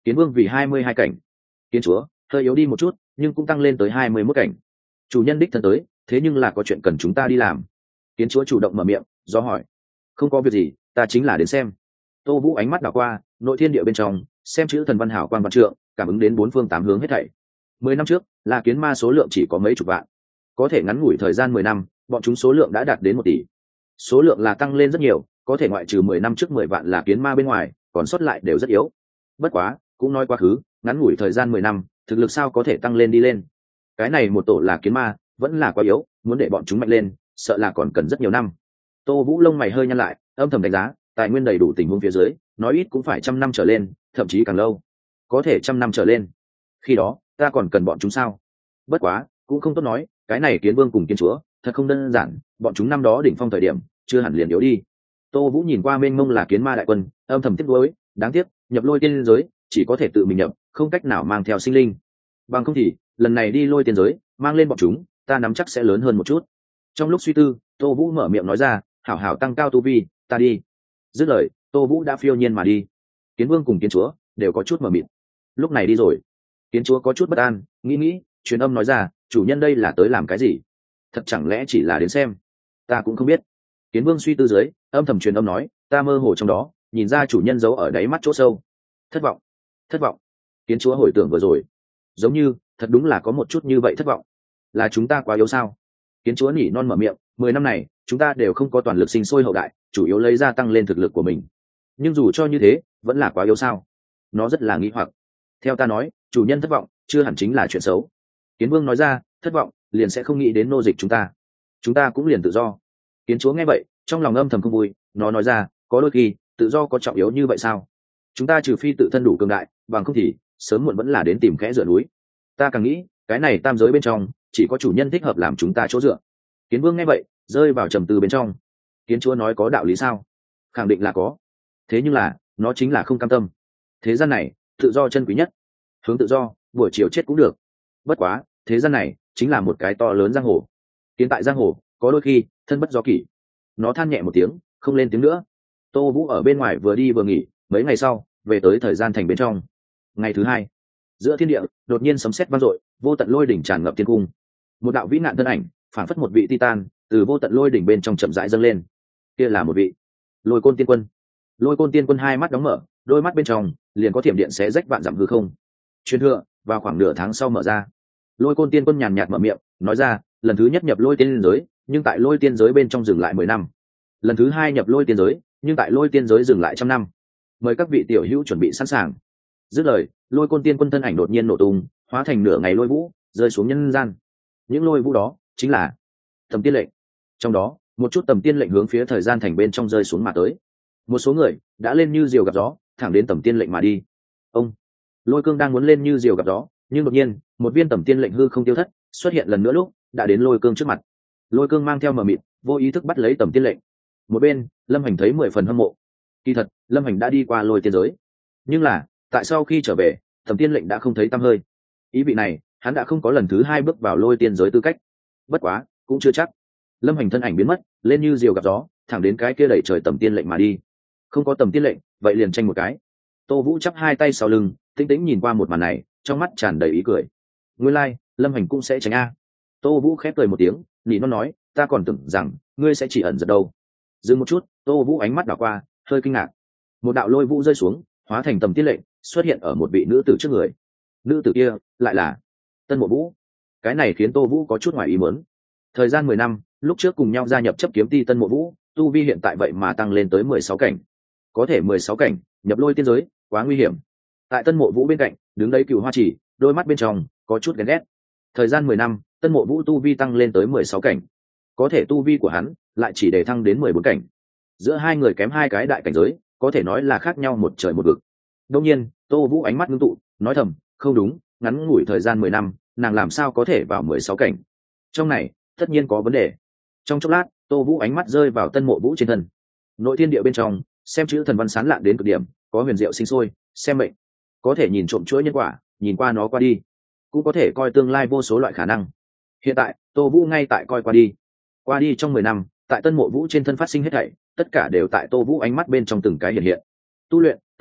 Kiến vương vì 22 cảnh. Kiến chúa hơi yếu đi một chút nhưng cũng tăng lên tới 21 cảnh. Chủ nhân đích thân tới, thế nhưng là có chuyện cần chúng ta đi làm. Kiến chúa chủ động mở miệng do hỏi. Không có việc gì, ta chính là đến xem. Tô Vũ ánh mắt đảo qua nội thiên địa bên trong, xem chữ thần văn hảo quan văn trượng, cảm ứng đến bốn phương tám hướng hết thảy. 10 năm trước là kiến ma số lượng chỉ có mấy chục vạn, có thể ngắn ngủi thời gian 10 năm bọn chúng số lượng đã đạt đến 1 tỷ. Số lượng là tăng lên rất nhiều, có thể ngoại trừ 10 năm trước 10 vạn là kiến ma bên ngoài còn sót lại đều rất yếu. Bất quá cũng nói quá khứ, ngắn ngủi thời gian 10 năm thực lực sao có thể tăng lên đi lên. Cái này một tổ là kiến ma vẫn là quá yếu, muốn để bọn chúng mạnh lên sợ là còn cần rất nhiều năm. Tô Vũ lông mày hơi nhăn lại, âm thầm đánh giá tài nguyên đầy đủ tình huống phía dưới, nói ít cũng phải 100 năm trở lên, thậm chí càng lâu. Có thể 100 năm trở lên, khi đó ta còn cần bọn chúng sao? Bất quá cũng không tốt nói, cái này kiến vương cùng kiến chúa thật không đơn giản, bọn chúng năm đó đỉnh phong thời điểm chưa hẳn liền yếu đi. Tô Vũ nhìn qua mênh mông là kiến ma đại quân, âm thầm tiếc nuối, đáng tiếc nhập lôi tiên giới chỉ có thể tự mình nhập, không cách nào mang theo sinh linh. Bằng không thì lần này đi lôi tiên giới mang lên bọn chúng, ta nắm chắc sẽ lớn hơn một chút. Trong lúc suy tư, Tô Vũ mở miệng nói ra, hảo hảo tăng cao tu vi, ta đi. Dứt lời, Tô Vũ đã phiêu nhiên mà đi. Kiến vương cùng kiến chúa đều có chút mờ mịt. Lúc này đi rồi. Kiến chúa có chút bất an, nghĩ, truyền âm nói ra, chủ nhân đây là tới làm cái gì? Thật chẳng lẽ chỉ là đến xem? Ta cũng không biết. Kiến vương suy tư dưới, âm thầm truyền âm nói, ta mơ hồ trong đó nhìn ra chủ nhân giấu ở đáy mắt chỗ sâu. Thất vọng. Kiến chúa hồi tưởng vừa rồi, giống như thật đúng là có một chút như vậy thất vọng. Là chúng ta quá yếu sao? Kiến chúa nỉ non mở miệng, 10 năm này chúng ta đều không có toàn lực sinh sôi hậu đại, chủ yếu lấy ra tăng lên thực lực của mình. Nhưng dù cho như thế vẫn là quá yếu sao? Nó rất là nghi hoặc. Theo ta nói, chủ nhân thất vọng chưa hẳn chính là chuyện xấu. Kiến vương nói ra, thất vọng liền sẽ không nghĩ đến nô dịch chúng ta cũng liền tự do. Kiến chúa nghe vậy trong lòng âm thầm không vui, nó nói ra, có đôi khi tự do có trọng yếu như vậy sao? Chúng ta trừ phi tự thân đủ cường đại, bằng không thì sớm muộn vẫn là đến tìm kẽ dựa núi. Ta càng nghĩ cái này tam giới bên trong chỉ có chủ nhân thích hợp làm chúng ta chỗ dựa. Kiến vương nghe vậy rơi vào trầm tư bên trong. Kiến chúa nói có đạo lý sao? Khẳng định là có. Thế nhưng là nó chính là không cam tâm. Thế gian này tự do chân quý nhất, hướng tự do buổi chiều chết cũng được. Bất quá thế gian này chính là một cái to lớn giang hồ. Kiến tại giang hồ có đôi khi thân bất do kỷ. Nó than nhẹ một tiếng, không lên tiếng nữa. Tô Vũ ở bên ngoài vừa đi vừa nghỉ, mấy ngày sau về tới thời gian thành bên trong. Ngày thứ hai, giữa thiên địa đột nhiên sấm sét vang dội, vô tận lôi đỉnh tràn ngập thiên cung. Một đạo vĩ nạn thân ảnh phản phất một vị titan từ vô tận lôi đỉnh bên trong chậm rãi dâng lên. Kia là một vị Lôi Côn Tiên Quân. Lôi Côn Tiên Quân hai mắt đóng mở, đôi mắt bên trong liền có thiểm điện xé rách vạn dặm hư không. Truyền thừa vào khoảng nửa tháng sau mở ra. Lôi Côn Tiên Quân nhàn nhạt mở miệng nói ra, lần thứ nhất nhập lôi tiên giới, nhưng tại lôi tiên giới bên trong dừng lại 10 năm. Lần thứ hai nhập lôi tiên giới, nhưng tại lôi tiên giới dừng lại 100 năm. Mời các vị tiểu hữu chuẩn bị sẵn sàng. Dứt lời, Lôi Côn Tiên Quân thân ảnh đột nhiên nổ tung, hóa thành nửa ngày lôi vũ rơi xuống nhân gian. Những lôi vũ đó chính là tầm tiên lệnh. Trong đó một chút tầm tiên lệnh hướng phía thời gian thành bên trong rơi xuống mà tới. Một số người đã lên như diều gặp gió, thẳng đến tầm tiên lệnh mà đi. Ông Lôi Cương đang muốn lên như diều gặp gió, nhưng đột nhiên một viên tầm tiên lệnh hư không tiêu thất, xuất hiện lần nữa lúc đã đến Lôi Cương trước mặt. Lôi Cương mang theo mờ mịt, vô ý thức bắt lấy tầm tiên lệnh. Một bên Lâm Hành thấy 10 phần hâm mộ. Kỳ thật Lâm Hành đã đi qua lôi tiên giới, nhưng là tại sau khi trở về tầm tiên lệnh đã không thấy tăm hơi. Ý vị này hắn đã không có lần thứ hai bước vào lôi tiên giới tư cách. Bất quá cũng chưa chắc. Lâm Hành thân ảnh biến mất, lên như diều gặp gió, thẳng đến cái kia đẩy trời tầm tiên lệnh mà đi. Không có tầm tiên lệnh, vậy liền tranh một cái. Tô Vũ chắp hai tay sau lưng, tĩnh tĩnh nhìn qua một màn này, trong mắt tràn đầy ý cười. Nguyên lai, Lâm Hành cũng sẽ tránh a. Tô Vũ khép cười một tiếng, nỉ non nói, ta còn tưởng rằng ngươi sẽ chỉ ẩn giật đâu. Dừng một chút, Tô Vũ ánh mắt đảo qua, hơi kinh ngạc. Một đạo lôi vũ rơi xuống, hóa thành tầm tiên lệnh, xuất hiện ở một vị nữ tử trước người. Nữ tử kia lại là Tân Mộ Vũ. Cái này khiến Tô Vũ có chút ngoài ý muốn. Thời gian 10 năm, lúc trước cùng nhau gia nhập chấp kiếm ti Tân Mộ Vũ, tu vi hiện tại vậy mà tăng lên tới 16 cảnh. Có thể 16 cảnh, nhập lôi tiên giới, quá nguy hiểm. Tại Tân Mộ Vũ bên cạnh, đứng đấy Cửu Hoa Chỉ, đôi mắt bên trong có chút ghen ghét. Thời gian 10 năm, Tân Mộ Vũ tu vi tăng lên tới 16 cảnh. Có thể tu vi của hắn lại chỉ để thăng đến 14 cảnh. Giữa hai người kém hai cái đại cảnh giới, có thể nói là khác nhau một trời một vực. Đương nhiên, Tô Vũ ánh mắt ngưng tụ, nói thầm, không đúng, ngắn ngủi thời gian 10 năm, nàng làm sao có thể vào 16 cảnh? Trong này, tất nhiên có vấn đề. Trong chốc lát, Tô Vũ ánh mắt rơi vào Tân Mộ Vũ trên thân. Nội thiên địa bên trong, xem chữ thần văn sán lạn đến cực điểm, có huyền diệu sinh sôi, xem mệnh. Có thể nhìn trộm chuỗi nhân quả, nhìn qua nó qua đi, cũng có thể coi tương lai vô số loại khả năng. Hiện tại, Tô Vũ ngay tại coi qua đi. Qua đi trong 10 năm, tại Tân Mộ Vũ trên thân phát sinh hết thảy, tất cả đều tại Tô Vũ ánh mắt bên trong từng cái hiện hiện. Tu luyện, tắm rửa,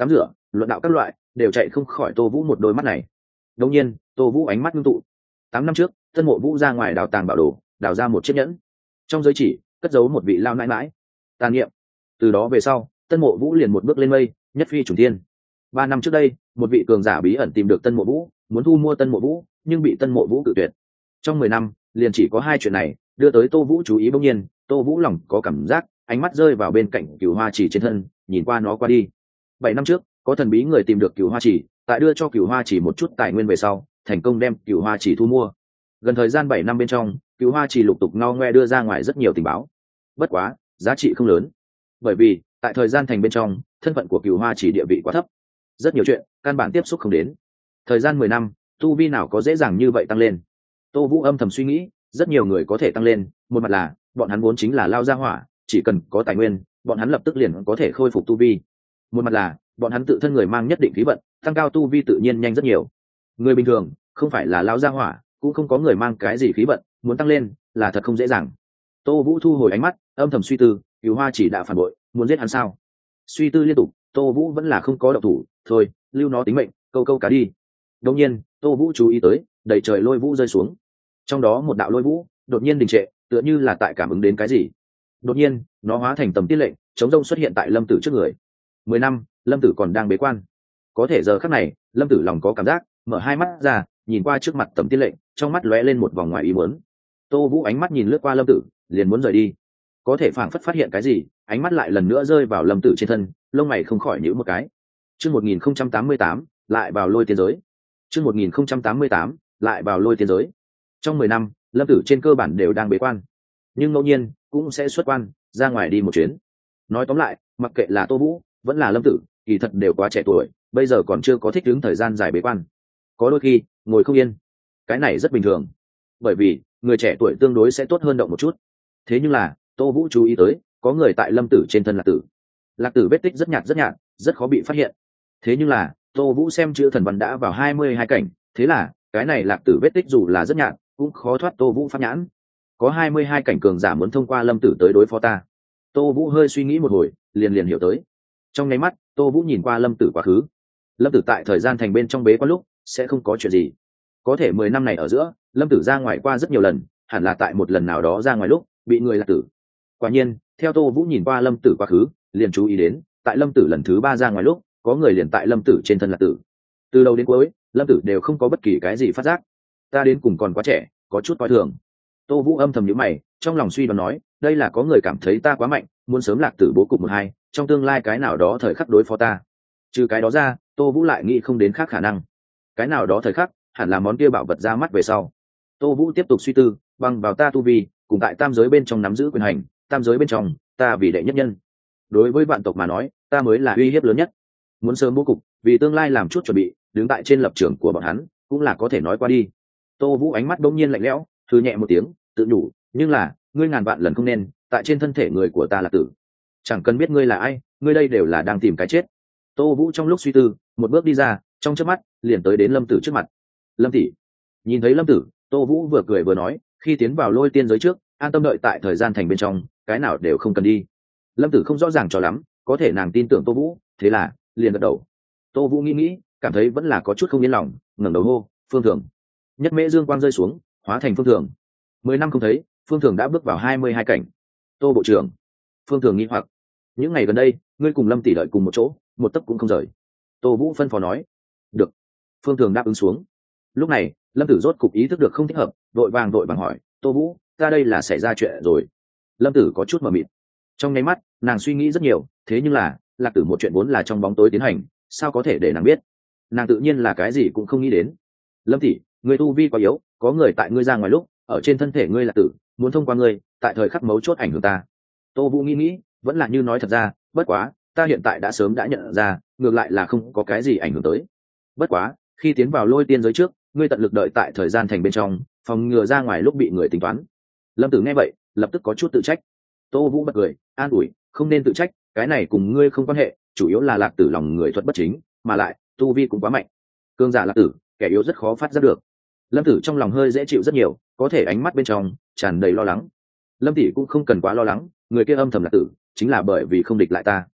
luận đạo các loại đều chạy không khỏi Tô Vũ một đôi mắt này. Đương nhiên Tô Vũ ánh mắt ngưng tụ. 8 năm trước Tân Mộ Vũ ra ngoài đào tàng bảo đồ, đào ra một chiếc nhẫn, trong giới chỉ cất giấu một vị lao nãi mãi tàn niệm. Từ đó về sau Tân Mộ Vũ liền một bước lên mây, nhất phi trùng thiên. 3 năm trước đây một vị cường giả bí ẩn tìm được Tân Mộ Vũ, muốn thu mua Tân Mộ Vũ, nhưng bị Tân Mộ Vũ cự tuyệt. Trong 10 năm liền chỉ có 2 chuyện này đưa tới Tô Vũ chú ý. Bỗng nhiên Tô Vũ lòng có cảm giác, ánh mắt rơi vào bên cạnh Cửu Hoa Chỉ trên thân, nhìn qua nó qua đi. 7 năm trước có thần bí người tìm được Cửu Hoa Chỉ, tại đưa cho Cửu Hoa Chỉ một chút tài nguyên về sau, thành công đem Cửu Hoa Chỉ thu mua. Gần thời gian 7 năm bên trong, Cửu Hoa Chỉ lục tục ngao ngoe đưa ra ngoài rất nhiều tình báo. Bất quá giá trị không lớn, bởi vì tại thời gian thành bên trong, thân phận của Cửu Hoa Chỉ địa vị quá thấp, rất nhiều chuyện căn bản tiếp xúc không đến. Thời gian 10 năm, tu vi nào có dễ dàng như vậy tăng lên. Tô Vũ âm thầm suy nghĩ, rất nhiều người có thể tăng lên, một mặt là bọn hắn vốn chính là lao gia hỏa, chỉ cần có tài nguyên bọn hắn lập tức liền có thể khôi phục tu vi. Một mặt là bọn hắn tự thân người mang nhất định khí vận, tăng cao tu vi tự nhiên nhanh rất nhiều. Người bình thường không phải là lao gia hỏa, cũng không có người mang cái gì khí vận, muốn tăng lên là thật không dễ dàng. Tô Vũ thu hồi ánh mắt, âm thầm suy tư, Cửu Hoa Chỉ đã phản bội, muốn giết hắn sao? Suy tư liên tục, Tô Vũ vẫn là không có động thủ, thôi lưu nó tính mệnh, câu câu cá đi. Đột nhiên Tô Vũ chú ý tới đầy trời lôi vũ rơi xuống, trong đó một đạo lôi vũ đột nhiên đình trệ, tựa như là tại cảm ứng đến cái gì. Đột nhiên nó hóa thành tầm tiết lệnh, chống rông xuất hiện tại Lâm Tử trước người. 10 năm Lâm Tử còn đang bế quan, có thể giờ khắc này Lâm Tử lòng có cảm giác, mở hai mắt ra nhìn qua trước mặt tầm tiết lệnh, trong mắt lóe lên một vòng ngoài ý muốn. Tô Vũ ánh mắt nhìn lướt qua Lâm Tử, liền muốn rời đi, có thể phảng phất phát hiện cái gì, ánh mắt lại lần nữa rơi vào Lâm Tử trên thân, lông mày không khỏi nhíu một cái. Chương 1088 lại vào lôi tiên giới. Chương 1088 lại vào lôi tiên giới. Trong 10 năm Lâm Tử trên cơ bản đều đang bế quan, nhưng ngẫu nhiên cũng sẽ xuất quan ra ngoài đi một chuyến. Nói tóm lại, mặc kệ là Tô Vũ vẫn là Lâm Tử, kỳ thật đều quá trẻ tuổi, bây giờ còn chưa có thích ứng thời gian dài bế quan, có đôi khi ngồi không yên. Cái này rất bình thường, bởi vì người trẻ tuổi tương đối sẽ tốt hơn động một chút. Thế nhưng là Tô Vũ chú ý tới, có người tại Lâm Tử trên thân Lạc Tử vết tích rất nhạt, rất khó bị phát hiện. Thế nhưng là Tô Vũ xem chữ thần văn đã vào 22 cảnh, thế là cái này Lạc Tử vết tích dù là rất nhạt cũng khó thoát Tô Vũ pháp nhãn. Có 22 cảnh cường giả muốn thông qua Lâm Tử tới đối phó ta. Tô Vũ hơi suy nghĩ một hồi, liền hiểu tới. Trong nháy mắt Tô Vũ nhìn qua Lâm Tử quá khứ. Lâm Tử tại thời gian thành bên trong bế quan lúc sẽ không có chuyện gì, có thể 10 năm này ở giữa Lâm Tử ra ngoài qua rất nhiều lần, hẳn là tại một lần nào đó ra ngoài lúc bị người Lạc Tử. Quả nhiên theo Tô Vũ nhìn qua Lâm Tử quá khứ, liền chú ý đến tại Lâm Tử lần thứ 3 ra ngoài lúc có người liền tại Lâm Tử trên thân Lạc Tử. Từ đầu đến cuối Lâm Tử đều không có bất kỳ cái gì phát giác. Ta đến cùng còn quá trẻ, có chút coi thường. Tô Vũ âm thầm nhíu mày, trong lòng suy đoán nói, đây là có người cảm thấy ta quá mạnh, muốn sớm Lạc Tử bố cục 1-2, trong tương lai cái nào đó thời khắc đối phó ta. Trừ cái đó ra Tô Vũ lại nghĩ không đến khác khả năng. Cái nào đó thời khắc hẳn là món kia bảo vật ra mắt về sau. Tô Vũ tiếp tục suy tư, bằng vào ta tu vi cùng tại tam giới bên trong nắm giữ quyền hành, tam giới bên trong ta vì đệ nhất nhân, đối với vạn tộc mà nói ta mới là uy hiếp lớn nhất. Muốn sớm bố cục, vì tương lai làm chút chuẩn bị, đứng tại trên lập trường của bọn hắn cũng là có thể nói qua đi. Tô Vũ ánh mắt bỗng nhiên lạnh lẽo, thư nhẹ một tiếng, tự nhủ, nhưng là ngươi ngàn vạn lần không nên tại trên thân thể người của ta là tử. Chẳng cần biết ngươi là ai, ngươi đây đều là đang tìm cái chết. Tô Vũ trong lúc suy tư, một bước đi ra, trong chớp mắt liền tới đến Lâm Tử trước mặt. Lâm tỷ. Nhìn thấy Lâm Tử, Tô Vũ vừa cười vừa nói, khi tiến vào lôi tiên giới trước, an tâm đợi tại thời gian thành bên trong, cái nào đều không cần đi. Lâm Tử không rõ ràng cho lắm, có thể nàng tin tưởng Tô Vũ, thế là liền gật đầu. Tô Vũ nghĩ, cảm thấy vẫn là có chút không yên lòng, ngẩng đầu hô, Phương Thường. Nhất mễ dương quang rơi xuống, hóa thành Phương Thường. 10 năm không thấy, Phương Thường đã bước vào 22 cảnh. Tô bộ trưởng. Phương Thường nghi hoặc, những ngày gần đây ngươi cùng Lâm tỷ đợi cùng một chỗ, một tấc cũng không rời. Tô Vũ phân phó nói. Được. Phương Thường đáp ứng xuống. Lúc này Lâm Tử rốt cục ý thức được không thích hợp, vội vàng hỏi, Tô Vũ, ta đây là xảy ra chuyện rồi. Lâm Tử có chút mờ mịt. Trong nháy mắt nàng suy nghĩ rất nhiều, thế nhưng là Lạc Tử một chuyện vốn là trong bóng tối tiến hành, sao có thể để nàng biết. Nàng tự nhiên là cái gì cũng không nghĩ đến. Lâm tỷ, người tu vi quá yếu, có người tại ngươi ra ngoài lúc ở trên thân thể ngươi Lạc Tử muốn thông qua ngươi, tại thời khắc mấu chốt ảnh hưởng ta. Tô Vũ nghĩ vẫn là như nói thật ra, bất quá ta hiện tại đã sớm đã nhận ra, ngược lại là không có cái gì ảnh hưởng tới. Bất quá khi tiến vào lôi tiên giới trước, ngươi tận lực đợi tại thời gian thành bên trong, phòng ngừa ra ngoài lúc bị người tính toán. Lâm Tử nghe vậy lập tức có chút tự trách. Tô Vũ bật cười, an ủi, không nên tự trách, cái này cùng ngươi không quan hệ, chủ yếu là Lạc Tử lòng người thuật bất chính, mà lại tu vi cũng quá mạnh. Cương giả Lạc Tử, kẻ yếu rất khó phát giác được. Lâm Tử trong lòng hơi dễ chịu rất nhiều, có thể ánh mắt bên trong tràn đầy lo lắng. Lâm tỷ cũng không cần quá lo lắng, người kia âm thầm Lạc Tử chính là bởi vì không địch lại ta.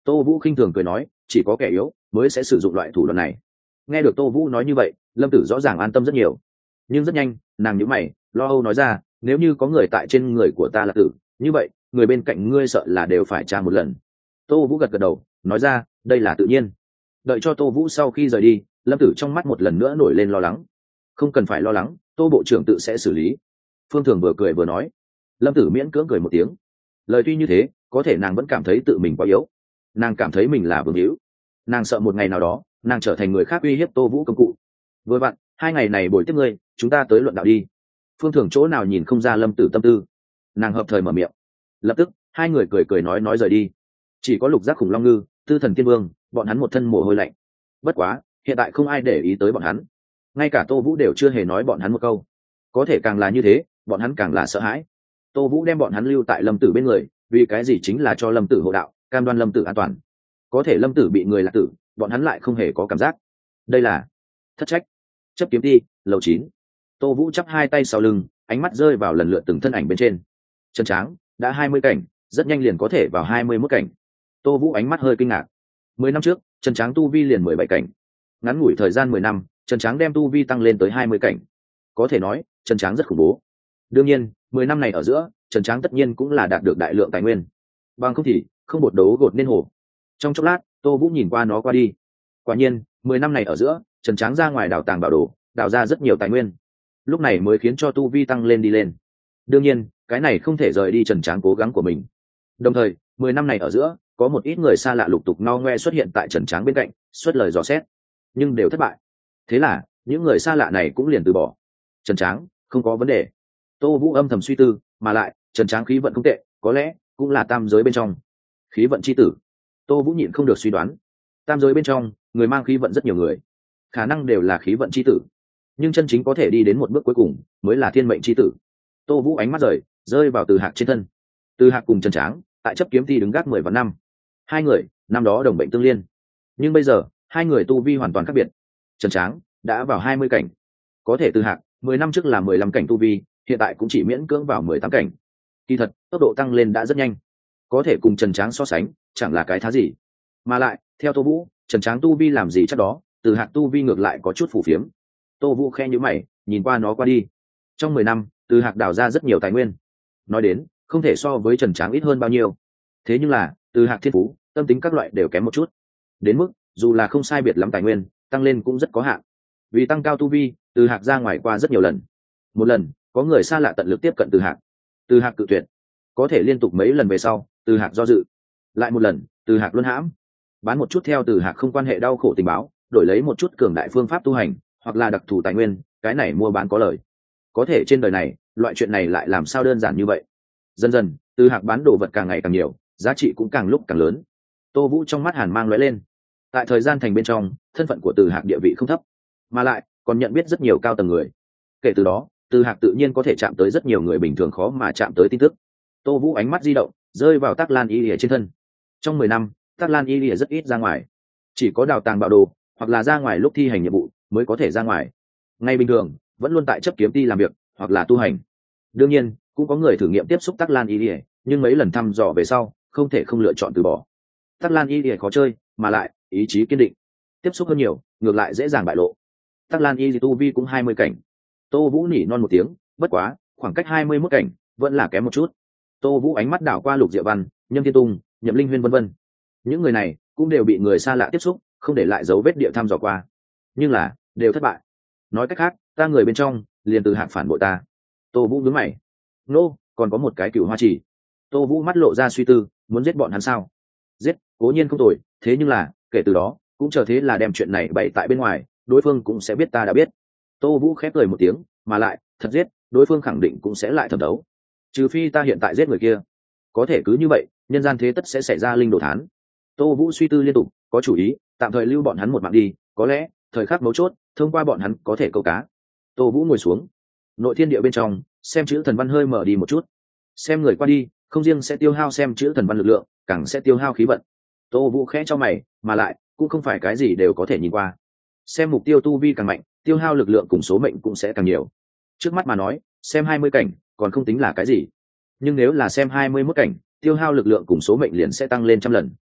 Tô Vũ khinh thường cười nói, chỉ có kẻ yếu mới sẽ sử dụng loại thủ đoạn này. Nghe được Tô Vũ nói như vậy, Lâm Tử rõ ràng an tâm rất nhiều. Nhưng rất nhanh, nàng nhíu mày, lo âu nói ra, nếu như có người tại trên người của ta là tử, như vậy, người bên cạnh ngươi sợ là đều phải tra một lần. Tô Vũ gật gật đầu, nói ra, đây là tự nhiên. Đợi cho Tô Vũ sau khi rời đi, Lâm Tử trong mắt một lần nữa nổi lên lo lắng. Không cần phải lo lắng, Tô bộ trưởng tự sẽ xử lý. Phương Thường vừa cười vừa nói. Lâm Tử miễn cưỡng cười một tiếng. Lời tuy như thế, có thể nàng vẫn cảm thấy tự mình quá yếu. Nàng cảm thấy mình là vương hữu. Nàng sợ một ngày nào đó, nàng trở thành người khác uy hiếp Tô Vũ công cụ. Vừa vặn, 2 ngày này buổi tiếp ngươi, chúng ta tới luận đạo đi. Phương Thường chỗ nào nhìn không ra Lâm Tử tâm tư. Nàng hợp thời mở miệng. Lập tức, 2 người cười cười nói rời đi. Chỉ có Lục Giác Khủng Long Ngư, Tư Thần Tiên Vương, bọn hắn một thân mồ hôi lạnh. Bất quá, hiện tại không ai để ý tới bọn hắn. Ngay cả Tô Vũ đều chưa hề nói bọn hắn một câu. Có thể càng là như thế, bọn hắn càng là sợ hãi. Tô Vũ đem bọn hắn lưu tại Lâm Tử bên người, vì cái gì chính là cho Lâm Tử hộ đạo, cam đoan Lâm Tử an toàn. Có thể Lâm Tử bị người lạc tử, bọn hắn lại không hề có cảm giác. Đây là thất trách. Chấp kiếm ti, lầu 9. Tô Vũ chắp 2 tay sau lưng, ánh mắt rơi vào lần lượt từng thân ảnh bên trên. Trần Tráng đã 20 cảnh, rất nhanh liền có thể vào 21 cảnh. Tô Vũ ánh mắt hơi kinh ngạc. 10 năm trước, Trần Tráng tu vi liền 17 cảnh. Ngắn ngủi thời gian 10 năm, Trần Tráng đem tu vi tăng lên tới 20 cảnh. Có thể nói, Trần Tráng rất khủng bố. Đương nhiên, 10 năm này ở giữa, Trần Tráng tất nhiên cũng là đạt được đại lượng tài nguyên. Bằng không thì, không bột đấu gột nên hổ. Trong chốc lát, Tô Vũ nhìn qua nó qua đi. Quả nhiên, 10 năm này ở giữa, Trần Tráng ra ngoài đào tàng bảo đồ, đào ra rất nhiều tài nguyên. Lúc này mới khiến cho tu vi tăng lên đi lên. Đương nhiên, cái này không thể rời đi Trần Tráng cố gắng của mình. Đồng thời, 10 năm này ở giữa, có một ít người xa lạ lục tục ngao ngoe xuất hiện tại Trần Tráng bên cạnh, xuất lời dò xét, nhưng đều thất bại. Thế là, những người xa lạ này cũng liền từ bỏ. Trần Tráng, không có vấn đề. Tô Vũ âm thầm suy tư, mà lại, Trần Tráng khí vận không tệ, có lẽ cũng là tam giới bên trong khí vận chi tử. Tô Vũ nhịn không được suy đoán, tam giới bên trong, người mang khí vận rất nhiều người, khả năng đều là khí vận chi tử. Nhưng chân chính có thể đi đến một bước cuối cùng, mới là thiên mệnh chi tử. Tô Vũ ánh mắt rơi vào Từ Hạc trên thân. Từ Hạc cùng Trần Tráng, tại chấp kiếm thi đứng gác 10 vạn năm. 2 người, năm đó đồng bệnh tương liên. Nhưng bây giờ, 2 người tu vi hoàn toàn khác biệt. Trần Tráng đã vào 20 cảnh. Có thể Từ Hạc, 10 năm trước là 15 cảnh tu vi, hiện tại cũng chỉ miễn cưỡng vào 18 cảnh. Kỳ thật, tốc độ tăng lên đã rất nhanh. Có thể cùng Trần Tráng so sánh, chẳng là cái thá gì. Mà lại, theo Tô Vũ, Trần Tráng tu vi làm gì chắc đó, Từ Hạc tu vi ngược lại có chút phù phiếm. Tô Vũ khe nhíu mày, nhìn qua nó qua đi. Trong 10 năm, Từ Hạc đào ra rất nhiều tài nguyên. Nói đến, không thể so với Trần Tráng ít hơn bao nhiêu. Thế nhưng là, Từ Hạc thiên phú, tâm tính các loại đều kém một chút. Đến mức, dù là không sai biệt lắm tài nguyên, tăng lên cũng rất có hạn. Vì tăng cao tu vi, Từ Hạc ra ngoài qua rất nhiều lần. Một lần, có người xa lạ tận lực tiếp cận Từ Hạc. Từ Hạc cự tuyệt. Có thể liên tục mấy lần về sau, Từ Hạc do dự. Lại một lần, Từ Hạc luân hãm. Bán một chút theo Từ Hạc không quan hệ đau khổ tình báo, đổi lấy một chút cường đại phương pháp tu hành, hoặc là đặc thù tài nguyên, cái này mua bán có lời. Có thể trên đời này, loại chuyện này lại làm sao đơn giản như vậy. Dần dần, Từ Hạc bán đồ vật càng ngày càng nhiều, giá trị cũng càng lúc càng lớn. Tô Vũ trong mắt hàn mang lóe lên. Tại thời gian thành bên trong, thân phận của Từ Hạc địa vị không thấp, mà lại còn nhận biết rất nhiều cao tầng người. Kể từ đó, Từ Hạc tự nhiên có thể chạm tới rất nhiều người bình thường khó mà chạm tới tin tức. Tô Vũ ánh mắt di động, rơi vào Tắc Lan Y Lìa trên thân. Trong 10 năm, Tắc Lan Y Lìa rất ít ra ngoài, chỉ có đào tàng bảo đồ, hoặc là ra ngoài lúc thi hành nhiệm vụ mới có thể ra ngoài. Ngay bình thường, vẫn luôn tại chấp kiếm ti làm việc, hoặc là tu hành. Đương nhiên, cũng có người thử nghiệm tiếp xúc Tắc Lan Y Lìa, nhưng mấy lần thăm dò về sau, không thể không lựa chọn từ bỏ. Tắc Lan Y Lìa khó chơi, mà lại ý chí kiên định, tiếp xúc hơn nhiều, ngược lại dễ dàng bại lộ. Tắc Lan Y Lìa tu vi cũng 20 cảnh. Tô Vũ nỉ non một tiếng, bất quá, khoảng cách 21 cảnh, vẫn là kém một chút. Tô Vũ ánh mắt đảo qua Lục Diệu Văn, Nhâm Thiên Tung, Nhậm Linh Huyên vân vân. Những người này cũng đều bị người xa lạ tiếp xúc, không để lại dấu vết địa thăm dò qua, nhưng là đều thất bại. Nói cách khác, ta người bên trong liền Từ Hạc phản bội ta. Tô Vũ nhướng mày. Nô, còn có một cái Cửu Hoa Chỉ. Tô Vũ mắt lộ ra suy tư, muốn giết bọn hắn sao? Giết, cố nhiên không tồi, thế nhưng là, kể từ đó, cũng chờ thế là đem chuyện này bày tại bên ngoài, đối phương cũng sẽ biết ta đã biết. Tô Vũ khép cười một tiếng, mà lại, thật giết, đối phương khẳng định cũng sẽ lại thẩm đấu. Trừ phi ta hiện tại giết người kia. Có thể cứ như vậy, nhân gian thế tất sẽ xảy ra linh đồ thán. Tô Vũ suy tư liên tục, có chủ ý, tạm thời lưu bọn hắn một mạng đi, có lẽ, thời khắc mấu chốt, thông qua bọn hắn có thể câu cá. Tô Vũ ngồi xuống. Nội thiên địa bên trong, xem chữ thần văn hơi mở đi một chút. Xem người qua đi, không riêng sẽ tiêu hao xem chữ thần văn lực lượng, càng sẽ tiêu hao khí vận. Tô Vũ khẽ cho mày, mà lại, cũng không phải cái gì đều có thể nhìn qua. Xem mục tiêu tu vi càng mạnh, tiêu hao lực lượng cùng số mệnh cũng sẽ càng nhiều. Trước mắt mà nói, xem 20 cảnh, còn không tính là cái gì. Nhưng nếu là xem 21 cảnh, tiêu hao lực lượng cùng số mệnh liền sẽ tăng lên trăm lần.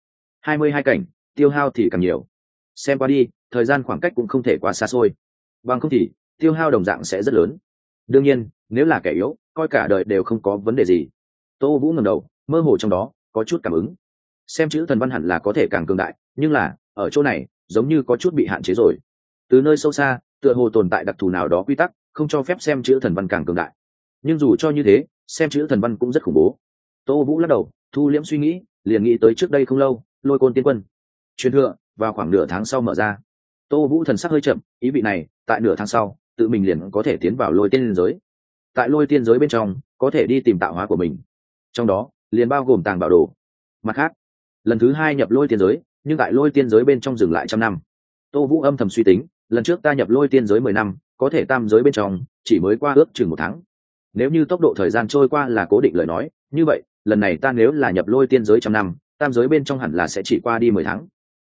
22 cảnh, tiêu hao thì càng nhiều. Xem qua đi, thời gian khoảng cách cũng không thể quá xa xôi. Bằng không thì, tiêu hao đồng dạng sẽ rất lớn. Đương nhiên, nếu là kẻ yếu, coi cả đời đều không có vấn đề gì. Tô Vũ ngẩng đầu, mơ hồ trong đó có chút cảm ứng. Xem chữ thần văn hẳn là có thể càng cường đại, nhưng là ở chỗ này, giống như có chút bị hạn chế rồi. Từ nơi sâu xa, tựa hồ tồn tại đặc thù nào đó quy tắc, không cho phép xem chữ thần văn càng cường đại. Nhưng dù cho như thế, xem chữ thần văn cũng rất khủng bố. Tô Vũ lắc đầu, thu liễm suy nghĩ, liền nghĩ tới trước đây không lâu, Lôi Côn Tiên Quân truyền thừa vào khoảng nửa tháng sau mở ra. Tô Vũ thần sắc hơi chậm, ý vị này, tại nửa tháng sau, tự mình liền có thể tiến vào Lôi Tiên giới. Tại Lôi Tiên giới bên trong, có thể đi tìm tạo hóa của mình. Trong đó, liền bao gồm tàng bảo đồ. Mặt khác, lần thứ 2 nhập Lôi Tiên giới, nhưng tại Lôi Tiên giới bên trong dừng lại trăm năm. Tô Vũ âm thầm suy tính, lần trước ta nhập Lôi Tiên giới 10 năm, có thể tam giới bên trong chỉ mới qua ước chừng 1 tháng. Nếu như tốc độ thời gian trôi qua là cố định lời nói, như vậy, lần này ta nếu là nhập Lôi Tiên giới trăm năm, tam giới bên trong hẳn là sẽ chỉ qua đi 10 tháng.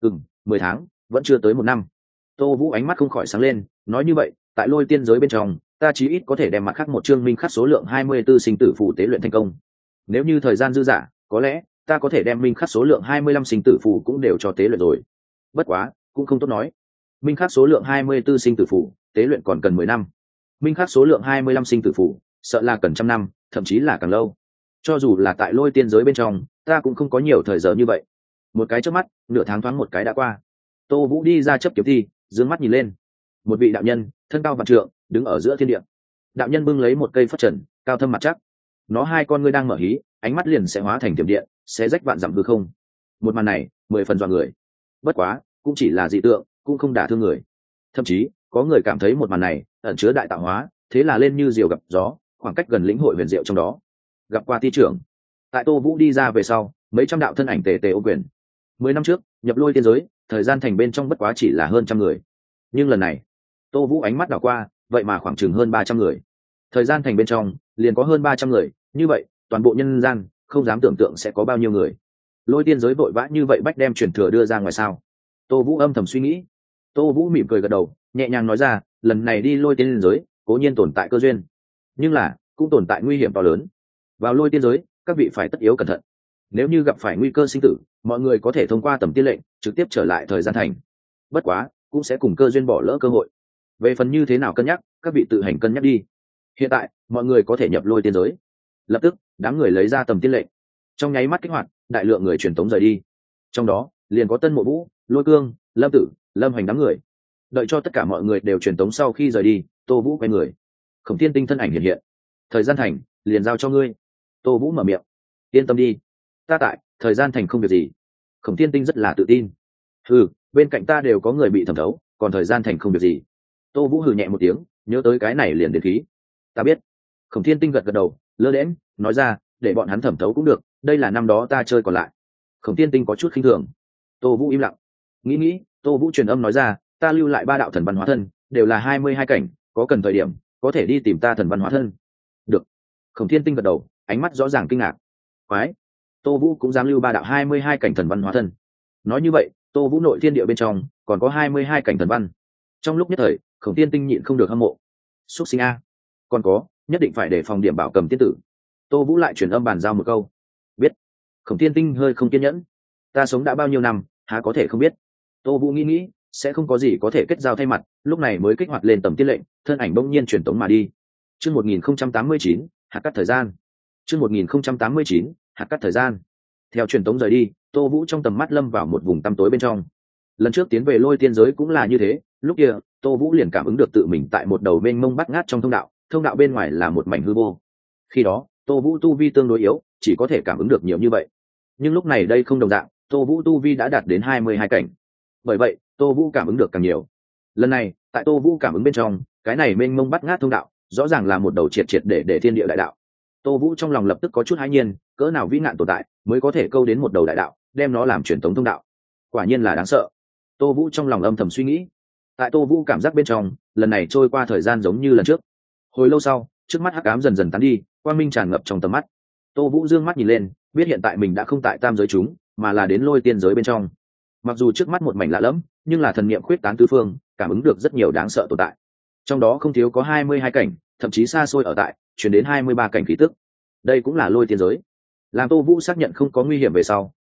10 tháng, vẫn chưa tới 1 năm. Tô Vũ ánh mắt không khỏi sáng lên, nói như vậy, tại Lôi Tiên giới bên trong, ta chí ít có thể đem mặt khác một chương minh khắc số lượng 24 sinh tử phù tế luyện thành công. Nếu như thời gian dư dả, có lẽ ta có thể đem minh khắc số lượng 25 sinh tử phù cũng đều cho tế luyện rồi. Bất quá, cũng không tốt nói. Minh khắc số lượng 24 sinh tử phù, tế luyện còn cần 10 năm. Minh khắc số lượng 25 sinh tử phù, sợ là cần trăm năm, thậm chí là càng lâu. Cho dù là tại Lôi Tiên giới bên trong, ta cũng không có nhiều thời giờ như vậy. Một cái chớp mắt, nửa tháng thoáng một cái đã qua. Tô Vũ đi ra chấp kiếm thi, dương mắt nhìn lên. Một vị đạo nhân, thân cao vạn trượng, đứng ở giữa thiên địa. Đạo nhân bưng lấy một cây phất trần, cao thâm mặt chắc. Nó hai con ngươi đang mở hí, ánh mắt liền sẽ hóa thành tiềm điện, sẽ rách vạn dặm hư không. Một màn này, 10 phần dọa người. Bất quá, cũng chỉ là dị tượng, cũng không đả thương người. Thậm chí, có người cảm thấy một màn này ẩn chứa đại tạo hóa, thế là lên như diều gặp gió, khoảng cách gần lĩnh hội huyền diệu trong đó. Gặp qua ti trưởng. Tại Tô Vũ đi ra về sau, mấy trăm đạo thân ảnh tề tề ô quyền. 10 năm trước, nhập Lôi Tiên giới, thời gian thành bên trong bất quá chỉ là hơn trăm người. Nhưng lần này, Tô Vũ ánh mắt đảo qua, vậy mà khoảng chừng hơn 300 người. Thời gian thành bên trong, liền có hơn 300 người, như vậy, toàn bộ nhân gian, không dám tưởng tượng sẽ có bao nhiêu người. Lôi Tiên giới vội vã như vậy bách đem truyền thừa đưa ra ngoài sao? Tô Vũ âm thầm suy nghĩ. Tô Vũ mỉm cười gật đầu, nhẹ nhàng nói ra, lần này đi Lôi Tiên giới, cố nhiên tồn tại cơ duyên, nhưng là cũng tồn tại nguy hiểm to lớn. Vào Lôi Tiên giới, các vị phải tất yếu cẩn thận. Nếu như gặp phải nguy cơ sinh tử, mọi người có thể thông qua tầm tiên lệnh trực tiếp trở lại thời gian thành. Bất quá, cũng sẽ cùng cơ duyên bỏ lỡ cơ hội. Về phần như thế nào cân nhắc, các vị tự hành cân nhắc đi. Hiện tại, mọi người có thể nhập Lôi Tiên giới. Lập tức, đám người lấy ra tầm tiên lệnh. Trong nháy mắt kích hoạt, đại lượng người truyền tống rời đi. Trong đó, liền có Tân Mộ Vũ, Lôi Cương, Lâm Tử, Lâm Hoành đám người. Đợi cho tất cả mọi người đều truyền tống sau khi rời đi, Tô Vũ quay người. Khổng Thiên Tinh thân ảnh hiện hiện. Thời gian thành, liền giao cho ngươi. Tô Vũ mở miệng. Yên tâm đi, ta tại thời gian thành không việc gì. Khổng Thiên Tinh rất là tự tin. Bên cạnh ta đều có người bị thẩm thấu, còn thời gian thành không việc gì. Tô Vũ hừ nhẹ một tiếng, nhớ tới cái này liền đến khí. Ta biết. Khổng Thiên Tinh gật gật đầu, lơ đễnh nói ra, để bọn hắn thẩm thấu cũng được, đây là năm đó ta chơi còn lại. Khổng Thiên Tinh có chút khinh thường. Tô Vũ im lặng. Nghĩ, Tô Vũ truyền âm nói ra, ta lưu lại 3 đạo thần văn hóa thân, đều là 22 cảnh, có cần thời điểm có thể đi tìm ta thần văn hóa thân. Được. Khổng Thiên Tinh gật đầu, ánh mắt rõ ràng kinh ngạc. Quái. Tô Vũ cũng dám lưu 3 đạo 22 cảnh thần văn hóa thân. Nói như vậy, Tô Vũ nội thiên địa bên trong còn có 22 cảnh thần văn. Trong lúc nhất thời, Khổng Thiên Tinh nhịn không được hâm mộ. Súc sinh a. Còn có, nhất định phải để phòng điểm bảo cầm tiên tử. Tô Vũ lại truyền âm bàn giao một câu. Biết. Khổng Thiên Tinh hơi không kiên nhẫn. Ta sống đã bao nhiêu năm, há có thể không biết. Tô Vũ nghĩ, sẽ không có gì có thể kết giao thay mặt, lúc này mới kích hoạt lên tầm tiên lệnh, thân ảnh bỗng nhiên truyền tống mà đi. Chương 1089, hạt cắt thời gian. Chương 1089, hạt cắt thời gian. Theo truyền tống rời đi, Tô Vũ trong tầm mắt lâm vào một vùng tăm tối bên trong. Lần trước tiến về Lôi Tiên giới cũng là như thế, lúc kia, Tô Vũ liền cảm ứng được tự mình tại một đầu mênh mông bát ngát trong thông đạo bên ngoài là một mảnh hư vô. Khi đó, Tô Vũ tu vi tương đối yếu, chỉ có thể cảm ứng được nhiều như vậy. Nhưng lúc này đây không đồng dạng, Tô Vũ tu vi đã đạt đến 22 cảnh. Bởi vậy, Tô Vũ cảm ứng được càng nhiều. Lần này, tại Tô Vũ cảm ứng bên trong, cái này mênh mông bát ngát thông đạo, rõ ràng là một đầu triệt để thiên địa đại đạo. Tô Vũ trong lòng lập tức có chút hãi nhiên, cỡ nào vĩ nạn tồn tại mới có thể câu đến một đầu đại đạo, đem nó làm truyền thống thông đạo. Quả nhiên là đáng sợ. Tô Vũ trong lòng âm thầm suy nghĩ. Tại Tô Vũ cảm giác bên trong, lần này trôi qua thời gian giống như lần trước. Hồi lâu sau, trước mắt hắc ám dần dần tán đi, quang minh tràn ngập trong tầm mắt. Tô Vũ dương mắt nhìn lên, biết hiện tại mình đã không tại tam giới chúng, mà là đến Lôi Tiên giới bên trong. Mặc dù trước mắt một mảnh lạ lẫm, nhưng là thần niệm khuyết tán tứ phương, cảm ứng được rất nhiều đáng sợ tồn tại. Trong đó không thiếu có 22 cảnh, thậm chí xa xôi ở tại, chuyển đến 23 cảnh khí tức. Đây cũng là Lôi Tiên giới. Làm Tô Vũ xác nhận không có nguy hiểm về sau,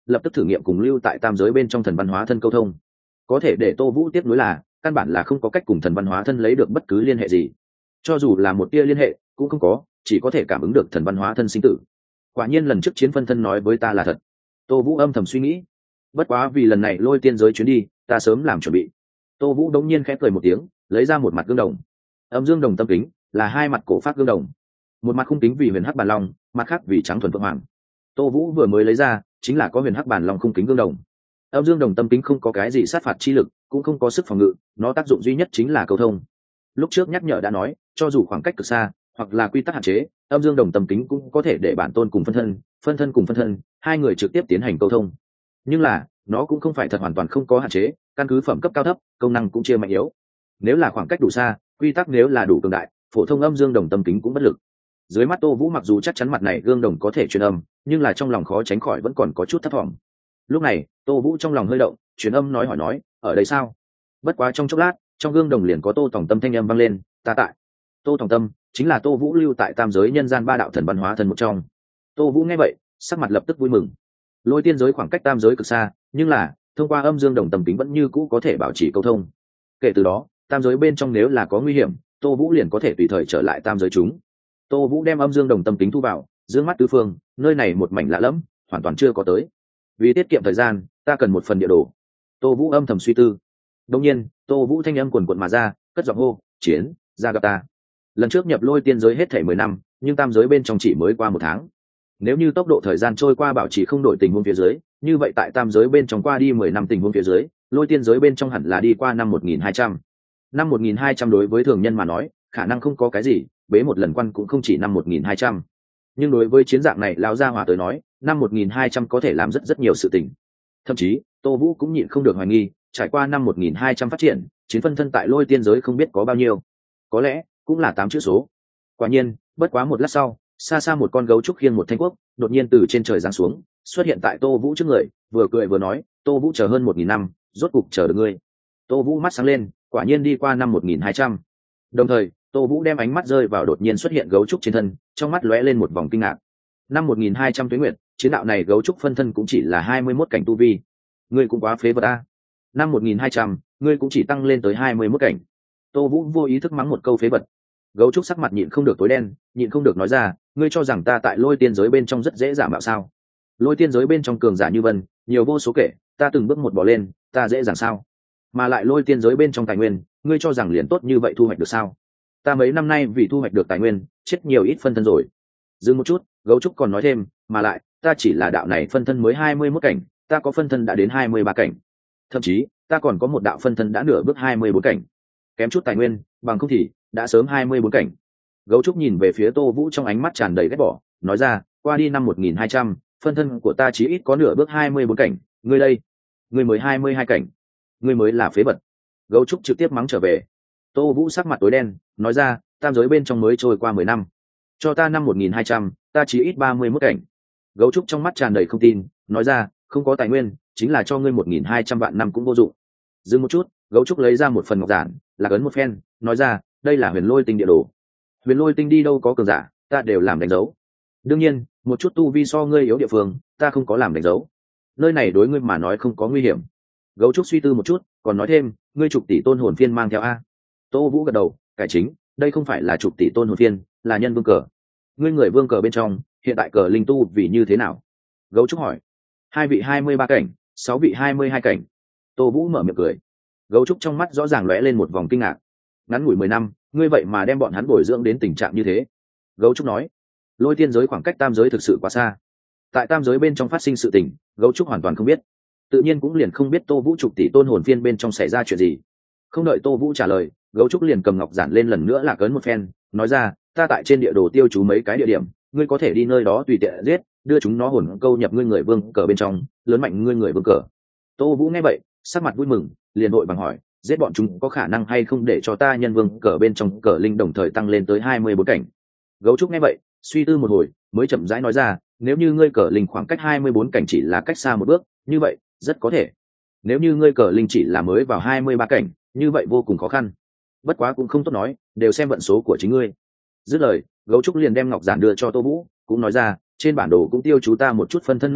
lập tức thử nghiệm cùng lưu tại tam giới bên trong thần văn hóa thân câu thông. Có thể để Tô Vũ tiếp nối là căn bản là không có cách cùng thần văn hóa thân lấy được bất cứ liên hệ gì, cho dù là một tia liên hệ cũng không có, chỉ có thể cảm ứng được thần văn hóa thân sinh tử. Quả nhiên lần trước chiến phân thân nói với ta là thật. Tô Vũ âm thầm suy nghĩ. Bất quá vì lần này lôi tiên giới chuyến đi, ta sớm làm chuẩn bị. Tô Vũ đống nhiên khẽ cười một tiếng, lấy ra một mặt gương đồng. Âm dương đồng tâm kính là hai mặt cổ phát gương đồng, một mặt khung kính vì huyền hắc bàn long, mặt khác vì trắng thuần phượng hoàng. Tô Vũ vừa mới lấy ra chính là có huyền hắc bàn long khung kính gương đồng. Âm dương đồng tâm kính không có cái gì sát phạt chi lực, cũng không có sức phòng ngự, nó tác dụng duy nhất chính là câu thông. Lúc trước nhắc nhở đã nói, cho dù khoảng cách cực xa hoặc là quy tắc hạn chế, âm dương đồng tâm kính cũng có thể để bản tôn cùng phân thân cùng phân thân, hai người trực tiếp tiến hành câu thông. Nhưng là nó cũng không phải thật hoàn toàn không có hạn chế, căn cứ phẩm cấp cao thấp, công năng cũng chia mạnh yếu. Nếu là khoảng cách đủ xa, quy tắc nếu là đủ cường đại, phổ thông âm dương đồng tâm kính cũng bất lực. Dưới mắt Tô Vũ mặc dù chắc chắn mặt này gương đồng có thể truyền âm, nhưng là trong lòng khó tránh khỏi vẫn còn có chút thấp thỏm. Lúc này Tô Vũ trong lòng hơi động, truyền âm hỏi nói, ở đây sao? Bất quá trong chốc lát, trong gương đồng liền có Tô Tòng Tâm thanh âm vang lên, ta tại. Tô Tòng Tâm chính là Tô Vũ lưu tại tam giới nhân gian ba đạo thần văn hóa thân một trong. Tô Vũ nghe vậy, sắc mặt lập tức vui mừng. Lôi tiên giới khoảng cách tam giới cực xa, nhưng là thông qua âm dương đồng tâm kính vẫn như cũ có thể bảo trì câu thông. Kể từ đó, tam giới bên trong nếu là có nguy hiểm, Tô Vũ liền có thể tùy thời trở lại tam giới chúng. Tô Vũ đem âm dương đồng tâm kính thu vào, dương mắt tứ phương, nơi này một mảnh lạ lẫm, hoàn toàn chưa có tới. Vì tiết kiệm thời gian, ta cần một phần địa đồ. Tô Vũ âm thầm suy tư. Đương nhiên, Tô Vũ thanh âm quần quật mà ra, cất giọng hô, chiến, ra gặp ta. Lần trước nhập lôi tiên giới hết thảy 10 năm, nhưng tam giới bên trong chỉ mới qua 1 tháng. Nếu như tốc độ thời gian trôi qua bảo trì không đổi tình huống phía dưới, như vậy tại tam giới bên trong qua đi 10 năm tình huống phía dưới, lôi tiên giới bên trong hẳn là đi qua năm 1200. Năm 1200 đối với thường nhân mà nói, khả năng không có cái gì, bế một lần quan cũng không chỉ năm 1200. Nhưng đối với chiến dạng này lão gia hỏa tới nói, năm 1200 có thể làm rất nhiều sự tình. Thậm chí, Tô Vũ cũng nhịn không được hoài nghi, trải qua năm 1200 phát triển, chiến phân thân tại lôi tiên giới không biết có bao nhiêu. Có lẽ cũng là 8 chữ số. Quả nhiên, bất quá một lát sau, xa xa một con gấu trúc khiêng một thanh quốc, đột nhiên từ trên trời giáng xuống, xuất hiện tại Tô Vũ trước người, vừa cười vừa nói, Tô Vũ chờ hơn 1000 năm, rốt cục chờ được ngươi. Tô Vũ mắt sáng lên, quả nhiên đi qua năm 1200. Đồng thời, Tô Vũ đem ánh mắt rơi vào đột nhiên xuất hiện gấu trúc trên thân, trong mắt lóe lên một vòng kinh ngạc. Năm 1200 tuế nguyệt, chiến đạo này gấu trúc phân thân cũng chỉ là 21 cảnh tu vi. Ngươi cũng quá phế vật a. Năm 1200, ngươi cũng chỉ tăng lên tới 21 cảnh. Tô Vũ vô ý thức mắng một câu phế vật. Gấu trúc sắc mặt nhịn không được tối đen, nhịn không được nói ra, ngươi cho rằng ta tại lôi tiên giới bên trong rất dễ giả mạo sao? Lôi tiên giới bên trong cường giả như vân, nhiều vô số kể, ta từng bước một bỏ lên, ta dễ dàng sao? Mà lại lôi tiên giới bên trong tài nguyên, ngươi cho rằng liền tốt như vậy thu hoạch được sao? Ta mấy năm nay vì thu hoạch được tài nguyên, chết nhiều ít phân thân rồi. Dừng một chút, gấu trúc còn nói thêm, mà lại, ta chỉ là đạo này phân thân mới 21 cảnh, ta có phân thân đã đến 23 cảnh. Thậm chí, ta còn có một đạo phân thân đã nửa bước 24 cảnh. Kém chút tài nguyên, bằng không thì đã sớm 24 cảnh. Gấu trúc nhìn về phía Tô Vũ trong ánh mắt tràn đầy ghét bỏ, nói ra, qua đi năm 1200, phân thân của ta chí ít có nửa bước 24 cảnh, ngươi đây, ngươi mới 22 cảnh, ngươi mới là phế vật. Gấu trúc trực tiếp mắng trở về. Tô Vũ sắc mặt tối đen, nói ra, tam giới bên trong mới trôi qua 10 năm, cho ta năm 1200, ta chí ít 31 cảnh. Gấu trúc trong mắt tràn đầy không tin, nói ra, không có tài nguyên, chính là cho ngươi 1200 vạn năm cũng vô dụng. Dừng một chút, gấu trúc lấy ra một phần ngọc giản, lạc ấn một phen, nói ra, đây là huyền lôi tinh địa đồ. Huyền lôi tinh đi đâu có cường giả, ta đều làm đánh dấu. Đương nhiên, một chút tu vi so ngươi yếu địa phương, ta không có làm đánh dấu. Nơi này đối ngươi mà nói không có nguy hiểm. Gấu trúc suy tư một chút, còn nói thêm, ngươi chục tỷ tôn hồn phiên mang theo a. Tô Vũ gật đầu, cải chính, đây không phải là chục tỷ tôn hồn phiên, là nhân vương cờ. Ngươi người vương cờ bên trong, hiện tại cờ linh tu vì như thế nào? Gấu trúc hỏi. 2 vị 23 cảnh, 6 vị 22 cảnh. Tô Vũ mở miệng cười. Gấu trúc trong mắt rõ ràng lóe lên một vòng kinh ngạc. Ngắn ngủi 10 năm, ngươi vậy mà đem bọn hắn bồi dưỡng đến tình trạng như thế. Gấu trúc nói, lôi tiên giới khoảng cách tam giới thực sự quá xa. Tại tam giới bên trong phát sinh sự tình, gấu trúc hoàn toàn không biết. Tự nhiên cũng liền không biết Tô Vũ chục tỷ tôn hồn phiên bên trong xảy ra chuyện gì. Không đợi Tô Vũ trả lời, gấu trúc liền cầm ngọc giản lên lần nữa lạc ấn một phen, nói ra, ta tại trên địa đồ tiêu chú mấy cái địa điểm, ngươi có thể đi nơi đó tùy tiện giết, đưa chúng nó hồn câu nhập ngươi người vương cờ bên trong, lớn mạnh ngươi người vương cờ. Tô Vũ nghe vậy, sắc mặt vui mừng, liền vội vàng hỏi, giết bọn chúng có khả năng hay không để cho ta nhân vương cờ bên trong cờ linh đồng thời tăng lên tới 24 cảnh? Gấu trúc nghe vậy, suy tư một hồi, mới chậm rãi nói ra, nếu như ngươi cờ linh khoảng cách 24 cảnh chỉ là cách xa một bước, như vậy, rất có thể. Nếu như ngươi cờ linh chỉ là mới vào 23 cảnh, như vậy vô cùng khó khăn. Bất quá cũng không tốt nói, đều xem vận số của chính ngươi. Dứt lời, gấu trúc liền đem ngọc giản đưa cho Tô Vũ, cũng nói ra, trên bản đồ cũng tiêu chú ta một chút phân thân nơi ở,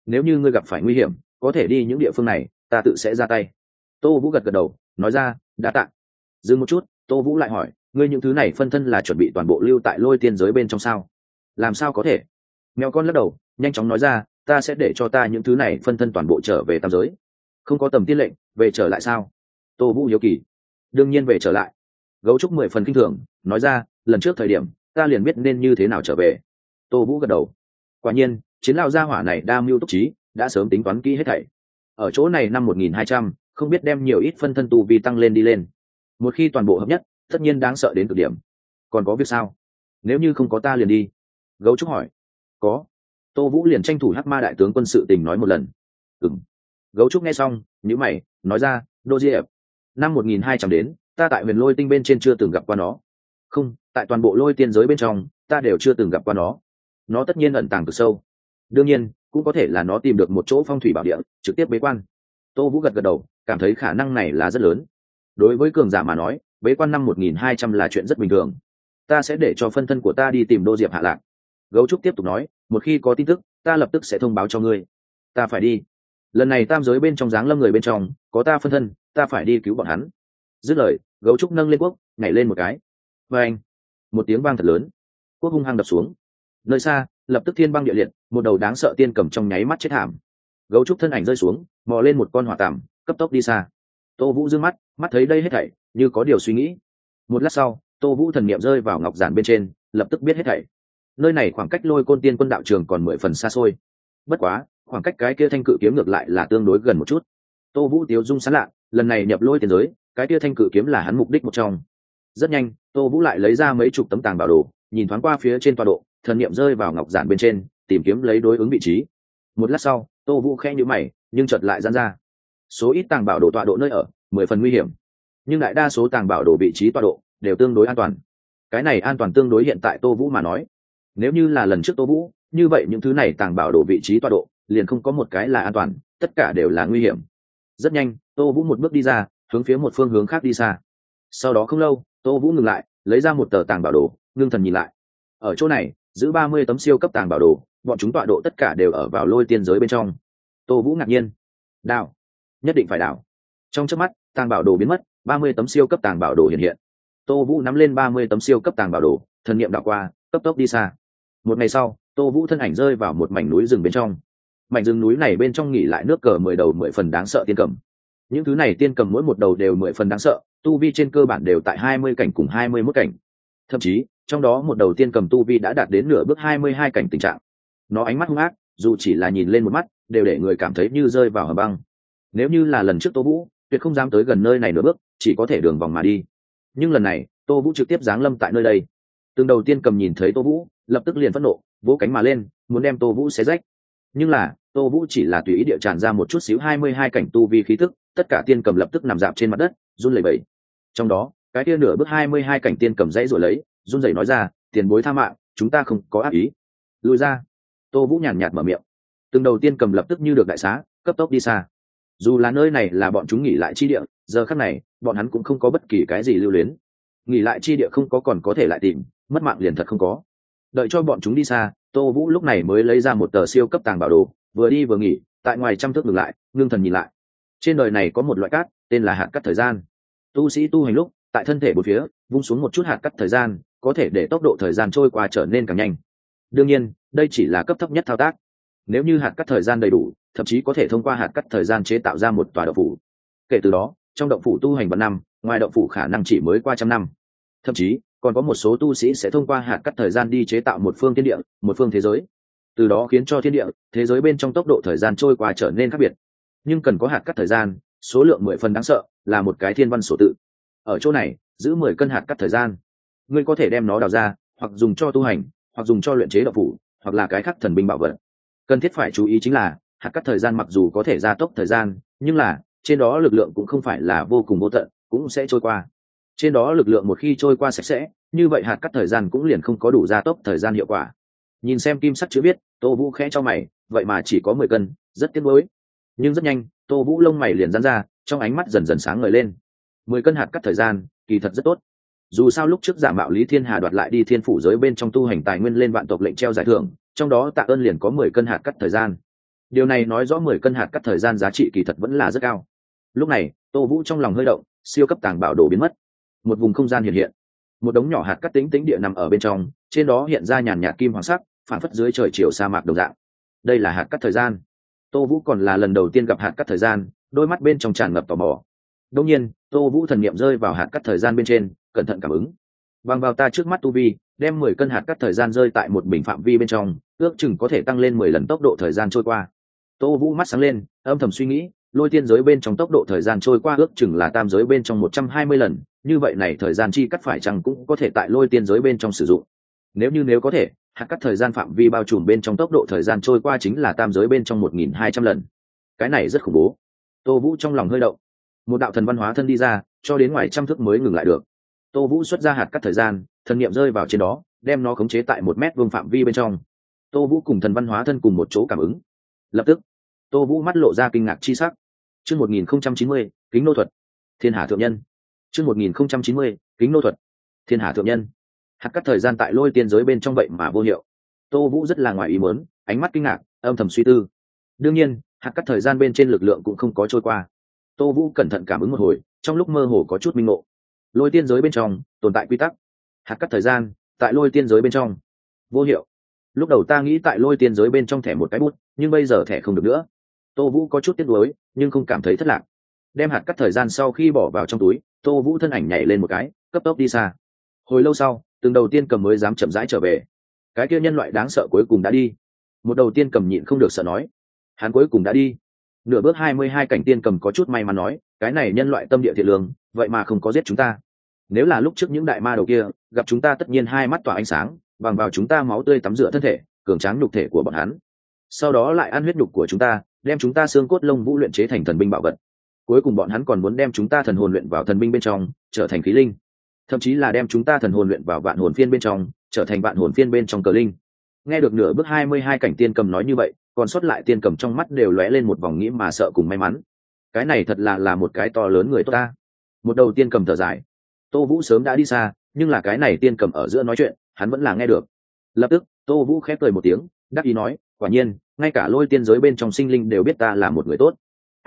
nếu như ngươi gặp phải nguy hiểm có thể đi những địa phương này, ta tự sẽ ra tay. Tô Vũ gật gật đầu nói ra đã tạ. Dừng một chút, Tô Vũ lại hỏi, ngươi những thứ này phân thân là chuẩn bị toàn bộ lưu tại lôi tiên giới bên trong sao? Làm sao có thể? Mèo con lắc đầu nhanh chóng nói ra, ta sẽ để cho ta những thứ này phân thân toàn bộ trở về tam giới. Không có tầm tiên lệnh về trở lại sao? Tô Vũ hiếu kỳ. Đương nhiên về trở lại. Gấu trúc 10 phần kinh thường nói ra, lần trước thời điểm ta liền biết nên như thế nào trở về. Tô Vũ gật đầu. Quả nhiên chiến lao gia hỏa này đa mưu túc trí, đã sớm tính toán kỹ hết thảy. Ở chỗ này năm 1200, không biết đem nhiều ít phân thân tu vi tăng lên đi lên. Một khi toàn bộ hợp nhất, tất nhiên đáng sợ đến cực điểm. Còn có việc sao? Nếu như không có ta liền đi. Gấu trúc hỏi. Có. Tô Vũ liền tranh thủ Hắc Ma đại tướng quân sự tình nói một lần. Ừm. Gấu trúc nghe xong nhíu mày nói ra, Đô Diệp, năm 1200 đến ta tại huyền lôi tinh bên trên chưa từng gặp qua nó. Không, tại toàn bộ lôi tiên giới bên trong ta đều chưa từng gặp qua nó tất nhiên ẩn tàng cực sâu. Đương nhiên cũng có thể là nó tìm được một chỗ phong thủy bảo địa trực tiếp bế quan. Tô Vũ gật gật đầu cảm thấy khả năng này là rất lớn. Đối với cường giả mà nói bế quan năm 1200 là chuyện rất bình thường. Ta sẽ để cho phân thân của ta đi tìm Đô Diệp hạ lạc. Gấu trúc tiếp tục nói, một khi có tin tức ta lập tức sẽ thông báo cho ngươi. Ta phải đi. Lần này tam giới bên trong giáng lâm người bên trong có ta phân thân, ta phải đi cứu bọn hắn. Dứt lời gấu trúc nâng lên quốc nhảy lên một cái. Và anh, một tiếng vang thật lớn, quốc hung hăng đập xuống. Nơi xa lập tức thiên băng địa liệt, một đầu đáng sợ tiên cầm trong nháy mắt chết thảm. Gấu trúc thân ảnh rơi xuống mò lên một con hỏa tằm cấp tốc đi xa. Tô Vũ dương mắt mắt thấy đây hết thảy như có điều suy nghĩ. Một lát sau Tô Vũ thần niệm rơi vào ngọc giản bên trên, lập tức biết hết thảy. Nơi này khoảng cách Lôi Côn Tiên Quân đạo trường còn 10 phần xa xôi. Bất quá khoảng cách cái kia thanh cự kiếm ngược lại là tương đối gần một chút. Tô Vũ tiếu dung sán lạ, lần này nhập lôi tiền giới cái kia thanh cự kiếm là hắn mục đích một trong. Rất nhanh Tô Vũ lại lấy ra mấy chục tấm tàng bảo đồ, nhìn thoáng qua phía trên tọa độ, thần niệm rơi vào ngọc giản bên trên tìm kiếm lấy đối ứng vị trí. Một lát sau Tô Vũ khẽ nhíu mày nhưng chợt lại giãn ra. Số ít tàng bảo đồ tọa độ nơi ở 10 phần nguy hiểm, nhưng đại đa số tàng bảo đồ vị trí tọa độ đều tương đối an toàn. Cái này an toàn tương đối hiện tại Tô Vũ mà nói. Nếu như là lần trước Tô Vũ, như vậy những thứ này tàng bảo đồ vị trí tọa độ liền không có một cái là an toàn, tất cả đều là nguy hiểm. Rất nhanh Tô Vũ một bước đi ra, hướng phía một phương hướng khác đi xa. Sau đó không lâu Tô Vũ ngừng lại, lấy ra một tờ tàng bảo đồ, ngưng thần nhìn lại. Ở chỗ này giữ 30 tấm siêu cấp tàng bảo đồ, bọn chúng tọa độ tất cả đều ở vào lôi tiên giới bên trong. Tô Vũ ngạc nhiên. Đào, nhất định phải đào. Trong chớp mắt tàng bảo đồ biến mất, 30 tấm siêu cấp tàng bảo đồ hiện hiện. Tô Vũ nắm lên 30 tấm siêu cấp tàng bảo đồ, thần niệm đảo qua cấp tốc đi xa. Một ngày sau Tô Vũ thân ảnh rơi vào một mảnh núi rừng bên trong. Mảnh rừng núi này bên trong nghỉ lại nước cờ 10 đầu 10 phần đáng sợ tiên cầm. Những thứ này tiên cầm mỗi một đầu đều 10 phần đáng sợ, tu vi trên cơ bản đều tại 20 cảnh cùng 21 cảnh. Thậm chí trong đó một đầu tiên cầm tu vi đã đạt đến nửa bước 22 cảnh tình trạng. Nó ánh mắt hung ác, dù chỉ là nhìn lên một mắt đều để người cảm thấy như rơi vào hầm băng. Nếu như là lần trước Tô Vũ tuyệt không dám tới gần nơi này nửa bước, chỉ có thể đường vòng mà đi. Nhưng lần này Tô Vũ trực tiếp giáng lâm tại nơi đây. Từng đầu tiên cầm nhìn thấy Tô Vũ lập tức liền phẫn nộ, vỗ cánh mà lên muốn đem Tô Vũ xé rách. Nhưng là Tô Vũ chỉ là tùy ý địa tràn ra một chút xíu 22 cảnh tu vi khí tức, tất cả tiên cầm lập tức nằm dạp trên mặt đất run lẩy bẩy. Trong đó cái kia nửa bước 22 cảnh tiên cầm dãy rồi lấy, run rẩy nói ra, tiền bối tha mạng, chúng ta không có ác ý, lùi ra. Tô Vũ nhàn nhạt mở miệng. Từng đầu tiên cầm lập tức như được đại xá, cấp tốc đi xa. Dù là nơi này là bọn chúng nghỉ lại chi địa, giờ khắc này bọn hắn cũng không có bất kỳ cái gì lưu luyến. Nghỉ lại chi địa không có còn có thể lại tìm, mất mạng liền thật không có. Đợi cho bọn chúng đi xa, Tô Vũ lúc này mới lấy ra một tờ siêu cấp tàng bảo đồ, vừa đi vừa nghỉ, tại ngoài trăm thước ngừng lại, ngưng thần nhìn lại. Trên đời này có một loại cát, tên là hạt cát thời gian. Tu sĩ tu hành lúc, tại thân thể bốn phía vung xuống một chút hạt cát thời gian, có thể để tốc độ thời gian trôi qua trở nên càng nhanh. Đương nhiên, đây chỉ là cấp thấp nhất thao tác. Nếu như hạt cát thời gian đầy đủ, thậm chí có thể thông qua hạt cát thời gian chế tạo ra một tòa động phủ. Kể từ đó, trong động phủ tu hành vạn năm, ngoài động phủ khả năng chỉ mới qua trăm năm. Thậm chí, còn có một số tu sĩ sẽ thông qua hạt cát thời gian đi chế tạo một phương thiên địa, một phương thế giới. Từ đó khiến cho thiên địa, thế giới bên trong tốc độ thời gian trôi qua trở nên khác biệt. Nhưng cần có hạt cát thời gian, số lượng 10 phần đáng sợ, là một cái thiên văn sổ tự. Ở chỗ này, giữ 10 cân hạt cát thời gian. Ngươi có thể đem nó đào ra, hoặc dùng cho tu hành, hoặc dùng cho luyện chế động phủ, hoặc là cái khác thần binh bảo vật. Cần thiết phải chú ý chính là, hạt cát thời gian mặc dù có thể gia tốc thời gian, nhưng là trên đó lực lượng cũng không phải là vô cùng vô tận, cũng sẽ trôi qua. Trên đó lực lượng một khi trôi qua sạch sẽ, như vậy hạt cát thời gian cũng liền không có đủ gia tốc thời gian hiệu quả. Nhìn xem kim sắc chữ viết, Tô Vũ khẽ cho mày, vậy mà chỉ có 10 cân, rất tiếc nuối. Nhưng rất nhanh, Tô Vũ lông mày liền giãn ra, trong ánh mắt dần dần sáng ngời lên. 10 cân hạt cát thời gian, kỳ thật rất tốt. Dù sao lúc trước giả mạo Lý Thiên Hà đoạt lại đi thiên phủ giới bên trong tu hành tài nguyên lên vạn tộc lệnh treo giải thưởng, trong đó tạ ơn liền có 10 cân hạt cát thời gian. Điều này nói rõ 10 cân hạt cắt thời gian giá trị kỳ thật vẫn là rất cao. Lúc này Tô Vũ trong lòng hơi động, siêu cấp tàng bảo đồ biến mất, một vùng không gian hiện hiện, một đống nhỏ hạt cắt tĩnh tĩnh địa nằm ở bên trong, trên đó hiện ra nhàn nhạt kim hoàng sắc, phản phất dưới trời chiều sa mạc đồng dạng. Đây là hạt cắt thời gian. Tô Vũ còn là lần đầu tiên gặp hạt cắt thời gian, đôi mắt bên trong tràn ngập tò mò. Đương nhiên Tô Vũ thần niệm rơi vào hạt cắt thời gian bên trên, cẩn thận cảm ứng. Bằng vào ta trước mắt tu vi, đem 10 cân hạt cắt thời gian rơi tại một bình phạm vi bên trong, ước chừng có thể tăng lên 10 lần tốc độ thời gian trôi qua. Tô Vũ mắt sáng lên, âm thầm suy nghĩ, lôi tiên giới bên trong tốc độ thời gian trôi qua ước chừng là tam giới bên trong 120 lần, như vậy này thời gian chi cắt phải chăng cũng có thể tại lôi tiên giới bên trong sử dụng. Nếu có thể, hạt cắt thời gian phạm vi bao trùm bên trong tốc độ thời gian trôi qua chính là tam giới bên trong 1200 lần. Cái này rất khủng bố. Tô Vũ trong lòng hơi động. Một đạo thần văn hóa thân đi ra, cho đến ngoài trăm thước mới ngừng lại được. Tô Vũ xuất ra hạt cắt thời gian, thần niệm rơi vào trên đó, đem nó khống chế tại 1 mét vuông phạm vi bên trong. Tô Vũ cùng thần văn hóa thân cùng một chỗ cảm ứng. Lập tức Tô Vũ mắt lộ ra kinh ngạc chi sắc. Chương 1090, Kính nô thuật. Thiên Hà thượng nhân. Chương 1090, Kính nô thuật. Thiên Hà thượng nhân. Hạt cắt thời gian tại lôi tiên giới bên trong vậy mà vô hiệu. Tô Vũ rất là ngoài ý muốn, ánh mắt kinh ngạc, âm thầm suy tư. Đương nhiên, hạt cắt thời gian bên trên lực lượng cũng không có trôi qua. Tô Vũ cẩn thận cảm ứng một hồi, trong lúc mơ hồ có chút minh ngộ. Lôi tiên giới bên trong tồn tại quy tắc, hạt cắt thời gian tại lôi tiên giới bên trong vô hiệu. Lúc đầu ta nghĩ tại lôi tiên giới bên trong thẻ một cái bút, nhưng bây giờ thẻ không được nữa. Tô Vũ có chút tiếc nuối, nhưng không cảm thấy thất lạc. Đem hạt cắt thời gian sau khi bỏ vào trong túi, Tô Vũ thân ảnh nhảy lên một cái, cấp tốc đi xa. Hồi lâu sau, từng đầu tiên cầm mới dám chậm rãi trở về. Cái kia nhân loại đáng sợ cuối cùng đã đi. Một đầu tiên cầm nhịn không được sợ nói, hắn cuối cùng đã đi. Nửa bước 22 cảnh tiên cầm có chút may mắn nói, cái này nhân loại tâm địa thiện lương, vậy mà không có giết chúng ta. Nếu là lúc trước những đại ma đầu kia gặp chúng ta, tất nhiên hai mắt tỏa ánh sáng, bằng vào chúng ta máu tươi tắm rửa thân thể, cường tráng nhục thể của bọn hắn, sau đó lại ăn huyết nhục của chúng ta, đem chúng ta xương cốt lông vũ luyện chế thành thần binh bảo vật. Cuối cùng bọn hắn còn muốn đem chúng ta thần hồn luyện vào thần binh bên trong, trở thành khí linh, thậm chí là đem chúng ta thần hồn luyện vào vạn hồn phiên bên trong, trở thành vạn hồn phiên bên trong cờ linh. Nghe được nửa bước 22 cảnh tiên cầm nói như vậy, còn sót lại tiên cầm trong mắt đều lóe lên một vòng nghĩ mà sợ cùng may mắn. Cái này thật là một cái to lớn người tốt ta. Một đầu tiên cầm thở dài. Tô Vũ sớm đã đi xa, nhưng là cái này tiên cầm ở giữa nói chuyện, hắn vẫn là nghe được. Lập tức Tô Vũ khép cười một tiếng, đắc ý nói, quả nhiên ngay cả lôi tiên giới bên trong sinh linh đều biết ta là một người tốt.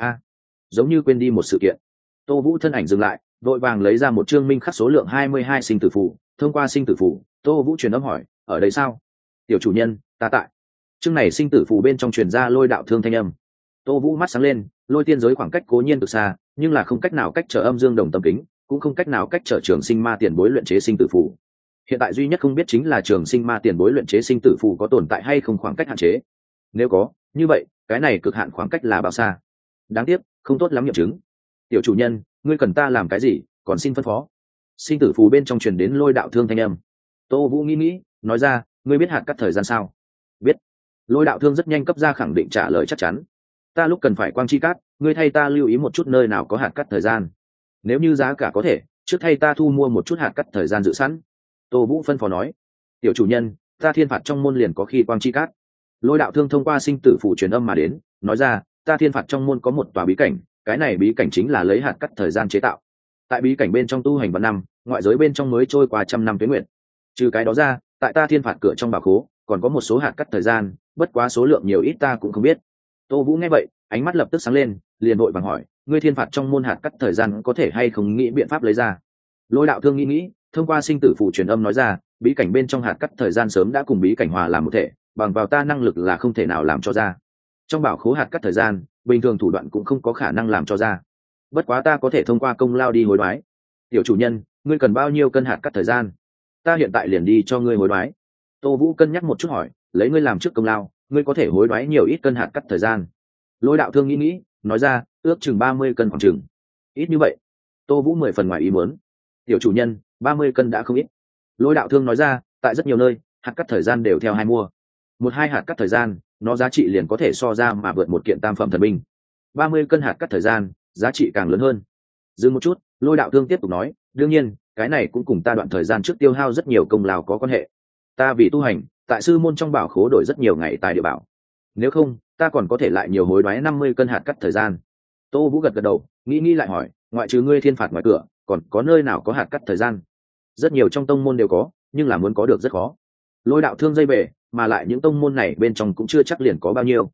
Giống như quên đi một sự kiện. Tô Vũ thân ảnh dừng lại, vội vàng lấy ra một chương minh khắc số lượng 22 sinh tử phù. Thông qua sinh tử phù, Tô Vũ truyền âm hỏi, ở đây sao? Tiểu chủ nhân, ta tại. Chương này sinh tử phù bên trong truyền ra lôi đạo thương thanh âm. Tô Vũ mắt sáng lên, lôi tiên giới khoảng cách cố nhiên cực xa, nhưng là không cách nào cách trở âm dương đồng tâm kính, cũng không cách nào cách trở trường sinh ma tiền bối luyện chế sinh tử phù. Hiện tại duy nhất không biết chính là trường sinh ma tiền bối luyện chế sinh tử phù có tồn tại hay không khoảng cách hạn chế. Nếu có, như vậy cái này cực hạn khoảng cách là bao xa? Đáng tiếc không tốt lắm nghiệm chứng. Tiểu chủ nhân, ngươi cần ta làm cái gì, còn xin phân phó. Sinh tử phù bên trong truyền đến lôi đạo thương thanh âm. Tô Vũ nghĩ, nói ra, ngươi biết hạt cắt thời gian sao? Biết. Lôi đạo thương rất nhanh cấp ra khẳng định trả lời chắc chắn. Ta lúc cần phải quang chi cát, ngươi thay ta lưu ý một chút nơi nào có hạt cắt thời gian. Nếu như giá cả có thể, trước thay ta thu mua một chút hạt cắt thời gian dự sẵn. Tô Vũ phân phó nói. Tiểu chủ nhân, ta thiên phạt trong môn liền có khi quang chi cát. Lôi đạo thương thông qua sinh tử phù truyền âm mà đến, nói ra, ta thiên phạt trong môn có một tòa bí cảnh, cái này bí cảnh chính là lấy hạt cắt thời gian chế tạo. Tại bí cảnh bên trong tu hành vạn năm, ngoại giới bên trong mới trôi qua 100 năm tuế nguyệt. Trừ cái đó ra, tại ta thiên phạt cửa trong bảo khố còn có một số hạt cắt thời gian, bất quá số lượng nhiều ít ta cũng không biết. Tô Vũ nghe vậy, ánh mắt lập tức sáng lên, liền vội vàng hỏi, ngươi thiên phạt trong môn hạt cắt thời gian có thể hay không nghĩ biện pháp lấy ra? Lôi đạo thương nghĩ, thông qua sinh tử phù truyền âm nói ra, bí cảnh bên trong hạt cắt thời gian sớm đã cùng bí cảnh hòa làm một thể, bằng vào ta năng lực là không thể nào làm cho ra. Trong bảo khố hạt cắt thời gian, bình thường thủ đoạn cũng không có khả năng làm cho ra. Bất quá ta có thể thông qua công lao đi hối đoái. Tiểu chủ nhân, ngươi cần bao nhiêu cân hạt cắt thời gian? Ta hiện tại liền đi cho ngươi hối đoái. Tô Vũ cân nhắc một chút hỏi, lấy ngươi làm trước công lao, ngươi có thể hối đoái nhiều ít cân hạt cắt thời gian? Lôi đạo thương nghĩ, nói ra, ước chừng 30 cân khoảng chừng. Ít như vậy? Tô Vũ 10 phần ngoài ý muốn. Tiểu chủ nhân, 30 cân đã không ít. Lôi đạo thương nói ra, tại rất nhiều nơi, hạt cắt thời gian đều theo hai mua. 1-2 hạt cắt thời gian, nó giá trị liền có thể so ra mà vượt một kiện tam phẩm thần binh. 30 cân hạt cắt thời gian, giá trị càng lớn hơn. Dừng một chút, Lôi đạo thương tiếp tục nói, đương nhiên, cái này cũng cùng ta đoạn thời gian trước tiêu hao rất nhiều công lao có quan hệ. Ta vì tu hành, tại sư môn trong bảo khố đổi rất nhiều ngày tài địa bảo. Nếu không, ta còn có thể lại nhiều hối đoái 50 cân hạt cắt thời gian. Tô Vũ gật đầu, nghĩ lại hỏi, ngoại trừ ngươi thiên phạt ngoài cửa, còn có nơi nào có hạt cắt thời gian? Rất nhiều trong tông môn đều có, nhưng là muốn có được rất khó. Lôi đạo thương dây bể, mà lại những tông môn này bên trong cũng chưa chắc liền có bao nhiêu.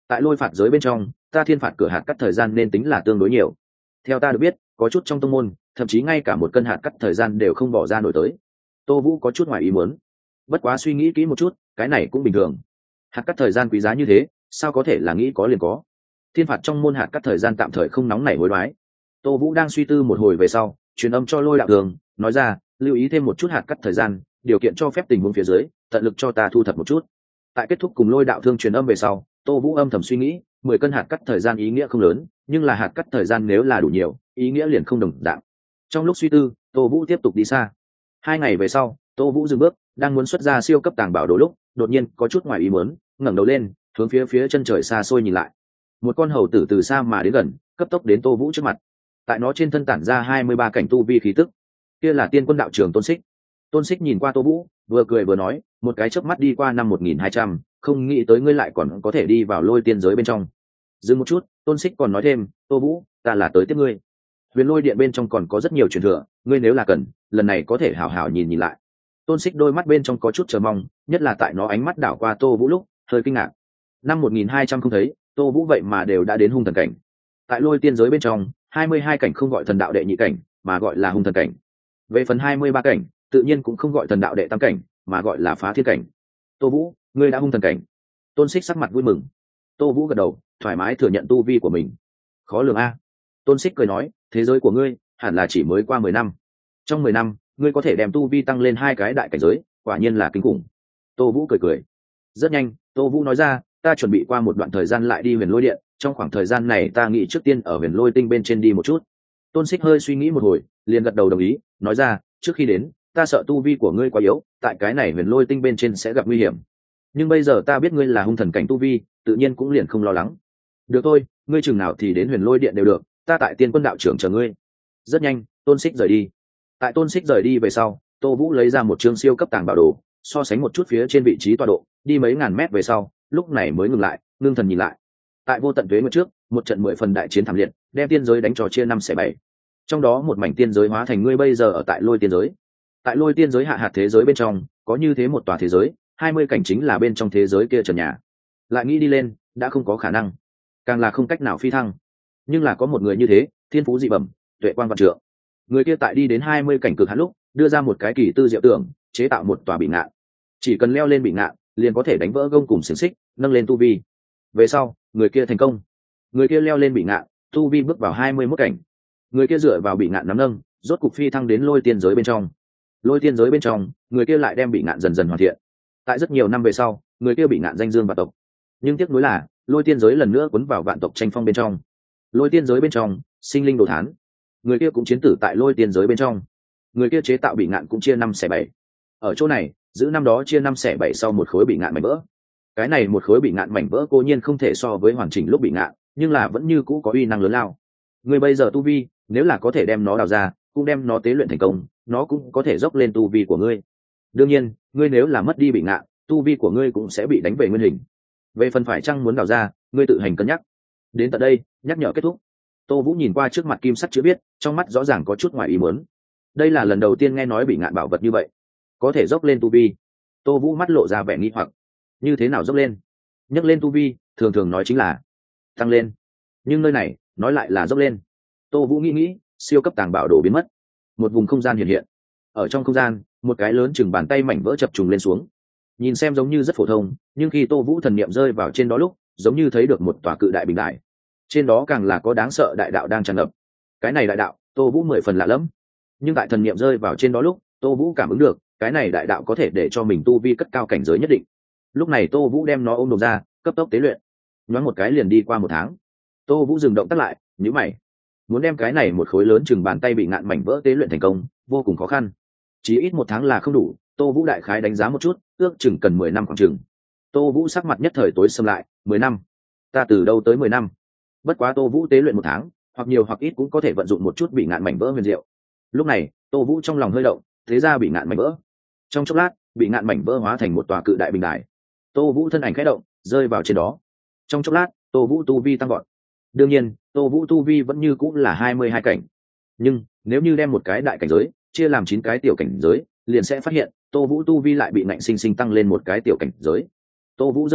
tại lôi phạt giới bên trong ta thiên phạt cửa hạt cắt thời gian nên tính là tương đối nhiều. Theo ta được biết có chút trong tông môn thậm chí ngay cả một cân hạt cắt thời gian đều không bỏ ra nổi tới. Tô Vũ có chút ngoài ý muốn, bất quá suy nghĩ kỹ một chút cái này cũng bình thường. Hạt cắt thời gian quý giá như thế sao có thể là nghĩ có liền có. Thiên phạt trong môn hạt cắt thời gian tạm thời không nóng nảy hối đoái. Tô Vũ đang suy tư một hồi về sau truyền âm cho Lôi Đạo Thường nói ra lưu ý thêm một chút hạt cắt thời gian, điều kiện cho phép tình huống phía dưới tận lực cho ta thu thập một chút. Tại kết thúc cùng Lôi Đạo Thương truyền âm về sau, Tô Vũ âm thầm suy nghĩ 10 cân hạt cắt thời gian ý nghĩa không lớn, nhưng là hạt cắt thời gian nếu là đủ nhiều ý nghĩa liền không đồng dạng. Trong lúc suy tư Tô Vũ tiếp tục đi xa. 2 ngày về sau Tô Vũ dừng bước, đang muốn xuất ra siêu cấp tàng bảo đồ lúc đột nhiên có chút ngoài ý muốn, ngẩng đầu lên hướng phía chân trời xa xôi nhìn lại. Một con hầu tử từ xa mà đến gần, cấp tốc đến Tô Vũ trước mặt. Tại nó trên thân tản ra 23 cảnh tu vi khí tức. Kia là Tiên Quân đạo trưởng Tôn Xích. Tôn Xích nhìn qua Tô Vũ vừa cười vừa nói, một cái chớp mắt đi qua năm 1200, không nghĩ tới ngươi lại còn có thể đi vào lôi tiên giới bên trong. Dừng một chút Tôn Xích còn nói thêm, Tô Vũ ta là tới tiếp ngươi. Huyền lôi điện bên trong còn có rất nhiều truyền thừa, ngươi nếu là cần lần này có thể hảo hảo nhìn lại. Tôn Xích đôi mắt bên trong có chút chờ mong, nhất là tại nó ánh mắt đảo qua Tô Vũ lúc hơi kinh ngạc. Năm 1200 không thấy Tô Vũ vậy mà đều đã đến hung thần cảnh. Tại lôi tiên giới bên trong 22 cảnh không gọi thần đạo đệ nhị cảnh mà gọi là hung thần cảnh. Về phần 23 cảnh tự nhiên cũng không gọi thần đạo đệ tam cảnh mà gọi là phá thiên cảnh. Tô Vũ ngươi đã hung thần cảnh. Tôn Xích sắc mặt vui mừng. Tô Vũ gật đầu thoải mái thừa nhận tu vi của mình. Khó lường a. Tôn Xích cười nói, thế giới của ngươi hẳn là chỉ mới qua 10 năm. Trong 10 năm ngươi có thể đem tu vi tăng lên 2 cái đại cảnh giới, quả nhiên là kinh khủng. Tô Vũ cười cười. Rất nhanh Tô Vũ nói ra, ta chuẩn bị qua một đoạn thời gian lại đi huyền lôi điện, trong khoảng thời gian này ta nghĩ trước tiên ở huyền lôi tinh bên trên đi một chút. Tôn Xích hơi suy nghĩ một hồi liền gật đầu đồng ý, nói ra, trước khi đến ta sợ tu vi của ngươi quá yếu, tại cái này huyền lôi tinh bên trên sẽ gặp nguy hiểm, nhưng bây giờ ta biết ngươi là hung thần cảnh tu vi, tự nhiên cũng liền không lo lắng. Được thôi, ngươi chừng nào thì đến huyền lôi điện đều được, ta tại Tiên Quân đạo trưởng chờ ngươi. Rất nhanh Tôn Xích rời đi. Tại Tôn Xích rời đi về sau, Tô Vũ lấy ra một chương siêu cấp tàng bảo đồ, so sánh một chút phía trên vị trí tọa độ, đi mấy ngàn mét về sau lúc này mới ngừng lại, ngưng thần nhìn lại. Tại vô tận tuế nguyệt trước, một trận 10 phần đại chiến thảm liệt đem tiên giới đánh trò chia 5/7. Trong đó một mảnh tiên giới hóa thành ngươi bây giờ ở tại lôi tiên giới. Tại lôi tiên giới hạ hạt thế giới bên trong có như thế một tòa thế giới, 20 cảnh chính là bên trong thế giới kia trần nhà. Lại nghĩ đi lên đã không có khả năng, càng là không cách nào phi thăng. Nhưng là có một người như thế, thiên phú dị bẩm, tuệ quan vạn trượng. Người kia tại đi đến 20 cảnh cực hạn lúc đưa ra một cái kỳ tư diệu tưởng, chế tạo một tòa bị ngạn. Chỉ cần leo lên bị ngạn liền có thể đánh vỡ gông cùng xiềng xích, nâng lên tu vi. Về sau người kia thành công, người kia leo lên bị ngạn, tu vi bước vào 21 cảnh. Người kia dựa vào bị ngạn nắm nâng, rốt cục phi thăng đến lôi tiên giới bên trong. Lôi tiên giới bên trong người kia lại đem bị ngạn dần dần hoàn thiện. Tại rất nhiều năm về sau người kia bị ngạn danh dương vạn tộc, nhưng tiếc nuối là lôi tiên giới lần nữa cuốn vào vạn tộc tranh phong bên trong. Lôi tiên giới bên trong sinh linh đồ thán, người kia cũng chiến tử tại lôi tiên giới bên trong. Người kia chế tạo bị ngạn cũng chia 5/7. Ở chỗ này giữ năm đó chia 5/7 sau một khối bị ngạn mảnh vỡ. Cái này một khối bị ngạn mảnh vỡ cố nhiên không thể so với hoàn chỉnh lúc bị ngạn, nhưng là vẫn như cũ có uy năng lớn lao. Người bây giờ tu vi nếu là có thể đem nó đào ra, cũng đem nó tế luyện thành công, nó cũng có thể dốc lên tu vi của ngươi. Đương nhiên ngươi nếu là mất đi bị ngạn, tu vi của ngươi cũng sẽ bị đánh về nguyên hình. Về phần phải chăng muốn đào ra, ngươi tự hành cân nhắc. Đến tận đây nhắc nhở kết thúc. Tô Vũ nhìn qua trước mặt kim sắt chữ viết, trong mắt rõ ràng có chút ngoài ý muốn. Đây là lần đầu tiên nghe nói bị ngạn bảo vật như vậy có thể dốc lên tu vi. Tô Vũ mắt lộ ra vẻ nghi hoặc. Như thế nào dốc lên? Nhấc lên tu vi thường thường nói chính là tăng lên, nhưng nơi này nói lại là dốc lên. Tô Vũ nghĩ siêu cấp tàng bảo đồ biến mất, một vùng không gian hiện hiện. Ở trong không gian một cái lớn chừng bàn tay mảnh vỡ chập trùng lên xuống, nhìn xem giống như rất phổ thông, nhưng khi Tô Vũ thần niệm rơi vào trên đó lúc giống như thấy được một tòa cự đại bình đại, trên đó càng là có đáng sợ đại đạo đang tràn ngập. Cái này đại đạo Tô Vũ 10 phần lạ lẫm, nhưng tại thần niệm rơi vào trên đó lúc Tô Vũ cảm ứng được cái này đại đạo có thể để cho mình tu vi cất cao cảnh giới nhất định. Lúc này Tô Vũ đem nó ôm đồm ra cấp tốc tế luyện. Nhoáng một cái liền đi qua 1 tháng. Tô Vũ dừng động tác lại, nhíu mày. Muốn đem cái này một khối lớn chừng bàn tay bị ngạn mảnh vỡ tế luyện thành công vô cùng khó khăn, chỉ ít 1 tháng là không đủ. Tô Vũ đại khái đánh giá một chút, ước chừng cần 10 năm khoảng chừng. Tô Vũ sắc mặt nhất thời tối sầm lại. 10 năm? Ta từ đâu tới 10 năm? Bất quá Tô Vũ tế luyện 1 tháng, hoặc nhiều hoặc ít cũng có thể vận dụng một chút bị ngạn mảnh vỡ huyền diệu. Lúc này Tô Vũ trong lòng hơi động, thế ra bị ngạn mảnh vỡ. Trong chốc lát bị ngạn mảnh vỡ hóa thành một tòa cự đại bình đài. Tô Vũ thân ảnh khẽ động rơi vào trên đó. Trong chốc lát Tô Vũ tu vi tăng vọt. Đương nhiên Tô Vũ tu vi vẫn như cũng là 22 cảnh, nhưng nếu như đem một cái đại cảnh giới chia làm 9 cái tiểu cảnh giới, liền sẽ phát hiện Tô Vũ tu vi lại bị nạnh sinh sinh tăng lên một cái tiểu cảnh giới. Tô Vũ rơi xuống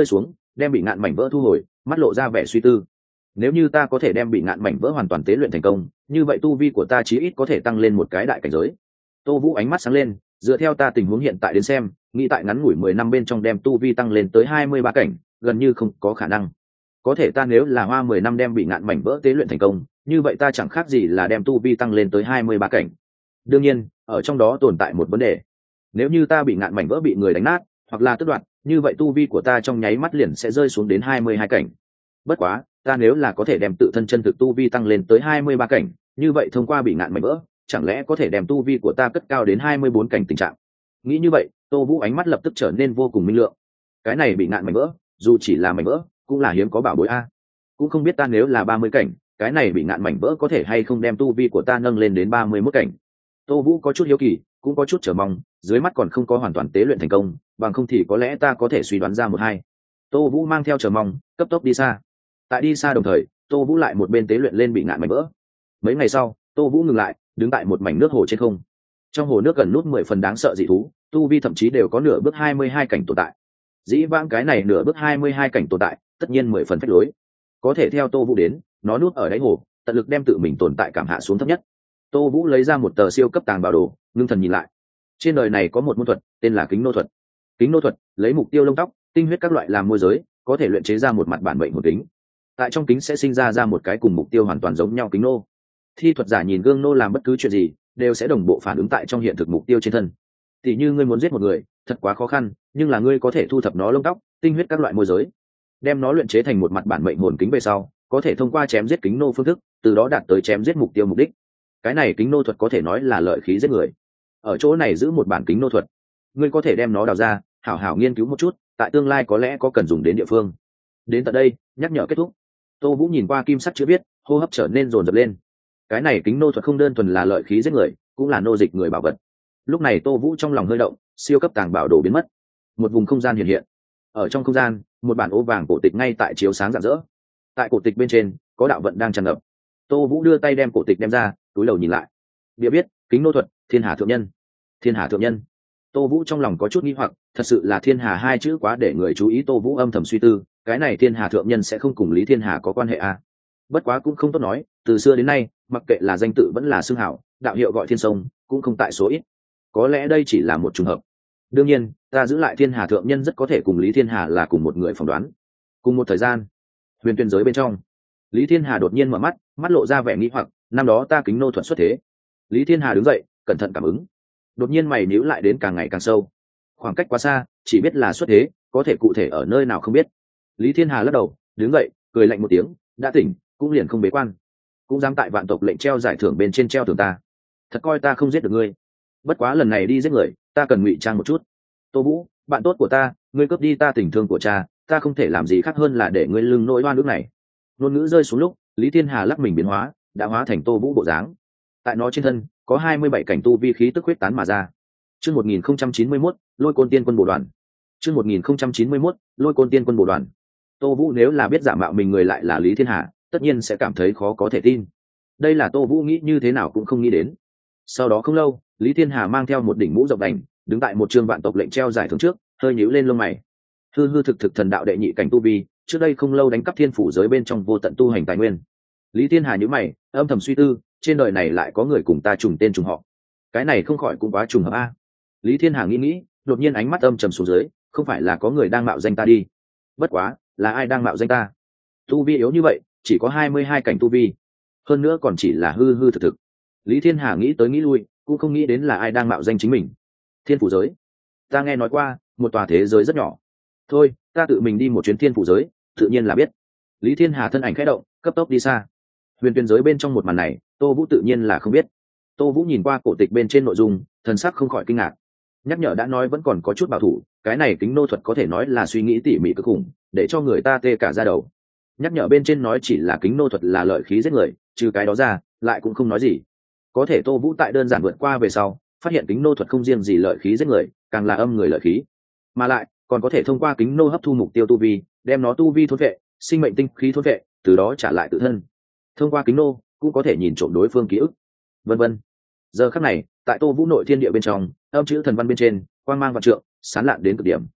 đem bị ngạn mảnh vỡ thu hồi, mắt lộ ra vẻ suy tư. Nếu như ta có thể đem bị ngạn mảnh vỡ hoàn toàn tế luyện thành công, như vậy tu vi của ta chí ít có thể tăng lên một cái đại cảnh giới. Tô Vũ ánh mắt sáng lên, dựa theo ta tình huống hiện tại đến xem, nghĩ tại ngắn ngủi 10 năm bên trong đem tu vi tăng lên tới 23 cảnh, gần như không có khả năng. Có thể ta nếu là hoa 10 năm đem bị ngạn mảnh vỡ tế luyện thành công, như vậy ta chẳng khác gì là đem tu vi tăng lên tới 23 cảnh. Đương nhiên, ở trong đó tồn tại một vấn đề. Nếu như ta bị ngạn mảnh vỡ bị người đánh nát, hoặc là tước đoạt, như vậy tu vi của ta trong nháy mắt liền sẽ rơi xuống đến 22 cảnh. Bất quá, ta nếu là có thể đem tự thân chân thực tu vi tăng lên tới 23 cảnh, như vậy thông qua bị ngạn mảnh vỡ, chẳng lẽ có thể đem tu vi của ta cất cao đến 24 cảnh tình trạng. Nghĩ như vậy, Tô Vũ ánh mắt lập tức trở nên vô cùng minh lượng. Cái này bị ngạn mảnh vỡ, dù chỉ là mảnh vỡ, cũng là hiếm có bảo bối a. Cũng không biết ta nếu là 30 cảnh, cái này bị ngạn mảnh vỡ có thể hay không đem tu vi của ta nâng lên đến 31 cảnh. Tô Vũ có chút hiếu kỳ, cũng có chút chờ mong, dưới mắt còn không có hoàn toàn tế luyện thành công, bằng không thì có lẽ ta có thể suy đoán ra một hai. Tô Vũ mang theo chờ mong, cấp tốc đi xa. Tại đi xa đồng thời, Tô Vũ lại một bên tế luyện lên bị ngạn mảnh vỡ. Mấy ngày sau, Tô Vũ ngừng lại, đứng tại một mảnh nước hồ trên không. Trong hồ nước gần nút 10 phần đáng sợ dị thú, tu vi thậm chí đều có nửa bước 22 cảnh tồn tại. Dĩ vãng cái này nửa bước 22 cảnh tồn tại, tất nhiên 10 phần phách lối. Có thể theo Tô Vũ đến, nó núp ở đáy hồ, tận lực đem tự mình tồn tại cảm hạ xuống thấp nhất. Tô Vũ lấy ra một tờ siêu cấp tàng bảo đồ, ngưng thần nhìn lại. Trên đời này có một môn thuật, tên là kính nô thuật. Kính nô thuật lấy mục tiêu lông tóc, tinh huyết các loại làm môi giới, có thể luyện chế ra một mặt bản mệnh hồn kính. Tại trong kính sẽ sinh ra một cái cùng mục tiêu hoàn toàn giống nhau kính nô. Thi thuật giả nhìn gương nô làm bất cứ chuyện gì, đều sẽ đồng bộ phản ứng tại trong hiện thực mục tiêu trên thân. Tỷ như ngươi muốn giết một người, thật quá khó khăn, nhưng là ngươi có thể thu thập nó lông tóc, tinh huyết các loại môi giới, đem nó luyện chế thành một mặt bản mệnh hồn kính về sau, có thể thông qua chém giết kính nô phương thức, từ đó đạt tới chém giết mục tiêu mục đích. Cái này kính nô thuật có thể nói là lợi khí giết người. Ở chỗ này giữ một bản kính nô thuật, ngươi có thể đem nó đào ra, hảo hảo nghiên cứu một chút, tại tương lai có lẽ có cần dùng đến địa phương. Đến tận đây, nhắc nhở kết thúc. Tô Vũ nhìn qua kim sắc chữ viết, hô hấp trở nên dồn dập lên. Cái này kính nô thuật không đơn thuần là lợi khí giết người, cũng là nô dịch người bảo vật. Lúc này Tô Vũ trong lòng hơi động, siêu cấp tàng bảo đồ biến mất. Một vùng không gian hiện hiện. Ở trong không gian, một bản ô vàng cổ tịch ngay tại chiếu sáng rạng rỡ. Tại cổ tịch bên trên, có đạo vận đang tràn ngập. Tô Vũ đưa tay đem cổ tịch đem ra, túi đầu nhìn lại. Bìa viết, kính nô thuật, Thiên Hà thượng nhân. Thiên Hà thượng nhân. Tô Vũ trong lòng có chút nghi hoặc, thật sự là Thiên Hà hai chữ quá để người chú ý. Tô Vũ âm thầm suy tư, cái này Thiên Hà thượng nhân sẽ không cùng Lý Thiên Hà có quan hệ à? Bất quá cũng không tốt nói, từ xưa đến nay, mặc kệ là danh tự vẫn là xưng hảo, đạo hiệu gọi Thiên Sông, cũng không tại số ít. Có lẽ đây chỉ là một trùng hợp. Đương nhiên, ta giữ lại Thiên Hà thượng nhân rất có thể cùng Lý Thiên Hà là cùng một người phỏng đoán. Cùng một thời gian, huyền tuyên giới bên trong, Lý Thiên Hà đột nhiên mở mắt, mắt lộ ra vẻ nghi hoặc, năm đó ta kính nô thuật xuất thế. Lý Thiên Hà đứng dậy, cẩn thận cảm ứng. Đột nhiên mày nhíu lại đến càng ngày càng sâu. Khoảng cách quá xa, chỉ biết là xuất thế, có thể cụ thể ở nơi nào không biết. Lý Thiên Hà lắc đầu, đứng dậy, cười lạnh một tiếng, đã tỉnh, cũng liền không bế quan. Cũng dám tại vạn tộc lệnh treo giải thưởng bên trên treo thưởng ta. Thật coi ta không giết được ngươi. Bất quá lần này đi giết người, ta cần ngụy trang một chút. Tô Vũ, bạn tốt của ta, ngươi cướp đi ta tình thương của cha, ta không thể làm gì khác hơn là để ngươi lưng nỗi oan ức này. Ngôn ngữ rơi xuống lúc, Lý Thiên Hà lắc mình biến hóa, đã hóa thành Tô Vũ bộ dáng. Tại nó trên thân có 27 cảnh tu vi khí tức huyết tán mà ra. Chương 1091, Lôi Côn Tiên Quân Bổ Đoàn. Chương 1091, Lôi Côn Tiên Quân Bổ Đoàn. Tô Vũ nếu là biết giả mạo mình người lại là Lý Thiên Hà, tất nhiên sẽ cảm thấy khó có thể tin. Đây là Tô Vũ nghĩ như thế nào cũng không nghĩ đến. Sau đó không lâu, Lý Thiên Hà mang theo một đỉnh mũ rộng đành, đứng tại một trường vạn tộc lệnh treo giải thưởng trước, hơi nhíu lên lông mày. Hư hư thực thực thần đạo đệ nhị cảnh tu vi, trước đây không lâu đánh cắp thiên phủ giới bên trong vô tận tu hành tài nguyên. Lý Thiên Hà nhíu mày, âm thầm suy tư, trên đời này lại có người cùng ta trùng tên trùng họ. Cái này không khỏi cũng quá trùng hợp a. Lý Thiên Hà nghĩ, đột nhiên ánh mắt âm trầm xuống dưới, không phải là có người đang mạo danh ta đi. Bất quá, là ai đang mạo danh ta? Tu vi yếu như vậy, chỉ có 22 cảnh tu vi. Hơn nữa còn chỉ là hư hư thực thực. Lý Thiên Hà nghĩ tới nghĩ lui, cũng không nghĩ đến là ai đang mạo danh chính mình. Thiên phủ giới. Ta nghe nói qua, một tòa thế giới rất nhỏ. Thôi, ta tự mình đi một chuyến thiên phủ giới, tự nhiên là biết. Lý Thiên Hà thân ảnh khẽ động, cấp tốc đi xa. Huyền tuyên giới bên trong một màn này, Tô Vũ tự nhiên là không biết. Tô Vũ nhìn qua cổ tịch bên trên nội dung, thần sắc không khỏi kinh ngạc. Nhắc nhở đã nói vẫn còn có chút bảo thủ, cái này kính nô thuật có thể nói là suy nghĩ tỉ mỉ cực khủng, để cho người ta tê cả da đầu. Nhắc nhở bên trên nói chỉ là kính nô thuật là lợi khí giết người, trừ cái đó ra, lại cũng không nói gì. Có thể Tô Vũ tại đơn giản vượt qua về sau, phát hiện kính nô thuật không riêng gì lợi khí giết người, càng là âm người lợi khí, mà lại còn có thể thông qua kính nô hấp thu mục tiêu tu vi, đem nó tu vi thôn vệ, sinh mệnh tinh khí thôn vệ, từ đó trả lại tự thân. Thông qua kính nô cũng có thể nhìn trộm đối phương ký ức, vân vân. Giờ khắc này, tại Tô Vũ nội thiên địa bên trong, âm chữ thần văn bên trên, quang mang vạn trượng, sáng lạn đến cực điểm.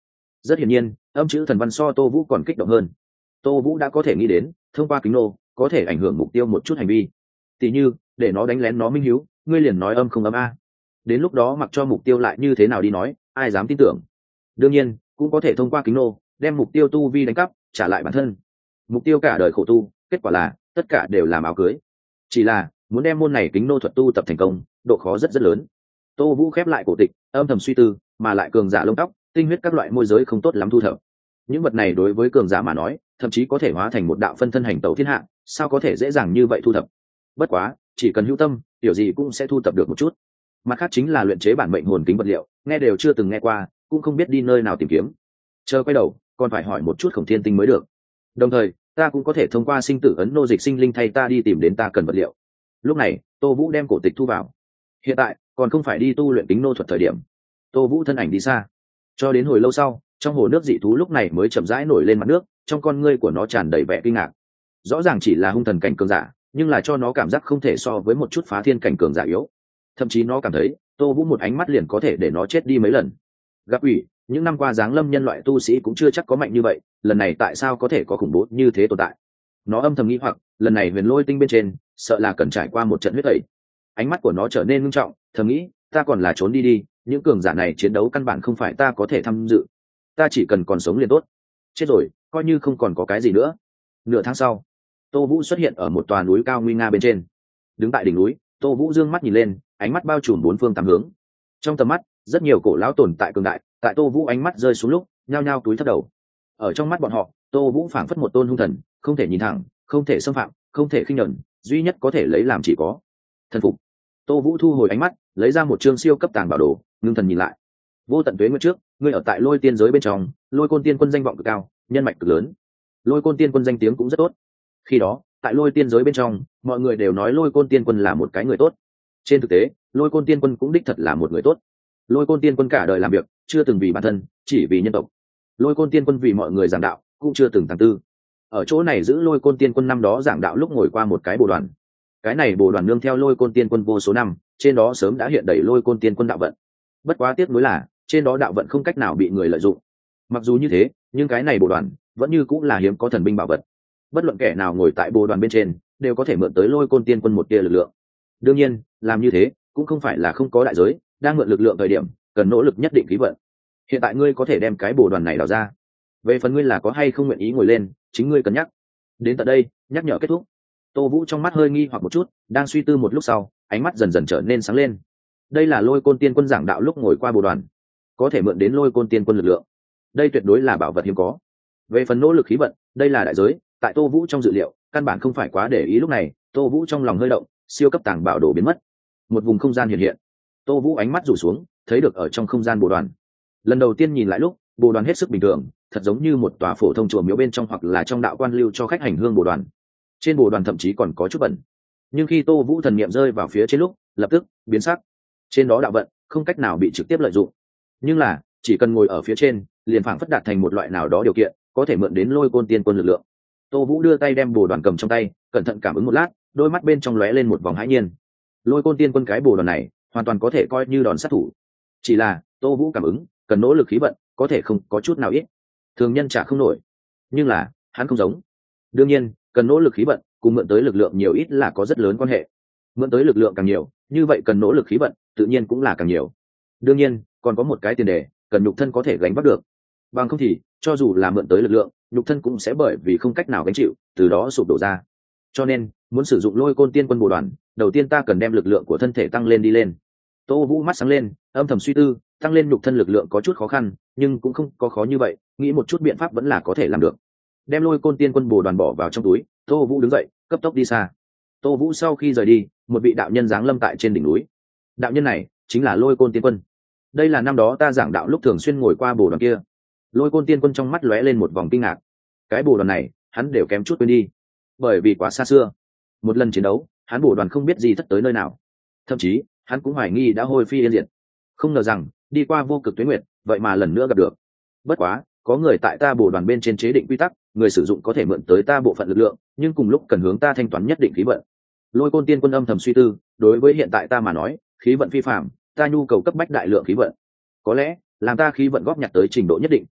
Rất hiển nhiên âm chữ thần văn so Tô Vũ còn kích động hơn. Tô Vũ đã có thể nghĩ đến thông qua kính nô có thể ảnh hưởng mục tiêu một chút hành vi, tỉ như để nó đánh lén nó minh hiếu, ngươi liền nói âm không âm a. Đến lúc đó mặc cho mục tiêu lại như thế nào đi nói, ai dám tin tưởng. Đương nhiên cũng có thể thông qua kính nô đem mục tiêu tu vi đánh cắp trả lại bản thân. Mục tiêu cả đời khổ tu, kết quả là tất cả đều làm áo cưới. Chỉ là muốn đem môn này kính nô thuật tu tập thành công, độ khó rất rất lớn. Tô Vũ khép lại cổ tịch, âm thầm suy tư, mà lại cường giả lông tóc, tinh huyết các loại môi giới không tốt lắm thu thập. Những vật này đối với cường giả mà nói, thậm chí có thể hóa thành một đạo phân thân hành tẩu thiên hạ, sao có thể dễ dàng như vậy thu thập. Bất quá, chỉ cần hữu tâm, điều gì cũng sẽ thu thập được một chút. Mặt khác chính là luyện chế bản mệnh hồn kính vật liệu, nghe đều chưa từng nghe qua, cũng không biết đi nơi nào tìm kiếm. Chờ quay đầu, còn phải hỏi một chút Khổng Thiên Tinh mới được. Đồng thời, ta cũng có thể thông qua sinh tử ấn nô dịch sinh linh thay ta đi tìm đến ta cần vật liệu. Lúc này, Tô Vũ đem cổ tịch thu vào. Hiện tại, còn không phải đi tu luyện kính nô thuật thời điểm. Tô Vũ thân ảnh đi xa, cho đến hồi lâu sau, trong hồ nước dị thú lúc này mới chậm rãi nổi lên mặt nước, trong con ngươi của nó tràn đầy vẻ kinh ngạc. Rõ ràng chỉ là hung thần cảnh cường giả, nhưng là cho nó cảm giác không thể so với một chút phá thiên cảnh cường giả yếu. Thậm chí nó cảm thấy Tô Vũ một ánh mắt liền có thể để nó chết đi mấy lần. Gặp ủy, những năm qua giáng lâm nhân loại tu sĩ cũng chưa chắc có mạnh như vậy, lần này tại sao có thể có khủng bố như thế tồn tại? Nó âm thầm nghĩ hoặc, lần này Huyền Lôi Tinh bên trên, sợ là cần trải qua một trận huyết tẩy. Ánh mắt của nó trở nên nghiêm trọng, thầm nghĩ, ta còn là trốn đi đi, những cường giả này chiến đấu căn bản không phải ta có thể tham dự. Ta chỉ cần còn sống liền tốt. Chết rồi, coi như không còn có cái gì nữa. Nửa tháng sau, Tô Vũ xuất hiện ở một tòa núi cao nguy nga bên trên. Đứng tại đỉnh núi, Tô Vũ dương mắt nhìn lên, ánh mắt bao trùm bốn phương tám hướng. Trong tầm mắt, rất nhiều cổ lão tồn tại cường đại, tại Tô Vũ ánh mắt rơi xuống lúc, nhao nhao túi thấp đầu. Ở trong mắt bọn họ, Tô Vũ phảng phất một tôn hung thần, không thể nhìn thẳng, không thể xâm phạm, không thể khinh nhẫn, duy nhất có thể lấy làm chỉ có thần phục. Tô Vũ thu hồi ánh mắt, lấy ra một chương siêu cấp tàng bảo đồ, ngưng thần nhìn lại. Vô tận tuế nguyệt trước, ngươi ở tại Lôi Tiên giới bên trong, Lôi Côn Tiên Quân danh vọng cực cao, nhân mạch cực lớn. Lôi Côn Tiên Quân danh tiếng cũng rất tốt. Khi đó, tại Lôi Tiên giới bên trong, mọi người đều nói Lôi Côn Tiên Quân là một cái người tốt. Trên thực tế, Lôi Côn Tiên Quân cũng đích thật là một người tốt. Lôi Côn Tiên Quân cả đời làm việc, chưa từng vì bản thân, chỉ vì nhân tộc. Lôi Côn Tiên Quân vì mọi người giảng đạo, cũng chưa từng tàng tư. Ở chỗ này giữ Lôi Côn Tiên Quân năm đó giảng đạo lúc ngồi qua một cái bồ đoàn. Cái này bồ đoàn nương theo Lôi Côn Tiên Quân vô số năm, trên đó sớm đã hiện đầy Lôi Côn Tiên Quân đạo vận. Bất quá tiếc nuối là, trên đó đạo vận không cách nào bị người lợi dụng. Mặc dù như thế, nhưng cái này bồ đoàn vẫn như cũng là hiếm có thần binh bảo vật. Bất luận kẻ nào ngồi tại bồ đoàn bên trên, đều có thể mượn tới Lôi Côn Tiên Quân một tia lực lượng. Đương nhiên, làm như thế cũng không phải là không có đại giới, đang mượn lực lượng thời điểm, cần nỗ lực nhất định khí vận. Hiện tại ngươi có thể đem cái bồ đoàn này đào ra. Về phần ngươi là có hay không nguyện ý ngồi lên, chính ngươi cân nhắc. Đến tận đây, nhắc nhở kết thúc. Tô Vũ trong mắt hơi nghi hoặc một chút, đang suy tư một lúc sau, ánh mắt dần dần trở nên sáng lên. Đây là Lôi Côn Tiên Quân giảng đạo lúc ngồi qua bồ đoàn, có thể mượn đến Lôi Côn Tiên Quân lực lượng. Đây tuyệt đối là bảo vật hiếm có. Về phần nỗ lực khí vận, đây là đại giới, tại Tô Vũ trong dự liệu, căn bản không phải quá để ý. Lúc này, Tô Vũ trong lòng hơi động, siêu cấp tàng bảo đồ biến mất. Một vùng không gian hiện hiện. Tô Vũ ánh mắt rủ xuống, thấy được ở trong không gian bồ đoàn. Lần đầu tiên nhìn lại lúc, bồ đoàn hết sức bình thường, thật giống như một tòa phổ thông chùa miếu bên trong hoặc là trong đạo quan lưu cho khách hành hương bồ đoàn. Trên bồ đoàn thậm chí còn có chút bẩn. Nhưng khi Tô Vũ thần niệm rơi vào phía trên lúc, lập tức biến sắc. Trên đó đạo vận không cách nào bị trực tiếp lợi dụng. Nhưng là, chỉ cần ngồi ở phía trên, liền phảng phất đạt thành một loại nào đó điều kiện, có thể mượn đến Lôi Côn Tiên Quân lực lượng. Tô Vũ đưa tay đem bồ đoàn cầm trong tay, cẩn thận cảm ứng một lát, đôi mắt bên trong lóe lên một vòng hãi nhiên. Lôi Côn Tiên Quân cái bồ đoàn này, hoàn toàn có thể coi như đòn sát thủ. Chỉ là, Tô Vũ cảm ứng, cần nỗ lực khí vận, có thể không có chút nào ít. Thường nhân trả không nổi. Nhưng là, hắn không giống. Đương nhiên, cần nỗ lực khí vận, cùng mượn tới lực lượng nhiều ít là có rất lớn quan hệ. Mượn tới lực lượng càng nhiều, như vậy cần nỗ lực khí vận, tự nhiên cũng là càng nhiều. Đương nhiên, còn có một cái tiền đề, cần nhục thân có thể gánh vác được. Bằng không thì, cho dù là mượn tới lực lượng, nhục thân cũng sẽ bởi vì không cách nào gánh chịu, từ đó sụp đổ ra. Cho nên, muốn sử dụng Lôi Côn Tiên Quân bồ đoàn, đầu tiên ta cần đem lực lượng của thân thể tăng lên đi lên. Tô Vũ mắt sáng lên, âm thầm suy tư, tăng lên nhục thân lực lượng có chút khó khăn, nhưng cũng không có khó như vậy, nghĩ một chút biện pháp vẫn là có thể làm được. Đem Lôi Côn Tiên Quân bồ đoàn bỏ vào trong túi, Tô Vũ đứng dậy, cấp tốc đi xa. Tô Vũ sau khi rời đi, một vị đạo nhân giáng lâm tại trên đỉnh núi. Đạo nhân này chính là Lôi Côn Tiên Quân. Đây là năm đó ta giảng đạo lúc thường xuyên ngồi qua bồ đoàn kia. Lôi Côn Tiên Quân trong mắt lóe lên một vòng kinh ngạc. Cái bồ đoàn này, hắn đều kém chút quên đi, bởi vì quá xa xưa. Một lần chiến đấu, hắn bồ đoàn không biết gì thất tới nơi nào, thậm chí hắn cũng hoài nghi đã hôi phi yên diệt. Không ngờ rằng đi qua vô cực tuế nguyệt, vậy mà lần nữa gặp được. Bất quá, có người tại ta bồ đoàn bên trên chế định quy tắc, người sử dụng có thể mượn tới ta bộ phận lực lượng, nhưng cùng lúc cần hướng ta thanh toán nhất định khí vận. Lôi Côn Tiên Quân âm thầm suy tư, đối với hiện tại ta mà nói, khí vận phi phàm, ta nhu cầu cấp bách đại lượng khí vận. Có lẽ, làm ta khí vận góp nhặt tới trình độ nhất định,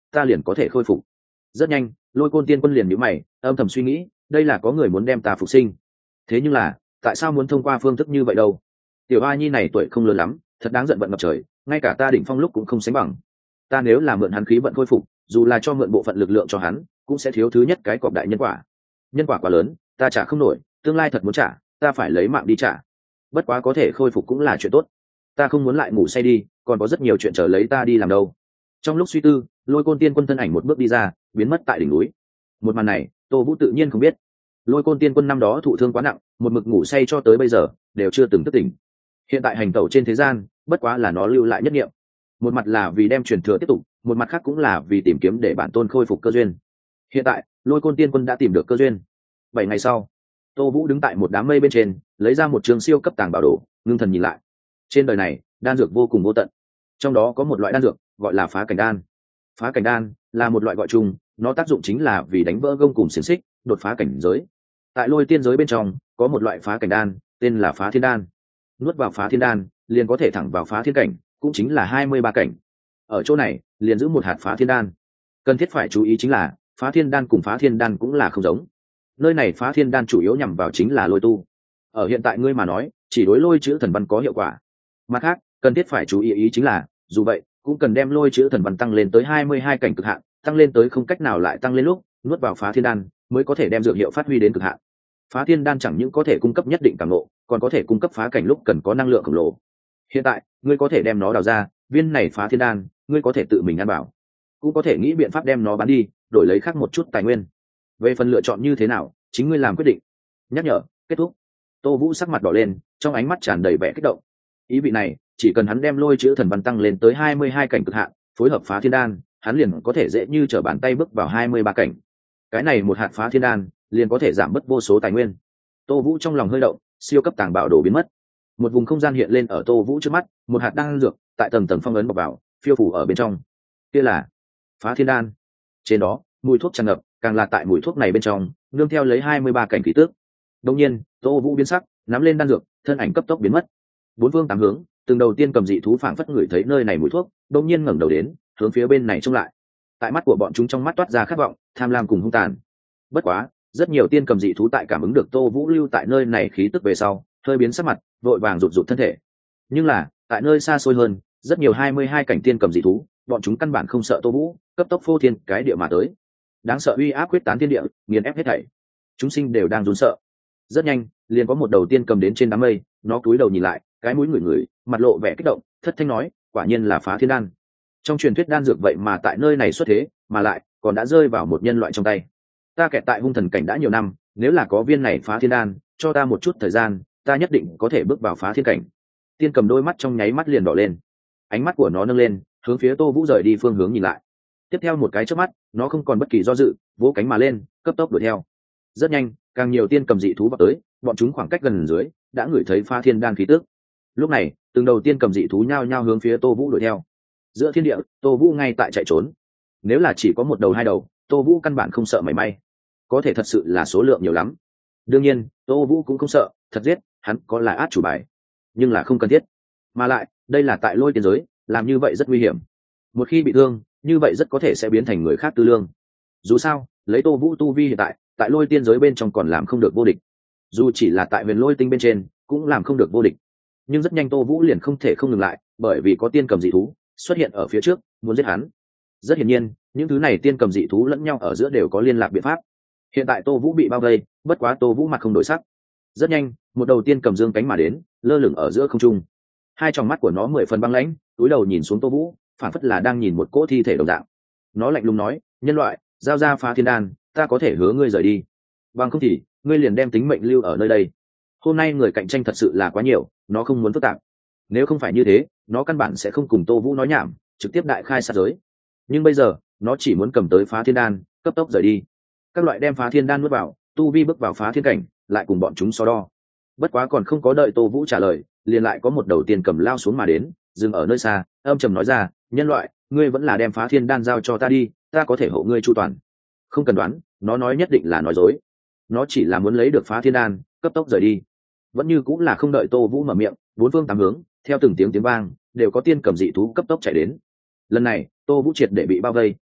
ta liền có thể khôi phục. Rất nhanh, Lôi Côn Tiên Quân liền nhíu mày, âm thầm suy nghĩ, đây là có người muốn đem ta phục sinh. Thế nhưng là, tại sao muốn thông qua phương thức như vậy đâu? Tiểu A Nhi này tuổi không lớn lắm, thật đáng giận vận ngập trời, ngay cả ta đỉnh phong lúc cũng không sánh bằng. Ta nếu là mượn hắn khí vận khôi phục, dù là cho mượn bộ phận lực lượng cho hắn, cũng sẽ thiếu thứ nhất cái cọp đại nhân quả. Nhân quả quá lớn, ta trả không nổi, tương lai thật muốn trả, ta phải lấy mạng đi trả. Bất quá có thể khôi phục cũng là chuyện tốt. Ta không muốn lại ngủ say đi, còn có rất nhiều chuyện chờ lấy ta đi làm đâu. Trong lúc suy tư, Lôi Côn Tiên Quân thân ảnh một bước đi ra, biến mất tại đỉnh núi. Một màn này, Tô Vũ tự nhiên không biết. Lôi Côn Tiên Quân năm đó thụ thương quá nặng, một mực ngủ say cho tới bây giờ, đều chưa từng thức tỉnh. Hiện tại hành tẩu trên thế gian, bất quá là nó lưu lại nhất niệm. Một mặt là vì đem truyền thừa tiếp tục, một mặt khác cũng là vì tìm kiếm để bản tôn khôi phục cơ duyên. Hiện tại, Lôi Côn Tiên Quân đã tìm được cơ duyên. 7 ngày sau, Tô Vũ đứng tại một đám mây bên trên, lấy ra một trường siêu cấp tàng bảo đồ, ngưng thần nhìn lại. Trên đời này, đan dược vô cùng vô tận. Trong đó có một loại đan dược, gọi là Phá Cảnh Đan. Phá Cảnh Đan là một loại gọi chung, nó tác dụng chính là vì đánh vỡ gông cùng xiềng xích, đột phá cảnh giới. Tại Lôi Tiên giới bên trong, có một loại Phá Cảnh Đan, tên là Phá Thiên Đan. Nuốt vào Phá Thiên Đan, liền có thể thẳng vào Phá Thiên cảnh, cũng chính là 23 cảnh. Ở chỗ này, liền giữ một hạt Phá Thiên Đan. Cần thiết phải chú ý chính là, Phá Thiên Đan cùng Phá Thiên Đan cũng là không giống. Nơi này Phá Thiên Đan chủ yếu nhằm vào chính là lôi tu. Ở hiện tại ngươi mà nói, chỉ đối lôi chữ thần văn có hiệu quả. Mặt khác, cần thiết phải chú ý chính là, dù vậy, cũng cần đem lôi chữ thần văn tăng lên tới 22 cảnh cực hạn, tăng lên tới không cách nào lại tăng lên lúc, nuốt vào Phá Thiên Đan, mới có thể đem dược hiệu phát huy đến cực hạn. Phá Thiên Đan chẳng những có thể cung cấp nhất định cảm ngộ, còn có thể cung cấp phá cảnh lúc cần có năng lượng khổng lồ. Hiện tại, ngươi có thể đem nó đào ra, viên này Phá Thiên Đan, ngươi có thể tự mình ăn bảo, cũng có thể nghĩ biện pháp đem nó bán đi, đổi lấy khác một chút tài nguyên. Về phần lựa chọn như thế nào, chính ngươi làm quyết định. Nhắc nhở, kết thúc. Tô Vũ sắc mặt đỏ lên, trong ánh mắt tràn đầy vẻ kích động. Ý vị này, chỉ cần hắn đem lôi chữ thần văn tăng lên tới 22 cảnh cực hạn, phối hợp Phá Thiên Đan, hắn liền có thể dễ như trở bàn tay bước vào 23 cảnh. Cái này một hạt Phá Thiên Đan, liền có thể giảm bớt vô số tài nguyên. Tô Vũ trong lòng hơi động, siêu cấp tàng bảo đồ biến mất. Một vùng không gian hiện lên ở Tô Vũ trước mắt, một hạt đan dược tại tầng tầng phong ấn bọc vào, phiêu phủ ở bên trong. Kia là Phá Thiên Đan. Trên đó, mùi thuốc tràn ngập, càng là tại mùi thuốc này bên trong, nương theo lấy 23 cảnh khí tước. Đương nhiên, Tô Vũ biến sắc, nắm lên đan dược, thân ảnh cấp tốc biến mất. Bốn phương tám hướng, từng đầu tiên cầm dị thú phảng phất ngửi thấy nơi này mùi thuốc, đột nhiên ngẩng đầu đến, hướng phía bên này trông lại. Tại mắt của bọn chúng trong mắt toát ra khát vọng, tham lam cùng hung tàn. Bất quá, rất nhiều tiên cầm dị thú tại cảm ứng được Tô Vũ lưu tại nơi này khí tức về sau, hơi biến sắc mặt, vội vàng rụt rụt thân thể. Nhưng là, tại nơi xa xôi hơn, rất nhiều 22 cảnh tiên cầm dị thú, bọn chúng căn bản không sợ Tô Vũ, cấp tốc phô thiên cái địa mà tới. Đáng sợ uy áp quyết tán thiên địa, nghiền ép hết thảy. Chúng sinh đều đang run sợ. Rất nhanh, liền có một đầu tiên cầm đến trên đám mây, nó cúi đầu nhìn lại, cái mũi ngửi ngửi, mặt lộ vẻ kích động, thất thanh nói, quả nhiên là Phá Thiên Đan. Trong truyền thuyết đan dược vậy mà tại nơi này xuất thế, mà lại còn đã rơi vào một nhân loại trong tay. Ta kẹt tại hung thần cảnh đã nhiều năm, nếu là có viên này Phá Thiên Đan, cho ta một chút thời gian, ta nhất định có thể bước vào phá thiên cảnh. Tiên cầm đôi mắt trong nháy mắt liền đỏ lên, ánh mắt của nó nâng lên, hướng phía Tô Vũ rời đi phương hướng nhìn lại. Tiếp theo một cái chớp mắt, nó không còn bất kỳ do dự, vỗ cánh mà lên, cấp tốc đuổi theo. Rất nhanh, càng nhiều tiên cầm dị thú vào tới, bọn chúng khoảng cách gần dưới đã ngửi thấy Phá Thiên Đan khí tức. Lúc này, từng đầu tiên cầm dị thú nhao nhao hướng phía Tô Vũ đuổi theo. Giữa thiên địa, Tô Vũ ngay tại chạy trốn. Nếu là chỉ có một đầu hai đầu, Tô Vũ căn bản không sợ mảy may. Có thể thật sự là số lượng nhiều lắm. Đương nhiên, Tô Vũ cũng không sợ, thật giết, hắn có là át chủ bài, nhưng là không cần thiết. Mà lại, đây là tại Lôi Tiên giới, làm như vậy rất nguy hiểm. Một khi bị thương, như vậy rất có thể sẽ biến thành người khác tư lương. Dù sao, lấy Tô Vũ tu vi hiện tại Lôi Tiên giới bên trong còn làm không được vô địch. Dù chỉ là tại Huyền Lôi Tinh bên trên, cũng làm không được vô địch. Nhưng rất nhanh Tô Vũ liền không thể không ngừng lại, bởi vì có tiên cầm dị thú xuất hiện ở phía trước, muốn giết hắn. Rất hiển nhiên, những thứ này tiên cầm dị thú lẫn nhau ở giữa đều có liên lạc biện pháp. Hiện tại Tô Vũ bị bao vây, bất quá Tô Vũ mặt không đổi sắc. Rất nhanh, một đầu tiên cầm dương cánh mà đến, lơ lửng ở giữa không trung. Hai tròng mắt của nó 10 phần băng lãnh, túi đầu nhìn xuống Tô Vũ, phản phất là đang nhìn một cỗ thi thể đồng dạng. Nó lạnh lùng nói, nhân loại, giao ra Phá Thiên Đan, ta có thể hứa ngươi rời đi. Bằng không thì, ngươi liền đem tính mệnh lưu ở nơi đây. Hôm nay người cạnh tranh thật sự là quá nhiều, nó không muốn phức tạp. Nếu không phải như thế, nó căn bản sẽ không cùng Tô Vũ nói nhảm, trực tiếp đại khai sát giới. Nhưng bây giờ, nó chỉ muốn cầm tới Phá Thiên Đan, cấp tốc rời đi. Các loại đem Phá Thiên Đan nuốt vào, tu vi bước vào phá thiên cảnh, lại cùng bọn chúng so đo. Bất quá còn không có đợi Tô Vũ trả lời, liền lại có một đầu tiên cầm lao xuống mà đến, dừng ở nơi xa, âm trầm nói ra, nhân loại, ngươi vẫn là đem Phá Thiên Đan giao cho ta đi, ta có thể hộ ngươi chu toàn. Không cần đoán, nó nói nhất định là nói dối. Nó chỉ là muốn lấy được Phá Thiên Đan, cấp tốc rời đi. Vẫn như cũng là không đợi Tô Vũ mở miệng, bốn phương tám hướng, theo từng tiếng vang, đều có tiên cầm dị thú cấp tốc chạy đến. Lần này, Tô Vũ triệt để bị bao vây.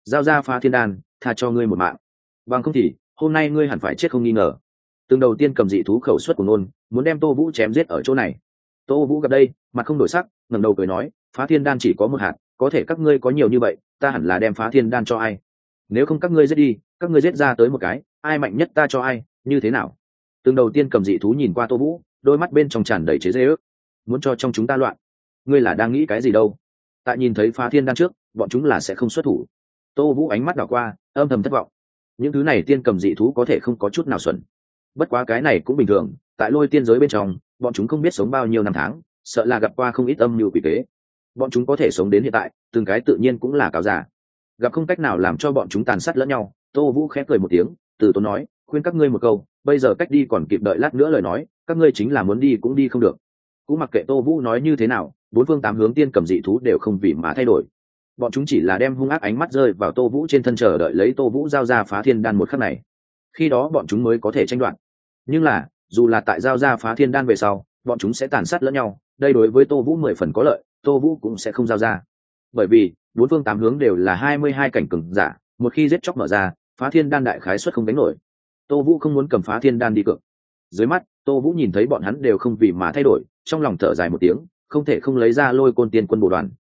giao ra phá thiên đan, tha cho ngươi một mạng, bằng không thì hôm nay ngươi hẳn phải chết không nghi ngờ. Từng đầu tiên cầm dị thú khẩu suất của nôn muốn đem Tô Vũ chém giết ở chỗ này. Tô Vũ gặp đây mặt không đổi sắc, ngẩng đầu cười nói, phá thiên đan chỉ có một hạt, có thể các ngươi có nhiều như vậy, ta hẳn là đem phá thiên đan cho ai? Nếu không các ngươi giết đi, các ngươi giết ra tới một cái, ai mạnh nhất ta cho ai, như thế nào? Từng đầu tiên cầm dị thú nhìn qua Tô Vũ, đôi mắt bên trong tràn đầy chế giễu. Muốn cho trong chúng ta loạn? Ngươi là đang nghĩ cái gì đâu? Tại nhìn thấy phá thiên đan trước, bọn chúng là sẽ không xuất thủ. Tô Vũ ánh mắt đảo qua, âm thầm thất vọng. Những thứ này tiên cầm dị thú có thể không có chút nào xuẩn. Bất quá cái này cũng bình thường, tại Lôi tiên giới bên trong, bọn chúng không biết sống bao nhiêu năm tháng, sợ là gặp qua không ít âm mưu quỷ kế. Bọn chúng có thể sống đến hiện tại, từng cái tự nhiên cũng là cáo giả. Gặp không cách nào làm cho bọn chúng tàn sát lẫn nhau, Tô Vũ khẽ cười một tiếng, từ tốn nói, khuyên các ngươi một câu, bây giờ cách đi còn kịp đợi lát nữa lời nói, các ngươi chính là muốn đi cũng đi không được. Cũng mặc kệ Tô Vũ nói như thế nào, bốn phương tám hướng tiên cầm dị thú đều không vì mà thay đổi. Bọn chúng chỉ là đem hung ác ánh mắt rơi vào Tô Vũ trên thân, chờ đợi lấy Tô Vũ giao ra phá thiên đan một khắc này. Khi đó bọn chúng mới có thể tranh đoạt. Nhưng là, dù là tại giao ra phá thiên đan về sau, bọn chúng sẽ tàn sát lẫn nhau, đây đối với Tô Vũ 10 phần có lợi, Tô Vũ cũng sẽ không giao ra. Bởi vì, bốn phương tám hướng đều là 22 cảnh cường giả, một khi giết chóc mở ra, phá thiên đan đại khái suất không đánh nổi. Tô Vũ không muốn cầm phá thiên đan đi cược. Dưới mắt, Tô Vũ nhìn thấy bọn hắn đều không vì mà thay đổi, trong lòng thở dài một tiếng, không thể không lấy ra Lôi Côn Tiên quân bộ đoàn,